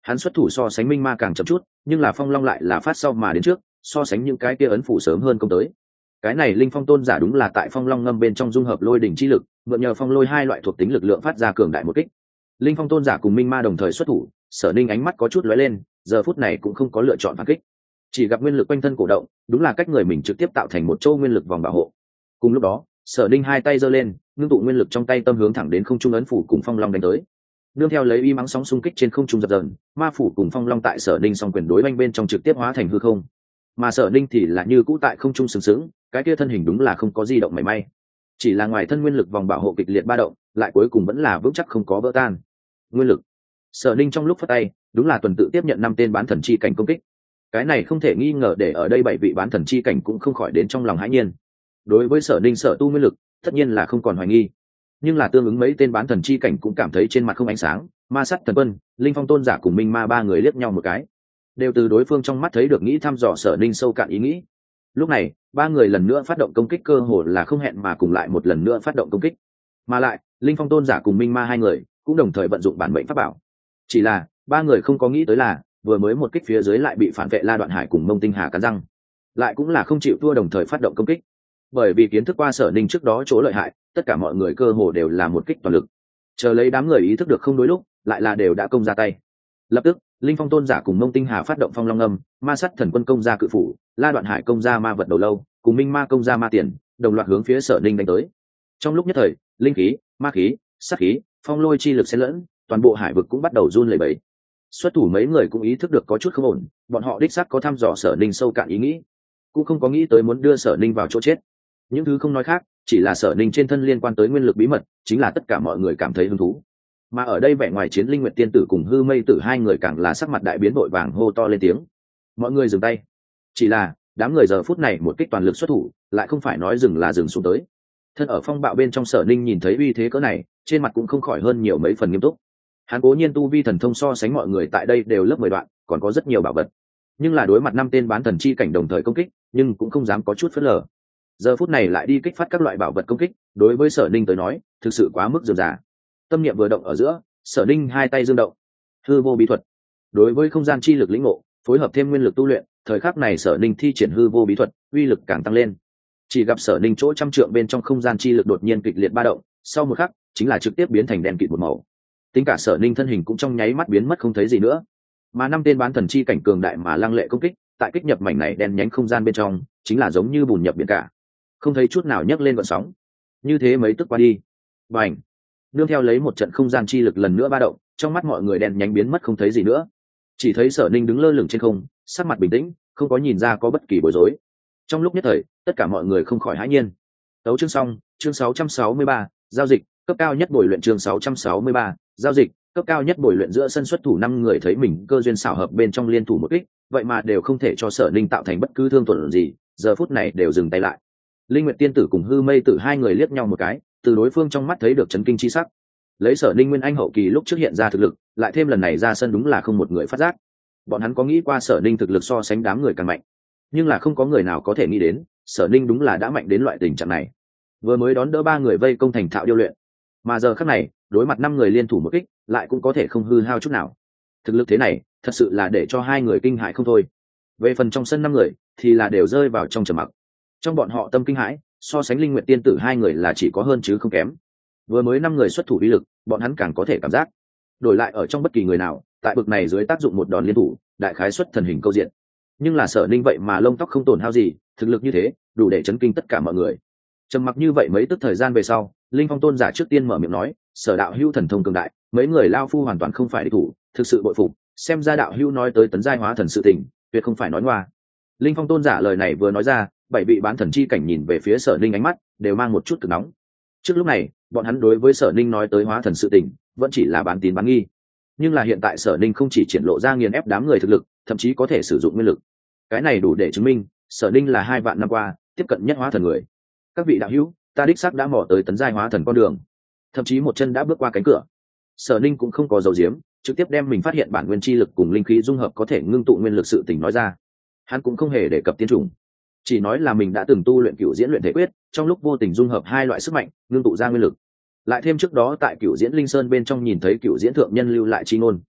Hắn xuất thủ so sánh minh ma càng chậm chút, nhưng là phong long lại là phát sau mà đến trước, so sánh những cái kia ấn phủ sớm hơn công tới. Cái này linh phong tôn giả đúng là tại phong long ngâm bên trong dung hợp lôi đỉnh chi lực, mượn nhờ phong lôi hai loại thuộc tính lực lượng phát ra cường đại một kích. Linh phong tôn giả cùng minh ma đồng thời xuất thủ, Sở Ninh ánh mắt có chút lóe lên, giờ phút này cũng không có lựa chọn phản kích, chỉ gặp nguyên lực quanh thân cổ động, đúng là cách người mình trực tiếp tạo thành một châu nguyên lực vòng bảo hộ. Cùng lúc đó, Sở Ninh hai tay giơ lên, ngưng tụ nguyên lực trong tay tâm hướng thẳng đến không trung ấn phủ cùng phong long đánh tới. Nương theo lấy uy mắng sóng xung kích trên không trung dập dờn, ma phủ cùng phong long tại Sở Ninh song quyền đối oanh bên trong trực tiếp hóa thành hư không. Mà Sở Ninh thì là như cũ tại không trung sừng sững, cái kia thân hình đúng là không có di động mảy may, chỉ là ngoài thân nguyên lực vòng bảo hộ kịch liệt ba động, lại cuối cùng vẫn là vững chắc không có vỡ tan. Nguyên lực. Sở Ninh trong lúc phát tay, đúng là tuần tự tiếp nhận năm tên bán thần chi cảnh công kích. Cái này không thể nghi ngờ để ở đây bảy vị bán thần chi cảnh cũng không khỏi đến trong lòng hãi nhiên. Đối với Sở Ninh sở tu nguyên lực, tất nhiên là không còn hoài nghi, nhưng là tương ứng mấy tên bán thần chi cảnh cũng cảm thấy trên mặt không ánh sáng. Ma Sắt Thần Quân, Linh Phong tôn giả cùng Minh Ma ba người liếc nhau một cái, đều từ đối phương trong mắt thấy được nghĩ thăm dò Sở Ninh sâu cạn ý nghĩ. Lúc này, ba người lần nữa phát động công kích, cơ hồ là không hẹn mà cùng lại một lần nữa phát động công kích. Mà lại, Linh Phong tôn giả cùng Minh Ma hai người cũng đồng thời vận dụng bản mệnh pháp bảo. Chỉ là, ba người không có nghĩ tới là, vừa mới một kích phía dưới lại bị phản vệ La Đoạn Hải cùng Mông Tinh Hà cắn răng, lại cũng là không chịu thua đồng thời phát động công kích. Bởi vì kiến thức qua Sở Ninh trước đó chỗ lợi hại, tất cả mọi người cơ hồ đều là một kích toàn lực. Chờ lấy đám người ý thức được không đối lúc, lại là đều đã công ra tay. Lập tức, Linh Phong tôn giả cùng Mông Tinh Hà phát động phong long âm, Ma Sắt Thần Quân công ra cự phủ, La Đoạn Hải công ra ma vật đầu lâu, cùng Minh Ma công ra ma tiền, đồng loạt hướng phía Sở Ninh đánh tới. Trong lúc nhất thời, linh khí, ma khí, sát khí, phong lôi chi lực xen lẫn, toàn bộ hải vực cũng bắt đầu run lẩy bẩy. Xuất thủ mấy người cũng ý thức được có chút không ổn, bọn họ đích xác có thăm dò Sở Ninh sâu cạn ý nghĩ, cũng không có nghĩ tới muốn đưa Sở Ninh vào chỗ chết. Những thứ không nói khác, chỉ là Sở Ninh trên thân liên quan tới nguyên lực bí mật, chính là tất cả mọi người cảm thấy hứng thú. Mà ở đây vẻ ngoài chiến linh nguyệt tiên tử cùng hư mây tử hai người càng là sắc mặt đại biến, vội vàng hô to lên tiếng. Mọi người dừng tay. Chỉ là đám người giờ phút này một kích toàn lực xuất thủ, lại không phải nói dừng là dừng xuống tới. Thân ở phong bạo bên trong Sở Ninh nhìn thấy uy thế cỡ này, trên mặt cũng không khỏi hơn nhiều mấy phần nghiêm túc. Hắn cố nhiên tu vi thần thông so sánh mọi người tại đây đều lớp mười đoạn, còn có rất nhiều bảo vật, nhưng là đối mặt năm tên bán thần chi cảnh đồng thời công kích, nhưng cũng không dám có chút phớt lờ. Giờ phút này lại đi kích phát các loại bảo vật công kích, đối với Sở Ninh tới nói, thực sự quá mức dườm già. Tâm niệm vừa động ở giữa, Sở Ninh hai tay dương động, hư vô bí thuật. Đối với không gian chi lực lĩnh ngộ, phối hợp thêm nguyên lực tu luyện, thời khắc này Sở Ninh thi triển hư vô bí thuật, uy lực càng tăng lên. Chỉ gặp Sở Ninh chỗ trăm trượng bên trong không gian chi lực đột nhiên kịch liệt ba động, sau một khắc, chính là trực tiếp biến thành đèn kịt một màu. Tính cả Sở Ninh thân hình cũng trong nháy mắt biến mất không thấy gì nữa. Mà năm tên bán thần chi cảnh cường đại mà lăng lệ công kích, tại kích nhập mảnh này đen nhánh không gian bên trong, chính là giống như bùn nhập biển cả, không thấy chút nào nhấc lên gợn sóng. Như thế mấy tức qua đi, bành, nương theo lấy một trận không gian chi lực lần nữa ba động, trong mắt mọi người đen nhánh biến mất không thấy gì nữa. Chỉ thấy Sở Ninh đứng lơ lửng trên không, sắc mặt bình tĩnh, không có nhìn ra có bất kỳ bối rối. Trong lúc nhất thời, tất cả mọi người không khỏi hãi nhiên. Tấu chương xong, chương sáu trăm sáu mươi ba, giao dịch cấp cao nhất bồi luyện, chương sáu trăm sáu mươi ba, giao dịch cấp cao nhất bồi luyện. Giữa sân xuất thủ năm người thấy mình cơ duyên xảo hợp bên trong liên thủ một kích, vậy mà đều không thể cho Sở Ninh tạo thành bất cứ thương tổn gì, giờ phút này đều dừng tay lại. Linh Nguyệt tiên tử cùng hư mây tử hai người liếc nhau một cái, từ đối phương trong mắt thấy được chấn kinh chi sắc. Lấy Sở Ninh nguyên anh hậu kỳ lúc trước hiện ra thực lực, lại thêm lần này ra sân đúng là không một người phát giác. Bọn hắn có nghĩ qua Sở Ninh thực lực so sánh đám người càng mạnh, nhưng là không có người nào có thể nghĩ đến Sở Ninh đúng là đã mạnh đến loại tình trạng này. Vừa mới đón đỡ ba người vây công thành thạo điêu luyện, mà giờ khắc này đối mặt năm người liên thủ một kích, lại cũng có thể không hư hao chút nào. Thực lực thế này thật sự là để cho hai người kinh hãi không thôi. Về phần trong sân năm người thì là đều rơi vào trong trầm mặc. Trong bọn họ tâm kinh hãi, so sánh Linh Nguyệt tiên tử hai người là chỉ có hơn chứ không kém. Vừa mới năm người xuất thủ uy lực, bọn hắn càng có thể cảm giác. Đổi lại ở trong bất kỳ người nào, tại bực này dưới tác dụng một đòn liên thủ, đại khái xuất thần hình câu diện. Nhưng là Sở Ninh vậy mà lông tóc không tổn hao gì, thực lực như thế, đủ để chấn kinh tất cả mọi người. Trầm mặc như vậy mấy tức thời gian về sau, Linh Phong tôn giả trước tiên mở miệng nói, Sở đạo hữu thần thông cường đại, mấy người lao phu hoàn toàn không phải địch thủ, thực sự bội phục, xem ra đạo hữu nói tới tấn giai hóa thần sự tình, tuyệt không phải nói ngoa. Linh Phong tôn giả lời này vừa nói ra, bảy vị bán thần chi cảnh nhìn về phía Sở Ninh ánh mắt đều mang một chút cực nóng. Trước lúc này, bọn hắn đối với Sở Ninh nói tới hóa thần sự tình, vẫn chỉ là bán tín bán nghi. Nhưng là hiện tại Sở Ninh không chỉ triển lộ ra nghiền ép đám người thực lực, thậm chí có thể sử dụng nguyên lực. Cái này đủ để chứng minh, Sở Ninh là hai vạn năm qua tiếp cận nhất hóa thần người. Các vị đạo hữu, ta đích xác đã mò tới tấn giai hóa thần con đường, thậm chí một chân đã bước qua cánh cửa. Sở Ninh cũng không có dầu diếm, trực tiếp đem mình phát hiện bản nguyên chi lực cùng linh khí dung hợp có thể ngưng tụ nguyên lực sự tình nói ra. Hắn cũng không hề đề cập tiên chủng, chỉ nói là mình đã từng tu luyện cửu diễn luyện thể quyết, trong lúc vô tình dung hợp hai loại sức mạnh, ngưng tụ ra nguyên lực. Lại thêm trước đó tại cửu diễn linh sơn bên trong nhìn thấy cửu diễn thượng nhân lưu lại chi ngôn,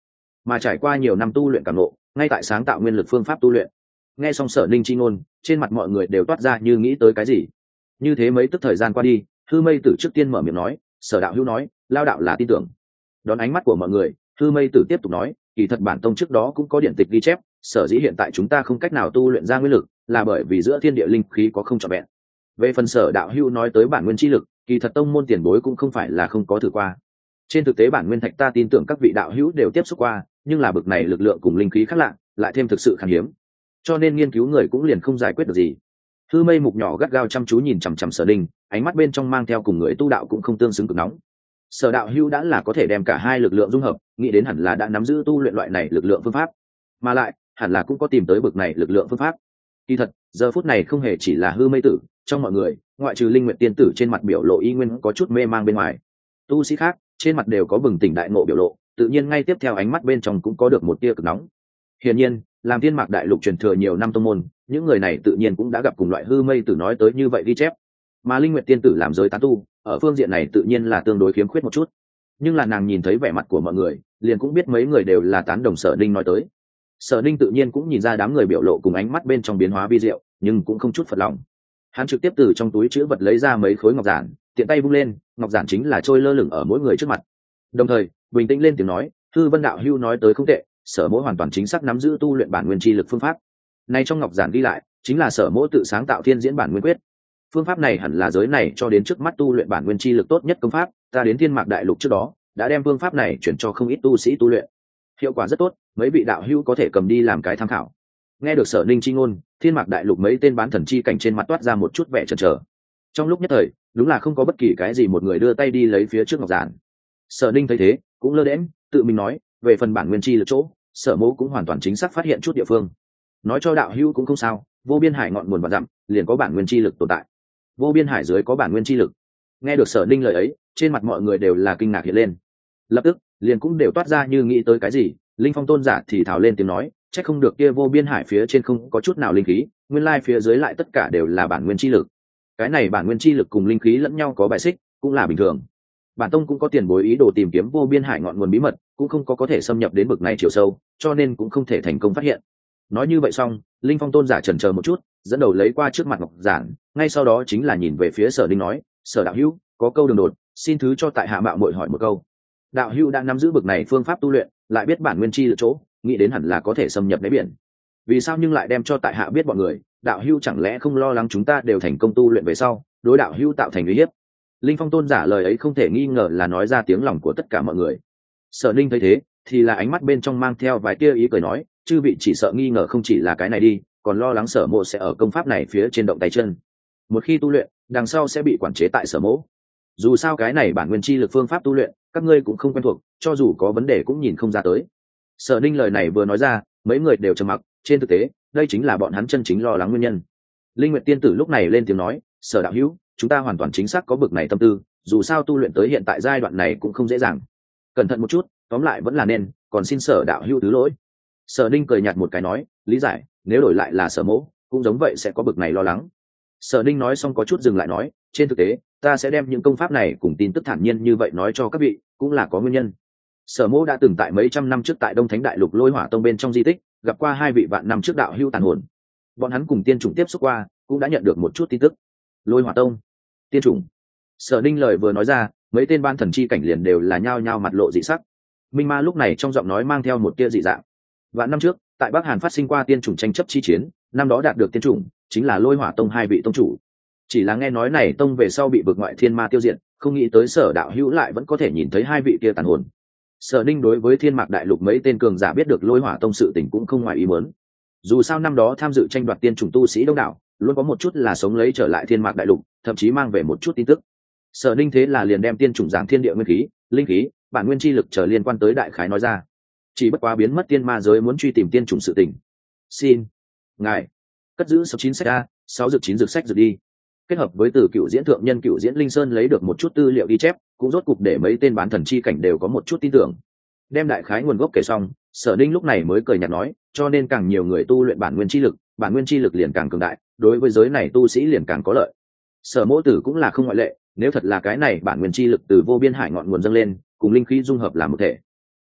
mà trải qua nhiều năm tu luyện cảm ngộ, ngay tại sáng tạo nguyên lực phương pháp tu luyện. Nghe xong Sở Ninh chi ngôn, trên mặt mọi người đều toát ra như nghĩ tới cái gì. Như thế mấy tức thời gian qua đi, Hư Mây Tử trước tiên mở miệng nói, Sở đạo hữu nói, lao đạo là tin tưởng. Đón ánh mắt của mọi người, Hư Mây Tử tiếp tục nói, kỳ thật bản tông trước đó cũng có điện tịch ghi chép, sở dĩ hiện tại chúng ta không cách nào tu luyện ra nguyên lực, là bởi vì giữa thiên địa linh khí có không trọn vẹn. Về phần Sở đạo hữu nói tới bản nguyên chi lực, kỳ thật tông môn tiền bối cũng không phải là không có thử qua. Trên thực tế bản nguyên thạch ta tin tưởng các vị đạo hữu đều tiếp xúc qua, nhưng là bực này lực lượng cùng linh khí khác lạ, lại thêm thực sự khan hiếm, cho nên nghiên cứu người cũng liền không giải quyết được gì. Hư Mây mục nhỏ gắt gao chăm chú nhìn chằm chằm Sở Ninh, ánh mắt bên trong mang theo cùng người tu đạo cũng không tương xứng cực nóng. Sở đạo hữu đã là có thể đem cả hai lực lượng dung hợp, nghĩ đến hẳn là đã nắm giữ tu luyện loại này lực lượng phương pháp, mà lại hẳn là cũng có tìm tới bực này lực lượng phương pháp. Kỳ thật giờ phút này không hề chỉ là Hư Mây Tử, trong mọi người ngoại trừ Linh Nguyệt tiên tử trên mặt biểu lộ y nguyên có chút mê mang bên ngoài, tu sĩ khác trên mặt đều có bừng tỉnh đại ngộ biểu lộ, tự nhiên ngay tiếp theo ánh mắt bên trong cũng có được một tia cực nóng. Hiển nhiên làm Thiên Mạc đại lục truyền thừa nhiều năm tông môn, những người này tự nhiên cũng đã gặp cùng loại Hư Mây Tử nói tới như vậy ghi chép, mà Linh Nguyệt tiên tử làm giới tán tu, ở phương diện này tự nhiên là tương đối khiếm khuyết một chút, nhưng là nàng nhìn thấy vẻ mặt của mọi người, liền cũng biết mấy người đều là tán đồng Sở Ninh nói tới. Sở Ninh tự nhiên cũng nhìn ra đám người biểu lộ cùng ánh mắt bên trong biến hóa vi diệu, nhưng cũng không chút phật lòng. Hắn trực tiếp từ trong túi trữ vật lấy ra mấy khối ngọc giản, tiện tay vung lên, ngọc giản chính là trôi lơ lửng ở mỗi người trước mặt. Đồng thời bình tĩnh lên tiếng nói, Hư Vân đạo hưu nói tới không tệ, Sở mỗ hoàn toàn chính xác nắm giữ tu luyện bản nguyên chi lực phương pháp. Nay trong ngọc giản ghi lại chính là Sở mỗ tự sáng tạo thiên diễn bản nguyên quyết. Phương pháp này hẳn là giới này cho đến trước mắt tu luyện bản nguyên chi lực tốt nhất công pháp, ta đến Thiên Mạc đại lục trước đó đã đem phương pháp này chuyển cho không ít tu sĩ tu luyện, hiệu quả rất tốt, mấy vị đạo hữu có thể cầm đi làm cái tham khảo. Nghe được Sở Ninh chi ngôn, Thiên Mạc đại lục mấy tên bán thần chi cảnh trên mặt toát ra một chút vẻ chần chờ. Trong lúc nhất thời đúng là không có bất kỳ cái gì một người đưa tay đi lấy phía trước ngọc giản. Sở Ninh thấy thế cũng lơ đễnh tự mình nói, về phần bản nguyên chi lực chỗ, Sở mỗ cũng hoàn toàn chính xác phát hiện chút địa phương, nói cho đạo hữu cũng không sao, vô biên hải ngọn nguồn vạn dặm liền có bản nguyên chi lực tồn tại, vô biên hải dưới có bản nguyên chi lực. Nghe được Sở Ninh lời ấy, trên mặt mọi người đều là kinh ngạc hiện lên, lập tức liền cũng đều toát ra như nghĩ tới cái gì. Linh Phong tôn giả thì thào lên tiếng nói, chắc không được kia vô biên hải phía trên không có chút nào linh khí, nguyên lai phía dưới lại tất cả đều là bản nguyên chi lực. Cái này bản nguyên chi lực cùng linh khí lẫn nhau có bài xích cũng là bình thường, bản tông cũng có tiền bối ý đồ tìm kiếm vô biên hải ngọn nguồn bí mật, cũng không có có thể xâm nhập đến bực này chiều sâu, cho nên cũng không thể thành công phát hiện. Nói như vậy xong, Linh Phong tôn giả chần chờ một chút, dẫn đầu lấy qua trước mặt ngọc giản, ngay sau đó chính là nhìn về phía Sở Ninh nói, Sở đạo hữu có câu đường đột, xin thứ cho tại hạ mạo muội hỏi một câu. Đạo hữu đã nắm giữ bực này phương pháp tu luyện, lại biết bản nguyên chi lực chỗ, nghĩ đến hẳn là có thể xâm nhập đáy biển, vì sao nhưng lại đem cho tại hạ biết bọn người? Đạo hữu chẳng lẽ không lo lắng chúng ta đều thành công tu luyện về sau đối đạo hữu tạo thành uy hiếp? Linh Phong tôn giả lời ấy không thể nghi ngờ là nói ra tiếng lòng của tất cả mọi người. Sở Ninh thấy thế thì là ánh mắt bên trong mang theo vài tia ý cười nói, chư vị chỉ sợ nghi ngờ không chỉ là cái này đi, còn lo lắng Sở mộ sẽ ở công pháp này phía trên động tay chân, một khi tu luyện đằng sau sẽ bị quản chế tại Sở mộ. Dù sao cái này bản nguyên chi lực phương pháp tu luyện các ngươi cũng không quen thuộc, cho dù có vấn đề cũng nhìn không ra tới. Sở Ninh lời này vừa nói ra, mấy người đều trầm mặc, trên thực tế đây chính là bọn hắn chân chính lo lắng nguyên nhân. Linh Nguyệt tiên tử lúc này lên tiếng nói, Sở đạo hữu, chúng ta hoàn toàn chính xác có bực này tâm tư, dù sao tu luyện tới hiện tại giai đoạn này cũng không dễ dàng, cẩn thận một chút, tóm lại vẫn là nên, còn xin Sở đạo hữu thứ lỗi. Sở Ninh cười nhạt một cái nói, lý giải, nếu đổi lại là Sở mỗ cũng giống vậy sẽ có bực này lo lắng. Sở Ninh nói xong có chút dừng lại nói, trên thực tế ta sẽ đem những công pháp này cùng tin tức thản nhiên như vậy nói cho các vị, cũng là có nguyên nhân. Sở mỗ đã từng tại mấy trăm năm trước tại Đông Thánh Đại Lục Lôi Hỏa Tông bên trong di tích gặp qua hai vị vạn năm trước đạo hữu tàn hồn, bọn hắn cùng tiên chủng tiếp xúc qua, cũng đã nhận được một chút tin tức. Lôi Hỏa Tông, tiên chủng. Sở Ninh lời vừa nói ra, mấy tên ban thần chi cảnh liền đều là nhao nhao mặt lộ dị sắc. Minh Ma lúc này trong giọng nói mang theo một tia dị dạng. Vạn năm trước tại Bắc Hàn phát sinh qua tiên chủng tranh chấp chi chiến, năm đó đạt được tiên chủng chính là Lôi Hỏa Tông hai vị tông chủ. Chỉ là nghe nói này tông về sau bị vực ngoại thiên ma tiêu diệt, không nghĩ tới Sở đạo hữu lại vẫn có thể nhìn thấy hai vị kia tàn hồn. Sở Ninh đối với Thiên Mạc Đại Lục mấy tên cường giả biết được Lôi Hỏa Tông sự tình cũng không ngoài ý muốn. Dù sao năm đó tham dự tranh đoạt tiên chủng tu sĩ đông đảo, luôn có một chút là sống lấy trở lại Thiên Mạc Đại Lục, thậm chí mang về một chút tin tức. Sở Ninh thế là liền đem tiên chủng giảng thiên địa nguyên khí, linh khí, bản nguyên chi lực trở liên quan tới đại khái nói ra. Chỉ bất quá biến mất tiên ma giới muốn truy tìm tiên chủng sự tình. Xin ngài cất giữ sáu chín sách a, sáu dược chín dược sách dược đi. Kết hợp với từ cựu diễn thượng nhân cựu diễn linh sơn lấy được một chút tư liệu ghi chép, cũng rốt cục để mấy tên bán thần chi cảnh đều có một chút tin tưởng. Đem đại khái nguồn gốc kể xong, Sở Ninh lúc này mới cười nhạt nói, cho nên càng nhiều người tu luyện bản nguyên chi lực, bản nguyên chi lực liền càng cường đại, đối với giới này tu sĩ liền càng có lợi. Sở mỗ tử cũng là không ngoại lệ, nếu thật là cái này bản nguyên chi lực từ vô biên hải ngọn nguồn dâng lên, cùng linh khí dung hợp làm một thể,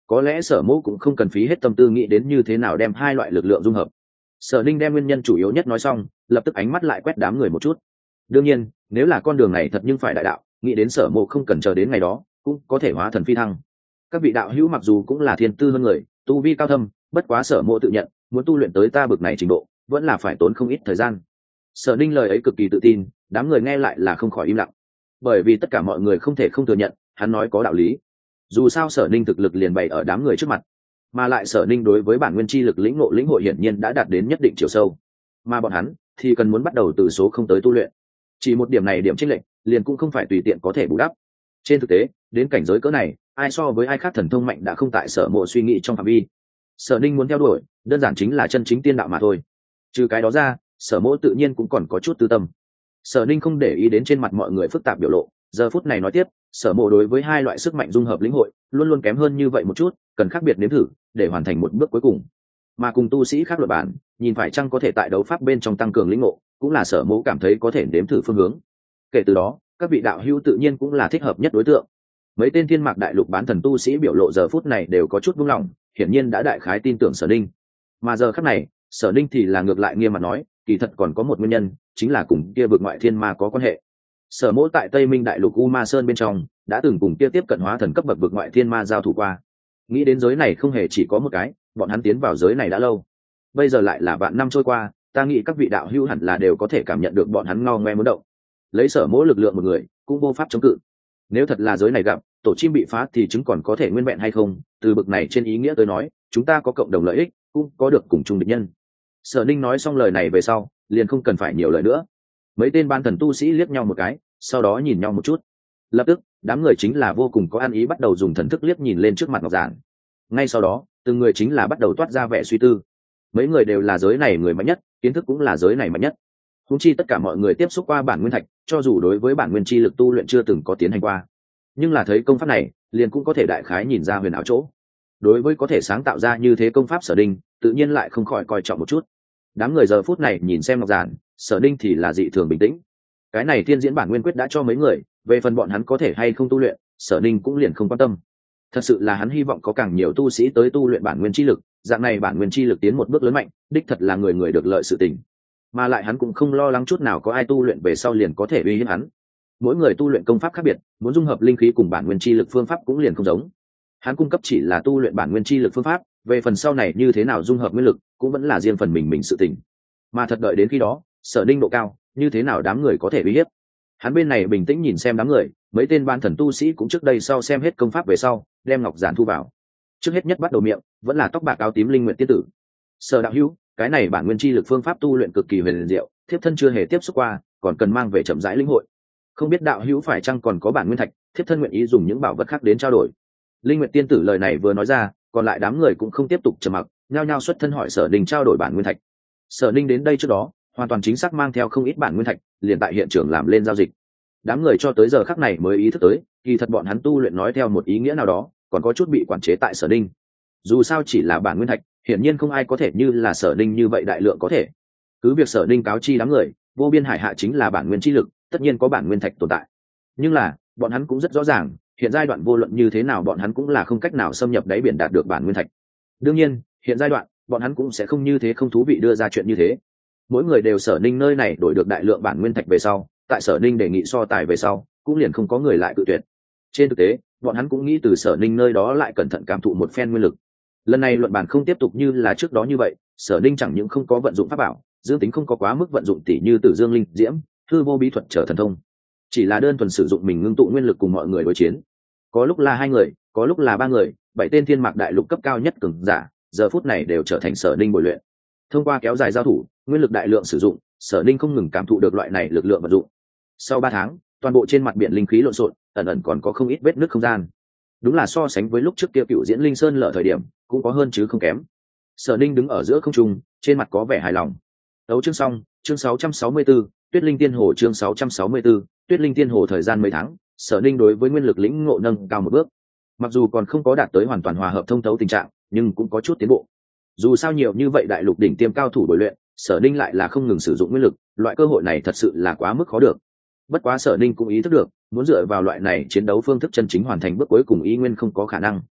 có lẽ sở mẫu cũng không cần phí hết tâm tư nghĩ đến như thế nào đem hai loại lực lượng dung hợp. Sở Ninh đem nguyên nhân chủ yếu nhất nói xong, lập tức ánh mắt lại quét đám người một chút. Đương nhiên, nếu là con đường này thật nhưng phải đại đạo, nghĩ đến sở mộ không cần chờ đến ngày đó, cũng có thể hóa thần phi thăng. Các vị đạo hữu mặc dù cũng là thiên tư hơn người, tu vi cao thâm, bất quá sở mộ tự nhận, muốn tu luyện tới ta bực này trình độ, vẫn là phải tốn không ít thời gian. Sở Ninh lời ấy cực kỳ tự tin, đám người nghe lại là không khỏi im lặng, bởi vì tất cả mọi người không thể không thừa nhận, hắn nói có đạo lý. Dù sao Sở Ninh thực lực liền bày ở đám người trước mặt, mà lại Sở Ninh đối với bản nguyên chi lực lĩnh ngộ lĩnh hội hiển nhiên đã đạt đến nhất định chiều sâu, mà bọn hắn thì cần muốn bắt đầu từ số không tới tu luyện. Chỉ một điểm này điểm chênh lệch, liền cũng không phải tùy tiện có thể bù đắp. Trên thực tế, đến cảnh giới cỡ này, ai so với ai khác thần thông mạnh đã không tại Sở Mộ suy nghĩ trong phạm vi. Sở Ninh muốn theo đuổi, đơn giản chính là chân chính tiên đạo mà thôi. Trừ cái đó ra, Sở Mộ tự nhiên cũng còn có chút tư tâm. Sở Ninh không để ý đến trên mặt mọi người phức tạp biểu lộ, giờ phút này nói tiếp, Sở Mộ đối với hai loại sức mạnh dung hợp lĩnh hội, luôn luôn kém hơn như vậy một chút, cần khác biệt nếm thử, để hoàn thành một bước cuối cùng. Mà cùng tu sĩ khác luận bản, nhìn phải chăng có thể tại đấu pháp bên trong tăng cường lĩnh ngộ, cũng là Sở Mộ cảm thấy có thể nếm thử phương hướng. Kể từ đó, các vị đạo hữu tự nhiên cũng là thích hợp nhất đối tượng. Mấy tên thiên mạc đại lục bán thần tu sĩ biểu lộ giờ phút này đều có chút buông lỏng, hiển nhiên đã đại khái tin tưởng Sở Ninh. Mà giờ khắc này, Sở Ninh thì là ngược lại nghiêm mặt nói, kỳ thật còn có một nguyên nhân, chính là cùng kia vực ngoại thiên ma có quan hệ. Sở Mỗ tại Tây Minh đại lục U Ma Sơn bên trong, đã từng cùng kia tiếp cận hóa thần cấp bậc vực ngoại thiên ma giao thủ qua. Nghĩ đến giới này không hề chỉ có một cái, bọn hắn tiến vào giới này đã lâu. Bây giờ lại là vạn năm trôi qua, ta nghĩ các vị đạo hữu hẳn là đều có thể cảm nhận được bọn hắn ngao ngoe muốn động. Lấy Sở Mỗ lực lượng một người, cũng vô pháp chống cự. Nếu thật là giới này gặp tổ chim bị phá thì chứng còn có thể nguyên vẹn hay không, từ bực này trên ý nghĩa tới nói, chúng ta có cộng đồng lợi ích, cũng có được cùng chung địch nhân. Sở Ninh nói xong lời này về sau, liền không cần phải nhiều lời nữa. Mấy tên ban thần tu sĩ liếc nhau một cái, sau đó nhìn nhau một chút. Lập tức, đám người chính là vô cùng có ăn ý bắt đầu dùng thần thức liếc nhìn lên trước mặt Ngọc Giản. Ngay sau đó, từng người chính là bắt đầu toát ra vẻ suy tư. Mấy người đều là giới này người mạnh nhất, kiến thức cũng là giới này mạnh nhất. Húng chi tất cả mọi người tiếp xúc qua bản nguyên thạch, cho dù đối với bản nguyên chi lực tu luyện chưa từng có tiến hành qua, nhưng là thấy công pháp này, liền cũng có thể đại khái nhìn ra huyền ảo chỗ. Đối với có thể sáng tạo ra như thế công pháp Sở Đinh, tự nhiên lại không khỏi coi trọng một chút. Đám người giờ phút này nhìn xem Ngọc Giản, Sở Đinh thì là dị thường bình tĩnh. Cái này thiên diễn bản nguyên quyết đã cho mấy người, về phần bọn hắn có thể hay không tu luyện, Sở Đinh cũng liền không quan tâm. Thật sự là hắn hy vọng có càng nhiều tu sĩ tới tu luyện bản nguyên chi lực, dạng này bản nguyên chi lực tiến một bước lớn mạnh, đích thật là người người được lợi sự tình. Mà lại hắn cũng không lo lắng chút nào có ai tu luyện về sau liền có thể uy hiếp hắn. Mỗi người tu luyện công pháp khác biệt, muốn dung hợp linh khí cùng bản nguyên chi lực phương pháp cũng liền không giống. Hắn cung cấp chỉ là tu luyện bản nguyên chi lực phương pháp, về phần sau này như thế nào dung hợp nguyên lực, cũng vẫn là riêng phần mình mình sự tình. Mà thật đợi đến khi đó, Sở Đinh độ cao, như thế nào đám người có thể uy hiếp. Hắn bên này bình tĩnh nhìn xem đám người, mấy tên ban thần tu sĩ cũng trước đây sau xem hết công pháp về sau, đem ngọc giản thu vào. Trước hết nhất bắt đầu miệng, vẫn là tóc bạc áo tím linh nguyện tiên tử. Sở đạo hữu, cái này bản nguyên chi lực phương pháp tu luyện cực kỳ huyền diệu, thiếp thân chưa hề tiếp xúc qua, còn cần mang về chậm rãi linh hội. Không biết đạo hữu phải chăng còn có bản nguyên thạch, thiếp thân nguyện ý dùng những bảo vật khác đến trao đổi. Linh nguyện tiên tử lời này vừa nói ra, còn lại đám người cũng không tiếp tục trầm mặc, nhao nhao xuất thân hỏi Sở Đình trao đổi bản nguyên thạch. Sở Ninh đến đây trước đó, hoàn toàn chính xác mang theo không ít bản nguyên thạch, liền tại hiện trường làm lên giao dịch. Đám người cho tới giờ khắc này mới ý thức tới, kỳ thật bọn hắn tu luyện nói theo một ý nghĩa nào đó, còn có chút bị quản chế tại Sở Ninh. Dù sao chỉ là bản nguyên thạch, hiển nhiên không ai có thể như là Sở Ninh như vậy đại lượng có thể. Cứ việc Sở Ninh cáo chi đám người, vô biên hải hạ chính là bản nguyên chi lực, tất nhiên có bản nguyên thạch tồn tại. Nhưng là, bọn hắn cũng rất rõ ràng, hiện giai đoạn vô luận như thế nào bọn hắn cũng là không cách nào xâm nhập đáy biển đạt được bản nguyên thạch. Đương nhiên, hiện giai đoạn, bọn hắn cũng sẽ không như thế không thú vị đưa ra chuyện như thế. Mỗi người đều Sở Ninh nơi này đổi được đại lượng bản nguyên thạch về sau, tại Sở Ninh đề nghị so tài về sau, cũng liền không có người lại cự tuyệt. Trên thực tế, bọn hắn cũng nghĩ từ Sở Ninh nơi đó lại cẩn thận cảm thụ một phen nguyên lực. Lần này luận bản không tiếp tục như là trước đó như vậy, Sở Ninh chẳng những không có vận dụng pháp bảo, dương tính không có quá mức vận dụng tỷ như Tử Dương Linh Diễm, hư vô bí thuật trở thần thông, chỉ là đơn thuần sử dụng mình ngưng tụ nguyên lực cùng mọi người đối chiến. Có lúc là hai người, có lúc là ba người, bảy tên thiên mạc đại lục cấp cao nhất cường giả, giờ phút này đều trở thành Sở Ninh bồi luyện. Thông qua kéo dài giao thủ, nguyên lực đại lượng sử dụng, Sở Ninh không ngừng cảm thụ được loại này lực lượng vận dụng. Sau ba tháng, toàn bộ trên mặt biển linh khí lộn xộn, ẩn ẩn còn có không ít vết nứt không gian. Đúng là so sánh với lúc trước kia Cựu Diễn Linh Sơn lở thời điểm, cũng có hơn chứ không kém. Sở Ninh đứng ở giữa không trung, trên mặt có vẻ hài lòng. Đấu chương xong, chương sáu trăm sáu mươi tư, Tuyết Linh Tiên Hồ chương sáu trăm sáu mươi tư, Tuyết Linh Tiên Hồ thời gian mấy tháng, Sở Ninh đối với nguyên lực lĩnh ngộ nâng cao một bước. Mặc dù còn không có đạt tới hoàn toàn hòa hợp thông thấu tình trạng, nhưng cũng có chút tiến bộ. Dù sao nhiều như vậy đại lục đỉnh tiêm cao thủ bồi luyện, Sở Ninh lại là không ngừng sử dụng nguyên lực, loại cơ hội này thật sự là quá mức khó được. Bất quá Sở Ninh cũng ý thức được, muốn dựa vào loại này chiến đấu phương thức chân chính hoàn thành bước cuối cùng ý nguyên không có khả năng.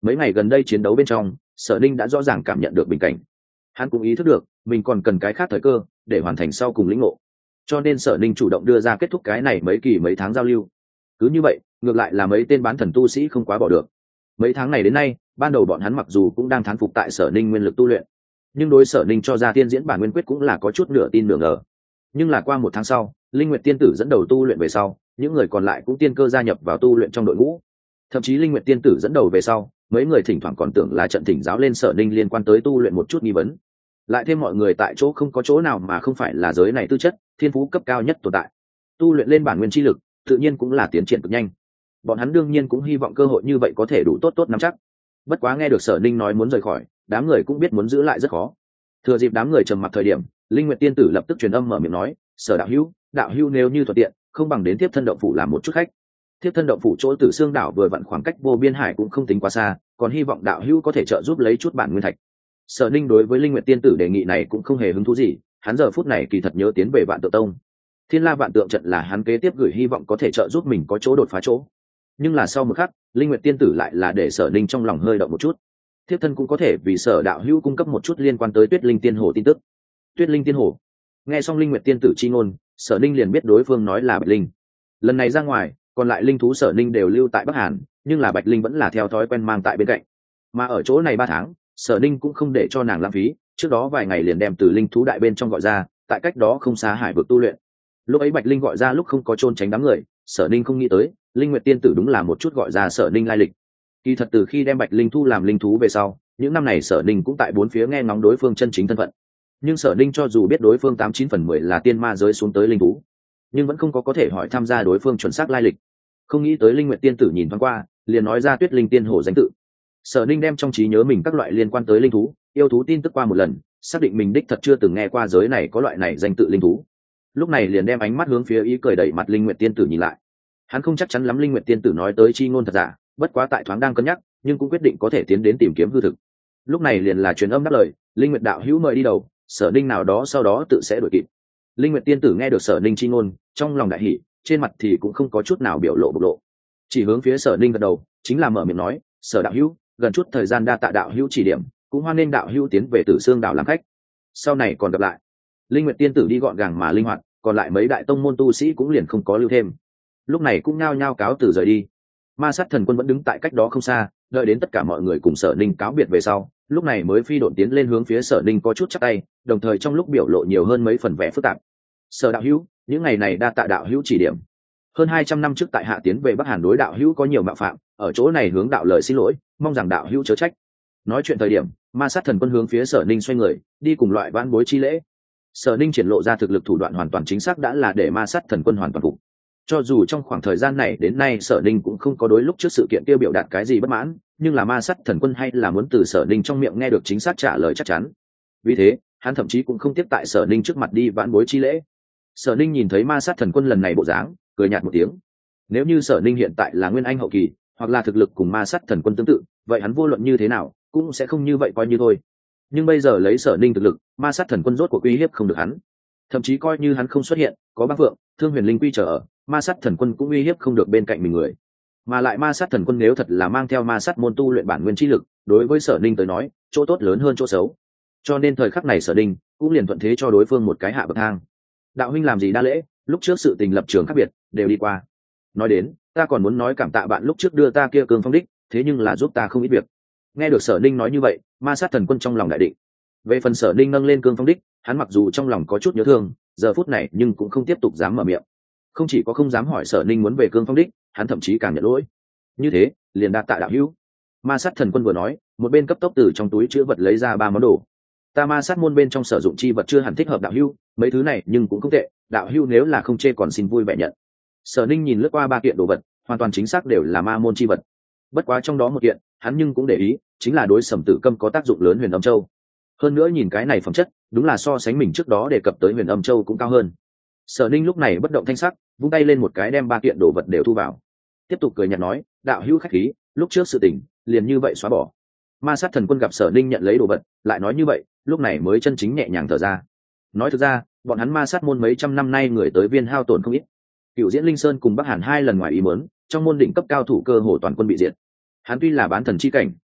mấy ngày gần đây chiến đấu bên trong, Sở Ninh đã rõ ràng cảm nhận được bình cảnh. Hắn cũng ý thức được mình còn cần cái khác thời cơ để hoàn thành sau cùng lĩnh ngộ, cho nên Sở Ninh chủ động đưa ra kết thúc cái này mấy kỳ mấy tháng giao lưu. Cứ như vậy, ngược lại là mấy tên bán thần tu sĩ không quá bỏ được. Mấy tháng này đến nay, ban đầu bọn hắn mặc dù cũng đang thán phục tại Sở Ninh nguyên lực tu luyện, nhưng đối Sở Ninh cho ra tiên diễn bản nguyên quyết cũng là có chút nửa tin nửa ngờ. Nhưng là qua một tháng sau, Linh Nguyệt tiên tử dẫn đầu tu luyện về sau, những người còn lại cũng tiên cơ gia nhập vào tu luyện trong đội ngũ. Thậm chí Linh Nguyệt tiên tử dẫn đầu về sau, mấy người thỉnh thoảng còn tưởng là trận thỉnh giáo lên Sở Ninh liên quan tới tu luyện một chút nghi vấn. Lại thêm mọi người tại chỗ không có chỗ nào mà không phải là giới này tư chất, thiên phú cấp cao nhất tồn tại. Tu luyện lên bản nguyên chi lực, tự nhiên cũng là tiến triển cực nhanh. Bọn hắn đương nhiên cũng hy vọng cơ hội như vậy có thể đủ tốt tốt nắm chắc. Bất quá nghe được Sở Ninh nói muốn rời khỏi, đám người cũng biết muốn giữ lại rất khó. Thừa dịp đám người trầm mặc thời điểm, Linh Nguyệt tiên tử lập tức truyền âm mở miệng nói, "Sở đạo hữu, đạo hữu nếu như thuận tiện, không bằng đến tiếp thân động phủ làm một chút khách." Tiếp thân động phủ chỗ Tử Xương đảo vừa vặn khoảng cách Vô Biên Hải cũng không tính quá xa, còn hy vọng đạo hữu có thể trợ giúp lấy chút bản nguyên thạch. Sở Ninh đối với Linh Nguyệt tiên tử đề nghị này cũng không hề hứng thú gì, hắn giờ phút này kỳ thật nhớ tiến về Vạn Tượng Tông. Thiên La Vạn Tượng trận là hắn kế tiếp gửi hy vọng có thể trợ giúp mình có chỗ đột phá chỗ. Nhưng là sau một khắc, Linh Nguyệt tiên tử lại là để Sở Ninh trong lòng hơi động một chút. Thiếp thân cũng có thể vì Sở đạo hữu cung cấp một chút liên quan tới Tuyết Linh Tiên Hồ tin tức. Tuyết Linh Tiên Hồ. Nghe xong Linh Nguyệt tiên tử chi ngôn, Sở Ninh liền biết đối phương nói là Bạch Linh. Lần này ra ngoài, còn lại linh thú Sở Ninh đều lưu tại Bắc Hàn, nhưng là Bạch Linh vẫn là theo thói quen mang tại bên cạnh. Mà ở chỗ này ba tháng, Sở Ninh cũng không để cho nàng lãng phí, trước đó vài ngày liền đem từ linh thú đại bên trong gọi ra, tại cách đó không xa hải vực tu luyện. Lúc ấy Bạch Linh gọi ra lúc không có trôn tránh đám người, Sở Ninh không nghĩ tới, Linh Nguyệt tiên tử đúng là một chút gọi ra Sở Ninh lai lịch. Kỳ thật từ khi đem Bạch Linh thu làm linh thú về sau, những năm này Sở Ninh cũng tại bốn phía nghe ngóng đối phương chân chính thân phận. Nhưng Sở Ninh cho dù biết đối phương tám chín phần mười là tiên ma giới xuống tới linh thú, nhưng vẫn không có có thể hỏi tham gia đối phương chuẩn xác lai lịch. Không nghĩ tới Linh Nguyệt tiên tử nhìn thoáng qua, liền nói ra Tuyết Linh Tiên Hồ danh tự. Sở Ninh đem trong trí nhớ mình các loại liên quan tới linh thú, yêu thú tin tức qua một lần, xác định mình đích thật chưa từng nghe qua giới này có loại này danh tự linh thú. Lúc này liền đem ánh mắt hướng phía ý cười đẩy mặt Linh Nguyệt tiên tử nhìn lại. Hắn không chắc chắn lắm Linh Nguyệt tiên tử nói tới chi ngôn thật giả, bất quá tại thoáng đang cân nhắc, nhưng cũng quyết định có thể tiến đến tìm kiếm hư thực. Lúc này liền là truyền âm đáp lời, Linh Nguyệt đạo hữu mời đi đầu, Sở Ninh nào đó sau đó tự sẽ đuổi kịp. Linh Nguyệt tiên tử nghe được Sở Ninh chi ngôn, trong lòng đại hỉ, trên mặt thì cũng không có chút nào biểu lộ bộc lộ, chỉ hướng phía Sở Ninh gật đầu, chính là mở miệng nói, Sở đạo hữu, gần chút thời gian đa tạ đạo hữu chỉ điểm, cũng hoan nên đạo hữu tiến về Tử Xương đảo làm khách. Sau này còn gặp lại. Linh Nguyệt tiên tử đi gọn gàng mà linh hoạt, còn lại mấy đại tông môn tu sĩ cũng liền không có lưu thêm. Lúc này cũng nhao nhao cáo từ rời đi. Ma Sát Thần Quân vẫn đứng tại cách đó không xa, đợi đến tất cả mọi người cùng Sở Ninh cáo biệt về sau, lúc này mới phi độn tiến lên hướng phía Sở Ninh có chút chắp tay, đồng thời trong lúc biểu lộ nhiều hơn mấy phần vẻ phức tạp. Sở đạo hữu, những ngày này đa tạ đạo hữu chỉ điểm. Hơn hai trăm năm trước tại hạ tiến về Bắc Hàn đối đạo hữu có nhiều mạo phạm, ở chỗ này hướng đạo lời xin lỗi, mong rằng đạo hữu chớ trách. Nói chuyện thời điểm, Ma Sát Thần Quân hướng phía Sở Ninh xoay người, đi cùng loại vãn bối chi lễ. Sở Ninh triển lộ ra thực lực thủ đoạn hoàn toàn chính xác đã là để Ma Sát Thần Quân hoàn toàn phục. Cho dù trong khoảng thời gian này đến nay Sở Ninh cũng không có đối lúc trước sự kiện tiêu biểu đạt cái gì bất mãn, nhưng là Ma Sát Thần Quân hay là muốn từ Sở Ninh trong miệng nghe được chính xác trả lời chắc chắn. Vì thế, hắn thậm chí cũng không tiếp tại Sở Ninh trước mặt đi vãn bối chi lễ. Sở Ninh nhìn thấy Ma Sát Thần Quân lần này bộ dáng, cười nhạt một tiếng. Nếu như Sở Ninh hiện tại là nguyên anh hậu kỳ, hoặc là thực lực cùng Ma Sát Thần Quân tương tự, vậy hắn vô luận như thế nào cũng sẽ không như vậy coi như thôi. Nhưng bây giờ lấy Sở Ninh thực lực, Ma Sát Thần Quân rốt cuộc uy hiếp không được hắn. Thậm chí coi như hắn không xuất hiện, có Băng Phượng, Thương Huyền Linh Quy chờ ở, Ma Sát Thần Quân cũng uy hiếp không được bên cạnh mình người. Mà lại Ma Sát Thần Quân nếu thật là mang theo Ma Sát môn tu luyện bản nguyên chi lực, đối với Sở Ninh tới nói, chỗ tốt lớn hơn chỗ xấu. Cho nên thời khắc này Sở Ninh cũng liền thuận thế cho đối phương một cái hạ bậc thang. Đạo huynh làm gì đa lễ, lúc trước sự tình lập trường khác biệt, đều đi qua. Nói đến, ta còn muốn nói cảm tạ bạn lúc trước đưa ta kia Cương Phong đích, thế nhưng là giúp ta không ít việc. Nghe được Sở Ninh nói như vậy, Ma Sát Thần Quân trong lòng đại định. Về phần Sở Ninh nâng lên Cương Phong đích, hắn mặc dù trong lòng có chút nhớ thương, giờ phút này nhưng cũng không tiếp tục dám mở miệng. Không chỉ có không dám hỏi Sở Ninh muốn về Cương Phong đích, hắn thậm chí càng nhận lỗi. Như thế, liền đa tạ đạo hữu. Ma Sát Thần Quân vừa nói, một bên cấp tốc từ trong túi chứa vật lấy ra ba món đồ. Ta Ma Sát môn bên trong sử dụng chi vật chưa hẳn thích hợp đạo hữu, mấy thứ này nhưng cũng không tệ, đạo hữu nếu là không chê còn xin vui vẻ nhận. Sở Ninh nhìn lướt qua ba kiện đồ vật, hoàn toàn chính xác đều là ma môn chi vật. Bất quá trong đó một kiện, hắn nhưng cũng để ý, chính là đối Sầm Tử Câm có tác dụng lớn Huyền Âm Châu. Hơn nữa nhìn cái này phẩm chất, đúng là so sánh mình trước đó đề cập tới Huyền Âm Châu cũng cao hơn. Sở Ninh lúc này bất động thanh sắc, vung tay lên một cái đem ba kiện đồ vật đều thu vào. Tiếp tục cười nhạt nói, đạo hữu khách khí, lúc trước sự tình, liền như vậy xóa bỏ. Ma Sát Thần Quân gặp Sở Ninh nhận lấy đồ vật, lại nói như vậy, lúc này mới chân chính nhẹ nhàng thở ra. Nói thực ra, bọn hắn Ma Sát môn mấy trăm năm nay người tới viên hao tổn không ít. Cựu Diễn Linh Sơn cùng Bắc Hàn hai lần ngoài ý muốn, trong môn đỉnh cấp cao thủ cơ hồ toàn quân bị diệt. Hắn tuy là bán thần chi cảnh,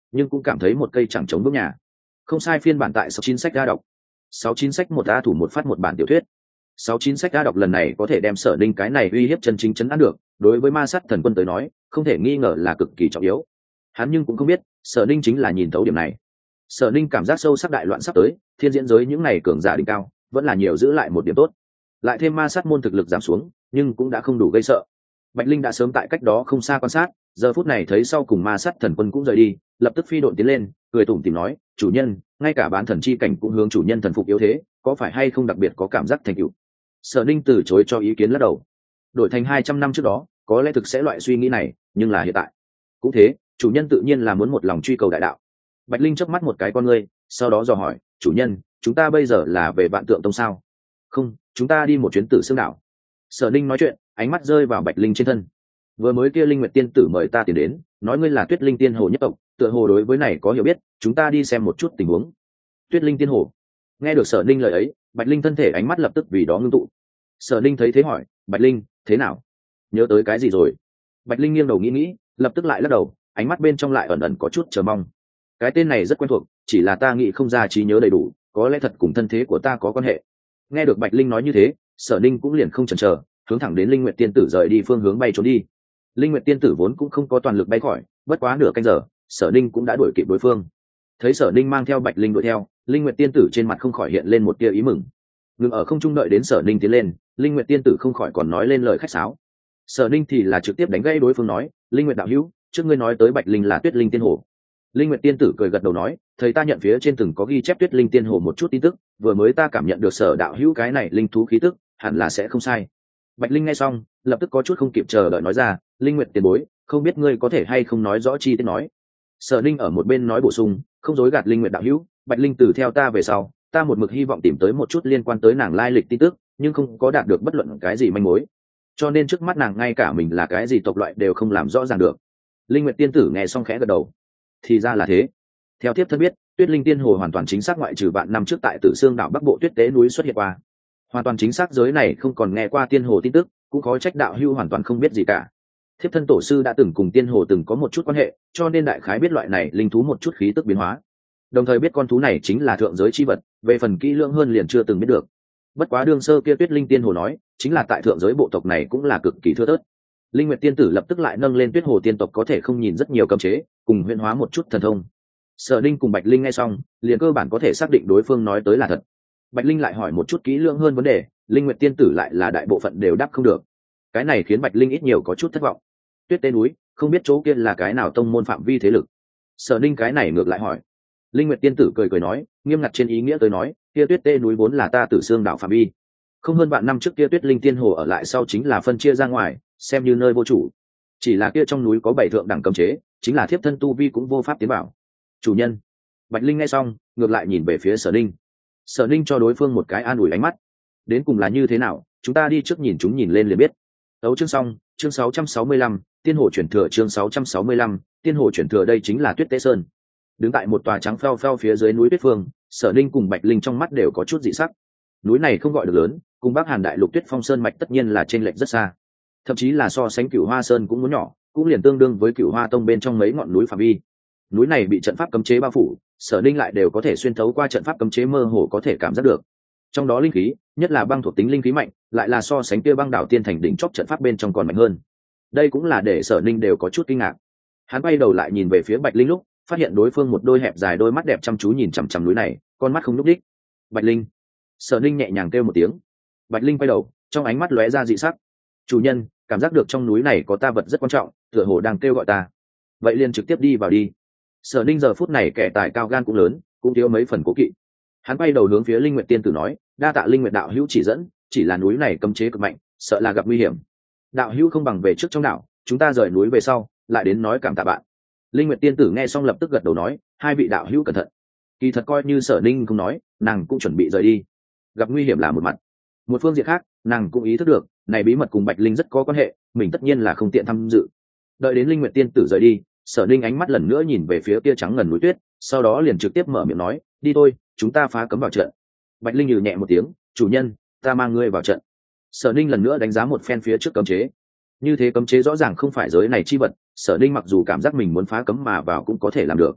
nhưng cũng cảm thấy một cây chẳng chống bước nhà. Không sai, phiên bản tại sáu chín sách đã đọc. sáu chín sách một a thủ một phát một bản tiểu thuyết. sáu chín sách đã đọc lần này có thể đem Sở Ninh cái này uy hiếp chân chính chấn áp được, đối với ma sát thần quân tới nói, không thể nghi ngờ là cực kỳ trọng yếu. Hắn nhưng cũng không biết, Sở Ninh chính là nhìn thấu điểm này. Sở Ninh cảm giác sâu sắc đại loạn sắp tới, thiên diễn giới những này cường giả đỉnh cao, vẫn là nhiều giữ lại một điểm tốt. Lại thêm ma sát môn thực lực giảm xuống, nhưng cũng đã không đủ gây sợ. Bạch Linh đã sớm tại cách đó không xa quan sát, giờ phút này thấy sau cùng ma sát thần quân cũng rời đi, lập tức phi độn tiến lên, cười tủm tỉm nói, chủ nhân, ngay cả bán thần chi cảnh cũng hướng chủ nhân thần phục yếu thế, có phải hay không đặc biệt có cảm giác thành tựu? Sở Ninh từ chối cho ý kiến lắc đầu. Đổi thành hai trăm năm trước đó, có lẽ thực sẽ loại suy nghĩ này, nhưng là hiện tại cũng thế, chủ nhân tự nhiên là muốn một lòng truy cầu đại đạo. Bạch Linh chớp mắt một cái con ngươi, sau đó dò hỏi, chủ nhân, chúng ta bây giờ là về Vạn Tượng Tông sao? Không, chúng ta đi một chuyến Tử Xương đảo. Sở Ninh nói chuyện, ánh mắt rơi vào Bạch Linh trên thân. Vừa mới kia Linh Nguyệt tiên tử mời ta tiến đến, nói ngươi là Tuyết Linh tiên hồ nhất tộc, tựa hồ đối với này có hiểu biết, chúng ta đi xem một chút tình huống. Tuyết Linh tiên hồ. Nghe được Sở Ninh lời ấy, Bạch Linh thân thể ánh mắt lập tức vì đó ngưng tụ. Sở Ninh thấy thế hỏi, Bạch Linh, thế nào? Nhớ tới cái gì rồi? Bạch Linh nghiêng đầu nghĩ nghĩ, lập tức lại lắc đầu, ánh mắt bên trong lại ẩn ẩn có chút chờ mong. Cái tên này rất quen thuộc, chỉ là ta nghĩ không ra trí nhớ đầy đủ, có lẽ thật cùng thân thế của ta có quan hệ. Nghe được Bạch Linh nói như thế, Sở Ninh cũng liền không chần chờ, hướng thẳng đến Linh Nguyệt tiên tử rời đi phương hướng bay trốn đi. Linh Nguyệt tiên tử vốn cũng không có toàn lực bay khỏi, bất quá nửa canh giờ, Sở Ninh cũng đã đuổi kịp đối phương. Thấy Sở Ninh mang theo Bạch Linh đuổi theo, Linh Nguyệt tiên tử trên mặt không khỏi hiện lên một tia ý mừng. Ngừng ở không trung đợi đến Sở Ninh tiến lên, Linh Nguyệt tiên tử không khỏi còn nói lên lời khách sáo. Sở Ninh thì là trực tiếp đánh gãy đối phương nói, Linh Nguyệt đạo hữu, trước ngươi nói tới Bạch Linh là Tuyết Linh tiên hồ. Linh Nguyệt tiên tử cười gật đầu nói, thầy ta nhận phía trên từng có ghi chép Tuyết Linh tiên hồ một chút tin tức, vừa mới ta cảm nhận được Sở đạo hữu cái này linh thú khí tức, hẳn là sẽ không sai. Bạch Linh nghe xong, lập tức có chút không kịp chờ đợi nói ra, Linh Nguyệt tiền bối, không biết ngươi có thể hay không nói rõ chi tiết nói. Sở Ninh ở một bên nói bổ sung, không dối gạt Linh Nguyệt đạo hữu, Bạch Linh tử theo ta về sau, ta một mực hy vọng tìm tới một chút liên quan tới nàng lai lịch tin tức, nhưng không có đạt được bất luận cái gì manh mối, cho nên trước mắt nàng ngay cả mình là cái gì tộc loại đều không làm rõ ràng được. Linh Nguyệt tiên tử nghe xong khẽ gật đầu, thì ra là thế. Theo tiếp thân biết, Tuyết Linh tiên hồ hoàn toàn chính xác ngoại trừ vạn năm trước tại Tử Xương đảo Bắc Bộ Tuyết Tế núi xuất hiện qua, hoàn toàn chính xác giới này không còn nghe qua tiên hồ tin tức, cũng khó trách đạo hưu hoàn toàn không biết gì cả. Thiếp thân tổ sư đã từng cùng tiên hồ từng có một chút quan hệ, cho nên đại khái biết loại này linh thú một chút khí tức biến hóa, đồng thời biết con thú này chính là thượng giới chi vật, về phần kỹ lưỡng hơn liền chưa từng biết được. Bất quá đương sơ kia Tuyết Linh tiên hồ nói, chính là tại thượng giới bộ tộc này cũng là cực kỳ thưa thớt. Linh Nguyệt tiên tử lập tức lại nâng lên Tuyết hồ tiên tộc có thể không nhìn rất nhiều cấm chế, cùng huyễn hóa một chút thần thông. Sở Ninh cùng Bạch Linh nghe xong, liền cơ bản có thể xác định đối phương nói tới là thật. Bạch Linh lại hỏi một chút kỹ lưỡng hơn vấn đề, Linh Nguyệt tiên tử lại là đại bộ phận đều đáp không được. Cái này khiến Bạch Linh ít nhiều có chút thất vọng. Tuyết Tế núi, không biết chỗ kia là cái nào tông môn phạm vi thế lực. Sở Ninh cái này ngược lại hỏi. Linh Nguyệt tiên tử cười cười nói, nghiêm ngặt trên ý nghĩa tới nói, kia Tuyết Tế núi vốn là ta Tử Xương đảo phạm vi. Không hơn vạn năm trước kia Tuyết Linh tiên hồ ở lại sau chính là phân chia ra ngoài, xem như nơi vô chủ. Chỉ là kia trong núi có bảy thượng đẳng cấm chế, chính là thiếp thân tu vi cũng vô pháp tiến vào. Chủ nhân. Bạch Linh nghe xong, ngược lại nhìn về phía Sở Ninh. Sở Ninh cho đối phương một cái an ủi ánh mắt. Đến cùng là như thế nào, chúng ta đi trước nhìn chúng nhìn lên liền biết. Tấu chương xong, chương sáu trăm sáu mươi lăm, Tiên hồ chuyển thừa chương sáu trăm sáu mươi lăm, Tiên hồ chuyển thừa đây chính là Tuyết Tế Sơn. Đứng tại một tòa trắng phao phao phía dưới núi Tuyết Phương, Sở Ninh cùng Bạch Linh trong mắt đều có chút dị sắc. Núi này không gọi được lớn, cùng Bắc Hàn đại lục Tuyết Phong Sơn mạch tất nhiên là chênh lệch rất xa. Thậm chí là so sánh Cửu Hoa Sơn cũng muốn nhỏ, cũng liền tương đương với Cửu Hoa Tông bên trong mấy ngọn núi phạm vi. Núi này bị trận pháp cấm chế bao phủ, Sở Ninh lại đều có thể xuyên thấu qua trận pháp cấm chế mơ hồ có thể cảm giác được. Trong đó linh khí, nhất là băng thuộc tính linh khí mạnh, lại là so sánh kia băng đảo tiên thành đỉnh chóp trận pháp bên trong còn mạnh hơn. Đây cũng là để Sở Ninh đều có chút kinh ngạc. Hắn quay đầu lại nhìn về phía Bạch Linh lúc, phát hiện đối phương một đôi hẹp dài đôi mắt đẹp chăm chú nhìn chằm chằm núi này, con mắt không nhúc đích. Bạch Linh. Sở Ninh nhẹ nhàng kêu một tiếng. Bạch Linh quay đầu, trong ánh mắt lóe ra dị sắc. Chủ nhân, cảm giác được trong núi này có ta vật rất quan trọng, tựa hồ đang kêu gọi ta. Vậy liền trực tiếp đi vào đi. Sở Ninh giờ phút này kẻ tài cao gan cũng lớn, cũng thiếu mấy phần cố kỵ. Hắn quay đầu hướng phía Linh Nguyệt tiên tử nói, đa tạ Linh Nguyệt đạo hữu chỉ dẫn, chỉ là núi này cấm chế cực mạnh, sợ là gặp nguy hiểm. Đạo hữu không bằng về trước trong đảo, chúng ta rời núi về sau, lại đến nói cảm tạ bạn. Linh Nguyệt tiên tử nghe xong lập tức gật đầu nói, hai vị đạo hữu cẩn thận. Kỳ thật coi như Sở Ninh không nói, nàng cũng chuẩn bị rời đi. Gặp nguy hiểm là một mặt, một phương diện khác, nàng cũng ý thức được, này bí mật cùng Bạch Linh rất có quan hệ, mình tất nhiên là không tiện tham dự. Đợi đến Linh Nguyệt tiên tử rời đi, Sở Ninh ánh mắt lần nữa nhìn về phía kia trắng ngần núi tuyết, sau đó liền trực tiếp mở miệng nói, đi thôi, chúng ta phá cấm vào trận. Bạch Linh nhừ nhẹ một tiếng, chủ nhân, ta mang ngươi vào trận. Sở Ninh lần nữa đánh giá một phen phía trước cấm chế. Như thế cấm chế rõ ràng không phải giới này chi vật, Sở Ninh mặc dù cảm giác mình muốn phá cấm mà vào cũng có thể làm được.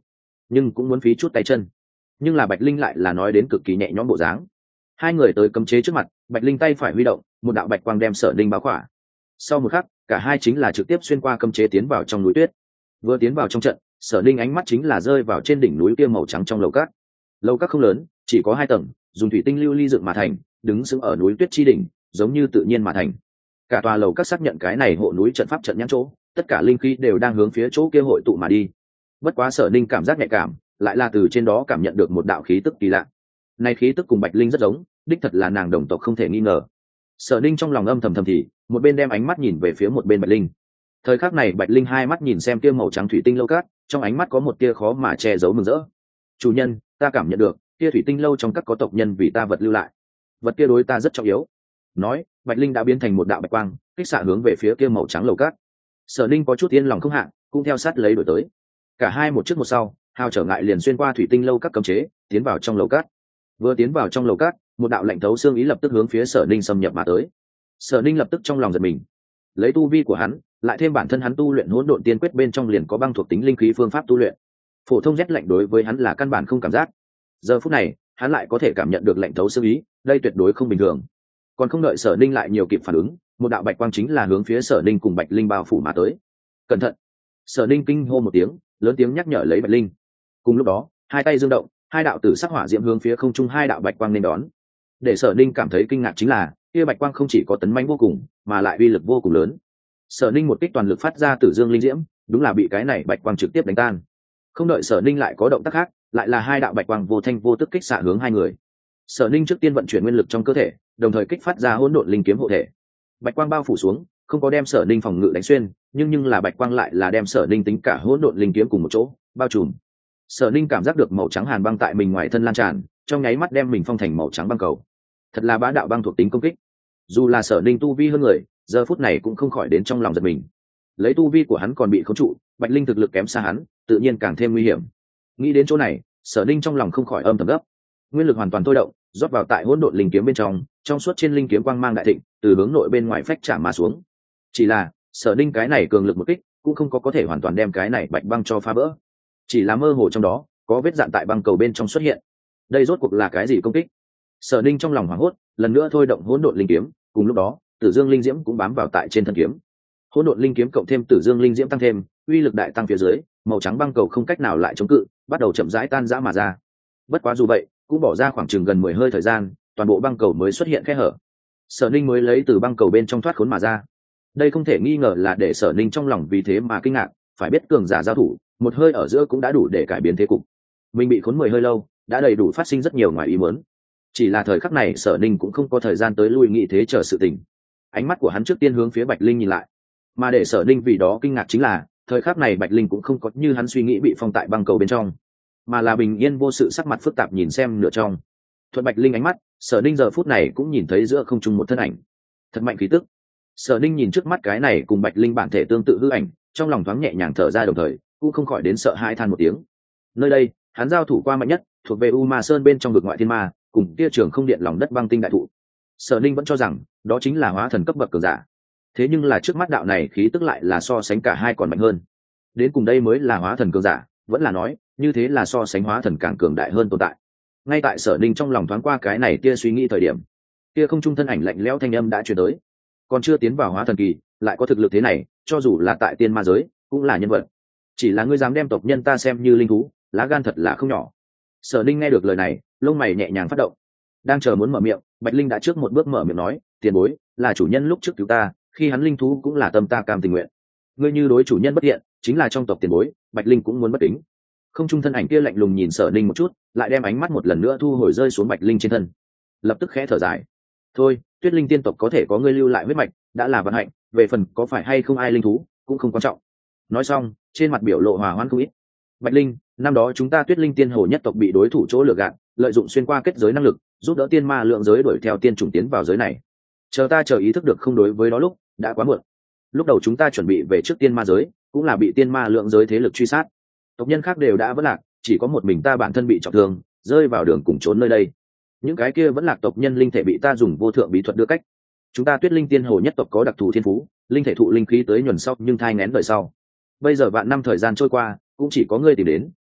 nhưng cũng muốn phí chút tay chân. Nhưng là Bạch Linh lại là nói đến cực kỳ nhẹ nhõm bộ dáng. Hai người tới cấm chế trước mặt, Bạch Linh tay phải huy động, một đạo bạch quang đem Sở Ninh bao khỏa. Sau một khắc, cả hai chính là trực tiếp xuyên qua cấm chế tiến vào trong núi tuyết. Vừa tiến vào trong trận, Sở Ninh ánh mắt chính là rơi vào trên đỉnh núi kia màu trắng trong lầu cát. Lầu cát không lớn, chỉ có hai tầng, dùng thủy tinh lưu ly dựng mà thành, đứng sững ở núi tuyết chi đỉnh, giống như tự nhiên mà thành. Cả tòa lầu cát xác nhận cái này hộ núi trận pháp trận nhãn chỗ, tất cả linh khí đều đang hướng phía chỗ kia hội tụ mà đi. Bất quá Sở Ninh cảm giác nhạy cảm, lại là từ trên đó cảm nhận được một đạo khí tức kỳ lạ. Này khí tức cùng Bạch Linh rất giống, đích thật là nàng đồng tộc không thể nghi ngờ. Sở Ninh trong lòng âm thầm thầm thì, một bên đem ánh mắt nhìn về phía một bên Bạch Linh. Thời khắc này Bạch Linh hai mắt nhìn xem kia màu trắng thủy tinh lâu cát, trong ánh mắt có một tia khó mà che giấu mừng rỡ. Chủ nhân, ta cảm nhận được, kia thủy tinh lâu trong các có tộc nhân vì ta vật lưu lại. Vật kia đối ta rất trọng yếu. Nói, Bạch Linh đã biến thành một đạo bạch quang, kích xạ hướng về phía kia màu trắng lầu cát. Sở Ninh có chút yên lòng không hạ, cũng theo sát lấy đuổi tới. Cả hai một trước một sau, hào trở ngại liền xuyên qua thủy tinh lâu các cấm chế, tiến vào trong lầu cát. Vừa tiến vào trong lầu cát, một đạo lạnh thấu xương ý lập tức hướng phía Sở Ninh xâm nhập mà tới. Sở Ninh lập tức trong lòng giật mình, lấy tu vi của hắn, lại thêm bản thân hắn tu luyện hỗn độn tiên quyết bên trong liền có băng thuộc tính linh khí phương pháp tu luyện, phổ thông rét lạnh đối với hắn là căn bản không cảm giác. Giờ phút này, hắn lại có thể cảm nhận được lạnh thấu xương ý, đây tuyệt đối không bình thường. Còn không đợi Sở Ninh lại nhiều kịp phản ứng, một đạo bạch quang chính là hướng phía Sở Ninh cùng Bạch Linh bao phủ mà tới. Cẩn thận! Sở Ninh kinh hô một tiếng, lớn tiếng nhắc nhở lấy Bạch Linh. Cùng lúc đó, hai tay dương động, hai đạo tử sắc hỏa diễm hướng phía không trung hai đạo bạch quang nên đón. Để Sở Ninh cảm thấy kinh ngạc chính là, kia bạch quang không chỉ có tấn mãnh vô cùng, mà lại uy lực vô cùng lớn. Sở Ninh một kích toàn lực phát ra tử dương linh diễm, đúng là bị cái này bạch quang trực tiếp đánh tan. Không đợi Sở Ninh lại có động tác khác, lại là hai đạo bạch quang vô thanh vô tức kích xạ hướng hai người. Sở Ninh trước tiên vận chuyển nguyên lực trong cơ thể, đồng thời kích phát ra hỗn độn linh kiếm hộ thể. Bạch quang bao phủ xuống, không có đem Sở Ninh phòng ngự đánh xuyên, nhưng nhưng là bạch quang lại là đem Sở Ninh tính cả hỗn độn linh kiếm cùng một chỗ bao trùm. Sở Ninh cảm giác được màu trắng hàn băng tại mình ngoài thân lan tràn, trong nháy mắt đem mình phong thành màu trắng băng cầu. Thật là bá đạo băng thuộc tính công kích. Dù là Sở Ninh tu vi hơn người, giờ phút này cũng không khỏi đến trong lòng giật mình. Lấy tu vi của hắn còn bị khống trụ, Bạch Linh thực lực kém xa hắn, tự nhiên càng thêm nguy hiểm. Nghĩ đến chỗ này, Sở Ninh trong lòng không khỏi âm thầm gấp. Nguyên lực hoàn toàn thôi động, rót vào tại hỗn độn linh kiếm bên trong, trong suốt trên linh kiếm quang mang đại thịnh, từ hướng nội bên ngoài phách chạm mà xuống. Chỉ là, Sở Ninh cái này cường lực một kích, cũng không có có thể hoàn toàn đem cái này bạch băng cho phá vỡ. Chỉ là mơ hồ trong đó, có vết dạn tại băng cầu bên trong xuất hiện. Đây rốt cuộc là cái gì công kích? Sở Ninh trong lòng hoảng hốt, lần nữa thôi động hỗn độn linh kiếm, cùng lúc đó, Tử Dương linh diễm cũng bám vào tại trên thân kiếm. Hỗn độn linh kiếm cộng thêm Tử Dương linh diễm tăng thêm, uy lực đại tăng phía dưới, màu trắng băng cầu không cách nào lại chống cự, bắt đầu chậm rãi tan rã mà ra. Bất quá dù vậy, cũng bỏ ra khoảng chừng gần mười hơi thời gian, toàn bộ băng cầu mới xuất hiện khe hở. Sở Ninh mới lấy từ băng cầu bên trong thoát khốn mà ra. Đây không thể nghi ngờ là để Sở Ninh trong lòng vì thế mà kinh ngạc, phải biết cường giả giao thủ, một hơi ở giữa cũng đã đủ để cải biến thế cục. Mình bị khốn mười hơi lâu, đã đầy đủ phát sinh rất nhiều ngoài ý muốn. Chỉ là thời khắc này Sở Ninh cũng không có thời gian tới lui nghĩ thế chờ sự tình. Ánh mắt của hắn trước tiên hướng phía Bạch Linh nhìn lại, mà để Sở Ninh vì đó kinh ngạc chính là, thời khắc này Bạch Linh cũng không có như hắn suy nghĩ bị phong tại băng cầu bên trong, mà là bình yên vô sự, sắc mặt phức tạp nhìn xem nửa trong. Thuận Bạch Linh ánh mắt, Sở Ninh giờ phút này cũng nhìn thấy giữa không trung một thân ảnh, thật mạnh khí tức. Sở Ninh nhìn trước mắt cái này cùng Bạch Linh bản thể tương tự hư ảnh, trong lòng thoáng nhẹ nhàng thở ra, đồng thời cũng không khỏi đến sợ hãi than một tiếng. Nơi đây, hắn giao thủ qua mạnh nhất, thuộc về U Ma Sơn bên trong vực ngoại thiên ma, cùng kia trường không điện lòng đất băng tinh đại thụ. Sở Ninh vẫn cho rằng đó chính là hóa thần cấp bậc cường giả. Thế nhưng là trước mắt đạo này khí tức lại là so sánh cả hai còn mạnh hơn. Đến cùng đây mới là hóa thần cường giả, vẫn là nói, như thế là so sánh hóa thần càng cường đại hơn tồn tại. Ngay tại Sở Ninh trong lòng thoáng qua cái này tia suy nghĩ thời điểm, kia không trung thân ảnh lạnh lẽo thanh âm đã truyền tới. Còn chưa tiến vào hóa thần kỳ, lại có thực lực thế này, cho dù là tại tiên ma giới, cũng là nhân vật. Chỉ là ngươi dám đem tộc nhân ta xem như linh thú, lá gan thật là không nhỏ. Sở Ninh nghe được lời này, lông mày nhẹ nhàng phát động. Đang chờ muốn mở miệng, Bạch Linh đã trước một bước mở miệng nói, tiền bối, là chủ nhân lúc trước cứu ta, khi hắn linh thú cũng là tâm ta cam tình nguyện. Ngươi như đối chủ nhân bất thiện, chính là trong tộc tiền bối, Bạch Linh cũng muốn bất kính. Không trung thân ảnh kia lạnh lùng nhìn Sở Ninh một chút, lại đem ánh mắt một lần nữa thu hồi rơi xuống Bạch Linh trên thân. Lập tức khẽ thở dài. Thôi, Tuyết Linh tiên tộc có thể có ngươi lưu lại huyết mạch, đã là vận hạnh, về phần có phải hay không ai linh thú, cũng không quan trọng. Nói xong, trên mặt biểu lộ hòa hoãn không ít. Bạch Linh, năm đó chúng ta Tuyết Linh tiên hồ nhất tộc bị đối thủ chỗ lừa gạt, lợi dụng xuyên qua kết giới năng lực, giúp đỡ tiên ma lượng giới đuổi theo tiên chủng tiến vào giới này. Chờ ta chờ ý thức được không đối với đó lúc, đã quá muộn. Lúc đầu chúng ta chuẩn bị về trước tiên ma giới, cũng là bị tiên ma lượng giới thế lực truy sát. Tộc nhân khác đều đã vỡ lạc, chỉ có một mình ta bản thân bị trọng thương, rơi vào đường cùng trốn nơi đây. Những cái kia vẫn lạc tộc nhân linh thể bị ta dùng vô thượng bí thuật đưa cách. Chúng ta Tuyết Linh tiên hồ nhất tộc có đặc thù thiên phú, linh thể thụ linh khí tới nhuần sau nhưng thai nghén đời sau. Bây giờ vạn năm thời gian trôi qua, cũng chỉ có ngươi tìm đến,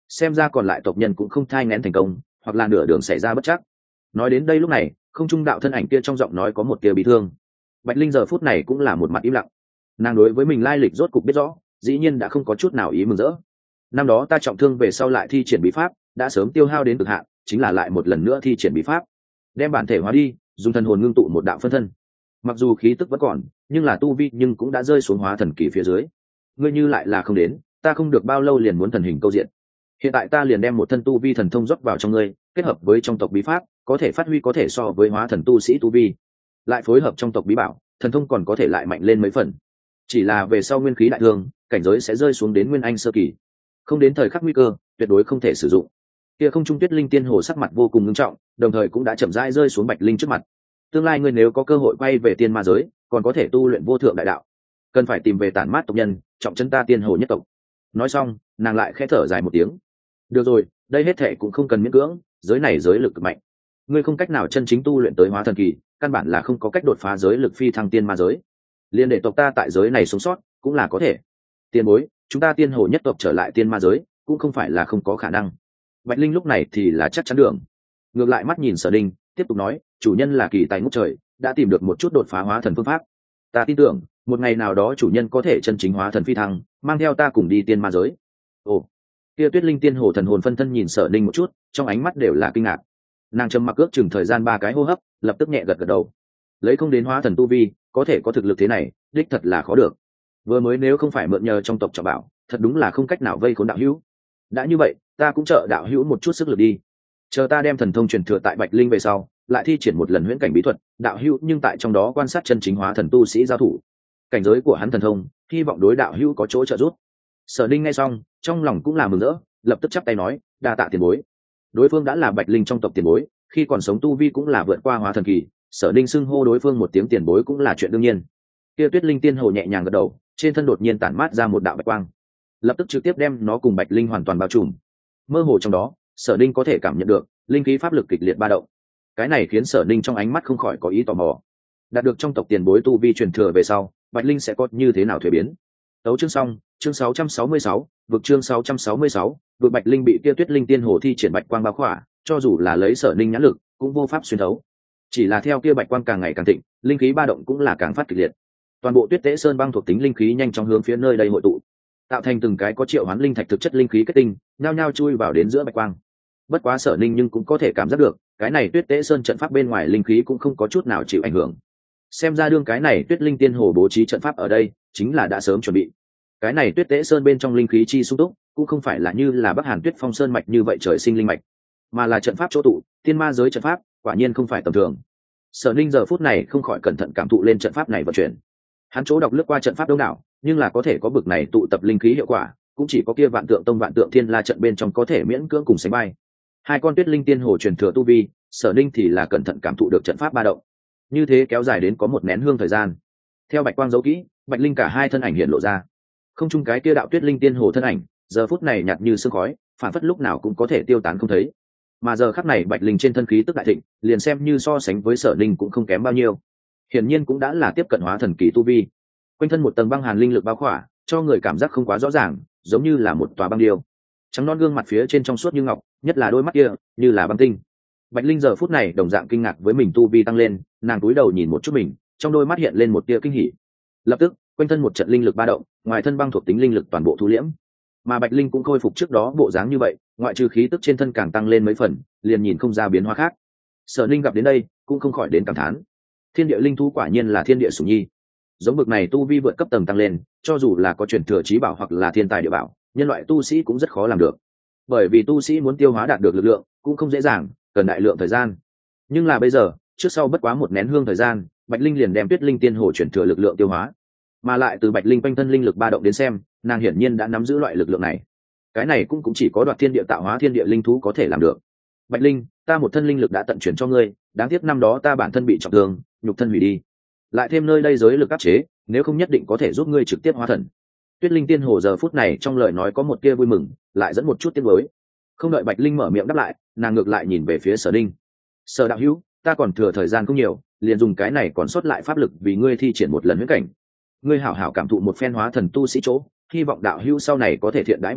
xem ra còn lại tộc nhân cũng không thai ngén thành công, hoặc là nửa đường xảy ra bất chắc. Nói đến đây lúc này, không trung đạo thân ảnh kia trong giọng nói có một tia bị thương. Bạch Linh giờ phút này cũng là một mặt im lặng. Nàng đối với mình lai lịch rốt cục biết rõ, dĩ nhiên đã không có chút nào ý mừng rỡ. Năm đó ta trọng thương về sau lại thi triển bí pháp, đã sớm tiêu hao đến cực hạn, chính là lại một lần nữa thi triển bí pháp, đem bản thể hóa đi, dùng thần hồn ngưng tụ một đạo phân thân. Mặc dù khí tức vẫn còn, nhưng là tu vi nhưng cũng đã rơi xuống hóa thần kỳ phía dưới. Ngươi như lại là không đến, ta không được bao lâu liền muốn thần hình câu diện. Hiện tại ta liền đem một thân tu vi thần thông rót vào trong ngươi, kết hợp với trong tộc bí pháp, có thể phát huy có thể so với hóa thần tu sĩ tu vi, lại phối hợp trong tộc bí bảo, thần thông còn có thể lại mạnh lên mấy phần. Chỉ là về sau nguyên khí đại thương, cảnh giới sẽ rơi xuống đến nguyên anh sơ kỳ, không đến thời khắc nguy cơ, tuyệt đối không thể sử dụng. Kia không trung tuyết linh tiên hồ sắc mặt vô cùng nghiêm trọng, đồng thời cũng đã chậm rãi rơi xuống Bạch Linh trước mặt. Tương lai ngươi nếu có cơ hội quay về tiên ma giới, còn có thể tu luyện vô thượng đại đạo, cần phải tìm về tản mát tộc nhân, trọng chân ta tiên hồ nhất tộc. Nói xong, nàng lại khẽ thở dài một tiếng. Được rồi, đây hết thệ cũng không cần miễn cưỡng, giới này giới lực cực mạnh, ngươi không cách nào chân chính tu luyện tới hóa thần kỳ, căn bản là không có cách đột phá giới lực phi thăng tiên ma giới. Liên để tộc ta tại giới này sống sót cũng là có thể. Tiền bối, chúng ta tiên hồ nhất tộc trở lại tiên ma giới cũng không phải là không có khả năng. Bạch Linh lúc này thì là chắc chắn đường. Ngược lại mắt nhìn Sở Đinh, tiếp tục nói, chủ nhân là kỳ tài ngút trời, đã tìm được một chút đột phá hóa thần phương pháp. Ta tin tưởng, một ngày nào đó chủ nhân có thể chân chính hóa thần phi thăng, mang theo ta cùng đi tiên ma giới. Ồ, kia Tuyết Linh tiên hồ thần hồn phân thân nhìn Sở Đinh một chút, trong ánh mắt đều là kinh ngạc. Nàng trầm mặc ước chừng thời gian ba cái hô hấp, lập tức nhẹ gật gật đầu. Lấy không đến hóa thần tu vi, có thể có thực lực thế này, đích thật là khó được. Vừa mới nếu không phải mượn nhờ trong tộc trọng bảo, thật đúng là không cách nào vây khốn đạo hữu. Đã như vậy, ta cũng trợ đạo hữu một chút sức lực đi. Chờ ta đem thần thông truyền thừa tại Bạch Linh về sau, lại thi triển một lần huyễn cảnh bí thuật, đạo hữu nhưng tại trong đó quan sát chân chính hóa thần tu sĩ giao thủ. Cảnh giới của hắn thần thông, hy vọng đối đạo hữu có chỗ trợ giúp. Sở Đinh nghe xong, trong lòng cũng là mừng rỡ, lập tức chắp tay nói, đa tạ tiền bối. Đối phương đã là Bạch Linh trong tộc tiền bối, khi còn sống tu vi cũng là vượt qua hóa thần kỳ, Sở Đinh xưng hô đối phương một tiếng tiền bối cũng là chuyện đương nhiên. Kia Tuyết Linh tiên hồ nhẹ nhàng gật đầu, trên thân đột nhiên tản mát ra một đạo bạch quang, lập tức trực tiếp đem nó cùng Bạch Linh hoàn toàn bao trùm. Mơ hồ trong đó, Sở Đinh có thể cảm nhận được linh khí pháp lực kịch liệt ba động. Cái này khiến Sở Đinh trong ánh mắt không khỏi có ý tò mò. Đạt được trong tộc tiền bối tu vi truyền thừa về sau, Bạch Linh sẽ có như thế nào thuế biến? Tấu chương xong, chương sáu trăm sáu mươi sáu, vực chương sáu trăm sáu mươi sáu, vực Bạch Linh bị kia Tuyết Linh tiên hồ thi triển bạch quang bao khỏa, cho dù là lấy Sở Đinh nhãn lực, cũng vô pháp xuyên thấu. Chỉ là theo kia bạch quang càng ngày càng thịnh, linh khí ba động cũng là càng phát kịch liệt. Toàn bộ Tuyết Tế Sơn băng thuộc tính linh khí nhanh chóng hướng phía nơi đây hội tụ, tạo thành từng cái có triệu hoán linh thạch thực chất linh khí kết tinh, nhao nhao chui vào đến giữa bạch quang. Bất quá Sở Ninh nhưng cũng có thể cảm giác được, cái này Tuyết Tế Sơn trận pháp bên ngoài linh khí cũng không có chút nào chịu ảnh hưởng. Xem ra đương cái này Tuyết Linh tiên hồ bố trí trận pháp ở đây, chính là đã sớm chuẩn bị. Cái này Tuyết Tế Sơn bên trong linh khí chi sung túc, cũng không phải là như là Bắc Hàn Tuyết Phong Sơn mạch như vậy trời sinh linh mạch, mà là trận pháp chỗ tụ, tiên ma giới trận pháp, quả nhiên không phải tầm thường. Sở Ninh giờ phút này không khỏi cẩn thận cảm thụ lên trận pháp này vận chuyển. Hắn chỗ đọc lướt qua trận pháp đông đảo, nhưng là có thể có bực này tụ tập linh khí hiệu quả, cũng chỉ có kia Vạn Tượng Tông Vạn Tượng Thiên La trận bên trong có thể miễn cưỡng cùng sánh vai. Hai con Tuyết Linh tiên hồ truyền thừa tu vi, Sở Ninh thì là cẩn thận cảm thụ được trận pháp ba động. Như thế kéo dài đến có một nén hương thời gian. Theo bạch quang dấu kỹ, Bạch Linh cả hai thân ảnh hiện lộ ra. Không chung cái kia đạo Tuyết Linh tiên hồ thân ảnh, giờ phút này nhạt như sương khói, phản phất lúc nào cũng có thể tiêu tán không thấy. Mà giờ khắc này Bạch Linh trên thân khí tức đại thịnh, liền xem như so sánh với Sở Ninh cũng không kém bao nhiêu. Hiển nhiên cũng đã là tiếp cận hóa thần kỳ tu vi. Quanh thân một tầng băng hàn linh lực bao khỏa, cho người cảm giác không quá rõ ràng, giống như là một tòa băng điêu. Trắng non gương mặt phía trên trong suốt như ngọc, nhất là đôi mắt kia, như là băng tinh. Bạch Linh giờ phút này đồng dạng kinh ngạc với mình tu vi tăng lên, nàng cúi đầu nhìn một chút mình, trong đôi mắt hiện lên một tia kinh hỉ. Lập tức, quanh thân một trận linh lực ba động, ngoài thân băng thuộc tính linh lực toàn bộ thu liễm. Mà Bạch Linh cũng khôi phục trước đó bộ dáng như vậy, ngoại trừ khí tức trên thân càng tăng lên mấy phần, liền nhìn không ra biến hóa khác. Sở Ninh gặp đến đây, cũng không khỏi đến cảm thán. Thiên địa linh thú quả nhiên là thiên địa sủng nhi. Giống bực này tu vi vượt cấp tầng tăng lên, cho dù là có truyền thừa trí bảo hoặc là thiên tài địa bảo, nhân loại tu sĩ cũng rất khó làm được. Bởi vì tu sĩ muốn tiêu hóa đạt được lực lượng, cũng không dễ dàng, cần đại lượng thời gian. Nhưng là bây giờ, trước sau bất quá một nén hương thời gian, Bạch Linh liền đem Tuyết Linh tiên hồ truyền thừa lực lượng tiêu hóa. Mà lại từ Bạch Linh quanh thân linh lực ba động đến xem, nàng hiển nhiên đã nắm giữ loại lực lượng này. Cái này cũng cũng chỉ có Đoạt Thiên Địa tạo hóa thiên địa linh thú có thể làm được. Bạch Linh, ta một thân linh lực đã tận chuyển cho ngươi, đáng tiếc năm đó ta bản thân bị trọng thương, nhục thân hủy đi. Lại thêm nơi đây giới lực áp chế, nếu không nhất định có thể giúp ngươi trực tiếp hóa thần. Tuyết Linh tiên hồ giờ phút này trong lời nói có một tia vui mừng, lại dẫn một chút tiếc nuối. Không đợi Bạch Linh mở miệng đáp lại, nàng ngược lại nhìn về phía Sở Ninh. Sở đạo hữu, ta còn thừa thời gian không nhiều, liền dùng cái này còn sót lại pháp lực vì ngươi thi triển một lần huyễn cảnh. Ngươi hảo hảo cảm thụ một phen hóa thần tu sĩ chỗ, hy vọng đạo hữu sau này có thể thiện đãi Bạch Linh,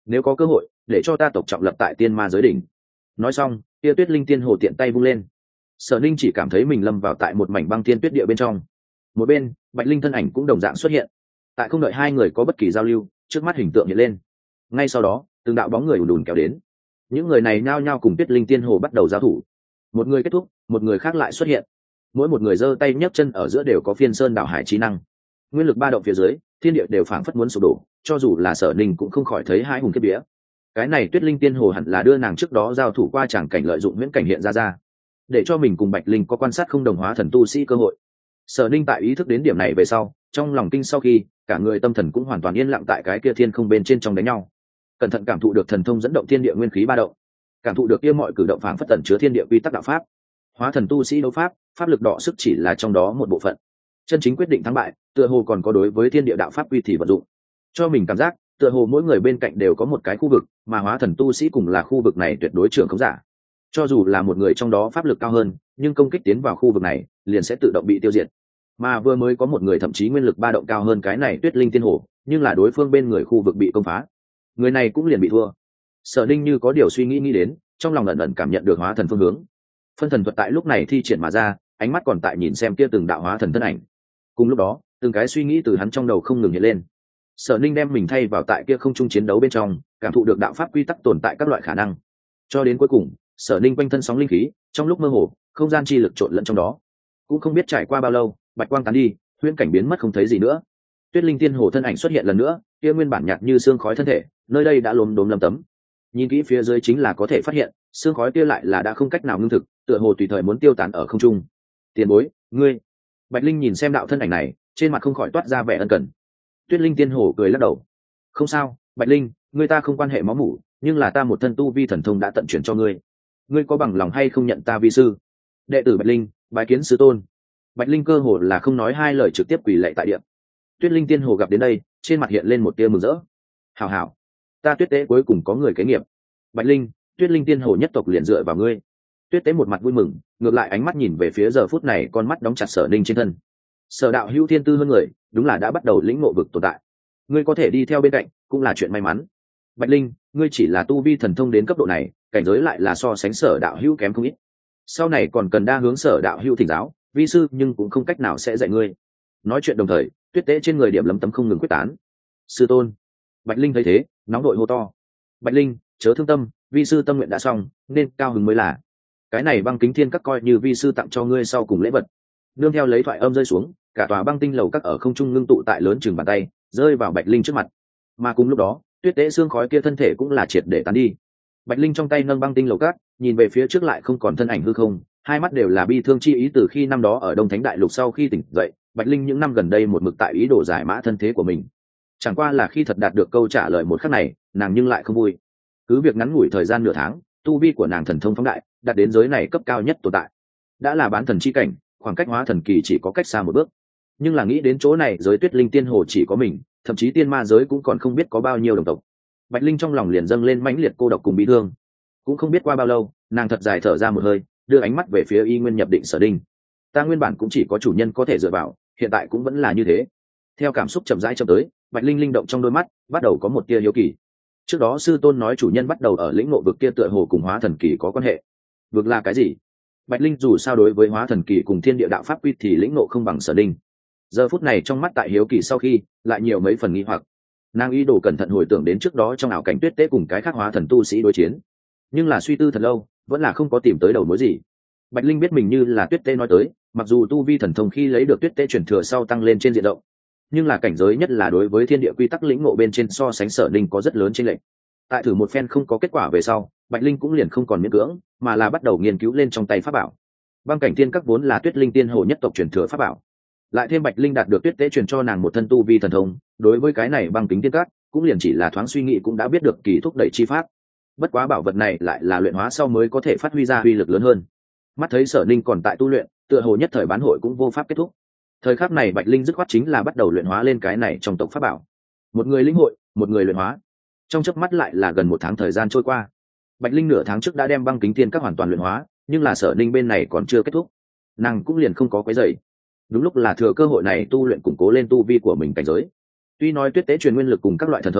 nếu có cơ hội để cho ta tộc trọng lập tại tiên ma giới đỉnh. Nói xong kia tuyết linh tiên hồ tiện tay vung lên, Sở Ninh chỉ cảm thấy mình lâm vào tại một mảnh băng thiên tuyết địa bên trong. Một bên Bạch Linh thân ảnh cũng đồng dạng xuất hiện, tại không đợi hai người có bất kỳ giao lưu, trước mắt hình tượng hiện lên. Ngay sau đó từng đạo bóng người ùn ùn kéo đến, những người này nhao nhao cùng tuyết linh tiên hồ bắt đầu giao thủ. Một người kết thúc, một người khác lại xuất hiện, mỗi một người giơ tay nhấc chân ở giữa đều có phiên sơn đảo hải trí năng, nguyên lực ba động phía dưới thiên địa đều phảng phất muốn sụp đổ, cho dù là Sở Ninh cũng không khỏi thấy hai hùng kiếp vía. Cái này tuyết linh tiên hồ hẳn là đưa nàng trước đó giao thủ qua tràng cảnh lợi dụng huyễn cảnh hiện ra ra, để cho mình cùng Bạch Linh có quan sát không đồng hóa thần tu sĩ cơ hội. Sở Ninh tại ý thức đến điểm này về sau, trong lòng kinh sau khi cả người tâm thần cũng hoàn toàn yên lặng tại cái kia thiên không bên trên trong đánh nhau, cẩn thận cảm thụ được thần thông dẫn động thiên địa nguyên khí ba động, cảm thụ được kia mọi cử động phảng phất tẩn chứa thiên địa quy tắc đạo pháp. Hóa thần tu sĩ đấu pháp, pháp lực đọ sức chỉ là trong đó một bộ phận, chân chính quyết định thắng bại tựa hồ còn có đối với thiên địa đạo pháp quy thì vận dụng. Cho mình cảm giác tựa hồ mỗi người bên cạnh đều có một cái khu vực, mà hóa thần tu sĩ cùng là khu vực này tuyệt đối trưởng khống giả. Cho dù là một người trong đó pháp lực cao hơn, nhưng công kích tiến vào khu vực này liền sẽ tự động bị tiêu diệt. Mà vừa mới có một người thậm chí nguyên lực ba động cao hơn cái này tuyết linh tiên hồ, nhưng là đối phương bên người khu vực bị công phá, người này cũng liền bị thua. Sở Ninh như có điều suy nghĩ nghĩ đến, trong lòng ẩn ẩn cảm nhận được hóa thần phương hướng. Phân thần thuật tại lúc này thi triển mà ra, ánh mắt còn tại nhìn xem kia từng đạo hóa thần thân ảnh. Cùng lúc đó từng cái suy nghĩ từ hắn trong đầu không ngừng hiện lên. Sở Ninh đem mình thay vào tại kia không trung chiến đấu bên trong, cảm thụ được đạo pháp quy tắc tồn tại các loại khả năng, cho đến cuối cùng Sở Ninh quanh thân sóng linh khí, trong lúc mơ hồ không gian chi lực trộn lẫn trong đó. Cũng không biết trải qua bao lâu, bạch quang tán đi, huyễn cảnh biến mất không thấy gì nữa. Tuyết linh tiên hồ thân ảnh xuất hiện lần nữa, kia nguyên bản nhạt như xương khói thân thể nơi đây đã lốm đốm lấm tấm. Nhìn kỹ phía dưới chính là có thể phát hiện xương khói kia lại là đã không cách nào ngưng thực, tựa hồ tùy thời muốn tiêu tán ở không trung. Tiền bối, ngươi. Bạch Linh nhìn xem đạo thân ảnh này, trên mặt không khỏi toát ra vẻ ân cần. Tuyết linh tiên hồ cười lắc đầu, không sao Bạch Linh, ngươi ta không quan hệ máu mủ, nhưng là ta một thân tu vi thần thông đã tận chuyển cho ngươi, ngươi có bằng lòng hay không nhận ta vi sư? Đệ tử Bạch Linh bái kiến sư tôn. Bạch Linh cơ hồ là không nói hai lời trực tiếp quỳ lạy tại địa. Tuyết linh tiên hồ gặp đến đây, trên mặt hiện lên một tia mừng rỡ. Hảo hảo, ta Tuyết Tế cuối cùng có người kế nghiệp. Bạch Linh, Tuyết linh tiên hồ nhất tộc liền dựa vào ngươi. Tuyết Tế một mặt vui mừng, ngược lại ánh mắt nhìn về phía giờ phút này con mắt đóng chặt Sở Ninh trên thân. Sở đạo hữu thiên tư hơn người, đúng là đã bắt đầu lĩnh ngộ vực tồn tại, ngươi có thể đi theo bên cạnh cũng là chuyện may mắn. Bạch Linh, ngươi chỉ là tu vi thần thông đến cấp độ này, cảnh giới lại là so sánh Sở đạo hữu kém không ít, sau này còn cần đa hướng Sở đạo hữu thỉnh giáo, vi sư nhưng cũng không cách nào sẽ dạy ngươi. Nói chuyện đồng thời, Tuyết Tế trên người điểm lấm tấm không ngừng quyết tán. Sư tôn. Bạch Linh thấy thế, nóng đội hô to. Bạch Linh, chớ thương tâm, vi sư tâm nguyện đã xong, nên cao hứng mới là. Cái này băng kính thiên các coi như vi sư tặng cho ngươi sau cùng lễ vật. Nương theo lấy thoại âm rơi xuống, cả tòa băng tinh lầu các ở không trung ngưng tụ tại lớn chừng bàn tay, rơi vào Bạch Linh trước mặt. Mà cùng lúc đó, Tuyết Tế xương khói kia thân thể cũng là triệt để tán đi. Bạch Linh trong tay nâng băng tinh lầu các, nhìn về phía trước lại không còn thân ảnh hư không, hai mắt đều là bi thương chi ý. Từ khi năm đó ở Đông Thánh Đại Lục sau khi tỉnh dậy, Bạch Linh những năm gần đây một mực tại ý đồ giải mã thân thế của mình. Chẳng qua là khi thật đạt được câu trả lời một khắc này, nàng nhưng lại không vui. Cứ việc ngắn ngủi thời gian nửa tháng, tu vi của nàng thần thông phóng đại, đạt đến giới này cấp cao nhất tồn tại, đã là bán thần chi cảnh, khoảng cách hóa thần kỳ chỉ có cách xa một bước. Nhưng là nghĩ đến chỗ này giới Tuyết linh tiên hồ chỉ có mình, thậm chí tiên ma giới cũng còn không biết có bao nhiêu đồng tộc, Bạch Linh trong lòng liền dâng lên mãnh liệt cô độc cùng bi thương. Cũng không biết qua bao lâu, nàng thật dài thở ra một hơi, đưa ánh mắt về phía Y Nguyên nhập định Sở Đinh. Ta nguyên bản cũng chỉ có chủ nhân có thể dựa vào, hiện tại cũng vẫn là như thế. Theo cảm xúc chậm rãi chậm tới, Bạch Linh linh động trong đôi mắt bắt đầu có một tia hiếu kỳ. Trước đó sư tôn nói chủ nhân bắt đầu ở lĩnh ngộ vực kia tựa hồ cùng hóa thần kỳ có quan hệ. Vực là cái gì? Bạch Linh dù sao đối với hóa thần kỳ cùng thiên địa đạo pháp quy thì lĩnh ngộ không bằng Sở Đinh. Giờ phút này trong mắt tại hiếu kỳ sau khi, lại nhiều mấy phần nghi hoặc. Nàng ý đồ cẩn thận hồi tưởng đến trước đó trong ảo cảnh Tuyết Tế cùng cái khác hóa thần tu sĩ đối chiến, nhưng là suy tư thật lâu, vẫn là không có tìm tới đầu mối gì. Bạch Linh biết mình như là Tuyết Tế nói tới, mặc dù tu vi thần thông khi lấy được Tuyết Tế truyền thừa sau tăng lên trên diện rộng, nhưng là cảnh giới nhất là đối với thiên địa quy tắc lĩnh ngộ bên trên so sánh Sở Ninh có rất lớn chênh lệch. Tại thử một phen không có kết quả về sau, Bạch Linh cũng liền không còn miễn cưỡng, mà là bắt đầu nghiên cứu lên trong tay pháp bảo. Băng cảnh thiên các vốn là Tuyết linh tiên hồ nhất tộc truyền thừa pháp bảo, lại thêm Bạch Linh đạt được Tuyết Tế truyền cho nàng một thân tu vi thần thông, đối với cái này băng kính thiên các cũng liền chỉ là thoáng suy nghĩ cũng đã biết được kỳ thúc đẩy chi pháp. Bất quá bảo vật này lại là luyện hóa sau mới có thể phát huy ra uy lực lớn hơn. Mắt thấy Sở Ninh còn tại tu luyện, tựa hồ nhất thời bán hội cũng vô pháp kết thúc. Thời khắc này Bạch Linh dứt khoát chính là bắt đầu luyện hóa lên cái này trong tộc pháp bảo. Một người lĩnh hội, một người luyện hóa. Trong chớp mắt lại là gần một tháng thời gian trôi qua. Bạch Linh nửa tháng trước đã đem băng kính thiên các hoàn toàn luyện hóa, nhưng là Sở Ninh bên này còn chưa kết thúc, nàng cũng liền không có quấy rầy. Đúng lúc là thừa cơ hội này tu luyện củng cố lên tu vi của mình cảnh giới. Tuy nói Tuyết Tế truyền nguyên lực cùng các loại thần thông,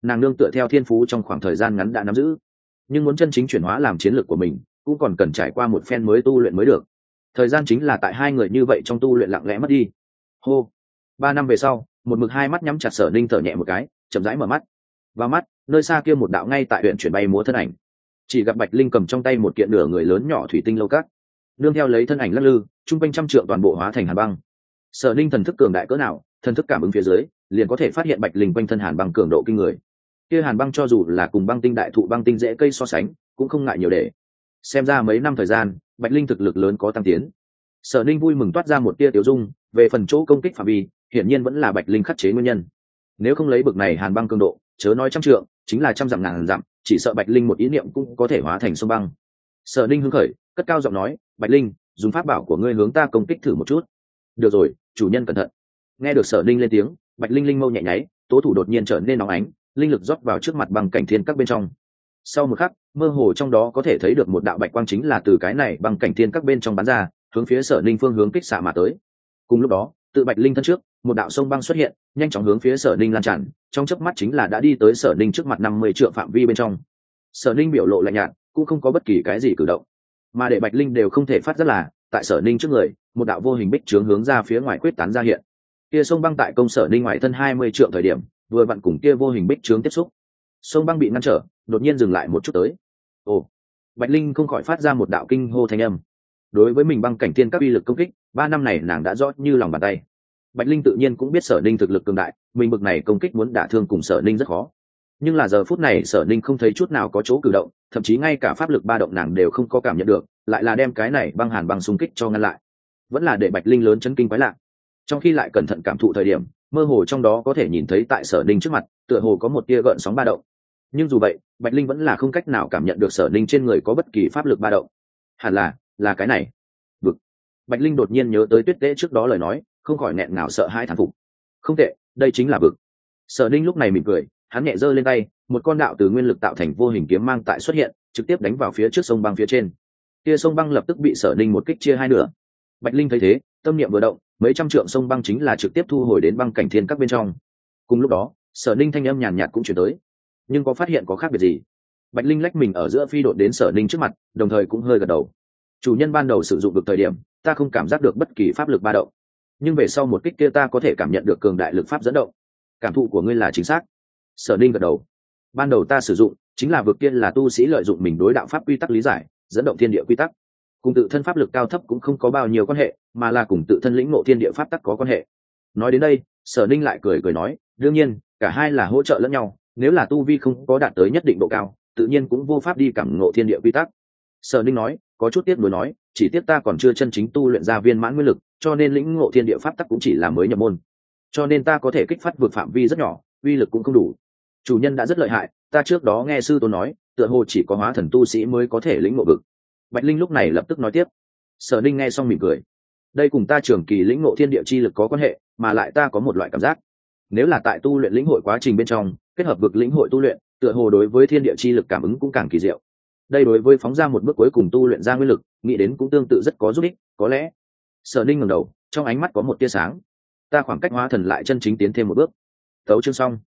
nàng nương tựa theo thiên phú trong khoảng thời gian ngắn đã nắm giữ, nhưng muốn chân chính chuyển hóa làm chiến lược của mình cũng còn cần trải qua một phen mới tu luyện mới được. Thời gian chính là tại hai người như vậy trong tu luyện lặng lẽ mất đi. Hô. Ba năm về sau, một mực hai mắt nhắm chặt Sở Ninh thở nhẹ một cái, chậm rãi mở mắt. Vào mắt, nơi xa kia một đạo ngay tại huyện chuyển bay múa thân ảnh, chỉ gặp Bạch Linh cầm trong tay một kiện nửa người lớn nhỏ thủy tinh lâu cát, nương theo lấy thân ảnh lắc lư, trung quanh trăm trượng toàn bộ hóa thành hàn băng. Sở Ninh thần thức cường đại cỡ nào, thần thức cảm ứng phía dưới liền có thể phát hiện Bạch Linh quanh thân hàn băng cường độ kinh người. Kia hàn băng cho dù là cùng băng tinh đại thụ băng tinh dễ cây so sánh cũng không ngại nhiều để. Xem ra mấy năm thời gian Bạch Linh thực lực lớn có tăng tiến. Sở Ninh vui mừng toát ra một tia tiểu dung, về phần chỗ công kích phạm vi hiển nhiên vẫn là Bạch Linh khắc chế nguyên nhân. Nếu không lấy bực này hàn băng cường độ, chớ nói trăm trượng, chính là trăm dặm ngàn dặm, chỉ sợ Bạch Linh một ý niệm cũng có thể hóa thành sông băng. Sở Ninh hứng khởi, cất cao giọng nói, Bạch Linh, dùng pháp bảo của ngươi hướng ta công kích thử một chút. Được rồi, chủ nhân cẩn thận. Nghe được Sở Ninh lên tiếng, Bạch Linh linh mâu nhẹ nháy, tố thủ đột nhiên trở nên nóng ánh, linh lực rót vào trước mặt băng cảnh thiên các bên trong. Sau một khắc, mơ hồ trong đó có thể thấy được một đạo bạch quang chính là từ cái này băng cảnh thiên các bên trong bắn ra, hướng phía Sở Ninh phương hướng kích xạ mà tới. Cùng lúc đó, tự Bạch Linh thân trước, một đạo sông băng xuất hiện, nhanh chóng hướng phía Sở Ninh lan tràn, trong chớp mắt chính là đã đi tới Sở Ninh trước mặt năm mươi trượng phạm vi bên trong. Sở Ninh biểu lộ lạnh nhạt, cũng không có bất kỳ cái gì cử động, mà để Bạch Linh đều không thể phát giác là, tại Sở Ninh trước người, một đạo vô hình bích trướng hướng ra phía ngoài quyết tán ra hiện. Kia sông băng tại công Sở Ninh ngoài thân hai mươi trượng thời điểm, vừa vặn cùng kia vô hình bích trướng tiếp xúc. Sông băng bị ngăn trở, đột nhiên dừng lại một chút tới. Ồ, Bạch Linh không khỏi phát ra một đạo kinh hô thanh âm. Đối với mình băng cảnh thiên các uy lực công kích, ba năm này nàng đã rõ như lòng bàn tay. Bạch Linh tự nhiên cũng biết Sở Ninh thực lực cường đại, mình bực này công kích muốn đả thương cùng Sở Ninh rất khó. Nhưng là giờ phút này Sở Ninh không thấy chút nào có chỗ cử động, thậm chí ngay cả pháp lực ba động nàng đều không có cảm nhận được, lại là đem cái này băng hàn băng xung kích cho ngăn lại. Vẫn là để Bạch Linh lớn chấn kinh quái lạ. Trong khi lại cẩn thận cảm thụ thời điểm, mơ hồ trong đó có thể nhìn thấy tại Sở Ninh trước mặt, tựa hồ có một tia gợn sóng ba động. Nhưng dù vậy, Bạch Linh vẫn là không cách nào cảm nhận được Sở Ninh trên người có bất kỳ pháp lực ba động. Hẳn là, là cái này. Vực. Bạch Linh đột nhiên nhớ tới Tuyết Tế trước đó lời nói, không khỏi nghẹn ngào sợ hãi thán phục. Không tệ, đây chính là vực. Sở Ninh lúc này mỉm cười, hắn nhẹ giơ lên tay, một con đạo từ nguyên lực tạo thành vô hình kiếm mang tại xuất hiện, trực tiếp đánh vào phía trước sông băng phía trên. Kia sông băng lập tức bị Sở Ninh một kích chia hai nửa. Bạch Linh thấy thế, tâm niệm vừa động, mấy trăm trượng sông băng chính là trực tiếp thu hồi đến băng cảnh thiên các bên trong. Cùng lúc đó, Sở Ninh thanh âm nhàn nhạt cũng chuyển tới. Nhưng có phát hiện có khác biệt gì? Bạch Linh lách mình ở giữa phi độn đến Sở Ninh trước mặt, đồng thời cũng hơi gật đầu. Chủ nhân ban đầu sử dụng được thời điểm, ta không cảm giác được bất kỳ pháp lực ba động, nhưng về sau một kích kia ta có thể cảm nhận được cường đại lực pháp dẫn động. Cảm thụ của ngươi là chính xác. Sở Ninh gật đầu. Ban đầu ta sử dụng chính là vực kia là tu sĩ lợi dụng mình đối đạo pháp quy tắc lý giải, dẫn động thiên địa quy tắc, cùng tự thân pháp lực cao thấp cũng không có bao nhiêu quan hệ, mà là cùng tự thân lĩnh ngộ thiên địa pháp tắc có quan hệ. Nói đến đây, Sở Ninh lại cười cười nói, đương nhiên, cả hai là hỗ trợ lẫn nhau, nếu là tu vi không có đạt tới nhất định độ cao, tự nhiên cũng vô pháp đi cảm ngộ thiên địa quy tắc. Sở Ninh nói, có chút tiếc nuối nói, chỉ tiếc ta còn chưa chân chính tu luyện ra viên mãn nguyên lực, cho nên lĩnh ngộ thiên địa pháp tắc cũng chỉ là mới nhập môn, cho nên ta có thể kích phát vượt phạm vi rất nhỏ, uy lực cũng không đủ. Chủ nhân đã rất lợi hại, ta trước đó nghe sư tôn nói, tựa hồ chỉ có hóa thần tu sĩ mới có thể lĩnh ngộ vực. Bạch Linh lúc này lập tức nói tiếp. Sở Ninh nghe xong mỉm cười. Đây cùng ta trường kỳ lĩnh ngộ thiên địa chi lực có quan hệ, mà lại ta có một loại cảm giác, nếu là tại tu luyện lĩnh hội quá trình bên trong kết hợp vực lĩnh hội tu luyện, tựa hồ đối với thiên địa chi lực cảm ứng cũng càng kỳ diệu. Đây đối với phóng ra một bước cuối cùng tu luyện ra nguyên lực, nghĩ đến cũng tương tự rất có giúp ích. Có lẽ. Sở Ninh ngẩng đầu, trong ánh mắt có một tia sáng. Ta khoảng cách hóa thần lại chân chính tiến thêm một bước. Tấu chương xong.